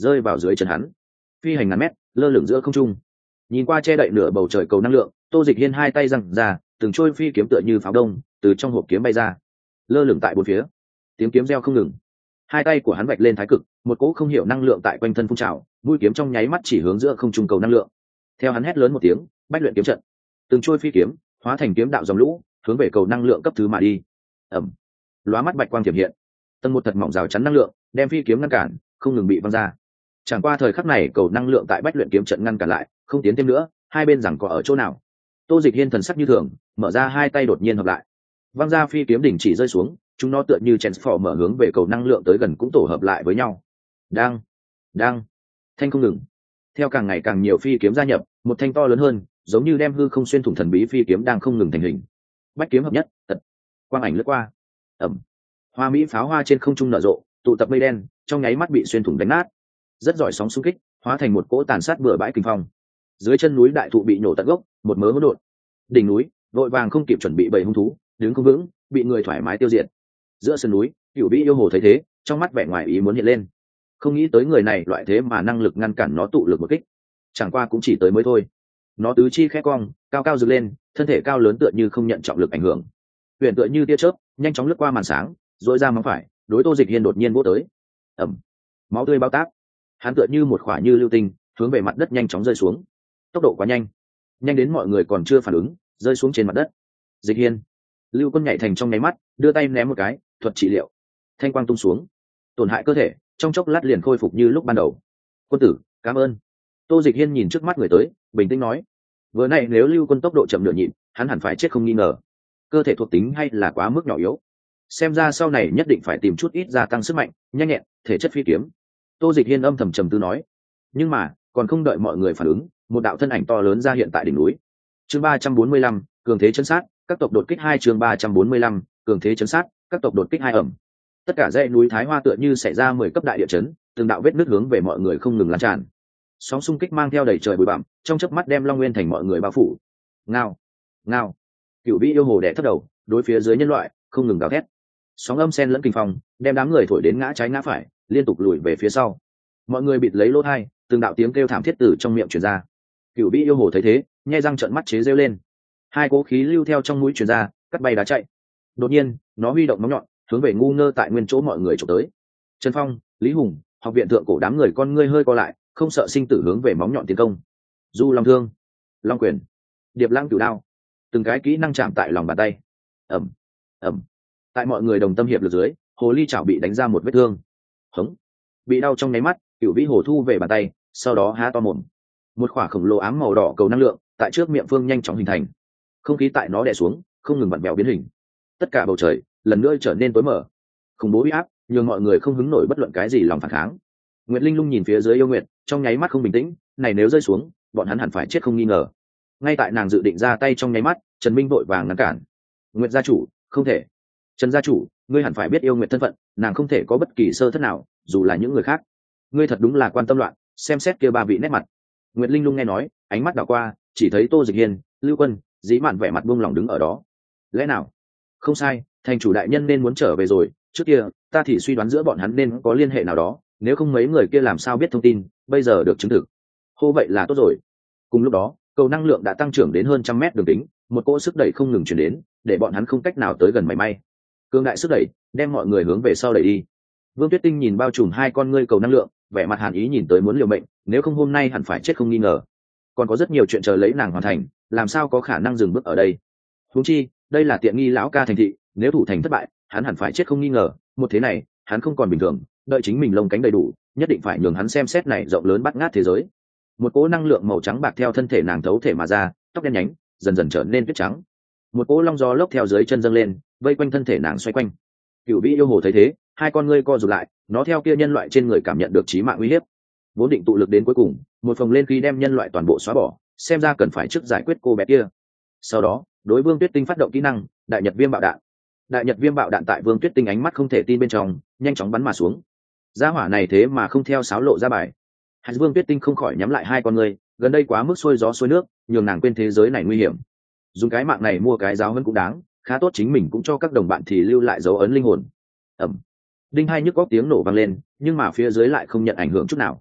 rơi vào dưới chân hắn, phi hành ngàn mét, lơ lửng giữa không trung. Nhìn qua che đậy nửa bầu trời cầu năng lượng, Tô Dịch Hiên hai tay giằng ra, từng trôi phi kiếm tựa như pháo đông từ trong hộp kiếm bay ra, lơ lửng tại bốn phía. Tiếng kiếm reo không ngừng. Hai tay của hắn vạch lên thái cực, một cỗ không hiểu năng lượng tại quanh thân phun trào, mũi kiếm trong nháy mắt chỉ hướng giữa không trung cầu năng lượng. Theo hắn hét lớn một tiếng, bách luyện kiếm trận, từng trôi phi kiếm hóa thành kiếm đạo dòng lũ, hướng về cầu năng lượng cấp thứ mà đi. Ầm, lóa mắt bạch quang tiềm hiện, tầng một thật mỏng rào chắn năng lượng, đem phi kiếm ngăn cản, không ngừng bị văng ra. Chẳng qua thời khắc này cầu năng lượng tại bách luyện kiếm trận ngăn cản lại, không tiến thêm nữa, hai bên rằng có ở chỗ nào. Tô Dịch Hiên thần sắc như thường, mở ra hai tay đột nhiên hợp lại, văng ra phi kiếm đỉnh chỉ rơi xuống, chúng nó tựa như transform mở hướng về cầu năng lượng tới gần cũng tổ hợp lại với nhau. Đang thanh không ngừng. Theo càng ngày càng nhiều phi kiếm gia nhập, một thanh to lớn hơn, giống như đem hư không xuyên thủng thần bí phi kiếm đang không ngừng thành hình. Bách kiếm hợp nhất, tật. Quang ảnh lướt qua. Ầm. Hoa mỹ pháo hoa trên không trung nở rộ, tụ tập mây đen, trong nháy mắt bị xuyên thủng đánh nát. Rất giỏi sóng xung kích, hóa thành một cỗ tàn sát bừa bãi kinh phong. Dưới chân núi đại thụ bị nổ tận gốc, một mớ hỗn độn. Đỉnh núi, vội vàng không kịp chuẩn bị bầy hung thú, đứng không vững, bị người thoải mái tiêu diệt. Giữa sườn núi, Cửu Vĩ yêu hồ thấy thế, trong mắt vẻ ngoài ý muốn hiện lên. Không nghĩ tới người này loại thế mà năng lực ngăn cản nó tụ lực một kích. Chẳng qua cũng chỉ tới mới thôi. Nó tứ chi khẽ cong, cao cao dựng lên, thân thể cao lớn tựa như không nhận trọng lực ảnh hưởng. Huyền tựa như tia chớp, nhanh chóng lướt qua màn sáng, rỗi ra móng phải, đối Tô Dịch Hiên đột nhiên vỗ tới. Ầm, máu tươi bao táp. Hắn tựa như một khỏa như lưu tinh, hướng về mặt đất nhanh chóng rơi xuống. Tốc độ quá nhanh, nhanh đến mọi người còn chưa phản ứng, rơi xuống trên mặt đất. Dịch Hiên, Lưu Quân nhảy thành trong nháy mắt, đưa tay ném một cái, thuật trị liệu. Thanh quang tung xuống, tổn hại cơ thể, trong chốc lát liền khôi phục như lúc ban đầu. Quân tử, cảm ơn. Tô Dịch Hiên nhìn trước mắt người tới, bình tĩnh nói: vừa nay nếu Lưu Quân tốc độ chậm nửa nhịp, hắn hẳn phải chết không nghi ngờ. Cơ thể thuộc tính hay là quá mức nhỏ yếu, xem ra sau này nhất định phải tìm chút ít gia tăng sức mạnh, nhanh nhẹn, thể chất phi kiếm. Tô Dịch Hiên âm thầm trầm tư nói. Nhưng mà còn không đợi mọi người phản ứng, một đạo thân ảnh to lớn ra hiện tại đỉnh núi. Chương 345, cường thế chấn sát, các tộc đột kích 2. Chương 345, cường thế chấn sát, các tộc đột kích 2 ẩm. Tất cả dãy núi Thái Hoa tựa như xảy ra 10 cấp đại địa chấn, từng đạo vết nứt hướng về mọi người không ngừng lan tràn. Sóng xung kích mang theo đầy trời bụi bặm, trong chớp mắt đem Long Nguyên thành mọi người bao phủ. Ngao, ngao. Cửu Vĩ yêu hồ đè thấp đầu, đối phía dưới nhân loại không ngừng gào thét. Sóng âm xen lẫn kinh phong, đem đám người thổi đến ngã trái ngã phải, liên tục lùi về phía sau. Mọi người bịt lấy lỗ tai, từng đạo tiếng kêu thảm thiết từ trong miệng truyền ra. Cửu Vĩ yêu hồ thấy thế, nhe răng trợn mắt chế rêu lên. Hai cỗ khí lưu theo trong mũi truyền ra, cắt bay đá chạy. Đột nhiên, nó huy động móng nhọn, hướng về ngu ngơ tại nguyên chỗ mọi người chụp tới. Trần Phong, Lý Hùng, học viện thượng cổ đám người con ngươi hơi co lại, không sợ sinh tử hướng về móng nhọn tiến công. Du Long Thương, Long Quyền, Điệp Lăng Cửu Đao, từng cái kỹ năng chạm tại lòng bàn tay. Ầm, ầm. Tại mọi người đồng tâm hiệp lực dưới, hồ ly chảo bị đánh ra một vết thương. Hống, bị đau trong nháy mắt, Cửu Vĩ hồ thu về bàn tay, sau đó há to mồm. Một quả khổng lồ ám màu đỏ cầu năng lượng tại trước miệng phương nhanh chóng hình thành. Không khí tại nó đè xuống, không ngừng vặn vẹo biến hình. Tất cả bầu trời lần nữa trở nên tối mở. Khủng bố uy áp nhường mọi người không hứng nổi bất luận cái gì lòng phản kháng. Nguyệt Linh Lung nhìn phía dưới yêu nguyệt, trong nháy mắt không bình tĩnh, này nếu rơi xuống, bọn hắn hẳn phải chết không nghi ngờ. Ngay tại nàng dự định ra tay trong nháy mắt, Trần Minh vội vàng ngăn cản. Nguyệt gia chủ, không thể. Trần gia chủ, ngươi hẳn phải biết yêu nguyệt thân phận, nàng không thể có bất kỳ sơ thất nào, dù là những người khác. Ngươi thật đúng là quan tâm loạn, xem xét kia ba vị nét mặt. Nguyệt Linh Lung nghe nói, ánh mắt đảo qua, chỉ thấy Tô Dịch Hiên, Lưu Quân, Dĩ Mạn vẻ mặt buông lỏng đứng ở đó. Lẽ nào? Không sai, thành chủ đại nhân nên muốn trở về rồi, trước kia ta thì suy đoán giữa bọn hắn nên có liên hệ nào đó, nếu không mấy người kia làm sao biết thông tin, bây giờ được chứng thực. Hô vậy là tốt rồi. Cùng lúc đó, cầu năng lượng đã tăng trưởng đến hơn 100 mét đường kính, một cỗ sức đẩy không ngừng truyền đến, để bọn hắn không cách nào tới gần mảy may. Cương đại sức đẩy, đem mọi người hướng về sau đẩy đi. Vương Tuyết Tinh nhìn bao trùm hai con ngươi cầu năng lượng, vẻ mặt hàn ý nhìn tới muốn liều mệnh, nếu không hôm nay hẳn phải chết không nghi ngờ. Còn có rất nhiều chuyện chờ lấy nàng hoàn thành, làm sao có khả năng dừng bước ở đây. Huống chi, đây là tiện nghi lão ca thành thị, nếu thủ thành thất bại, hắn hẳn phải chết không nghi ngờ, một thế này, hắn không còn bình thường, đợi chính mình lông cánh đầy đủ, nhất định phải nhường hắn xem xét này rộng lớn bắt ngát thế giới. Một cỗ năng lượng màu trắng bạc theo thân thể nàng thấu thể mà ra, tóc đen nhánh, dần dần trở nên tuyết trắng. Một cỗ long gió lốc theo dưới chân dâng lên, vây quanh thân thể nàng xoay quanh. Cửu Vĩ yêu hồ thấy thế, hai con ngươi co rụt lại, nó theo kia nhân loại trên người cảm nhận được chí mạng uy hiếp, vốn định tụ lực đến cuối cùng, một phồng lên khi đem nhân loại toàn bộ xóa bỏ, xem ra cần phải trước giải quyết cô bé kia. Sau đó, đối Vương Tuyết Tinh phát động kỹ năng Đại Nhật Viêm Bạo Đạn. Đại Nhật Viêm Bạo Đạn tại Vương Tuyết Tinh ánh mắt không thể tin bên trong, nhanh chóng bắn mà xuống. Gia hỏa này thế mà không theo sáo lộ ra bài. Hàn Vương Tuyết Tinh không khỏi nhắm lại hai con ngươi, gần đây quá mức xuôi gió xuôi nước, nhường nàng quên thế giới này nguy hiểm. Dùng cái mạng này mua cái giáo hơn cũng đáng, khá tốt chính mình cũng cho các đồng bạn thì lưu lại dấu ấn linh hồn. Ầm. Đinh hai nhức góc tiếng nổ vang lên, nhưng mà phía dưới lại không nhận ảnh hưởng chút nào.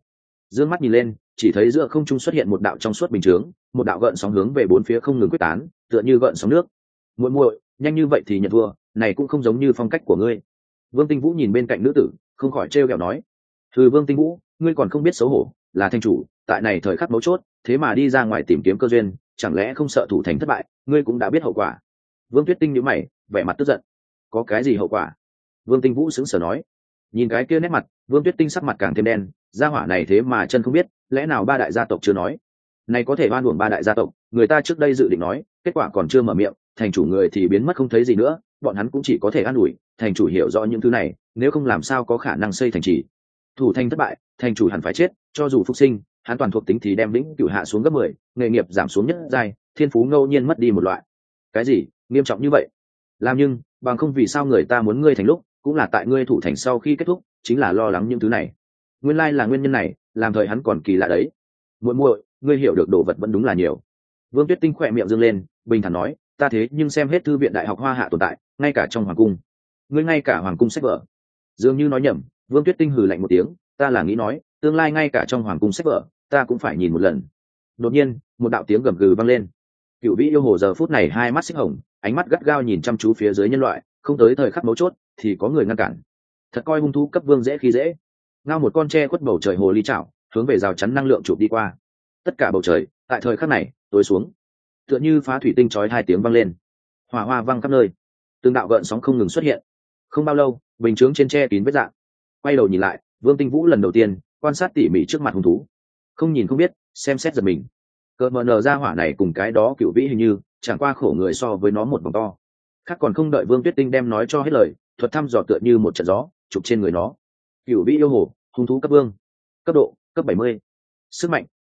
Dương mắt nhìn lên, chỉ thấy giữa không trung xuất hiện một đạo trong suốt bình chướng, một đạo gợn sóng hướng về bốn phía không ngừng quyết tán, tựa như gợn sóng nước. Muội muội, nhanh như vậy thì nhận thua, này cũng không giống như phong cách của ngươi. Vương Tinh Vũ nhìn bên cạnh nữ tử, không khỏi trêu ghẹo nói: Vương Tinh Vũ, ngươi còn không biết xấu hổ, là thành chủ, tại này thời khắc mấu chốt, thế mà đi ra ngoài tìm kiếm cơ duyên, chẳng lẽ không sợ thủ thành thất bại? Ngươi cũng đã biết hậu quả." Vương Tuyết Tinh nhíu mày, vẻ mặt tức giận. "Có cái gì hậu quả?" Vương Tinh Vũ sững sờ nói. Nhìn cái kia nét mặt, Vương Tuyết Tinh sắc mặt càng thêm đen, gia hỏa này thế mà chân không biết, lẽ nào ba đại gia tộc chưa nói? Này có thể oan uổng ba đại gia tộc, người ta trước đây dự định nói, kết quả còn chưa mở miệng, thành chủ người thì biến mất không thấy gì nữa, bọn hắn cũng chỉ có thể an ủi, thành chủ hiểu rõ những thứ này, nếu không làm sao có khả năng xây thành trì. Thủ thành thất bại, thành chủ hẳn phải chết, cho dù phục sinh, hắn toàn thuộc tính thì đem lĩnh cửu hạ xuống gấp 10, nghề nghiệp giảm xuống nhất giai, thiên phú ngẫu nhiên mất đi một loại. Cái gì? Nghiêm trọng như vậy? Làm nhưng, bằng không vì sao người ta muốn ngươi thành lúc, cũng là tại ngươi thủ thành sau khi kết thúc, chính là lo lắng những thứ này. Nguyên lai là nguyên nhân này, làm thời hắn còn kỳ lạ đấy. Muội muội, ngươi hiểu được đồ vật vẫn đúng là nhiều. Vương Tuyết Tinh khỏe miệng dương lên, bình thản nói, ta thế nhưng xem hết thư viện đại học Hoa Hạ tồn tại, ngay cả trong hoàng cung. Ngươi ngay cả hoàng cung sách vở. Dường như nói nhầm, Vương Tuyết Tinh hừ lạnh một tiếng, ta là nghĩ nói, tương lai ngay cả trong hoàng cung sách vở, ta cũng phải nhìn một lần. Đột nhiên, một đạo tiếng gầm gừ vang lên. Cửu Vĩ yêu hồ giờ phút này hai mắt xích hồng, ánh mắt gắt gao nhìn chăm chú phía dưới nhân loại, không tới thời khắc mấu chốt thì có người ngăn cản. Thật coi hung thú cấp vương dễ khi dễ. Ngao một con tre khuất bầu trời hồ ly chảo, hướng về rào chắn năng lượng chụp đi qua. Tất cả bầu trời tại thời khắc này tối xuống, tựa như phá thủy tinh chói hai tiếng vang lên, hỏa hoa văng khắp nơi, từng đạo gợn sóng không ngừng xuất hiện. Không bao lâu, bình chướng trên tre kín vết dạng. Quay đầu nhìn lại, Vương Tinh Vũ lần đầu tiên quan sát tỉ mỉ trước mặt hung thú, không nhìn không biết, xem xét giật mình. Cờ mờ nở ra hỏa này cùng cái đó Cửu Vĩ hình như chẳng qua khổ người so với nó một vòng to. Khác còn không đợi Vương Tuyết Tinh đem nói cho hết lời, thuật thăm dò tựa như một trận gió chụp trên người nó. Cửu Vĩ yêu hồ, hung thú cấp vương, cấp độ cấp 70. Sức mạnh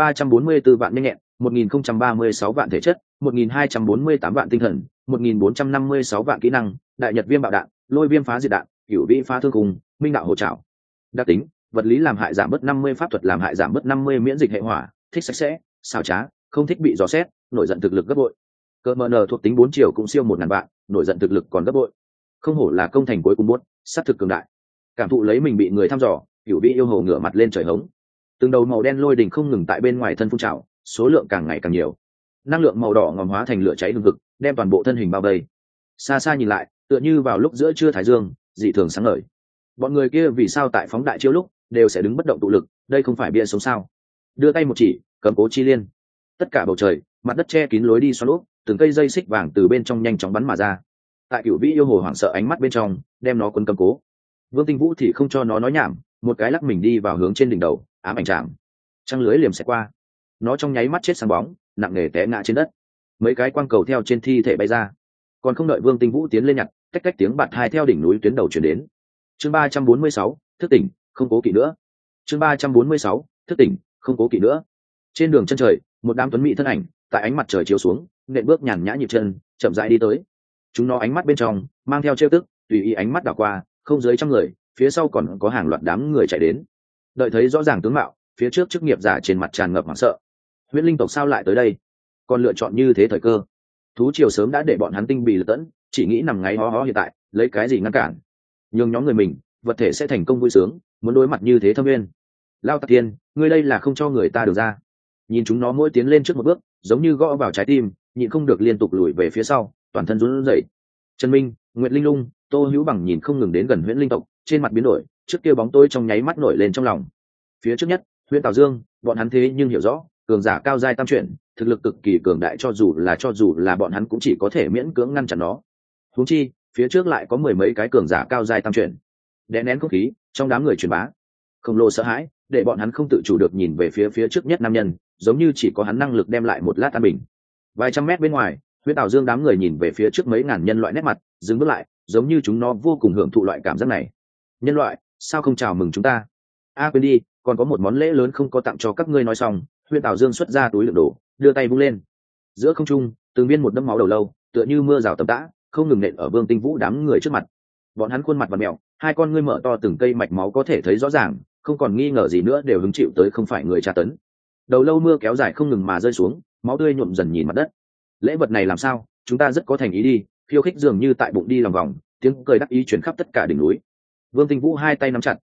1.344 vạn nhanh nhẹn, 1.036 vạn thể chất, 1.248 vạn tinh thần, 1.456 vạn kỹ năng, đại nhật viêm bạo đạn, lôi viêm phá diệt đạn, Cửu Vĩ phá thương cùng, minh đạo hồ trảo. Đặc tính: vật lý làm hại giảm bớt 50, pháp thuật làm hại giảm bớt 50, miễn dịch hệ hỏa, thích sạch sẽ, xảo trá, không thích bị dò xét, nổi giận thực lực gấp bội. Cờ mờ nở thuộc tính 4 triệu cũng siêu 1.000 vạn, nổi giận thực lực còn gấp bội. Không hổ là công thành cuối cùng buốt, sát thực cường đại. Cảm thụ lấy mình bị người thăm dò, Cửu Vĩ yêu hồ ngửa mặt lên trời hống. Từng đầu màu đen lôi đỉnh không ngừng tại bên ngoài thân phun trào, số lượng càng ngày càng nhiều. Năng lượng màu đỏ ngòm hóa thành lửa cháy hừng hực, đem toàn bộ thân hình bao vây. Xa xa nhìn lại, tựa như vào lúc giữa trưa thái dương, dị thường sáng ngời. Bọn người kia vì sao tại phóng đại chiếu lúc đều sẽ đứng bất động tụ lực, đây không phải bia sống sao? Đưa tay một chỉ, cầm cố chi liên. Tất cả bầu trời, mặt đất che kín lối đi xoắn úp, từng cây dây xích vàng từ bên trong nhanh chóng bắn mà ra. Tại Cửu Vĩ yêu hồ hoảng sợ ánh mắt bên trong, đem nó quấn cầm cố. Vương Tinh Vũ thì không cho nó nói nhảm, một cái lắc mình đi vào hướng trên đỉnh đầu, ám ảnh chạm. Trăng lưới liềm xẹt qua, nó trong nháy mắt chết sáng bóng, nặng nề té ngã trên đất. Mấy cái quang cầu theo trên thi thể bay ra, còn không đợi Vương Tinh Vũ tiến lên nhặt, cách cách tiếng bạt hai theo đỉnh núi tuyến đầu truyền đến. Chương 346, thức tỉnh, không cố kỵ nữa. Chương 346, thức tỉnh, không cố kỵ nữa. Trên đường chân trời, một đám tuấn mỹ thân ảnh, tại ánh mặt trời chiếu xuống, nện bước nhàn nhã nhịp chân, chậm rãi đi tới. Chúng nó ánh mắt bên trong mang theo trêu tức, tùy ý ánh mắt đảo qua, không dưới trăm người, phía sau còn có hàng loạt đám người chạy đến. Đợi thấy rõ ràng tướng mạo, phía trước chức nghiệp giả trên mặt tràn ngập hoảng sợ. Huyễn linh tộc sao lại tới đây? Còn lựa chọn như thế thời cơ? Thú triều sớm đã để bọn hắn tinh bì lật tẫn, chỉ nghĩ nằm ngáy hó hó hiện tại, lấy cái gì ngăn cản? Nhưng nhóm người mình, vật thể sẽ thành công vui sướng, muốn đối mặt như thế thâm nguyên. Lao Tạc Tiên, ngươi đây là không cho người ta được ra. Nhìn chúng nó mỗi tiến lên trước một bước, giống như gõ vào trái tim, nhịn không được liên tục lùi về phía sau, toàn thân run rẩy. Trần Minh, Nguyệt Linh Lung, Tô Hữu Bằng nhìn không ngừng đến gần Huyễn Linh tộc, trên mặt biến đổi, trước kia bóng tối trong nháy mắt nổi lên trong lòng. Phía trước nhất, Huyễn Tào Dương, bọn hắn thế nhưng hiểu rõ, cường giả cao giai tam chuyển, thực lực cực kỳ cường đại, cho dù là bọn hắn cũng chỉ có thể miễn cưỡng ngăn chặn nó. Huống chi, phía trước lại có mười mấy cái cường giả cao giai tam chuyển. Đè nén không khí, trong đám người truyền bá, khổng lồ sợ hãi, để bọn hắn không tự chủ được nhìn về phía trước nhất nam nhân, giống như chỉ có hắn năng lực đem lại một lát an bình. Vài trăm mét bên ngoài, Huyễn Tào Dương đám người nhìn về phía trước mấy ngàn nhân loại nét mặt, dừng bước lại, giống như chúng nó vô cùng hưởng thụ loại cảm giác này. Nhân loại, sao không chào mừng chúng ta? Quên đi, còn có một món lễ lớn không có tặng cho các ngươi. Nói xong, Huyễn Tào Dương xuất ra túi đựng đồ, đưa tay vung lên. Giữa không trung, từng viên một đấm máu đầu lâu, tựa như mưa rào tầm tã, không ngừng nện ở Vương Tinh Vũ đám người trước mặt. Bọn hắn khuôn mặt vặn mèo, hai con ngươi mở to, từng cây mạch máu có thể thấy rõ ràng, không còn nghi ngờ gì nữa, đều hứng chịu tới không phải người tra tấn. Đầu lâu mưa kéo dài không ngừng mà rơi xuống, máu tươi nhuộm dần nhìn mặt đất. Lễ vật này làm sao? Chúng ta rất có thành ý đi. Khiêu khích dường như tại bụng đi lòng vòng, tiếng cười đắc ý truyền khắp tất cả đỉnh núi. Vương Tinh Vũ hai tay nắm chặt,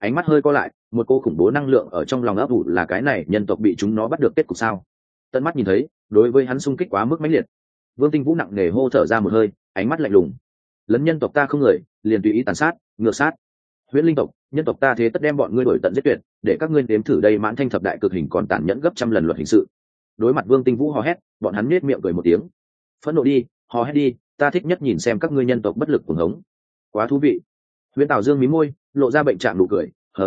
ánh mắt hơi co lại, một cô khủng bố năng lượng ở trong lòng ấp ủ, là cái này nhân tộc bị chúng nó bắt được kết cục sao? Tận mắt nhìn thấy, đối với hắn xung kích quá mức mãnh liệt. Vương Tinh Vũ nặng nề hô thở ra một hơi, ánh mắt lạnh lùng. Lấn nhân tộc ta không người, liền tùy ý tàn sát, ngược sát. Huyễn linh tộc, nhân tộc ta thế tất đem bọn ngươi đổi tận giết tuyệt, để các ngươi nếm thử đây mãn thanh thập đại cực hình còn tàn nhẫn gấp trăm lần luật hình sự. Đối mặt Vương Tinh Vũ hò hét, bọn hắn nhếch miệng cười một tiếng. Phẫn nộ đi, hò hét đi, ta thích nhất nhìn xem các ngươi nhân tộc bất lực cuồng hống. Quá thú vị. Huyễn Tào Dương mí môi, lộ ra bệnh trạng nụ cười, hờ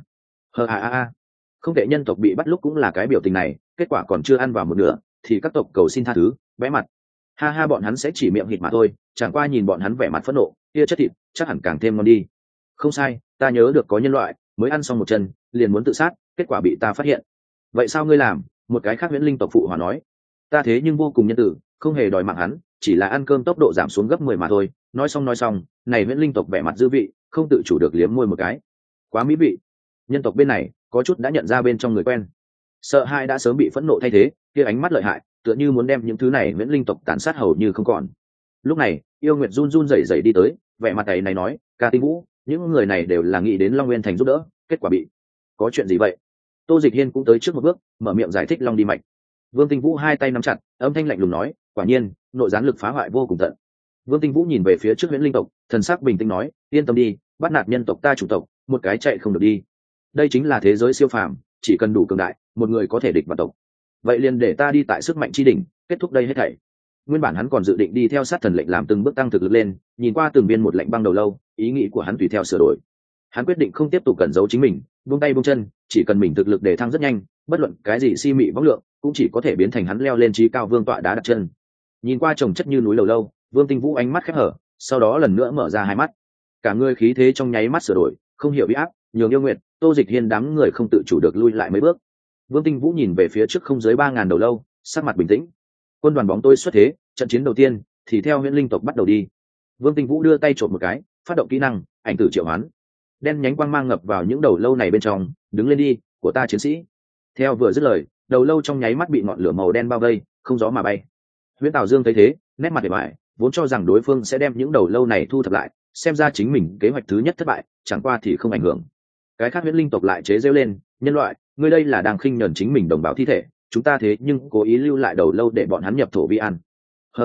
a. Không thể, nhân tộc bị bắt lúc cũng là cái biểu tình này, kết quả còn chưa ăn vào một nửa thì các tộc cầu xin tha thứ, vẽ mặt. Ha ha, bọn hắn sẽ chỉ miệng hịt mà thôi, chẳng qua nhìn bọn hắn vẻ mặt phẫn nộ, kia chất thịt chắc hẳn càng thêm ngon đi. Không sai, ta nhớ được có nhân loại mới ăn xong một chân liền muốn tự sát, kết quả bị ta phát hiện. Vậy sao ngươi làm? Một cái khác huyễn linh tộc phụ hòa nói. Ta thế nhưng vô cùng nhân tử, không hề đòi mạng hắn, chỉ là ăn cơm tốc độ giảm xuống gấp 10 mà thôi. Nói xong, này huyễn linh tộc vẻ mặt dư vị, không tự chủ được liếm môi một cái. Quá mỹ vị. Nhân tộc bên này có chút đã nhận ra bên trong người quen, sợ hãi đã sớm bị phẫn nộ thay thế, kia ánh mắt lợi hại, tựa như muốn đem những thứ này huyễn linh tộc tàn sát hầu như không còn. Lúc này, Yêu Nguyệt run run rẩy rẩy đi tới, vẻ mặt này nói, Ca Tinh Vũ, những người này đều là nghĩ đến Long Nguyên thành giúp đỡ, kết quả bị. Có chuyện gì vậy? Tô Dịch Hiên cũng tới trước một bước, mở miệng giải thích Long đi mạch. Vương Tinh Vũ hai tay nắm chặt, âm thanh lạnh lùng nói, quả nhiên, nội gián lực phá hoại vô cùng tận. Vương Tinh Vũ nhìn về phía trước huyễn linh tộc, thần sắc bình tĩnh nói, yên tâm đi, bắt nạt nhân tộc ta chủ tộc, một cái chạy không được đi. Đây chính là thế giới siêu phàm, chỉ cần đủ cường đại, một người có thể địch vạn tộc. Vậy liền để ta đi tại sức mạnh chi đỉnh, kết thúc đây hết thảy. Nguyên bản hắn còn dự định đi theo sát thần lệnh làm từng bước tăng thực lực lên, nhìn qua từng viên một lệnh băng đầu lâu, ý nghĩ của hắn tùy theo sửa đổi. Hắn quyết định không tiếp tục cẩn giấu chính mình, buông tay buông chân, chỉ cần mình thực lực để thăng rất nhanh, bất luận cái gì si mị võng lượng, cũng chỉ có thể biến thành hắn leo lên trí cao vương tọa đá đặt chân. Nhìn qua chồng chất như núi lầu lâu, Vương Tinh Vũ ánh mắt khép hở, sau đó lần nữa mở ra hai mắt. Cả người khí thế trong nháy mắt sửa đổi, không hiểu uy áp, nhường Yêu Nguyệt, Tô Dịch Hiên đám người không tự chủ được lui lại mấy bước. Vương Tinh Vũ nhìn về phía trước không dưới 3000 đầu lâu, sắc mặt bình tĩnh. Quân đoàn bóng tối xuất thế, trận chiến đầu tiên thì theo huyễn linh tộc bắt đầu đi. Vương Tinh Vũ đưa tay trộn một cái, phát động kỹ năng ảnh tử triệu hoán. Đen nhánh quang mang ngập vào những đầu lâu này bên trong, đứng lên đi, của ta chiến sĩ. Theo vừa dứt lời, đầu lâu trong nháy mắt bị ngọn lửa màu đen bao vây, không gió mà bay. Huyễn Tào Dương thấy thế, nét mặt để bại, vốn cho rằng đối phương sẽ đem những đầu lâu này thu thập lại, xem ra chính mình kế hoạch thứ nhất thất bại, chẳng qua thì không ảnh hưởng. Cái khác huyễn linh tộc lại chế giễu lên, nhân loại, ngươi đây là đang khinh nhẫn chính mình đồng bào thi thể, chúng ta thế nhưng cố ý lưu lại đầu lâu để bọn hắn nhập thổ vi ăn. Hờ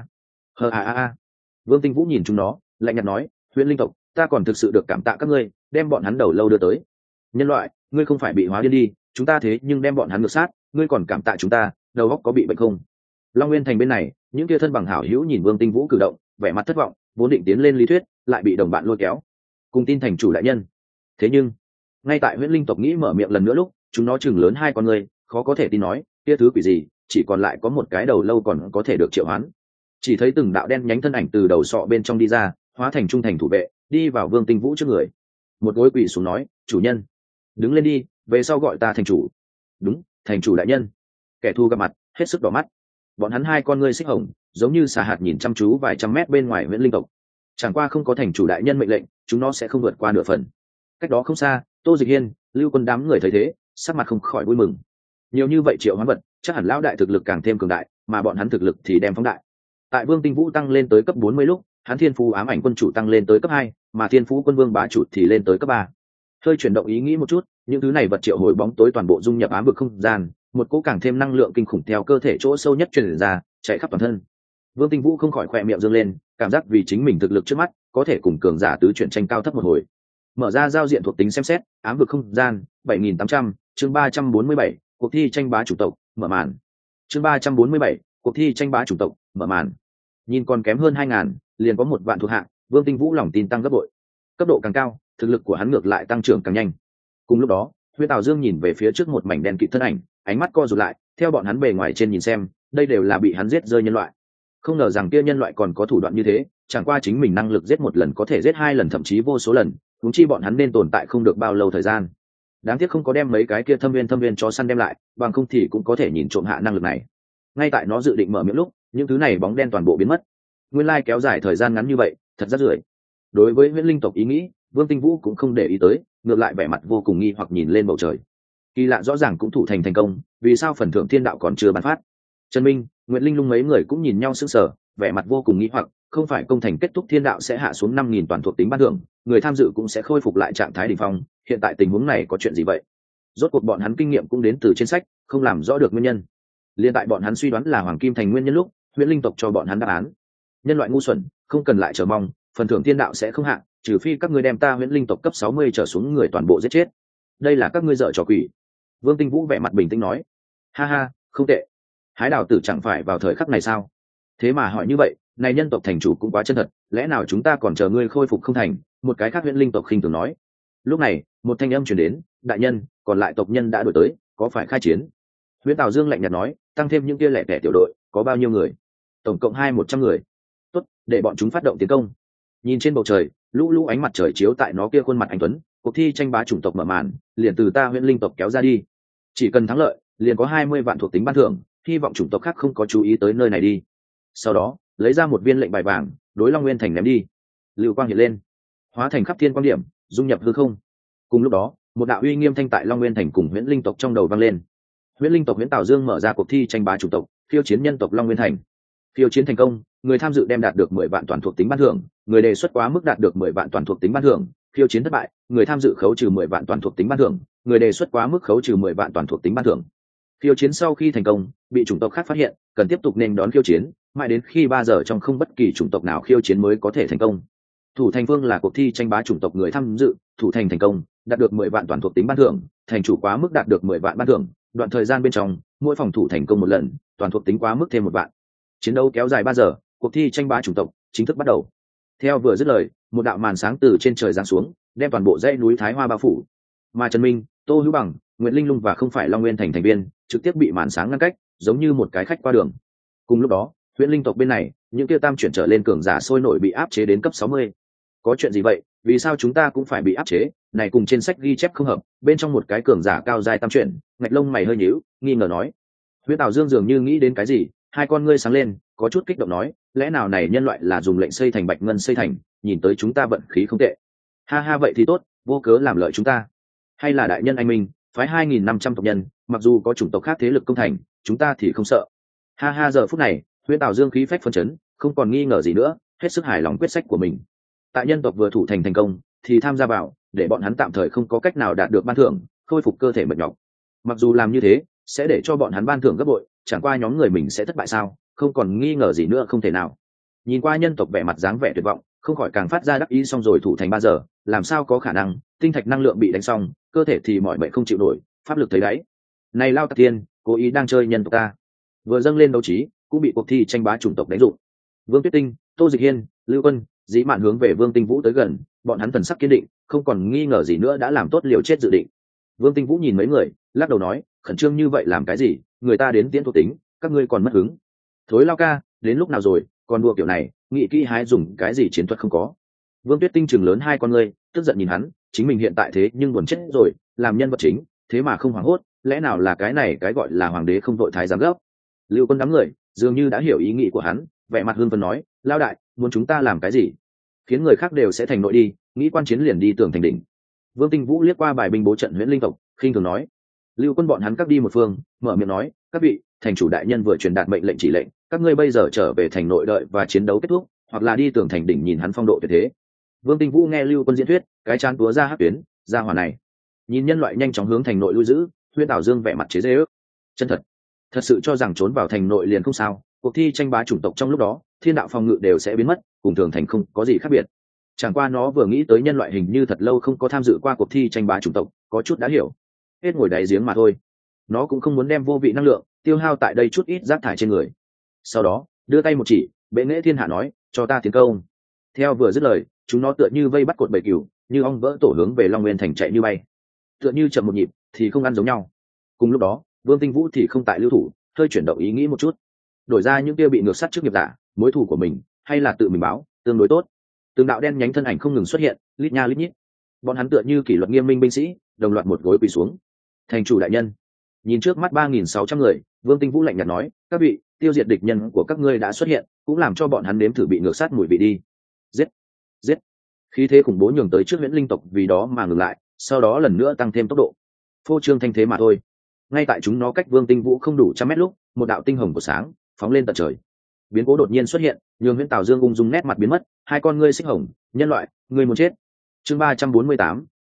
a. Vương Tinh Vũ nhìn chúng nó, lạnh nhạt nói, huyễn linh tộc, ta còn thực sự được cảm tạ các ngươi, đem bọn hắn đầu lâu đưa tới. Nhân loại, ngươi không phải bị hóa điên đi, chúng ta thế nhưng đem bọn hắn ngược sát, ngươi còn cảm tạ chúng ta, đầu óc có bị bệnh không? Long Nguyên thành bên này, những kia thân bằng hảo hữu nhìn Vương Tinh Vũ cử động, vẻ mặt thất vọng, vốn định tiến lên lý thuyết, lại bị đồng bạn lôi kéo. Cùng tin thành chủ đại nhân. Thế nhưng, ngay tại huyễn linh tộc nghĩ mở miệng lần nữa lúc, chúng nó chừng lớn hai con người, khó có thể tin nói, kia thứ quỷ gì, chỉ còn lại có một cái đầu lâu còn có thể được triệu hoán. Chỉ thấy từng đạo đen nhánh thân ảnh từ đầu sọ bên trong đi ra, hóa thành trung thành thủ vệ, đi vào Vương Tinh Vũ trước người. Một gối quỳ xuống nói, chủ nhân, đứng lên đi, về sau gọi ta thành chủ. Đúng, thành chủ đại nhân. Kẻ thù gặp mặt, hết sức đỏ mắt. Bọn hắn hai con ngươi xích hồng, giống như xà hạt nhìn chăm chú vài trăm mét bên ngoài huyễn linh tộc. Chẳng qua không có thành chủ đại nhân mệnh lệnh, chúng nó sẽ không vượt qua nửa phần. Cách đó không xa, Tô Dịch Hiên, Lưu Quân đám người thấy thế, sắc mặt không khỏi vui mừng. Nhiều như vậy triệu hoán vật, chắc hẳn lão đại thực lực càng thêm cường đại, mà bọn hắn thực lực thì đem phóng đại. Tại Vương Tinh Vũ tăng lên tới cấp 40 lúc, hắn Thiên Phú ám ảnh quân chủ tăng lên tới cấp 2, mà Thiên Phú quân vương bá chủ thì lên tới cấp 3. Hơi chuyển động ý nghĩ một chút, những thứ này vật triệu hồi bóng tối toàn bộ dung nhập ám vực không gian, một cỗ càng thêm năng lượng kinh khủng theo cơ thể chỗ sâu nhất truyền ra, chạy khắp toàn thân. Vương Tinh Vũ không khỏi khỏe miệng dương lên, cảm giác vì chính mình thực lực trước mắt, có thể cùng cường giả tứ chuyển tranh cao thấp một hồi. Mở ra giao diện thuộc tính xem xét, ám vực không gian, 7800, chương 347, cuộc thi tranh bá chủng tộc, mở màn. Chương 347, cuộc thi tranh bá chủng tộc, mở màn. Nhìn còn kém hơn 2000, liền có một vạn thuộc hạng, Vương Tinh Vũ lòng tin tăng gấp bội. Cấp độ càng cao, thực lực của hắn ngược lại tăng trưởng càng nhanh. Cùng lúc đó, Huyễn Tào Dương nhìn về phía trước một mảnh đen kịt thân ảnh, ánh mắt co rụt lại, theo bọn hắn bề ngoài trên nhìn xem, đây đều là bị hắn giết rơi nhân loại. Không ngờ rằng kia nhân loại còn có thủ đoạn như thế, chẳng qua chính mình năng lực giết một lần có thể giết hai lần thậm chí vô số lần, huống chi bọn hắn nên tồn tại không được bao lâu thời gian. Đáng tiếc không có đem mấy cái kia thâm viên chó săn đem lại, bằng không thì cũng có thể nhìn trộm hạ năng lực này. Ngay tại nó dự định mở miệng lúc, những thứ này bóng đen toàn bộ biến mất. Nguyên lai kéo dài thời gian ngắn như vậy, thật rất rưởi. Đối với huyễn linh tộc ý nghĩ, Vương Tinh Vũ cũng không để ý tới, ngược lại vẻ mặt vô cùng nghi hoặc nhìn lên bầu trời. Kỳ lạ rõ ràng cũng thủ thành công, vì sao phần thưởng thiên đạo còn chưa ban phát? Trần Minh, Nguyệt Linh Lung mấy người cũng nhìn nhau sững sờ, vẻ mặt vô cùng nghi hoặc, không phải công thành kết thúc thiên đạo sẽ hạ xuống 5000 toàn thuộc tính ban thưởng, người tham dự cũng sẽ khôi phục lại trạng thái đỉnh phong, hiện tại tình huống này có chuyện gì vậy? Rốt cuộc bọn hắn kinh nghiệm cũng đến từ trên sách, không làm rõ được nguyên nhân. Liên tại bọn hắn suy đoán là Hoàng Kim Thành nguyên nhân lúc, Huyễn Linh tộc cho bọn hắn đáp án. Nhân loại ngu xuẩn, không cần lại chờ mong, phần thưởng thiên đạo sẽ không hạn, trừ phi các ngươi đem ta Huyễn Linh tộc cấp 60 trở xuống người toàn bộ giết chết. Đây là các ngươi dở trò quỷ. Vương Tinh Vũ vẻ mặt bình tĩnh nói, ha ha, không tệ. Hái đào tử chẳng phải vào thời khắc này sao? Thế mà hỏi như vậy, này nhân tộc thành chủ cũng quá chân thật, lẽ nào chúng ta còn chờ ngươi khôi phục không thành? Một cái khác Huyễn Linh tộc khinh thường nói. Lúc này, một thanh âm truyền đến, đại nhân, còn lại tộc nhân đã đuổi tới, có phải khai chiến? Huyễn Tào Dương lạnh nhạt nói, tăng thêm những kia lẻ tẻ tiểu đội, có bao nhiêu người? Tổng cộng 100 người. Tốt, để bọn chúng phát động tiến công. Nhìn trên bầu trời, lũ lũ ánh mặt trời chiếu tại nó kia khuôn mặt anh tuấn, cuộc thi tranh bá chủng tộc mở màn, liền từ ta Huyễn Linh tộc kéo ra đi. Chỉ cần thắng lợi, liền có 20 vạn thuộc tính ban thưởng, hy vọng chủng tộc khác không có chú ý tới nơi này đi. Sau đó, lấy ra một viên lệnh bài vàng, đối Long Nguyên Thành ném đi. Lưu quang hiện lên, hóa thành khắp thiên quang điểm, dung nhập hư không. Cùng lúc đó, một đạo uy nghiêm thanh tại Long Nguyên Thành cùng Huyễn Linh tộc trong đầu vang lên. Huyễn Linh tộc Huyễn Tào Dương mở ra cuộc thi tranh bá chủng tộc, khiêu chiến nhân tộc Long Nguyên Thành. Khiêu chiến thành công, người tham dự đem đạt được 10 vạn toàn thuộc tính ban thưởng, người đề xuất quá mức đạt được 10 vạn toàn thuộc tính ban thưởng. Khiêu chiến thất bại, người tham dự khấu trừ 10 vạn toàn thuộc tính ban thưởng, người đề xuất quá mức khấu trừ 10 vạn toàn thuộc tính ban thưởng. Khiêu chiến sau khi thành công, bị chủng tộc khác phát hiện, cần tiếp tục nên đón khiêu chiến, mãi đến khi 3 giờ trong không bất kỳ chủng tộc nào khiêu chiến mới có thể thành công. Thủ thành vương là cuộc thi tranh bá chủng tộc người tham dự, thủ thành thành công, đạt được 10 vạn toàn thuộc tính ban thưởng, thành chủ quá mức đạt được 10 vạn ban thưởng, đoạn thời gian bên trong, mỗi phòng thủ thành công một lần, toàn thuộc tính quá mức thêm 1 vạn. Chiến đấu kéo dài 3 giờ, cuộc thi tranh bá chủng tộc chính thức bắt đầu. Theo vừa dứt lời, một đạo màn sáng từ trên trời giáng xuống, đem toàn bộ dãy núi Thái Hoa bao phủ. Mà Trần Minh, Tô Hữu Bằng, Nguyệt Linh Lung và không phải Long Nguyên Thành thành viên, trực tiếp bị màn sáng ngăn cách, giống như một cái khách qua đường. Cùng lúc đó, Huyễn Linh tộc bên này, những kia tam chuyển trở lên cường giả sôi nổi bị áp chế đến cấp 60. Có chuyện gì vậy? Vì sao chúng ta cũng phải bị áp chế? Này cùng trên sách ghi chép không hợp, bên trong một cái cường giả cao giai tam chuyển, ngạch lông mày hơi nhíu, nghi ngờ nói. Huyễn Tào Dương dường như nghĩ đến cái gì, hai con ngươi sáng lên, có chút kích động nói, lẽ nào này nhân loại là dùng lệnh xây thành bạch ngân xây thành, nhìn tới chúng ta vận khí không tệ. Ha ha, vậy thì tốt, vô cớ làm lợi chúng ta. Hay là đại nhân anh minh, phái 2.500 tộc nhân, mặc dù có chủng tộc khác thế lực công thành, chúng ta thì không sợ. Ha ha, giờ phút này, Huyễn Tào Dương khí phách phấn chấn, không còn nghi ngờ gì nữa, hết sức hài lòng quyết sách của mình. Tại nhân tộc vừa thủ thành thành công, thì tham gia vào, để bọn hắn tạm thời không có cách nào đạt được ban thưởng, khôi phục cơ thể mệt nhọc. Mặc dù làm như thế, sẽ để cho bọn hắn ban thưởng gấp bội, chẳng qua nhóm người mình sẽ thất bại sao? Không còn nghi ngờ gì nữa, không thể nào. Nhìn qua nhân tộc vẻ mặt dáng vẻ tuyệt vọng, không khỏi càng phát ra đắc ý, xong rồi thủ thành 3 giờ, làm sao có khả năng? Tinh thạch năng lượng bị đánh xong, cơ thể thì mỏi mệt không chịu nổi, pháp lực thấy đáy. Này Lao Tạc Thiên, cố ý đang chơi nhân tộc ta. Vừa dâng lên đấu trí, cũng bị cuộc thi tranh bá chủng tộc đánh dụng. Vương Tuyết Tinh, Tô Dịch Hiên, Lưu Quân, Dĩ Mạn hướng về Vương Tinh Vũ tới gần, bọn hắn thần sắc kiên định, không còn nghi ngờ gì nữa, đã làm tốt liều chết dự định. Vương Tinh Vũ nhìn mấy người, lắc đầu nói, khẩn trương như vậy làm cái gì? Người ta đến tiễn thuộc tính, các ngươi còn mất hứng. Thối Lao ca, đến lúc nào rồi, còn đua kiểu này, nghĩ kỹ hái dùng cái gì chiến thuật không có. Vương Tuyết Tinh chừng lớn hai con ngươi, tức giận nhìn hắn, chính mình hiện tại thế nhưng buồn chết rồi, làm nhân vật chính, thế mà không hoảng hốt, lẽ nào là cái này cái gọi là hoàng đế không vội thái giám gấp. Lưu Quân đám người dường như đã hiểu ý nghĩ của hắn, vẻ mặt hưng phấn nói, Lao đại, muốn chúng ta làm cái gì? Khiến người khác đều sẽ thành nội đi, nghĩ quan chiến liền đi tường thành đỉnh. Vương Tinh Vũ liếc qua bài binh bố trận Huyễn Linh tộc, khinh thường nói. Lưu Quân bọn hắn các đi một phương, mở miệng nói, các vị, thành chủ đại nhân vừa truyền đạt mệnh lệnh chỉ lệnh, các ngươi bây giờ trở về thành nội đợi và chiến đấu kết thúc, hoặc là đi tường thành đỉnh nhìn hắn phong độ tuyệt thế. Vương Tinh Vũ nghe Lưu Quân diễn thuyết, cái chán túa ra hắc tuyến, ra hỏa này. Nhìn nhân loại nhanh chóng hướng thành nội lui giữ, Huyễn Tào Dương vẻ mặt chế giễu. Chân thật sự cho rằng trốn vào thành nội liền không sao? Cuộc thi tranh bá chủng tộc trong lúc đó, thiên đạo phòng ngự đều sẽ biến mất, cùng thường thành không có gì khác biệt. Chẳng qua nó vừa nghĩ tới nhân loại hình như thật lâu không có tham dự qua cuộc thi tranh bá chủng tộc, có chút đã hiểu. Hết ngồi đáy giếng mà thôi. Nó cũng không muốn đem vô vị năng lượng tiêu hao tại đây chút ít rác thải trên người. Sau đó, đưa tay một chỉ, bệ nghệ thiên hạ nói, cho ta tiến công. Theo vừa dứt lời, chúng nó tựa như vây bắt cột bầy cừu, như ong vỡ tổ hướng về Long Nguyên Thành chạy như bay. Tựa như chậm một nhịp thì không ăn giống nhau. Cùng lúc đó, Vương Tinh Vũ thì không tại lưu thủ, hơi chuyển động ý nghĩ một chút, đổi ra những kia bị ngược sát trước nghiệp giả, mối thù của mình hay là tự mình báo, tương đối tốt. Từng đạo đen nhánh thân ảnh không ngừng xuất hiện, lít nha lít nhít. Bọn hắn tựa như kỷ luật nghiêm minh binh sĩ, đồng loạt một gối quỳ xuống. Thành chủ đại nhân, nhìn trước mắt 3.600 người, Vương Tinh Vũ lạnh nhạt nói, các vị, tiêu diệt địch nhân của các ngươi đã xuất hiện, cũng làm cho bọn hắn nếm thử bị ngược sát mùi vị đi. Giết, giết. Khí thế khủng bố nhường tới trước Huyễn Linh tộc vì đó mà ngừng lại, sau đó lần nữa tăng thêm tốc độ. Phô trương thanh thế mà thôi. Ngay tại chúng nó cách Vương Tinh Vũ không đủ trăm mét lúc, một đạo tinh hồng của sáng phóng lên tận trời. Biến cố đột nhiên xuất hiện, nhường Huyễn Tào Dương ung dung nét mặt biến mất, hai con ngươi xích hồng, nhân loại, ngươi muốn chết. Chương 348,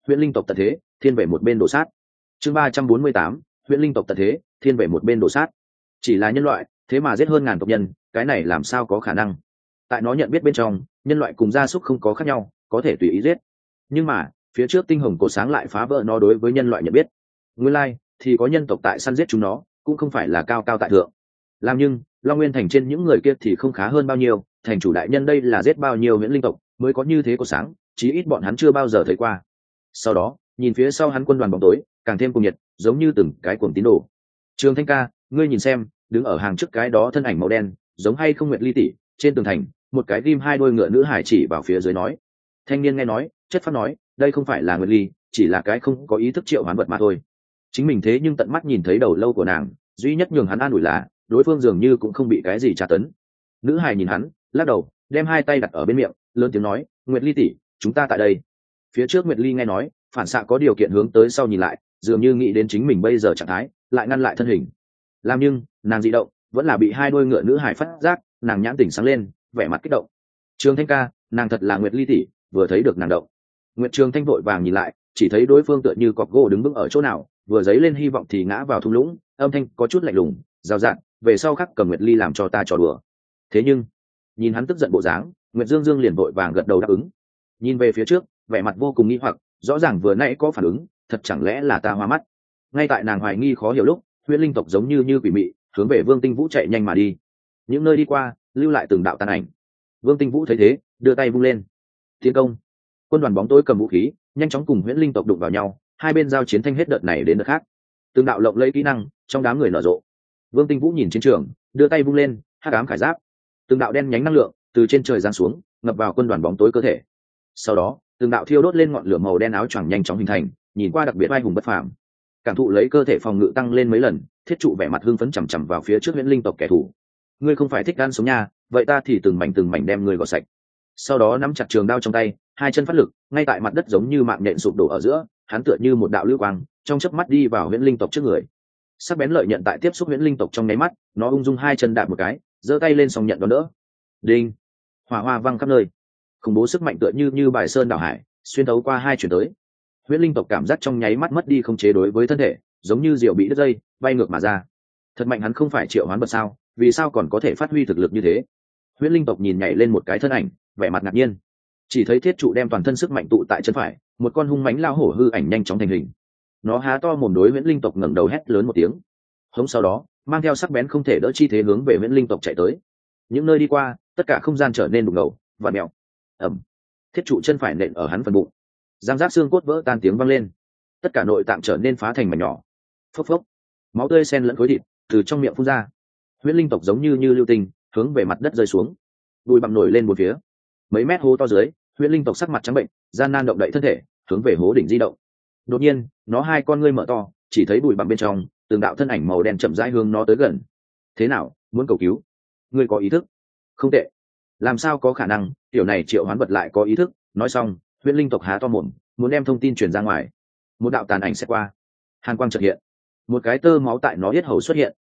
huyễn linh tộc tận thế, thiên về một bên đổ sát. Chương 348, huyễn linh tộc tận thế, thiên về một bên đổ sát. Chỉ là nhân loại, thế mà giết hơn ngàn tộc nhân, cái này làm sao có khả năng? Tại nó nhận biết bên trong, nhân loại cùng gia súc không có khác nhau, có thể tùy ý giết. Nhưng mà, phía trước tinh hồng cổ sáng lại phá vỡ nó đối với nhân loại nhận biết. Nguyên lai, thì có nhân tộc tại săn giết chúng nó, cũng không phải là cao cao tại thượng. Làm nhưng, Long Nguyên thành trên những người kia thì không khá hơn bao nhiêu, thành chủ đại nhân đây là giết bao nhiêu huyễn linh tộc mới có như thế cổ sáng, chí ít bọn hắn chưa bao giờ thấy qua. Sau đó, nhìn phía sau hắn quân đoàn bóng tối, càng thêm cuồng nhiệt, giống như từng cái cuồng tín đồ. Trường Thanh ca, ngươi nhìn xem, đứng ở hàng trước cái đó thân ảnh màu đen, giống hay không Nguyệt Ly tỷ, trên tường thành, một cái ghim hai đôi ngựa nữ hải chỉ vào phía dưới nói. Thanh niên nghe nói, chất phát nói, đây không phải là Nguyệt Ly, chỉ là cái không có ý thức triệu hoán vật mà thôi. Chính mình thế nhưng tận mắt nhìn thấy đầu lâu của nàng, duy nhất nhường hắn an ủi là, đối phương dường như cũng không bị cái gì tra tấn. Nữ hải nhìn hắn, lắc đầu, đem hai tay đặt ở bên miệng, lớn tiếng nói, Nguyệt Ly tỷ, chúng ta tại đây. Phía trước Nguyệt Ly nghe nói, phản xạ có điều kiện hướng tới sau nhìn lại, dường như nghĩ đến chính mình bây giờ trạng thái, lại ngăn lại thân hình. Làm nhưng, nàng dị động, vẫn là bị hai đôi ngựa nữ hải phát giác, nàng nhãn tỉnh sáng lên, vẻ mặt kích động. Trường Thanh ca, nàng thật là Nguyệt Ly tỷ, vừa thấy được nàng động. Nguyệt Trường Thanh vội vàng nhìn lại, chỉ thấy đối phương tựa như cọc gỗ đứng vững ở chỗ nào, vừa dấy lên hy vọng thì ngã vào thung lũng, âm thanh có chút lạnh lùng, rào rạt, về sau khắc cầm Nguyệt Ly làm cho ta trò đùa. Thế nhưng, nhìn hắn tức giận bộ dáng, Nguyệt Dương Dương liền vội vàng gật đầu đáp ứng. Nhìn về phía trước, vẻ mặt vô cùng nghi hoặc, rõ ràng vừa nãy có phản ứng, thật chẳng lẽ là ta hoa mắt? Ngay tại nàng hoài nghi khó hiểu lúc, huyễn linh tộc giống như quỷ mị, hướng về Vương Tinh Vũ chạy nhanh mà đi. Những nơi đi qua, lưu lại từng đạo tàn ảnh. Vương Tinh Vũ thấy thế, đưa tay vung lên. Tiến công! Quân đoàn bóng tối cầm vũ khí, nhanh chóng cùng huyễn linh tộc đụng vào nhau, hai bên giao chiến thanh hết đợt này đến đợt khác. Từng đạo lộng lẫy kỹ năng trong đám người nở rộ. Vương Tinh Vũ nhìn chiến trường, đưa tay vung lên, hắc ám khải giáp. Từng đạo đen nhánh năng lượng từ trên trời giáng xuống, ngập vào quân đoàn bóng tối cơ thể. Sau đó, từng đạo thiêu đốt lên ngọn lửa màu đen áo choàng nhanh chóng hình thành, nhìn qua đặc biệt oai hùng bất phàm. Cảm thụ lấy cơ thể phòng ngự tăng lên mấy lần, Thiết Trụ vẻ mặt hưng phấn chằm chằm vào phía trước huyễn linh tộc kẻ thù. Ngươi không phải thích ăn sống nha, vậy ta thì từng mảnh đem ngươi gọt sạch. Sau đó nắm chặt trường đao trong tay, hai chân phát lực, ngay tại mặt đất giống như mạng nhện sụp đổ ở giữa, hắn tựa như một đạo lưu quang, trong chớp mắt đi vào huyễn linh tộc trước người. Sắc bén lợi nhận tại tiếp xúc huyễn linh tộc trong nháy mắt, nó ung dung hai chân đạp một cái, giơ tay lên song nhận đón đỡ. Đinh! Hỏa hoa văng khắp nơi. Khủng bố sức mạnh tựa như bài sơn đảo hải, xuyên thấu qua hai chuyển tới. Huyễn linh tộc cảm giác trong nháy mắt mất đi không chế đối với thân thể, giống như diều bị đứt dây, bay ngược mà ra. Thật mạnh, hắn không phải triệu hoán vật sao, vì sao còn có thể phát huy thực lực như thế? Huyễn linh tộc nhìn nhảy lên một cái thân ảnh, vẻ mặt ngạc nhiên. Chỉ thấy Thiết Trụ đem toàn thân sức mạnh tụ tại chân phải, một con hung mãnh lao hổ hư ảnh nhanh chóng thành hình. Nó há to mồm đối huyễn linh tộc ngẩng đầu hét lớn một tiếng. Hống sau đó, mang theo sắc bén không thể đỡ chi thế hướng về huyễn linh tộc chạy tới. Những nơi đi qua, tất cả không gian trở nên đục ngầu, vặn mèo. Ầm. Thiết Trụ chân phải nện ở hắn phần bụng. Giang giác xương cốt vỡ tan tiếng vang lên. Tất cả nội tạng trở nên phá thành mảnh nhỏ. Phốc phốc. Máu tươi xen lẫn khối thịt từ trong miệng phun ra. Huyễn linh tộc giống như lưu tinh, hướng về mặt đất rơi xuống. Bụi bặm nổi lên một phía. Mấy mét hố to dưới, huyễn linh tộc sắc mặt trắng bệnh, gian nan động đậy thân thể, hướng về hố đỉnh di động. Đột nhiên, nó hai con ngươi mở to, chỉ thấy bụi bặm bên trong, từng đạo thân ảnh màu đen chậm rãi hướng nó tới gần. Thế nào, muốn cầu cứu? Ngươi có ý thức? Không tệ. Làm sao có khả năng, tiểu này triệu hoán vật lại có ý thức? Nói xong, huyễn linh tộc há to mồm, muốn đem thông tin truyền ra ngoài. Một đạo tàn ảnh sẽ qua, hàn quang chợt hiện, một cái tơ máu tại nó yết hầu xuất hiện.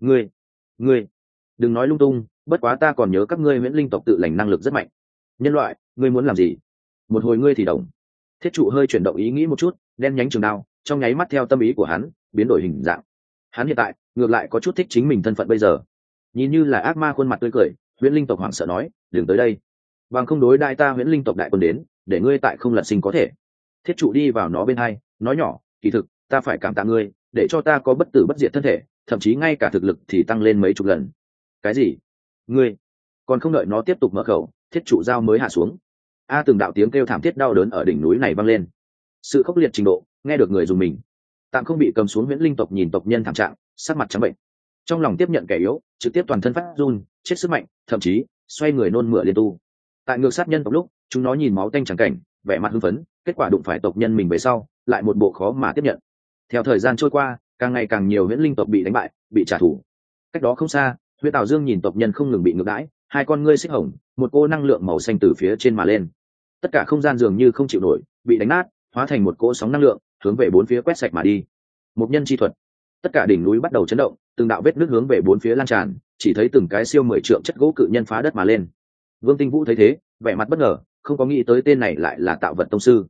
Ngươi, đừng nói lung tung, bất quá ta còn nhớ các ngươi huyễn linh tộc tự lành năng lực rất mạnh. Nhân loại, ngươi muốn làm gì? Một hồi ngươi thì đồng. Thiết Trụ hơi chuyển động ý nghĩ một chút, đen nhánh trường đao trong nháy mắt theo tâm ý của hắn biến đổi hình dạng. Hắn hiện tại ngược lại có chút thích chính mình thân phận bây giờ, nhìn như là ác ma khuôn mặt tươi cười. Huyễn linh tộc hoảng sợ nói, đừng tới đây, bằng không đối đại ta huyễn linh tộc đại quân đến, để ngươi tại không lật sinh có thể. Thiết Trụ đi vào nó bên hai, nói nhỏ, kỳ thực ta phải cảm tạ ngươi, để cho ta có bất tử bất diệt thân thể, thậm chí ngay cả thực lực thì tăng lên mấy chục lần. Cái gì? Ngươi? Còn không đợi nó tiếp tục mở khẩu, Thiết Trụ dao mới hạ xuống. Từng đạo tiếng kêu thảm thiết đau đớn ở đỉnh núi này vang lên. Sự khốc liệt trình độ nghe được người dùng mình. Tạm không bị cầm xuống huyễn linh tộc nhìn tộc nhân thảm trạng, sắc mặt trắng bệnh, trong lòng tiếp nhận kẻ yếu, trực tiếp toàn thân phát run, chết sức mạnh, thậm chí xoay người nôn mửa liên tu. Tại ngược sát nhân tộc lúc, chúng nó nhìn máu tanh chẳng cảnh, vẻ mặt hưng phấn, kết quả đụng phải tộc nhân mình về sau, lại một bộ khó mà tiếp nhận. Theo thời gian trôi qua, càng ngày càng nhiều huyễn linh tộc bị đánh bại, bị trả thù. Cách đó không xa, Huyễn Tào Dương nhìn tộc nhân không ngừng bị ngược đãi, hai con ngươi xích hồng, một cô năng lượng màu xanh từ phía trên mà lên. Tất cả không gian dường như không chịu nổi, bị đánh nát, hóa thành một cỗ sóng năng lượng, hướng về bốn phía quét sạch mà đi. Một nhân chi thuật. Tất cả đỉnh núi bắt đầu chấn động, từng đạo vết nước hướng về bốn phía lan tràn, chỉ thấy từng cái siêu 10 trượng chất gỗ cự nhân phá đất mà lên. Vương Tinh Vũ thấy thế, vẻ mặt bất ngờ, không có nghĩ tới tên này lại là tạo vật tông sư.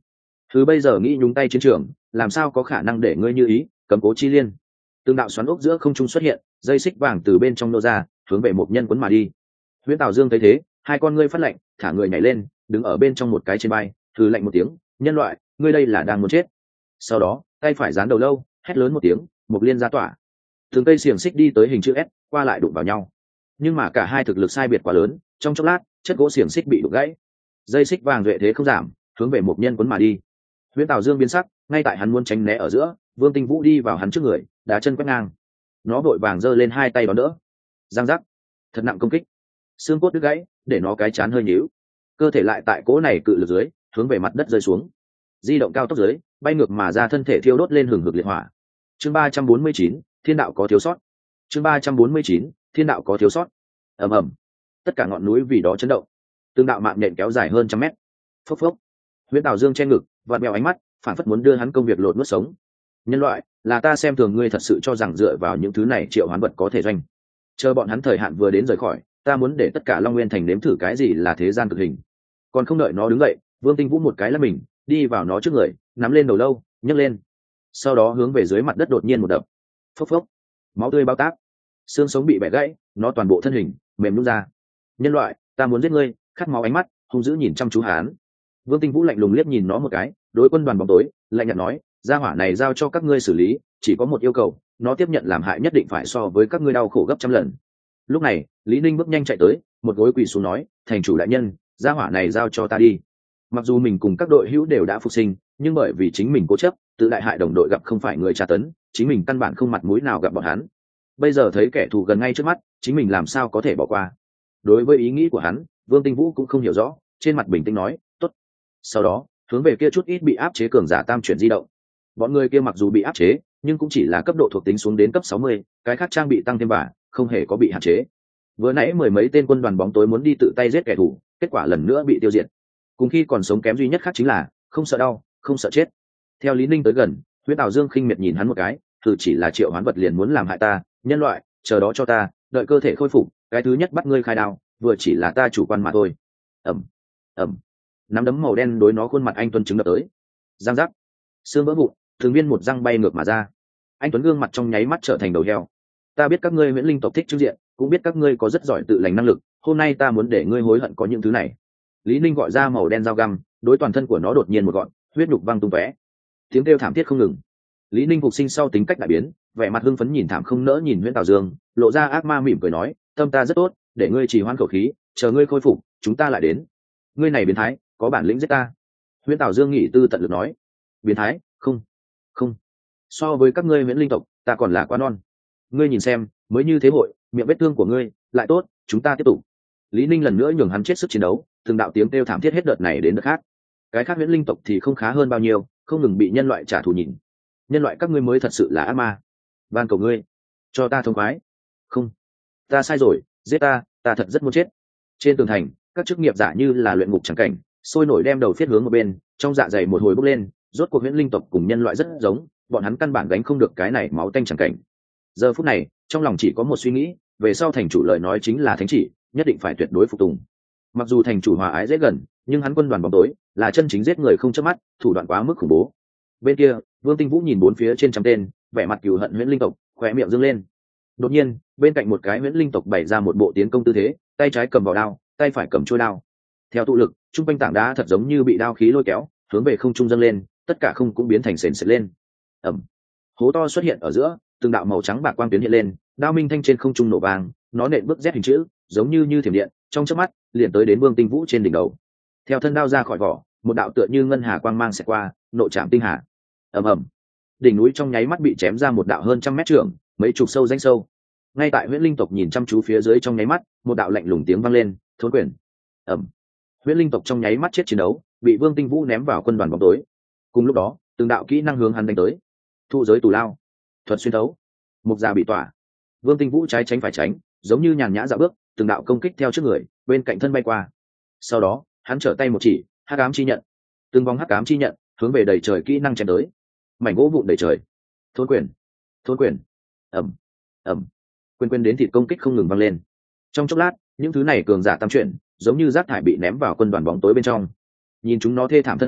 thứ bây giờ nghĩ nhúng tay chiến trường, làm sao có khả năng để ngươi như ý, cầm cố chi liên. Từng đạo xoắn ốc giữa không trung xuất hiện, dây xích vàng từ bên trong nô ra, hướng về một nhân quấn mà đi. Huyễn Tào Dương thấy thế, hai con ngươi phát lạnh, thả người nhảy lên, đứng ở bên trong một cái trên bay, thử lạnh một tiếng, nhân loại, ngươi đây là đang muốn chết. Sau đó, tay phải dán đầu lâu, hét lớn một tiếng, một liên ra tỏa. Từng cây xiềng xích đi tới hình chữ S, qua lại đụng vào nhau. Nhưng mà cả hai thực lực sai biệt quá lớn, trong chốc lát, chất gỗ xiềng xích bị đụng gãy. Dây xích vàng duệ thế không giảm, hướng về một nhân quấn mà đi. Huyễn Tào Dương biến sắc, ngay tại hắn muốn tránh né ở giữa, Vương Tinh Vũ đi vào hắn trước người, đá chân quét ngang. Nó vội vàng giơ lên hai tay đón đỡ. Giang giác, thật nặng công kích, xương cốt đứt gãy, để nó cái chán hơi nhíu. Cơ thể lại tại cỗ này cự lực dưới, hướng về mặt đất rơi xuống. Di động cao tốc dưới, bay ngược mà ra, thân thể thiêu đốt lên hừng hực liệt hỏa. Chương 349, Thiên đạo có thiếu sót. Chương 349, Thiên đạo có thiếu sót. Ầm ầm, tất cả ngọn núi vì đó chấn động. Tương đạo mạng nhện kéo dài hơn trăm mét. Phốc phốc. Huyễn Tào Dương che ngực, vặn vẹo ánh mắt, phản phất muốn đưa hắn công việc lột nuốt sống. Nhân loại, là ta xem thường ngươi, thật sự cho rằng dựa vào những thứ này triệu hoán vật có thể doanh. Chờ bọn hắn thời hạn vừa đến rời khỏi, ta muốn để tất cả Long Nguyên thành nếm thử cái gì là thế gian cực hình. Còn không đợi nó đứng dậy, Vương Tinh Vũ một cái là mình đi vào nó trước người, nắm lên đầu lâu, nhấc lên, sau đó hướng về dưới mặt đất đột nhiên một đập. Phốc phốc, máu tươi bao tác, xương sống bị bẻ gãy, nó toàn bộ thân hình mềm nhũn ra. Nhân loại, ta muốn giết ngươi, khát máu ánh mắt hung dữ nhìn chăm chú hắn. Vương Tinh Vũ lạnh lùng liếc nhìn nó một cái, đối quân đoàn bóng tối lạnh nhạt nói, gia hỏa này giao cho các ngươi xử lý, chỉ có một yêu cầu, nó tiếp nhận làm hại nhất định phải so với các ngươi đau khổ gấp trăm lần. Lúc này Lý Ninh bước nhanh chạy tới, một gối quỳ xuống nói, thành chủ đại nhân, gia hỏa này giao cho ta đi. Mặc dù mình cùng các đội hữu đều đã phục sinh, nhưng bởi vì chính mình cố chấp, tự đại hại đồng đội gặp không phải người tra tấn, chính mình căn bản không mặt mũi nào gặp bọn hắn. Bây giờ thấy kẻ thù gần ngay trước mắt, chính mình làm sao có thể bỏ qua. Đối với ý nghĩ của hắn, Vương Tinh Vũ cũng không hiểu rõ, trên mặt bình tĩnh nói, tốt. Sau đó hướng về kia chút ít bị áp chế cường giả tam chuyển di động. Bọn người kia mặc dù bị áp chế, nhưng cũng chỉ là cấp độ thuộc tính xuống đến cấp 60, cái khác trang bị tăng thêm bả, không hề có bị hạn chế. Vừa nãy mười mấy tên quân đoàn bóng tối muốn đi tự tay giết kẻ thù, kết quả lần nữa bị tiêu diệt. Cùng khi còn sống kém duy nhất khác chính là không sợ đau, không sợ chết. Theo Lý Ninh tới gần, Huyễn Tào Dương khinh miệt nhìn hắn một cái, thử chỉ là triệu hoán vật liền muốn làm hại ta, nhân loại, chờ đó cho ta, đợi cơ thể khôi phục, cái thứ nhất bắt ngươi khai đao, vừa chỉ là ta chủ quan mà thôi. Ầm, ầm, nắm đấm màu đen đối nó khuôn mặt anh tuấn chứng đập tới. Giang giác, xương vỡ vụn, thường viên một răng bay ngược mà ra. Anh tuấn gương mặt trong nháy mắt trở thành đầu heo. Ta biết các ngươi Huyễn Linh tộc thích trưng diện, cũng biết các ngươi có rất giỏi tự lành năng lực, hôm nay ta muốn để ngươi hối hận có những thứ này. Lý Ninh gọi ra màu đen dao găm, đối toàn thân của nó đột nhiên một gọn, huyết nhục văng tung tóe, tiếng kêu thảm thiết không ngừng. Lý Ninh phục sinh sau tính cách đại biến, vẻ mặt hưng phấn nhìn thảm không nỡ nhìn Huyễn Tào Dương, lộ ra ác ma mỉm cười nói, tâm ta rất tốt, để ngươi trì hoãn khẩu khí, chờ ngươi khôi phục, chúng ta lại đến. Ngươi này biến thái, có bản lĩnh giết ta. Huyễn Tào Dương nghĩ tư tận lực nói, biến thái, không, không, so với các ngươi Huyễn Linh tộc, ta còn là quá non. Ngươi nhìn xem, mới như thế hội, miệng vết thương của ngươi lại tốt, chúng ta tiếp tục. Lý Ninh lần nữa nhường hắn chết sức chiến đấu, từng đạo tiếng kêu thảm thiết hết đợt này đến đợt khác. Cái khác Huyễn Linh tộc thì không khá hơn bao nhiêu, không ngừng bị nhân loại trả thù nhìn. Nhân loại các ngươi mới thật sự là ác ma. Van cầu ngươi, cho ta thông khoái. Không, ta sai rồi, giết ta, ta thật rất muốn chết. Trên tường thành, các chức nghiệp giả như là luyện ngục chẳng cảnh, sôi nổi đem đầu phiết hướng một bên, trong dạ dày một hồi bốc lên. Rốt cuộc Huyễn Linh tộc cùng nhân loại rất giống, bọn hắn căn bản gánh không được cái này máu tanh chẳng cảnh. Giờ phút này, trong lòng chỉ có một suy nghĩ, về sau thành chủ lời nói chính là thánh chỉ, nhất định phải tuyệt đối phục tùng. Mặc dù thành chủ hòa ái dễ gần, nhưng hắn quân đoàn bóng tối là chân chính giết người không chớp mắt, thủ đoạn quá mức khủng bố. Bên kia, Vương Tinh Vũ nhìn bốn phía trên trăm tên, vẻ mặt cừu hận Huyễn Linh tộc, khóe miệng dương lên. Đột nhiên, bên cạnh một cái Huyễn Linh tộc bày ra một bộ tiến công tư thế, tay trái cầm vào đao, tay phải cầm chuôi đao. Theo tụ lực, trung quanh tảng đá thật giống như bị đao khí lôi kéo, hướng về không trung dâng lên, tất cả không cũng biến thành sền sệt lên. Ầm. Hố to xuất hiện ở giữa, từng đạo màu trắng bạc quang tuyến hiện lên, đao minh thanh trên không trung nổ vàng, nó nện bước Z hình chữ, giống như thiểm điện, trong chớp mắt liền tới đến Vương Tinh Vũ trên đỉnh đầu. Theo thân đao ra khỏi vỏ, một đạo tựa như ngân hà quang mang xẹt qua, nộ chạm tinh hà. Ầm ầm, đỉnh núi trong nháy mắt bị chém ra một đạo hơn trăm mét trưởng, mấy chục sâu danh sâu. Ngay tại Huyễn Linh tộc nhìn chăm chú phía dưới trong nháy mắt, một đạo lạnh lùng tiếng vang lên, thốn quyền. Ầm, Huyễn Linh tộc trong nháy mắt chết chiến đấu, bị Vương Tinh Vũ ném vào quân đoàn bóng tối. Cùng lúc đó, từng đạo kỹ năng hướng hắn đánh tới. Thu giới tù lao, thuật xuyên thấu, mục già bị tỏa. Vương Tinh Vũ trái tránh phải tránh, giống như nhàn nhã dạo bước, từng đạo công kích theo trước người, bên cạnh thân bay qua. Sau đó, hắn trở tay một chỉ, hắc ám chi nhận. Từng vòng hắc ám chi nhận hướng về đầy trời kỹ năng chém tới. Mảnh gỗ vụn đầy trời. Thôn quyền, thôn quyền. Ầm, ầm. Quyền đến thịt công kích không ngừng vang lên. Trong chốc lát, những thứ này cường giả tam chuyển, giống như rác thải bị ném vào quân đoàn bóng tối bên trong. Nhìn chúng nó thê thảm thân ảnh,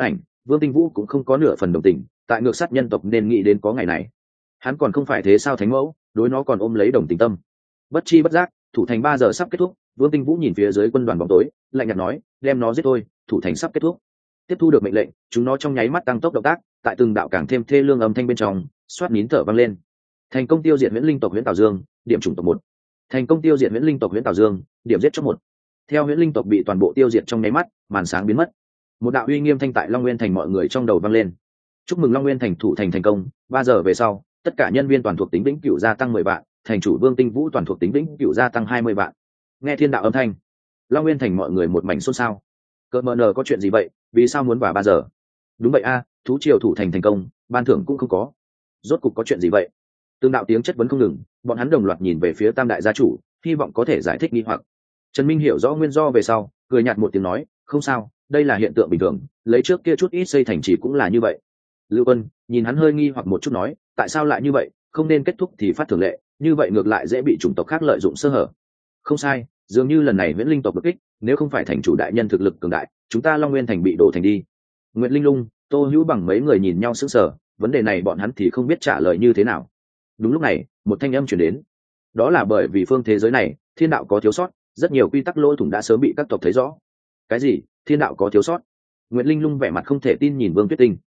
Vương Tinh Vũ cũng không có nửa phần đồng tình, tại ngược sát nhân tộc nên nghĩ đến có ngày này. Hắn còn không phải thế sao thánh mẫu, đối nó còn ôm lấy đồng tình tâm. Bất chi bất giác, thủ thành 3 giờ sắp kết thúc, Vương Tinh Vũ nhìn phía dưới quân đoàn bóng tối, lạnh nhạt nói, đem nó giết thôi, thủ thành sắp kết thúc. Tiếp thu được mệnh lệnh, chúng nó trong nháy mắt tăng tốc động tác, tại từng đạo càng thêm thê lương âm thanh bên trong, xoát nín thở vang lên. Thành công tiêu diệt Huyễn Linh tộc Huyễn Tào Dương, điểm chủng tộc 1. Thành công tiêu diệt Huyễn Linh tộc Huyễn Tào Dương, điểm giết chóc 1. Theo Huyễn Linh tộc bị toàn bộ tiêu diệt trong nháy mắt, màn sáng biến mất. Một đạo uy nghiêm thanh tại Long Nguyên thành mọi người trong đầu vang lên. Chúc mừng Long Nguyên thành thủ thành thành công, 3 giờ về sau, tất cả nhân viên toàn thuộc tính vĩnh cửu gia tăng 10 vạn, thành chủ Vương Tinh Vũ toàn thuộc tính vĩnh cửu gia tăng 20 vạn. Nghe thiên đạo âm thanh, Long Nguyên thành mọi người một mảnh xôn xao. Cỡ mờ nờ có chuyện gì vậy, vì sao muốn vào 3 giờ? Đúng vậy a, thú triều thủ thành thành công, ban thưởng cũng không có. Rốt cục có chuyện gì vậy? Từng đạo tiếng chất vấn không ngừng, bọn hắn đồng loạt nhìn về phía Tam đại gia chủ, hy vọng có thể giải thích nghi hoặc. Trần Minh hiểu rõ nguyên do về sau, cười nhạt một tiếng nói, không sao, đây là hiện tượng bình thường, lấy trước kia chút ít xây thành trì cũng là như vậy. Lưu Quân nhìn hắn hơi nghi hoặc một chút nói, tại sao lại như vậy, không nên kết thúc thì phát thường lệ, như vậy ngược lại dễ bị chủng tộc khác lợi dụng sơ hở. Không sai, dường như lần này Huyễn Linh tộc đột kích, nếu không phải thành chủ đại nhân thực lực cường đại, chúng ta Long Nguyên thành bị đổ thành đi. Nguyệt Linh Lung, Tô Hữu bằng mấy người nhìn nhau sững sờ, vấn đề này bọn hắn thì không biết trả lời như thế nào. Đúng lúc này, một thanh âm truyền đến. Đó là bởi vì phương thế giới này, thiên đạo có thiếu sót, rất nhiều quy tắc lỗ thủng đã sớm bị các tộc thấy rõ. Cái gì? Thiên đạo có thiếu sót? Nguyệt Linh Lung vẻ mặt không thể tin nhìn Vương Tuyết Tinh.